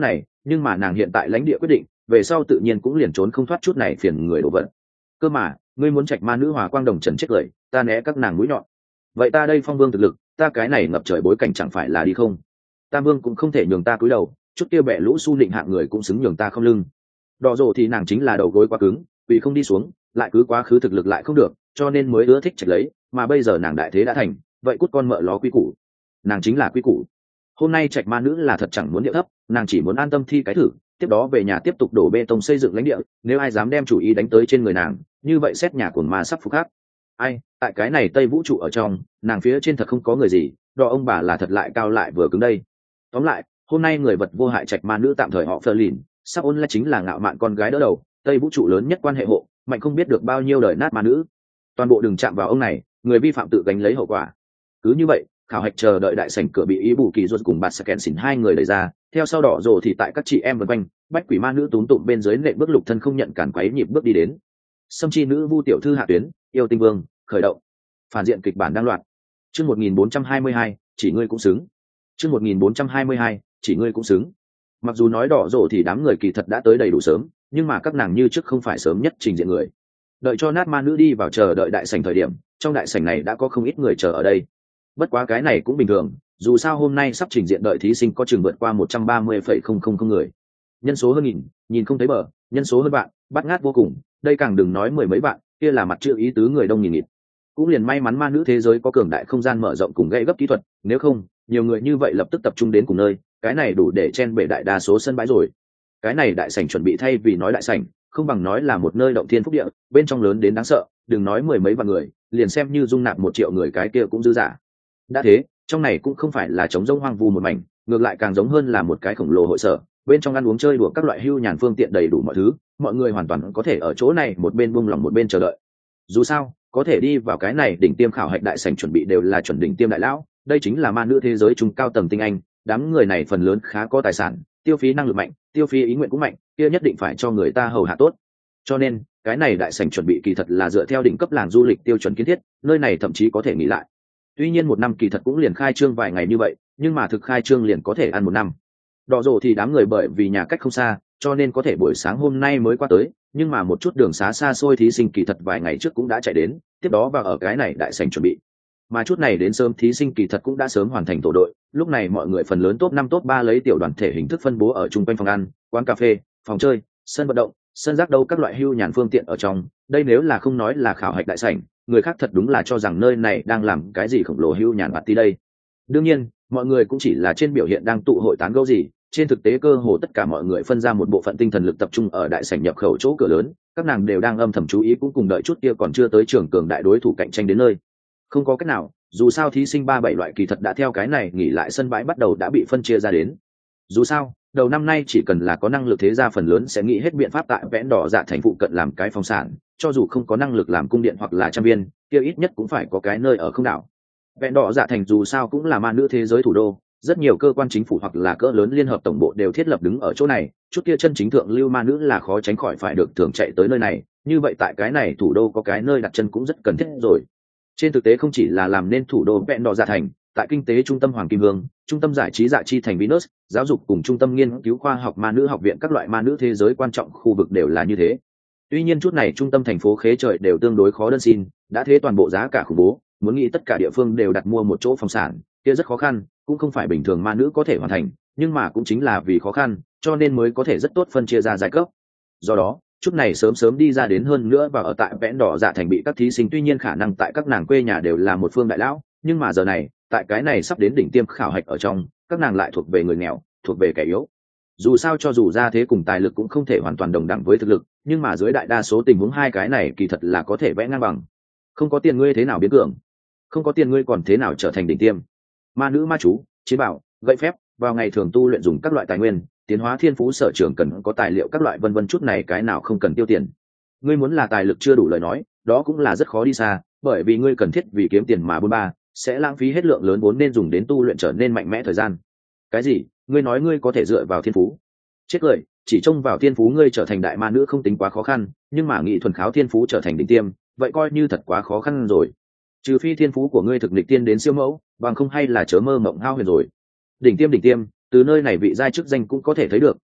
nhưng mà nàng hiện tại lãnh địa quyết định, về sau tự nhiên cũng liền trốn không thoát chút này phiền người đổ vật. Cơ mà ngươi muốn trạch ma nữ Hòa Quang Đồng Trần chết cười, ta né các nàng mũi nhọn, vậy ta đây Phong Vương thực lực, ta cái này ngập trời bối cảnh chẳng phải là đi không? Tam Vương cũng không thể nhường ta cúi đầu, chút kia bẻ lũ su định hạng người cũng xứng nhường ta không lưng. Đỏ rồ thì nàng chính là đầu gối quá cứng, vì không đi xuống, lại cứ quá khứ thực lực lại không được, cho nên mới ưa thích trạch lấy, mà bây giờ nàng đại thế đã thành, vậy cút con mợ ló quy củ. Nàng chính là quy củ. Hôm nay trạch ma nữ là thật chẳng muốn điệu thấp, nàng chỉ muốn an tâm thi cái thử, tiếp đó về nhà tiếp tục đổ bê tông xây dựng lãnh địa, nếu ai dám đem chủ ý đánh tới trên người nàng, như vậy xét nhà của ma sắp phục khác. Ai, tại cái này Tây vũ trụ ở trong, nàng phía trên thật không có người gì, đỏ ông bà là thật lại cao lại vừa cứng đây. Tóm lại, hôm nay người vật vô hại trạch ma nữ tạm thời họ Phơ Lìn, sắp ôn lại chính là ngạo mạn con gái đỡ đầu, Tây vũ trụ lớn nhất quan hệ hộ, mạnh không biết được bao nhiêu đời nát ma nữ. Toàn bộ đừng chạm vào ông này, người vi phạm tự gánh lấy hậu quả. Cứ như vậy, khảo hạch chờ đợi đại sảnh cửa bị ý bù kỳ ruột cùng bạt sạc kèn xỉn hai người đẩy ra, theo sau đỏ rồ thì tại các chị em vần quanh, bách quỷ ma nữ túm tụm bên dưới nệm bước lục thân không nhận cản quấy nhịp bước đi đến. Sâm chi nữ vu tiểu thư hạ tuyến, yêu tinh vương, khởi động. Phản diện kịch bản đang loạt. Chương 1422, chỉ ngươi cũng xứng. Chương 1422, chỉ ngươi cũng xứng. Mặc dù nói đỏ rồ thì đám người kỳ thật đã tới đầy đủ sớm, nhưng mà các nàng như trước không phải sớm nhất trình diện người. Đợi cho nát ma nữ đi vào chờ đợi đại sảnh thời điểm, trong đại sảnh này đã có không ít người chờ ở đây. Bất quá cái này cũng bình thường, dù sao hôm nay sắp trình diện đợi thí sinh có chừng vượt qua 130,000 người. Nhân số hơn nghìn, nhìn không thấy bờ, nhân số hơn bạn, bắt ngát vô cùng, đây càng đừng nói mười mấy bạn, kia là mặt chữ ý tứ người đông nghìn nghịt. Cũng liền may mắn ma nữ thế giới có cường đại không gian mở rộng cùng gây gấp kỹ thuật, nếu không, nhiều người như vậy lập tức tập trung đến cùng nơi, cái này đủ để chen bể đại đa số sân bãi rồi. Cái này đại sảnh chuẩn bị thay vì nói đại sảnh, không bằng nói là một nơi động thiên phúc địa, bên trong lớn đến đáng sợ, đừng nói mười mấy vạn người, liền xem như dung nạp 1 triệu người cái kia cũng dư dả. Đã thế, trong này cũng không phải là trống rỗng hoang vu một mảnh, ngược lại càng giống hơn là một cái khổng lồ hội sở, bên trong ăn uống chơi đùa các loại hưu nhàn phương tiện đầy đủ mọi thứ, mọi người hoàn toàn có thể ở chỗ này một bên buông lòng một bên chờ đợi. Dù sao, có thể đi vào cái này đỉnh tiêm khảo hạch đại sảnh chuẩn bị đều là chuẩn đỉnh tiêm đại lão, đây chính là ma nữ thế giới trung cao tầng tinh anh, đám người này phần lớn khá có tài sản, tiêu phí năng lực mạnh, tiêu phí ý nguyện cũng mạnh, kia nhất định phải cho người ta hầu hạ tốt. Cho nên, cái này đại sảnh chuẩn bị kỳ thật là dựa theo đỉnh cấp làng du lịch tiêu chuẩn kiến thiết, nơi này thậm chí có thể nghỉ lại. Tuy nhiên một năm kỳ thật cũng liền khai trương vài ngày như vậy, nhưng mà thực khai trương liền có thể ăn một năm. Đỏ rồ thì đám người bởi vì nhà cách không xa, cho nên có thể buổi sáng hôm nay mới qua tới, nhưng mà một chút đường xá xa xôi thí sinh kỳ thật vài ngày trước cũng đã chạy đến, tiếp đó vào ở cái này đại sảnh chuẩn bị. Mà chút này đến sớm thí sinh kỳ thật cũng đã sớm hoàn thành tổ đội, lúc này mọi người phần lớn top 5 top 3 lấy tiểu đoàn thể hình thức phân bố ở chung quanh phòng ăn, quán cà phê, phòng chơi, sân vận động, sân rác đâu các loại hưu nhàn phương tiện ở trong, đây nếu là không nói là khảo hạch đại sảnh, người khác thật đúng là cho rằng nơi này đang làm cái gì khổng lồ hưu nhàn party đây. Đương nhiên, mọi người cũng chỉ là trên biểu hiện đang tụ hội tán gẫu gì, trên thực tế cơ hồ tất cả mọi người phân ra một bộ phận tinh thần lực tập trung ở đại sảnh nhập khẩu chỗ cửa lớn, các nàng đều đang âm thầm chú ý cũng cùng đợi chút kia còn chưa tới trường cường đại đối thủ cạnh tranh đến nơi. Không có cách nào, dù sao thí sinh 3-7 loại kỳ thật đã theo cái này nghỉ lại sân bãi bắt đầu đã bị phân chia ra đến. Dù sao, đầu năm nay chỉ cần là có năng lực thế gia phần lớn sẽ nghĩ hết biện pháp tại Vẽn Đỏ Dạ thành phụ cận làm cái phòng sản, cho dù không có năng lực làm cung điện hoặc là trang viên, kia ít nhất cũng phải có cái nơi ở không đảo. Vẽn Đỏ Dạ thành dù sao cũng là ma nữ thế giới thủ đô, rất nhiều cơ quan chính phủ hoặc là cỡ lớn liên hợp tổng bộ đều thiết lập đứng ở chỗ này, chút kia chân chính thượng lưu ma nữ là khó tránh khỏi phải được thường chạy tới nơi này, như vậy tại cái này thủ đô có cái nơi đặt chân cũng rất cần thiết rồi. Trên thực tế không chỉ là làm nên thủ đô Vẽn Đỏ Dạ thành, tại kinh tế trung tâm Hoàng Kim Hương, trung tâm giải trí Dạ Chi thành Venus, giáo dục cùng trung tâm nghiên cứu khoa học ma nữ học viện các loại ma nữ thế giới quan trọng khu vực đều là như thế. Tuy nhiên chút này trung tâm thành phố khế trời đều tương đối khó đơn xin, đã thế toàn bộ giá cả khủng bố, muốn nghĩ tất cả địa phương đều đặt mua một chỗ phòng sản, kia rất khó khăn, cũng không phải bình thường ma nữ có thể hoàn thành, nhưng mà cũng chính là vì khó khăn, cho nên mới có thể rất tốt phân chia ra giai cấp. Do đó, chút này sớm sớm đi ra đến hơn nữa và ở tại Vẽn Đỏ Dạ thành bị các thí sinh tuy nhiên khả năng tại các nàng quê nhà đều là một phương đại lão, nhưng mà giờ này, tại cái này sắp đến đỉnh tiêm khảo hạch ở trong, các nàng lại thuộc về người nghèo, thuộc về kẻ yếu. Dù sao cho dù ra thế cùng tài lực cũng không thể hoàn toàn đồng đẳng với thực lực, nhưng mà dưới đại đa số tình huống hai cái này kỳ thật là có thể vẽ ngang bằng. Không có tiền ngươi thế nào biến cường, không có tiền ngươi còn thế nào trở thành đỉnh tiêm. Ma nữ ma chú, chiến bảo, gậy phép, vào ngày thường tu luyện dùng các loại tài nguyên, tiến hóa thiên phú sở trường cần có tài liệu các loại vân vân, chút này cái nào không cần tiêu tiền. Ngươi muốn là tài lực chưa đủ lời nói, đó cũng là rất khó đi xa, bởi vì ngươi cần thiết vì kiếm tiền mà bôn ba, sẽ lãng phí hết lượng lớn vốn nên dùng đến tu luyện trở nên mạnh mẽ thời gian. Cái gì? Ngươi nói ngươi có thể dựa vào thiên phú? Chết cười, chỉ trông vào thiên phú ngươi trở thành đại ma nữ không tính quá khó khăn, nhưng mà nghị thuần kháo thiên phú trở thành đỉnh tiêm, vậy coi như thật quá khó khăn rồi. Trừ phi thiên phú của ngươi thực nghịch tiên đến siêu mẫu, bằng không hay là chớ mơ mộng hao huyền rồi. Đỉnh tiêm, từ nơi này vị giai chức danh cũng có thể thấy được,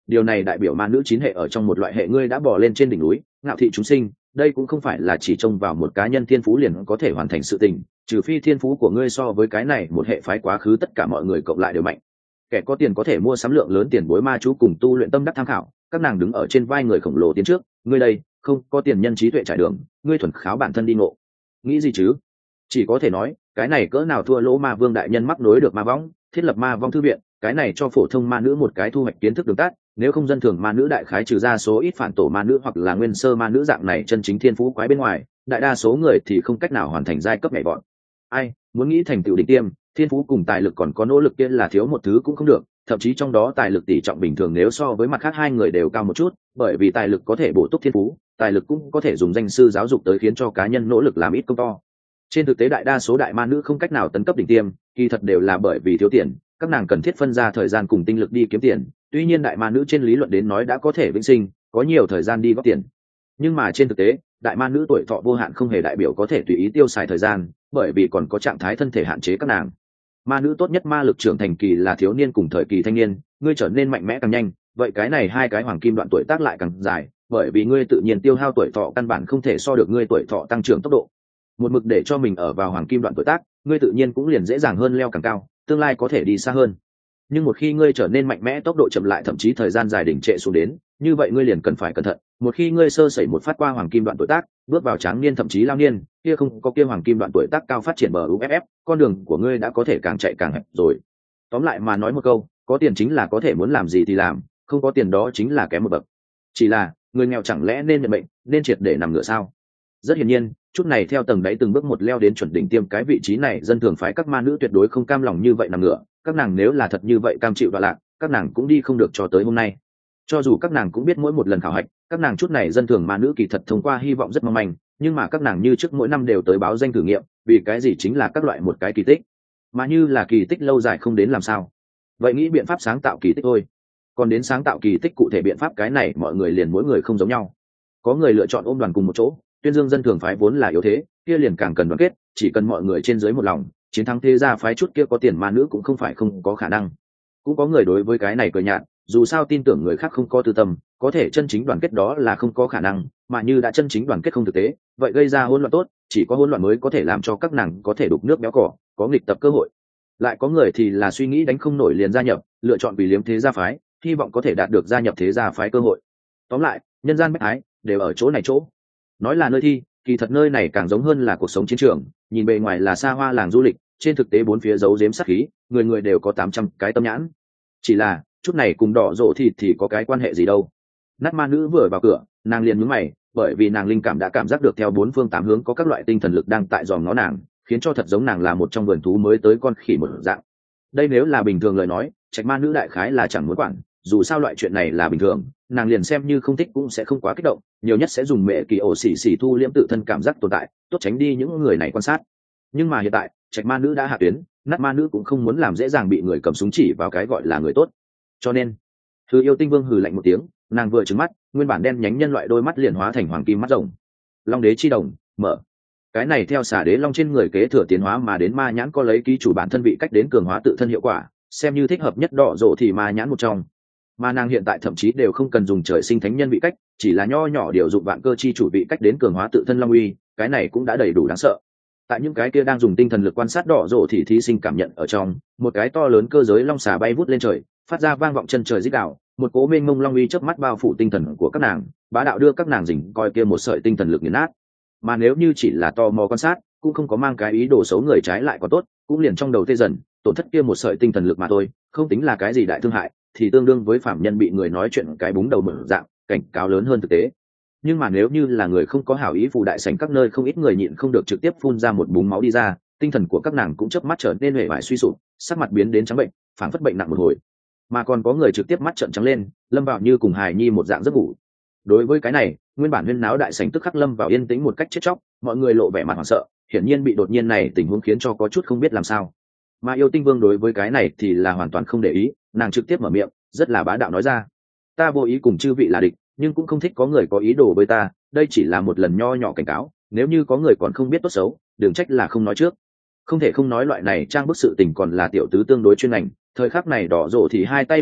điều này đại biểu ma nữ 9 hệ ở trong một loại hệ ngươi đã bỏ lên trên đỉnh núi, ngạo thị chúng sinh. Đây cũng không phải là chỉ trông vào một cá nhân thiên phú liền có thể hoàn thành sự tình, trừ phi thiên phú của ngươi so với cái này một hệ phái quá khứ tất cả mọi người cộng lại đều mạnh. Kẻ có tiền có thể mua sắm lượng lớn tiền bối ma chú cùng tu luyện tâm đắc tham khảo, các nàng đứng ở trên vai người khổng lồ tiến trước, ngươi đây không có tiền nhân trí tuệ trải đường, ngươi thuần kháo bản thân đi ngộ. Nghĩ gì chứ? Chỉ có thể nói cái này cỡ nào thua lỗ ma vương đại nhân mắc nối được ma võng, thiết lập ma vong thư viện, cái này cho phổ thông ma nữ một cái thu hoạch kiến thức đường tắt. Nếu không dân thường ma nữ đại khái trừ ra số ít phản tổ ma nữ hoặc là nguyên sơ ma nữ dạng này chân chính thiên phú quái bên ngoài, đại đa số người thì không cách nào hoàn thành giai cấp nhảy vọt. Ai muốn nghĩ thành tựu đỉnh tiêm, thiên phú cùng tài lực còn có nỗ lực kia là thiếu một thứ cũng không được, thậm chí trong đó tài lực tỷ trọng bình thường nếu so với mặt khác hai người đều cao một chút, bởi vì tài lực có thể bổ túc thiên phú, tài lực cũng có thể dùng danh sư giáo dục tới khiến cho cá nhân nỗ lực làm ít công to. Trên thực tế đại đa số đại ma nữ không cách nào tấn cấp đỉnh tiêm, kỳ thật đều là bởi vì thiếu tiền, các nàng cần thiết phân ra thời gian cùng tinh lực đi kiếm tiền. Tuy nhiên đại ma nữ trên lý luận đến nói đã có thể vĩnh sinh, có nhiều thời gian đi góp tiền, nhưng mà trên thực tế đại ma nữ tuổi thọ vô hạn không hề đại biểu có thể tùy ý tiêu xài thời gian, bởi vì còn có trạng thái thân thể hạn chế các nàng. Ma nữ tốt nhất ma lực trưởng thành kỳ là thiếu niên cùng thời kỳ thanh niên, ngươi trở nên mạnh mẽ càng nhanh, vậy cái này hai cái hoàng kim đoạn tuổi tác lại càng dài, bởi vì ngươi tự nhiên tiêu hao tuổi thọ căn bản không thể so được ngươi tuổi thọ tăng trưởng tốc độ. Một mực để cho mình ở vào hoàng kim đoạn tuổi tác, ngươi tự nhiên cũng liền dễ dàng hơn leo càng cao, tương lai có thể đi xa hơn. Nhưng một khi ngươi trở nên mạnh mẽ, tốc độ chậm lại, thậm chí thời gian dài đỉnh trệ xuống đến, như vậy ngươi liền cần phải cẩn thận. Một khi ngươi sơ sẩy một phát qua hoàng kim đoạn tuổi tác, bước vào tráng niên thậm chí lao niên, kia không có kia hoàng kim đoạn tuổi tác cao phát triển bờ UFF, con đường của ngươi đã có thể càng chạy càng hẹp rồi. Tóm lại mà nói một câu, có tiền chính là có thể muốn làm gì thì làm, không có tiền đó chính là kém một bậc. Chỉ là người nghèo chẳng lẽ nên nhận bệnh, nên triệt để nằm ngửa sao? Rất hiển nhiên, chút này theo tầng đáy từng bước một leo đến chuẩn đỉnh tiêm cái vị trí này, dân thường phái các ma nữ tuyệt đối không cam lòng như vậy nằm ngửa. Các nàng nếu là thật như vậy cam chịu đọa lạc, các nàng cũng đi không được cho tới hôm nay. Cho dù các nàng cũng biết mỗi một lần khảo hạch, các nàng chút này dân thường ma nữ kỳ thật thông qua hy vọng rất mong manh, nhưng mà các nàng như trước mỗi năm đều tới báo danh thử nghiệm, vì cái gì chính là các loại một cái kỳ tích, mà như là kỳ tích lâu dài không đến làm sao. Vậy nghĩ biện pháp sáng tạo kỳ tích thôi. Còn đến sáng tạo kỳ tích cụ thể biện pháp cái này mọi người liền mỗi người không giống nhau. Có người lựa chọn ôm đoàn cùng một chỗ, tuyên dương dân thường phái vốn là yếu thế, kia liền càng cần đoàn kết, chỉ cần mọi người trên dưới một lòng, chiến thắng thế gia phái chút kia có tiền ma nữ cũng không phải không có khả năng. Cũng có người đối với cái này cười nhạt, dù sao tin tưởng người khác không có tư tâm, có thể chân chính đoàn kết đó là không có khả năng, mà như đã chân chính đoàn kết không thực tế, vậy gây ra hỗn loạn tốt, chỉ có hỗn loạn mới có thể làm cho các nàng có thể đục nước béo cỏ, có nghịch tập cơ hội. Lại có người thì là suy nghĩ đánh không nổi liền gia nhập, lựa chọn vì liếm thế gia phái, hy vọng có thể đạt được gia nhập thế gia phái cơ hội. Tóm lại, nhân gian bách ái đều ở chỗ này chỗ. Nói là nơi thi, kỳ thật nơi này càng giống hơn là cuộc sống chiến trường, nhìn bề ngoài là xa hoa làng du lịch, trên thực tế bốn phía giấu giếm sát khí, người người đều có 800 cái tâm nhãn. Chỉ là chút này cùng đỏ rộ thì có cái quan hệ gì đâu. Nát ma nữ vừa vào cửa, nàng liền nhướng mày, bởi vì nàng linh cảm đã cảm giác được theo bốn phương tám hướng có các loại tinh thần lực đang tại dòm ngó nàng, khiến cho thật giống nàng là một trong vườn thú mới tới con khỉ một dạng. Đây nếu là bình thường lời nói, trạch ma nữ đại khái là chẳng muốn quản, dù sao loại chuyện này là bình thường, nàng liền xem như không thích cũng sẽ không quá kích động, nhiều nhất sẽ dùng mẹ kỳ ổ xỉ thu liễm tự thân cảm giác tồn tại, tốt tránh đi những người này quan sát. Nhưng mà hiện tại trạch ma nữ đã hạ tuyến, nát ma nữ cũng không muốn làm dễ dàng bị người cầm súng chỉ vào cái gọi là người tốt, cho nên Hư Yêu Tinh Vương hừ lạnh một tiếng, nàng vừa trừng mắt, nguyên bản đen nhánh nhân loại đôi mắt liền hóa thành hoàng kim mắt rồng. Long đế chi đồng mở. Cái này theo xà đế long trên người kế thừa tiến hóa mà đến ma nhãn có lấy ký chủ bản thân vị cách đến cường hóa tự thân hiệu quả, xem như thích hợp nhất đỏ rộ thì ma nhãn một trong. Mà nàng hiện tại thậm chí đều không cần dùng trời sinh thánh nhân vị cách, chỉ là nho nhỏ điều dụng vạn cơ chi chủ vị cách đến cường hóa tự thân long uy, cái này cũng đã đầy đủ đáng sợ. Tại những cái kia đang dùng tinh thần lực quan sát đỏ rộ thì thí sinh cảm nhận ở trong, một cái to lớn cơ giới long xà bay vút lên trời, phát ra vang vọng chân trời rít gào, một cỗ mênh mông long uy chớp mắt bao phủ tinh thần của các nàng, bá đạo đưa các nàng dình coi kia một sợi tinh thần lực nghiền nát. Mà nếu như chỉ là tò mò quan sát, cũng không có mang cái ý đồ xấu người trái lại có tốt, cũng liền trong đầu tê dần, tổn thất kia một sợi tinh thần lực mà thôi, không tính là cái gì đại thương hại, thì tương đương với phạm nhân bị người nói chuyện cái búng đầu mở dạng, cảnh cáo lớn hơn thực tế. Nhưng mà nếu như là người không có hảo ý, phù đại sảnh các nơi không ít người nhịn không được trực tiếp phun ra một búng máu đi ra, tinh thần của các nàng cũng chớp mắt trở nên uể oải suy sụp, sắc mặt biến đến trắng bệnh, phảng phất bệnh nặng một hồi. Mà còn có người trực tiếp mắt trợn trắng lên, lâm vào như cùng hài nhi một dạng giấc ngủ. Đối với cái này, nguyên bản huyên náo đại sảnh tức khắc lâm vào yên tĩnh một cách chết chóc, mọi người lộ vẻ mặt hoảng sợ, hiển nhiên bị đột nhiên này tình huống khiến cho có chút không biết làm sao. Mà Yêu Tinh Vương đối với cái này thì là hoàn toàn không để ý, nàng trực tiếp mở miệng, rất là bá đạo nói ra: ta vô ý cùng chư vị là địch, nhưng cũng không thích có người có ý đồ với ta, đây chỉ là một lần nho nhỏ cảnh cáo, nếu như có người còn không biết tốt xấu, đừng trách là không nói trước. Không thể không nói loại này trang bức sự tình còn là tiểu tứ tương đối chuyên ngành, thời khắc này đỏ rộ thì hai tay đút túi,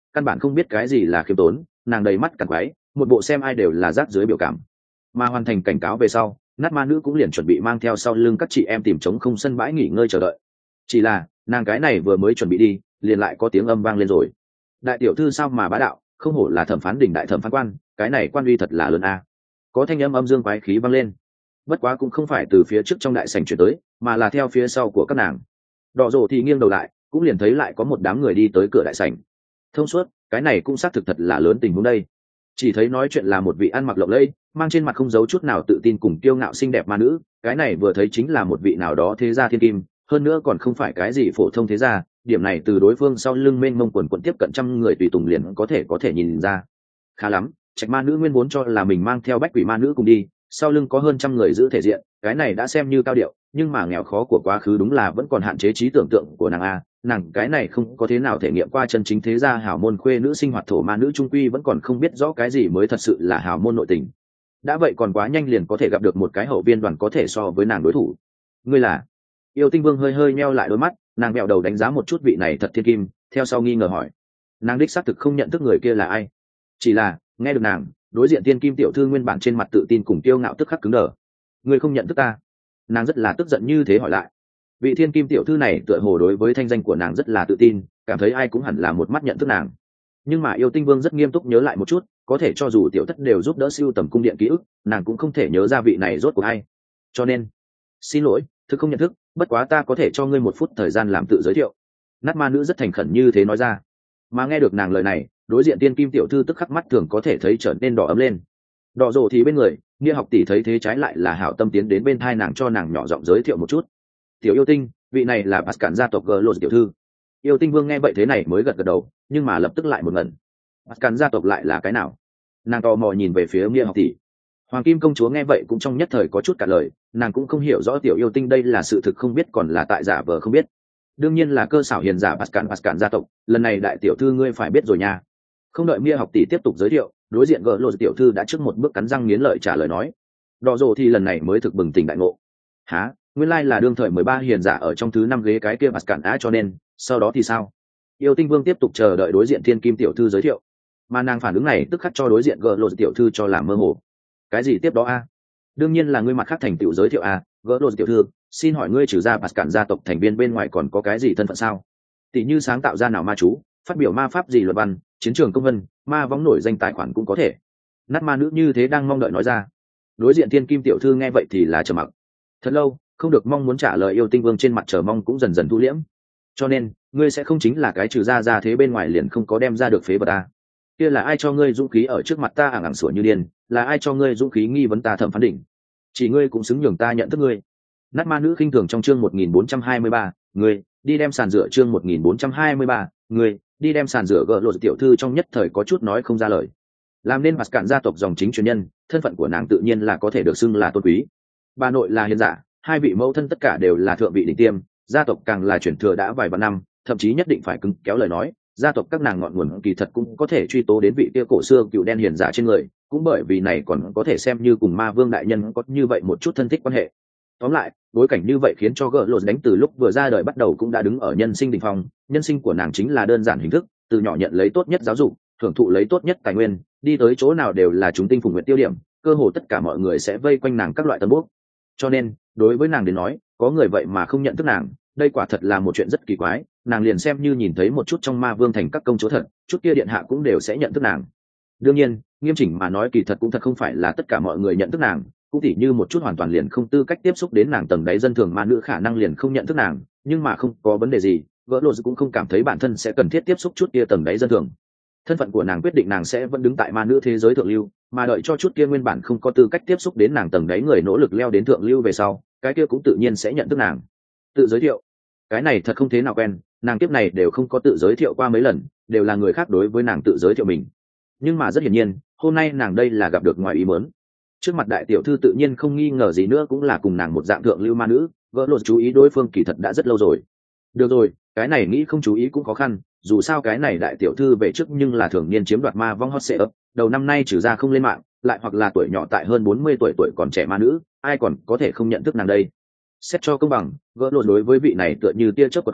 căn bản không biết cái gì là khiêm tốn, nàng đầy mắt cằn quái, một bộ xem ai đều là rác dưới biểu cảm. Mà hoàn thành cảnh cáo về sau, nát ma nữ cũng liền chuẩn bị mang theo sau lưng các chị em tìm trống không sân bãi nghỉ ngơi chờ đợi. Chỉ là nàng cái này vừa mới chuẩn bị đi, liền lại có tiếng âm vang lên rồi. Đại tiểu thư sao mà bá đạo, không hổ là thẩm phán đỉnh đại thẩm phán quan, cái này quan uy thật là lớn a. Có thanh âm âm dương quái khí vang lên, bất quá cũng không phải từ phía trước trong đại sảnh chuyển tới, mà là theo phía sau của các nàng. Đỏ rồ thì nghiêng đầu lại, cũng liền thấy lại có một đám người đi tới cửa đại sảnh. Thông suốt, cái này cũng xác thực thật là lớn tình huống đây. Chỉ thấy nói chuyện là một vị ăn mặc lộng lẫy, mang trên mặt không giấu chút nào tự tin cùng kiêu ngạo xinh đẹp ma nữ, cái này vừa thấy chính là một vị nào đó thế gia thiên kim, hơn nữa còn không phải cái gì phổ thông thế gia, điểm này từ đối phương sau lưng mênh mông quần quần tiếp cận trăm người tùy tùng liền có thể nhìn ra. Khá lắm, Trạch ma nữ nguyên vốn cho là mình mang theo bách quỷ ma nữ cùng đi, sau lưng có hơn trăm người giữ thể diện, cái này đã xem như cao điệu, nhưng mà nghèo khó của quá khứ đúng là vẫn còn hạn chế trí tưởng tượng của nàng a. Nàng cái này không có thế nào thể nghiệm qua chân chính thế gia hảo môn khuê nữ sinh hoạt thổ ma nữ trung quy vẫn còn không biết rõ cái gì mới thật sự là hảo môn nội tình. Đã vậy còn quá nhanh liền có thể gặp được một cái hậu viên đoàn có thể so với nàng đối thủ. Ngươi là? Yêu Tinh Vương hơi hơi meo lại đôi mắt, nàng bẹo đầu đánh giá một chút vị này thật thiên kim, theo sau nghi ngờ hỏi. Nàng đích xác thực không nhận thức người kia là ai, chỉ là nghe được nàng đối diện tiên kim tiểu thư nguyên bản trên mặt tự tin cùng kiêu ngạo tức khắc cứng đờ. Ngươi không nhận thức ta? Nàng rất là tức giận như thế hỏi lại. Vị thiên kim tiểu thư này tựa hồ đối với thanh danh của nàng rất là tự tin, cảm thấy ai cũng hẳn là một mắt nhận thức nàng. Nhưng mà Yêu Tinh Vương rất nghiêm túc nhớ lại một chút, có thể cho dù tiểu thất đều giúp đỡ siêu tầm cung điện ký ức, nàng cũng không thể nhớ ra vị này rốt cuộc ai. Cho nên, xin lỗi, thực không nhận thức, bất quá ta có thể cho ngươi một phút thời gian làm tự giới thiệu. Nát ma nữ rất thành khẩn như thế nói ra. Mà nghe được nàng lời này, đối diện tiên kim tiểu thư tức khắc mắt thường có thể thấy trở nên đỏ ấm lên. Đỏ rồ thì bên người, Nghĩa học tỷ thấy thế trái lại là hảo tâm tiến đến bên thai nàng cho nàng nhỏ giọng giới thiệu một chút. Tiểu yêu tinh, vị này là bát cản gia tộc Glos tiểu thư. Yêu Tinh Vương nghe vậy thế này mới gật gật đầu, nhưng mà lập tức lại một ngẩn. Bát cản gia tộc lại là cái nào? Nàng tò mò nhìn về phía Nghĩa học tỷ. Hoàng Kim công chúa nghe vậy cũng trong nhất thời có chút cả lời, nàng cũng không hiểu rõ tiểu yêu tinh đây là sự thực không biết còn là tại giả vờ không biết. Đương nhiên là cơ xảo hiền giả bát cản gia tộc, lần này đại tiểu thư ngươi phải biết rồi nha. Không đợi Nghĩa học tỷ tiếp tục giới thiệu, đối diện Glos tiểu thư đã trước một bước cắn răng nghiến lợi trả lời nói. Đỏ rồ thì lần này mới thực bừng tỉnh đại ngộ. Hả? Nguyên lai là đương thời 13 hiền giả ở trong thứ 5 ghế cái kia bát cản á, cho nên sau đó thì sao? Yêu Tinh Vương tiếp tục chờ đợi đối diện thiên kim tiểu thư giới thiệu, mà nàng phản ứng này tức khắc cho đối diện Glos tiểu thư cho làm mơ hồ. Cái gì tiếp đó a? Đương nhiên là ngươi mặt khác thành tiểu giới thiệu a. Glos tiểu thư, xin hỏi ngươi trừ ra bát cản gia tộc thành viên bên ngoài còn có cái gì thân phận sao? Tỷ như sáng tạo ra nào ma chú, phát biểu ma pháp gì luật văn, chiến trường công vân, ma võng nổi danh tài khoản cũng có thể. Nát ma nữ như thế đang mong đợi nói ra. Đối diện thiên kim tiểu thư nghe vậy thì là trầm mặc. Thật lâu, không được mong muốn trả lời Yêu Tinh Vương trên mặt chờ mong cũng dần dần thu liễm. Cho nên, ngươi sẽ không chính là cái trừ ra thế bên ngoài liền không có đem ra được phế vật ta. Kia là ai cho ngươi dũng khí ở trước mặt ta ảng sủa như điên, là ai cho ngươi dũng khí nghi vấn ta thẩm phán đỉnh? Chỉ ngươi cũng xứng nhường ta nhận thức ngươi. Nát ma nữ khinh thường trong chương 1423, ngươi đi đem sàn rửa chương 1423, ngươi đi đem sàn rửa gỡ lộ tiểu thư trong nhất thời có chút nói không ra lời. Làm nên mặt cản gia tộc dòng chính truyền nhân, thân phận của nàng tự nhiên là có thể được xưng là tôn quý. Bà nội là hiền giả, hai vị mẫu thân tất cả đều là thượng vị đỉnh tiêm, gia tộc càng là truyền thừa đã vài vạn năm, thậm chí nhất định phải cứng kéo lời nói, gia tộc các nàng ngọn nguồn kỳ thật cũng có thể truy tố đến vị kia cổ xưa cựu đen hiền giả trên người, cũng bởi vì này còn có thể xem như cùng ma vương đại nhân có như vậy một chút thân thích quan hệ. Tóm lại, bối cảnh như vậy khiến cho gỡ lột đánh từ lúc vừa ra đời bắt đầu cũng đã đứng ở nhân sinh đỉnh phong, nhân sinh của nàng chính là đơn giản hình thức, từ nhỏ nhận lấy tốt nhất giáo dục, hưởng thụ lấy tốt nhất tài nguyên, đi tới chỗ nào đều là chúng tinh phùng nguyện tiêu điểm, cơ hồ tất cả mọi người sẽ vây quanh nàng các loại tân bốc. Cho nên, đối với nàng đến nói, có người vậy mà không nhận thức nàng, đây quả thật là một chuyện rất kỳ quái, nàng liền xem như nhìn thấy một chút trong ma vương thành các công chúa thật, chút kia điện hạ cũng đều sẽ nhận thức nàng. Đương nhiên, nghiêm chỉnh mà nói kỳ thật cũng thật không phải là tất cả mọi người nhận thức nàng, cũng tỉ như một chút hoàn toàn liền không tư cách tiếp xúc đến nàng tầng đáy dân thường ma nữ khả năng liền không nhận thức nàng, nhưng mà không có vấn đề gì, gỡ lộ cũng không cảm thấy bản thân sẽ cần thiết tiếp xúc chút kia tầng đáy dân thường. Thân phận của nàng quyết định nàng sẽ vẫn đứng tại ma nữ thế giới thượng lưu, mà đợi cho chút kia nguyên bản không có tư cách tiếp xúc đến nàng tầng đáy người nỗ lực leo đến thượng lưu về sau, cái kia cũng tự nhiên sẽ nhận thức nàng. Tự giới thiệu, cái này thật không thế nào quen, nàng kiếp này đều không có tự giới thiệu qua mấy lần, đều là người khác đối với nàng tự giới thiệu mình. Nhưng mà rất hiển nhiên, hôm nay nàng đây là gặp được ngoài ý muốn. Trước mặt đại tiểu thư tự nhiên không nghi ngờ gì nữa cũng là cùng nàng một dạng thượng lưu ma nữ, gỡ lột chú ý đối phương kỳ thật đã rất lâu rồi. Được rồi, cái này nghĩ không chú ý cũng khó khăn, dù sao cái này đại tiểu thư về trước nhưng là thường niên chiếm đoạt ma vong hot setup, đầu năm nay trừ ra không lên mạng, lại hoặc là tuổi nhỏ tại hơn 40 tuổi còn trẻ ma nữ, ai còn có thể không nhận thức nàng đây. Xét cho công bằng, gỡ lột đối với vị này tựa như tia chớp của thời,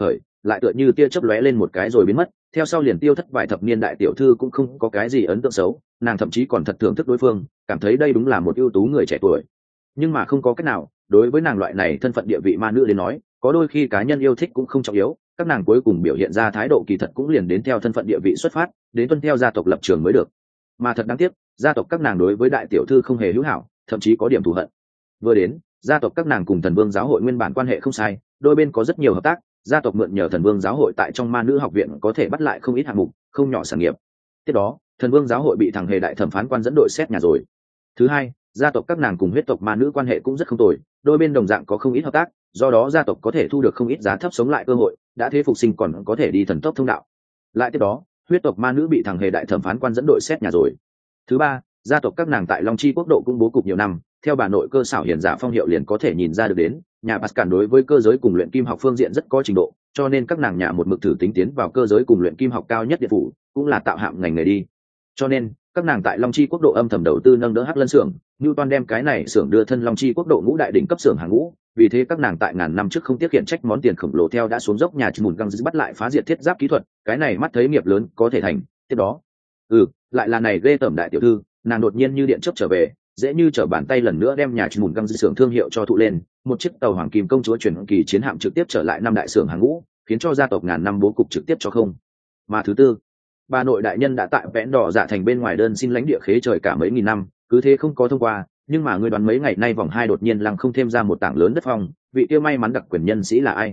lại tựa như tia chớp lóe lên một cái rồi biến mất, theo sau liền tiêu thất vài thập niên đại tiểu thư cũng không có cái gì ấn tượng xấu, nàng thậm chí còn thật thưởng thức đối phương, cảm thấy đây đúng là một ưu tú người trẻ tuổi. Nhưng mà không có cách nào, đối với nàng loại này thân phận địa vị ma nữ đến nói, có đôi khi cá nhân yêu thích cũng không trọng yếu, các nàng cuối cùng biểu hiện ra thái độ kỳ thật cũng liền đến theo thân phận địa vị xuất phát, đến tuân theo gia tộc lập trường mới được. Mà thật đáng tiếc, gia tộc các nàng đối với đại tiểu thư không hề hữu hảo, thậm chí có điểm thù hận. Vừa đến, gia tộc các nàng cùng Thần Vương giáo hội nguyên bản quan hệ không sai, đôi bên có rất nhiều hợp tác, gia tộc mượn nhờ Thần Vương giáo hội tại trong ma nữ học viện có thể bắt lại không ít hạng mục, không nhỏ sản nghiệp. Tiếp đó, Thần Vương giáo hội bị thằng hề đại thẩm phán quan dẫn đội xét nhà rồi. Thứ hai, gia tộc các nàng cùng huyết tộc ma nữ quan hệ cũng rất không tồi, đôi bên đồng dạng có không ít hợp tác, do đó gia tộc có thể thu được không ít giá thấp sống lại cơ hội, đã thế phục sinh còn có thể đi thần tốc thông đạo. Lại tiếp đó, huyết tộc ma nữ bị thằng hề đại thẩm phán quan dẫn đội xét nhà rồi. Thứ ba, gia tộc các nàng tại Long Chi quốc độ cũng bố cục nhiều năm, theo bà nội cơ xảo hiền giả phong hiệu liền có thể nhìn ra được đến, nhà Pascal đối với cơ giới cùng luyện kim học phương diện rất có trình độ, cho nên các nàng nhà một mực thử tính tiến vào cơ giới cùng luyện kim học cao nhất địa phủ, cũng là tạo hạng ngành nghề đi. Cho nên, các nàng tại Long Chi quốc độ âm thầm đầu tư nâng đỡ Hắc Lân xưởng, Newton đem cái này xưởng đưa thân Long Chi quốc độ ngũ đại đỉnh cấp xưởng hàng ngũ, vì thế các nàng tại ngàn năm trước không tiếc hiện trách món tiền khổng lồ theo đã xuống dốc nhà Mùn Găng bắt lại phá diệt thiết giáp kỹ thuật, cái này mắt thấy nghiệp lớn có thể thành, tiếp đó. Lại là này ghê tởm đại tiểu thư, nàng đột nhiên như điện chớp trở về, dễ như trở bàn tay lần nữa đem nhà Mùn Găng xưởng thương hiệu cho thụ lên, một chiếc tàu hoàng kim công chúa chuyển kỳ chiến hạm trực tiếp trở lại năm đại xưởng hàng ngũ, khiến cho gia tộc ngàn năm bố cục trực tiếp cho không. Mà thứ tư, bà nội đại nhân đã tại vẽn đỏ dạ thành bên ngoài đơn xin lãnh địa khế trời cả mấy nghìn năm, cứ thế không có thông qua, nhưng mà ngươi đoán mấy ngày nay vòng 2 đột nhiên lăng không thêm ra một tảng lớn đất phong, vị kia may mắn đặc quyền nhân sĩ là ai?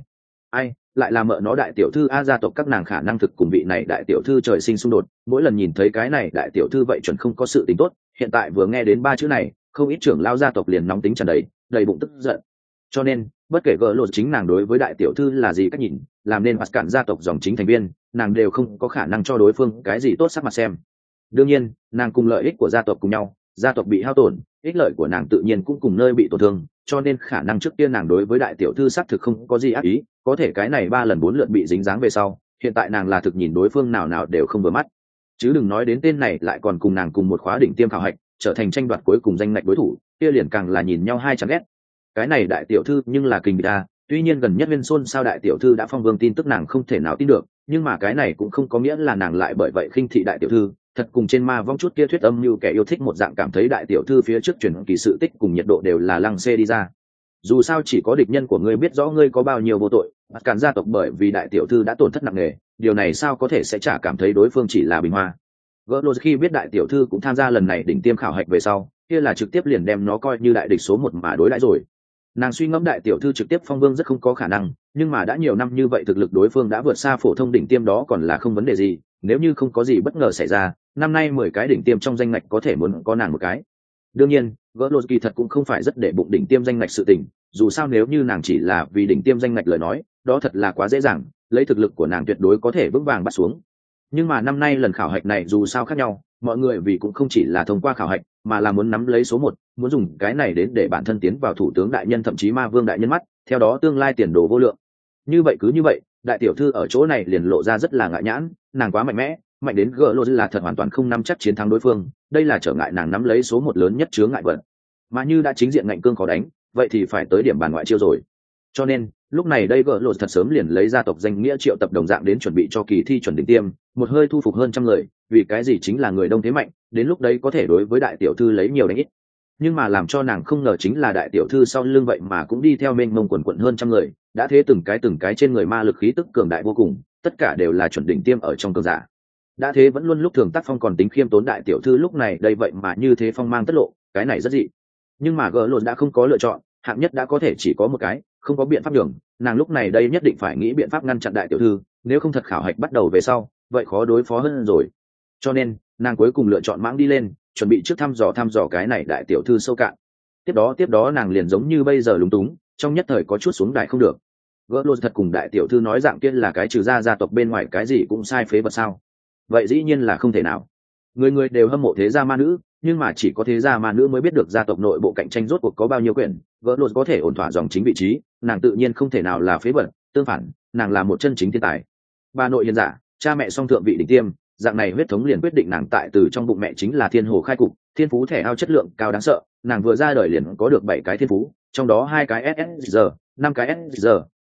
Lại là mợ nó đại tiểu thư a, gia tộc các nàng khả năng thực cùng vị này đại tiểu thư trời sinh xung đột, mỗi lần nhìn thấy cái này đại tiểu thư vậy chuẩn không có sự tính tốt, hiện tại vừa nghe đến ba chữ này, không ít trưởng lao gia tộc liền nóng tính tràn đầy bụng tức giận. Cho nên, bất kể gỡ lột chính nàng đối với đại tiểu thư là gì cách nhìn, làm nên Pascal gia tộc dòng chính thành viên, nàng đều không có khả năng cho đối phương cái gì tốt sắc mặt xem. Đương nhiên, nàng cùng lợi ích của gia tộc cùng nhau, gia tộc bị hao tổn, ích lợi của nàng tự nhiên cũng cùng nơi bị tổn thương, cho nên khả năng trước tiên nàng đối với đại tiểu thư xác thực không có gì ác ý, có thể cái này 3 lần 4 lượt bị dính dáng về sau, hiện tại nàng là thực nhìn đối phương nào đều không vừa mắt. Chứ đừng nói đến tên này lại còn cùng nàng cùng một khóa đỉnh tiêm khảo hạch, trở thành tranh đoạt cuối cùng danh ngạch đối thủ, kia liền càng là nhìn nhau hai chán ghét. Cái này đại tiểu thư nhưng là kình ta, tuy nhiên gần nhất Viên Xôn sao đại tiểu thư đã phong vương tin tức nàng không thể nào tin được, nhưng mà cái này cũng không có nghĩa là nàng lại bởi vậy khinh thị đại tiểu thư, thật cùng trên ma vong chút kia thuyết âm như kẻ yêu thích một dạng cảm thấy đại tiểu thư phía trước truyền kỳ sự tích cùng nhiệt độ đều là lăng xê đi ra. Dù sao chỉ có địch nhân của ngươi biết rõ ngươi có bao nhiêu vô tội, cản gia tộc bởi vì đại tiểu thư đã tổn thất nặng nề, điều này sao có thể sẽ chả cảm thấy đối phương chỉ là bình hoa. Gỡ lô khi biết đại tiểu thư cũng tham gia lần này đỉnh tiêm khảo hạch về sau, kia là trực tiếp liền đem nó coi như đại địch số 1 mà đối đãi rồi. Nàng suy ngẫm đại tiểu thư trực tiếp phong vương rất không có khả năng, nhưng mà đã nhiều năm như vậy thực lực đối phương đã vượt xa phổ thông đỉnh tiêm đó còn là không vấn đề gì, nếu như không có gì bất ngờ xảy ra, năm nay 10 cái đỉnh tiêm trong danh ngạch có thể muốn có nàng một cái. Đương nhiên, gỡ lô kỳ thật cũng không phải rất để bụng đỉnh tiêm danh ngạch sự tình, dù sao nếu như nàng chỉ là vì đỉnh tiêm danh ngạch lời nói, đó thật là quá dễ dàng, lấy thực lực của nàng tuyệt đối có thể vững vàng bắt xuống. Nhưng mà năm nay lần khảo hạch này dù sao khác nhau, mọi người vì cũng không chỉ là thông qua khảo hạch, mà là muốn nắm lấy số 1, muốn dùng cái này đến để bản thân tiến vào thủ tướng đại nhân thậm chí ma vương đại nhân mắt, theo đó tương lai tiền đồ vô lượng. Như vậy, đại tiểu thư ở chỗ này liền lộ ra rất là ngại nhãn, nàng quá mạnh mẽ, mạnh đến gỡ lô là thật hoàn toàn không nắm chắc chiến thắng đối phương, đây là trở ngại nàng nắm lấy số 1 lớn nhất chướng ngại vật. Mà như đã chính diện ngạnh cương khó đánh, vậy thì phải tới điểm bàn ngoại chiêu rồi. Cho nên, lúc này đây gỡ lột thật sớm liền lấy gia tộc danh nghĩa triệu tập đồng dạng đến chuẩn bị cho kỳ thi chuẩn đỉnh tiêm, một hơi thu phục hơn 100 người, vì cái gì chính là người đông thế mạnh, đến lúc đấy có thể đối với đại tiểu thư lấy nhiều đánh ít. Nhưng mà làm cho nàng không ngờ chính là đại tiểu thư sau lưng vậy mà cũng đi theo mênh mông quần quận hơn 100 người, đã thế từng cái trên người ma lực khí tức cường đại vô cùng, tất cả đều là chuẩn đỉnh tiêm ở trong cường giả. Đã thế vẫn luôn lúc thường tác phong còn tính khiêm tốn đại tiểu thư lúc này đây vậy mà như thế phong mang tất lộ, cái này rất dị. Nhưng mà gỡ lột đã không có lựa chọn, hạng nhất đã có thể chỉ có một cái, không có biện pháp đường, nàng lúc này đây nhất định phải nghĩ biện pháp ngăn chặn đại tiểu thư, nếu không thật khảo hạch bắt đầu về sau, vậy khó đối phó hơn rồi. Cho nên, nàng cuối cùng lựa chọn mãng đi lên, chuẩn bị trước thăm dò cái này đại tiểu thư sâu cạn. Tiếp đó nàng liền giống như bây giờ lúng túng, trong nhất thời có chút xuống đại không được. Gỡ lột thật cùng đại tiểu thư nói dạng kia là cái trừ ra gia tộc bên ngoài cái gì cũng sai phế vật sao? Vậy dĩ nhiên là không thể nào. Người đều hâm mộ thế gia ma nữ, nhưng mà chỉ có thế gia ma nữ mới biết được gia tộc nội bộ cạnh tranh rốt cuộc có bao nhiêu quyền, gỡ lột có thể ổn thỏa dòng chính vị trí, nàng tự nhiên không thể nào là phế vật, tương phản, nàng là một chân chính thiên tài. Bà nội hiền giả, cha mẹ song thượng vị đỉnh tiêm, dạng này huyết thống liền quyết định nàng tại từ trong bụng mẹ chính là thiên hồ khai cục, thiên phú thể ao chất lượng cao đáng sợ, nàng vừa ra đời liền có được 7 cái thiên phú, trong đó 2 cái SSR, 5 cái SSR,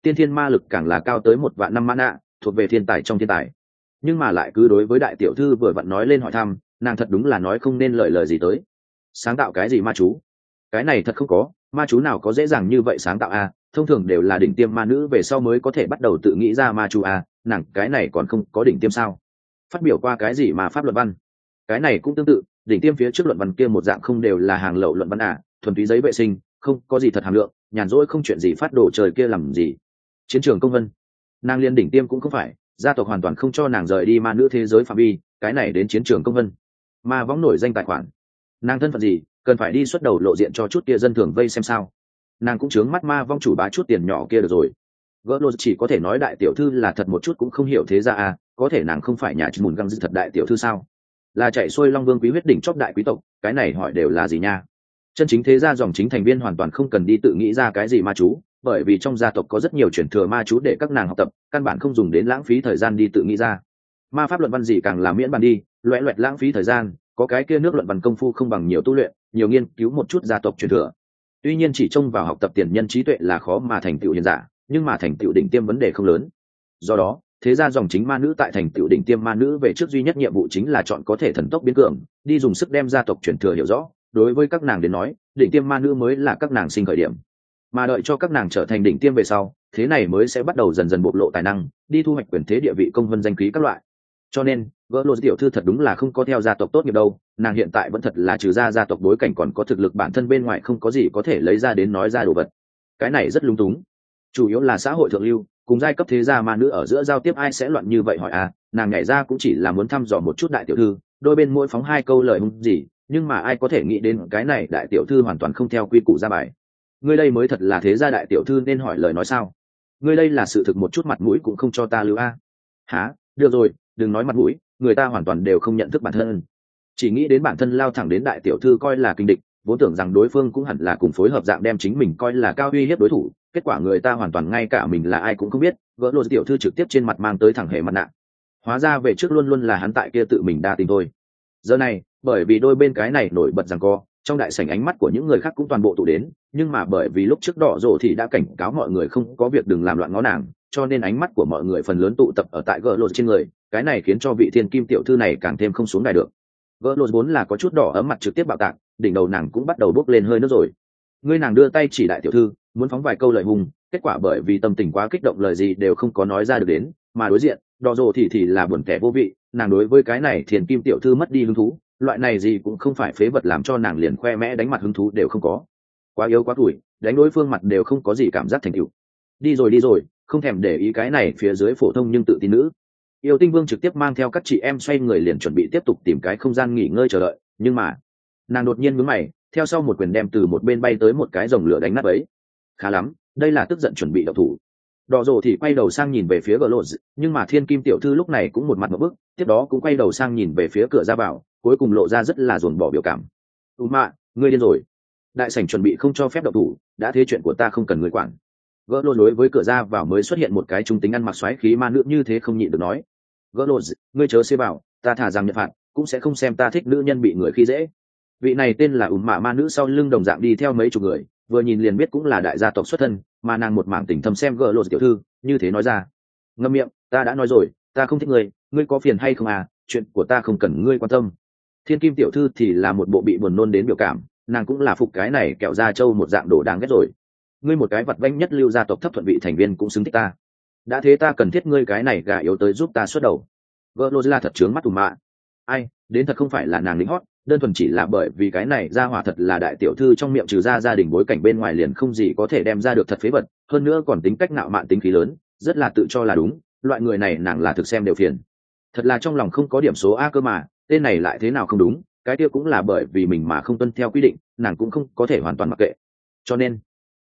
tiên thiên ma lực càng là cao tới 1.000.000 mana, thuộc về thiên tài trong thiên tài. Nhưng mà lại cứ đối với đại tiểu thư vừa vặn nói lên hỏi thăm, nàng thật đúng là nói không nên lời gì tới. Sáng tạo cái gì ma chú? Cái này thật không có, ma chú nào có dễ dàng như vậy sáng tạo a, thông thường đều là đỉnh tiêm ma nữ về sau mới có thể bắt đầu tự nghĩ ra ma chú a, nàng cái này còn không có đỉnh tiêm sao? Phát biểu qua cái gì mà pháp luận văn? Cái này cũng tương tự, đỉnh tiêm phía trước luận văn kia một dạng không đều là hàng lậu luận văn à, thuần túy giấy vệ sinh, không có gì thật hàm lượng, nhàn rỗi không chuyện gì phát đồ trời kia làm gì. Chiến trường công vân, nàng liên đỉnh tiêm cũng không phải, gia tộc hoàn toàn không cho nàng rời đi ma nữ thế giới phạm vi, cái này đến chiến trường công vân. Ma võng nổi danh tài khoản, nàng thân phận gì, cần phải đi xuất đầu lộ diện cho chút kia dân thường vây xem sao? Nàng cũng chướng mắt ma vong chủ bá chút tiền nhỏ kia được rồi. Gỡ lô chỉ có thể nói đại tiểu thư là thật một chút cũng không hiểu thế ra à, có thể nàng không phải nhà mùn găng dư thật đại tiểu thư sao? Là chạy xuôi long vương quý huyết đỉnh chóp đại quý tộc, cái này hỏi đều là gì nha? Chân chính thế gia dòng chính thành viên hoàn toàn không cần đi tự nghĩ ra cái gì ma chú, bởi vì trong gia tộc có rất nhiều truyền thừa ma chú để các nàng học tập, căn bản không dùng đến lãng phí thời gian đi tự nghĩ ra. Ma pháp luận văn gì càng là miễn bàn đi, loẹt loẹt lãng phí thời gian, có cái kia nước luận văn công phu không bằng nhiều tu luyện, nhiều nghiên cứu một chút gia tộc truyền thừa. Tuy nhiên chỉ trông vào học tập tiền nhân trí tuệ là khó mà thành tựu hiền giả, nhưng mà thành tựu đỉnh tiêm vấn đề không lớn. Do đó, thế ra dòng chính ma nữ tại thành tựu đỉnh tiêm ma nữ về trước duy nhất nhiệm vụ chính là chọn có thể thần tốc biến cường, đi dùng sức đem gia tộc truyền thừa hiểu rõ. Đối với các nàng đến nói, đỉnh tiêm ma nữ mới là các nàng sinh khởi điểm. Mà đợi cho các nàng trở thành đỉnh tiêm về sau, thế này mới sẽ bắt đầu dần dần bộc lộ tài năng, đi thu hoạch quyền thế địa vị công vân danh khí các loại. Cho nên, gỡ lô tiểu thư thật đúng là không có theo gia tộc tốt nghiệp đâu, nàng hiện tại vẫn thật là trừ ra gia tộc bối cảnh còn có thực lực bản thân bên ngoài không có gì có thể lấy ra đến nói ra đồ vật. Cái này rất lung túng. Chủ yếu là xã hội thượng lưu, cùng giai cấp thế gia ma nữ ở giữa giao tiếp ai sẽ loạn như vậy hỏi à, nàng nhảy ra cũng chỉ là muốn thăm dò một chút đại tiểu thư, đôi bên mỗi phóng 2 câu lời hung gì, nhưng mà ai có thể nghĩ đến cái này đại tiểu thư hoàn toàn không theo quy củ ra bài. Ngươi đây mới thật là thế gia đại tiểu thư nên hỏi lời nói sao? Ngươi đây là sự thực một chút mặt mũi cũng không cho ta lưu a. Hả? Được rồi, đừng nói mặt mũi, người ta hoàn toàn đều không nhận thức bản thân, chỉ nghĩ đến bản thân lao thẳng đến đại tiểu thư coi là kinh địch, vốn tưởng rằng đối phương cũng hẳn là cùng phối hợp dạng đem chính mình coi là cao uy hiếp đối thủ, kết quả người ta hoàn toàn ngay cả mình là ai cũng không biết. Gỡ lô tiểu thư trực tiếp trên mặt mang tới thẳng hệ mặt nạ, hóa ra về trước luôn luôn là hắn tại kia tự mình đa tình thôi. Giờ này bởi vì đôi bên cái này nổi bật rằng co, trong đại sảnh ánh mắt của những người khác cũng toàn bộ tụ đến, nhưng mà bởi vì lúc trước đỏ rổ thì đã cảnh cáo mọi người không có việc đừng làm loạn ngó nàng, cho nên ánh mắt của mọi người phần lớn tụ tập ở tại gỡ lô trên người, cái này khiến cho vị thiên kim tiểu thư này càng thêm không xuống đài được. Gỡ lô vốn là có chút đỏ ấm mặt trực tiếp bạo tạc, đỉnh đầu nàng cũng bắt đầu bốc lên hơi nước rồi. Ngươi nàng đưa tay chỉ đại tiểu thư, muốn phóng vài câu lời hùng, kết quả bởi vì tâm tình quá kích động lời gì đều không có nói ra được đến, mà đối diện đỏ rổ thì là buồn kẻ vô vị, nàng đối với cái này thiên kim tiểu thư mất đi hứng thú, loại này gì cũng không phải phế vật làm cho nàng liền khoe mẽ đánh mặt hứng thú đều không có, quá yếu quá tuổi, đánh đối phương mặt đều không có gì cảm giác thành tựu. Đi rồi, không thèm để ý cái này phía dưới phổ thông nhưng tự tin nữ. Yêu Tinh Vương trực tiếp mang theo các chị em xoay người liền chuẩn bị tiếp tục tìm cái không gian nghỉ ngơi chờ đợi, nhưng mà nàng đột nhiên nhướng mày, theo sau một quyền đem từ một bên bay tới một cái rồng lửa đánh nát ấy. Khá lắm, đây là tức giận chuẩn bị động thủ. Đỏ rồ thì quay đầu sang nhìn về phía gờ lột, nhưng mà thiên kim tiểu thư lúc này cũng một mặt một bức, tiếp đó cũng quay đầu sang nhìn về phía cửa ra vào, cuối cùng lộ ra rất là dồn bỏ biểu cảm. Mạ, ngươi điên rồi. Đại sảnh chuẩn bị không cho phép động thủ, đã thế chuyện của ta không cần ngươi quản. Gỡ lột đối với cửa ra vào mới xuất hiện một cái trung tính ăn mặc xoáy khí ma nữ như thế không nhịn được nói. Gỡ lột, ngươi chớ xê vào, ta thả rằng nhận phạt, cũng sẽ không xem ta thích nữ nhân bị người khi dễ. Vị này tên là mạ ma nữ sau lưng đồng dạng đi theo mấy chục người, vừa nhìn liền biết cũng là đại gia tộc xuất thân, mà nàng một mảng tình thầm xem gỡ lột tiểu thư, như thế nói ra. Ngậm miệng, ta đã nói rồi, ta không thích ngươi, ngươi có phiền hay không à, chuyện của ta không cần ngươi quan tâm. Thiên kim tiểu thư thì là một bộ bị buồn nôn đến biểu cảm, nàng cũng là phục cái này kẹo da trâu một dạng đồ đáng ghét rồi. Ngươi một cái vật vãnh nhất lưu gia tộc thấp thuận vị thành viên cũng xứng thích ta, đã thế ta cần thiết ngươi cái này gà yếu tới giúp ta xuất đầu. Gỡ lô là thật trướng mắt mạ. Ai đến thật không phải là nàng lính hót, đơn thuần chỉ là bởi vì cái này ra hỏa thật là đại tiểu thư trong miệng trừ ra gia đình bối cảnh bên ngoài liền không gì có thể đem ra được thật phế vật, hơn nữa còn tính cách ngạo mạn tính khí lớn, rất là tự cho là đúng, loại người này nàng là thực xem đều phiền. Thật là trong lòng không có điểm số a cơ mà, tên này lại thế nào không đúng, cái kia cũng là bởi vì mình mà không tuân theo quy định, nàng cũng không có thể hoàn toàn mặc kệ. Cho nên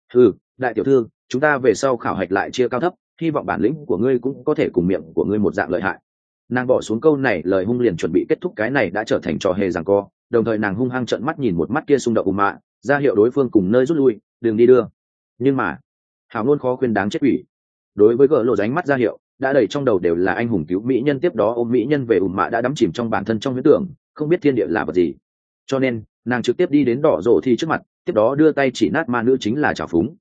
đại tiểu thư, chúng ta về sau khảo hạch lại chia cao thấp, hy vọng bản lĩnh của ngươi cũng có thể cùng miệng của ngươi một dạng lợi hại. Nàng bỏ xuống câu này lời hung liền chuẩn bị kết thúc cái này đã trở thành trò hề giằng co, đồng thời nàng hung hăng trợn mắt nhìn một mắt kia xung động mạ, ra hiệu đối phương cùng nơi rút lui, đừng đi đưa. Nhưng mà hào ngôn khó khuyên đáng chết quỷ. Đối với gỡ lộ ánh mắt ra hiệu, đã đầy trong đầu đều là anh hùng cứu mỹ nhân, tiếp đó ôm mỹ nhân về mạ đã đắm chìm trong bản thân trong huyễn tưởng, không biết thiên địa là vật gì. Cho nên nàng trực tiếp đi đến đỏ rổ thì trước mặt, tiếp đó đưa tay chỉ nát ma nữ chính là trào phúng.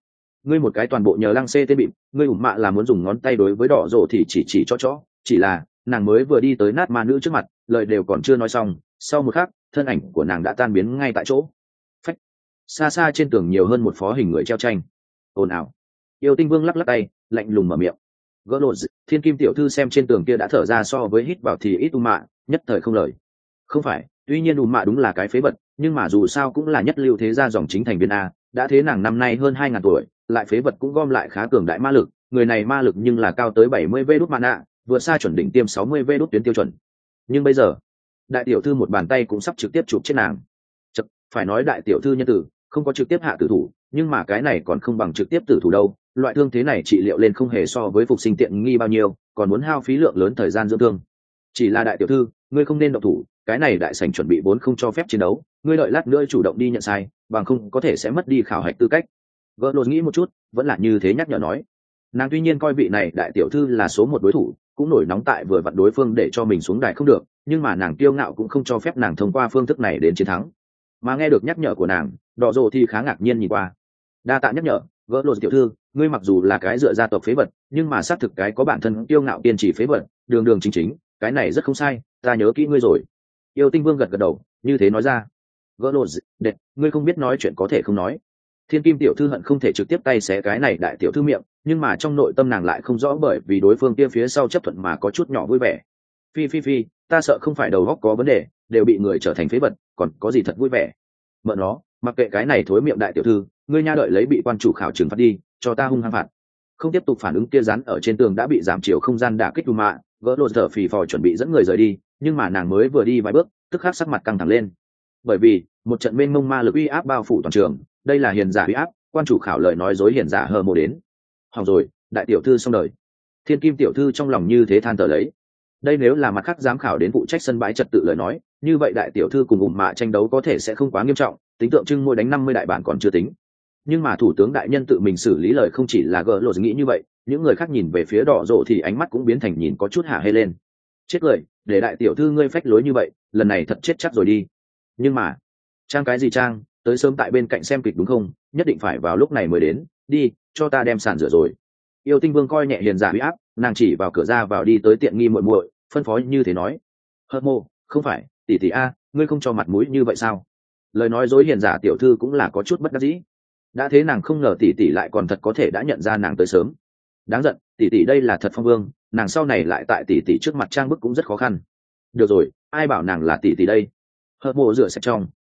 ngươi một cái toàn bộ nhờ lăng xê tên bịm, ngươi ủng mạ là muốn dùng ngón tay đối với đỏ rổ thì chỉ cho, chỉ là nàng mới vừa đi tới nát ma nữ trước mặt, lời đều còn chưa nói xong, sau một khắc thân ảnh của nàng đã tan biến ngay tại chỗ. Phách. Xa xa trên tường nhiều hơn một phó hình người treo tranh. Ồn ào. Yêu Tinh Vương lắc lắc tay, lạnh lùng mở miệng. Gỡ lột, Thiên Kim tiểu thư xem trên tường kia đã thở ra so với hít vào thì ít mạ, nhất thời không lời. Không phải, tuy nhiên mạ đúng là cái phế vật, nhưng mà dù sao cũng là nhất lưu thế gia dòng chính thành viên a, đã thế nàng năm nay hơn 2000 tuổi, lại phế vật cũng gom lại khá cường đại ma lực, người này ma lực nhưng là cao tới 70 vê đút mana, vượt xa chuẩn đỉnh tiêm 60 vê đút tuyến tiêu chuẩn. Nhưng bây giờ, đại tiểu thư một bàn tay cũng sắp trực tiếp chụp chết nàng. Chật, phải nói đại tiểu thư nhân tử, không có trực tiếp hạ tử thủ, nhưng mà cái này còn không bằng trực tiếp tử thủ đâu, loại thương thế này trị liệu lên không hề so với phục sinh tiện nghi bao nhiêu, còn muốn hao phí lượng lớn thời gian dưỡng thương. Chỉ là đại tiểu thư, ngươi không nên động thủ, cái này đại sảnh chuẩn bị vốn không cho phép chiến đấu, ngươi đợi lát nữa chủ động đi nhận sai, bằng không có thể sẽ mất đi khảo hạch tư cách. Gỡ lột nghĩ một chút, vẫn là như thế nhắc nhở nói. Nàng tuy nhiên coi vị này đại tiểu thư là số một đối thủ, cũng nổi nóng tại vừa vặn đối phương để cho mình xuống đài không được, nhưng mà nàng kiêu ngạo cũng không cho phép nàng thông qua phương thức này đến chiến thắng. Mà nghe được nhắc nhở của nàng, đỏ rồ thì khá ngạc nhiên nhìn qua. Đa tạ nhắc nhở, gỡ lột tiểu thư, ngươi mặc dù là cái dựa gia tộc phế vật, nhưng mà xác thực cái có bản thân kiêu ngạo kiên trì phế vật, đường đường chính chính, cái này rất không sai, ta nhớ kỹ ngươi rồi. Yêu Tinh Vương gật gật đầu, như thế nói ra. Gỡ lột, đệ, ngươi không biết nói chuyện có thể không nói. Thiên Kim tiểu thư hận không thể trực tiếp tay xé cái này đại tiểu thư miệng, nhưng mà trong nội tâm nàng lại không rõ bởi vì đối phương kia phía sau chấp thuận mà có chút nhỏ vui vẻ. Phi, ta sợ không phải đầu óc có vấn đề, đều bị người trở thành phế vật, còn có gì thật vui vẻ. Mợ nó, mặc kệ cái này thối miệng đại tiểu thư, ngươi nha đợi lấy bị quan chủ khảo trừng phạt đi, cho ta hung hăng phạt. Không tiếp tục phản ứng kia rắn ở trên tường đã bị giảm chiều không gian đả kích mạ, gỡ lột thở phì phò chuẩn bị dẫn người rời đi, nhưng mà nàng mới vừa đi vài bước, tức khắc sắc mặt căng thẳng lên. Bởi vì một trận mênh mông ma lực uy áp bao phủ toàn trường, đây là hiền giả uy áp, quan chủ khảo lời nói dối hiền giả hờ mồ đến. Hỏng rồi, đại tiểu thư xong đời. Thiên Kim tiểu thư trong lòng như thế than thở lấy. Đây nếu là mặt khác giám khảo đến phụ trách sân bãi trật tự lời nói, như vậy đại tiểu thư cùng ủng mạ tranh đấu có thể sẽ không quá nghiêm trọng, tính tượng trưng mỗi đánh 50 đại bản còn chưa tính. Nhưng mà thủ tướng đại nhân tự mình xử lý lời không chỉ là gỡ lột nghĩ như vậy, những người khác nhìn về phía đỏ rộ thì ánh mắt cũng biến thành nhìn có chút hả hê lên. Chết cười, để đại tiểu thư ngươi phách lối như vậy, lần này thật chết chắc rồi đi. Nhưng mà trang cái gì trang, tới sớm tại bên cạnh xem kịch đúng không, nhất định phải vào lúc này mới đến, đi cho ta đem sàn rửa rồi. Yêu Tinh Vương coi nhẹ hiền giả uy áp, nàng chỉ vào cửa ra vào đi tới tiện nghi muội muội, phân phó như thế nói. Hớt mô, không phải, tỷ tỷ a, ngươi không cho mặt mũi như vậy sao? Lời nói dối hiền giả tiểu thư cũng là có chút bất đắc dĩ. Đã thế nàng không ngờ tỷ tỷ lại còn thật có thể đã nhận ra nàng tới sớm. Đáng giận, tỷ tỷ đây là thật phong vương, nàng sau này lại tại tỷ tỷ trước mặt trang bức cũng rất khó khăn. Được rồi, ai bảo nàng là tỷ tỷ đây? Hớt mô rửa sạch trong.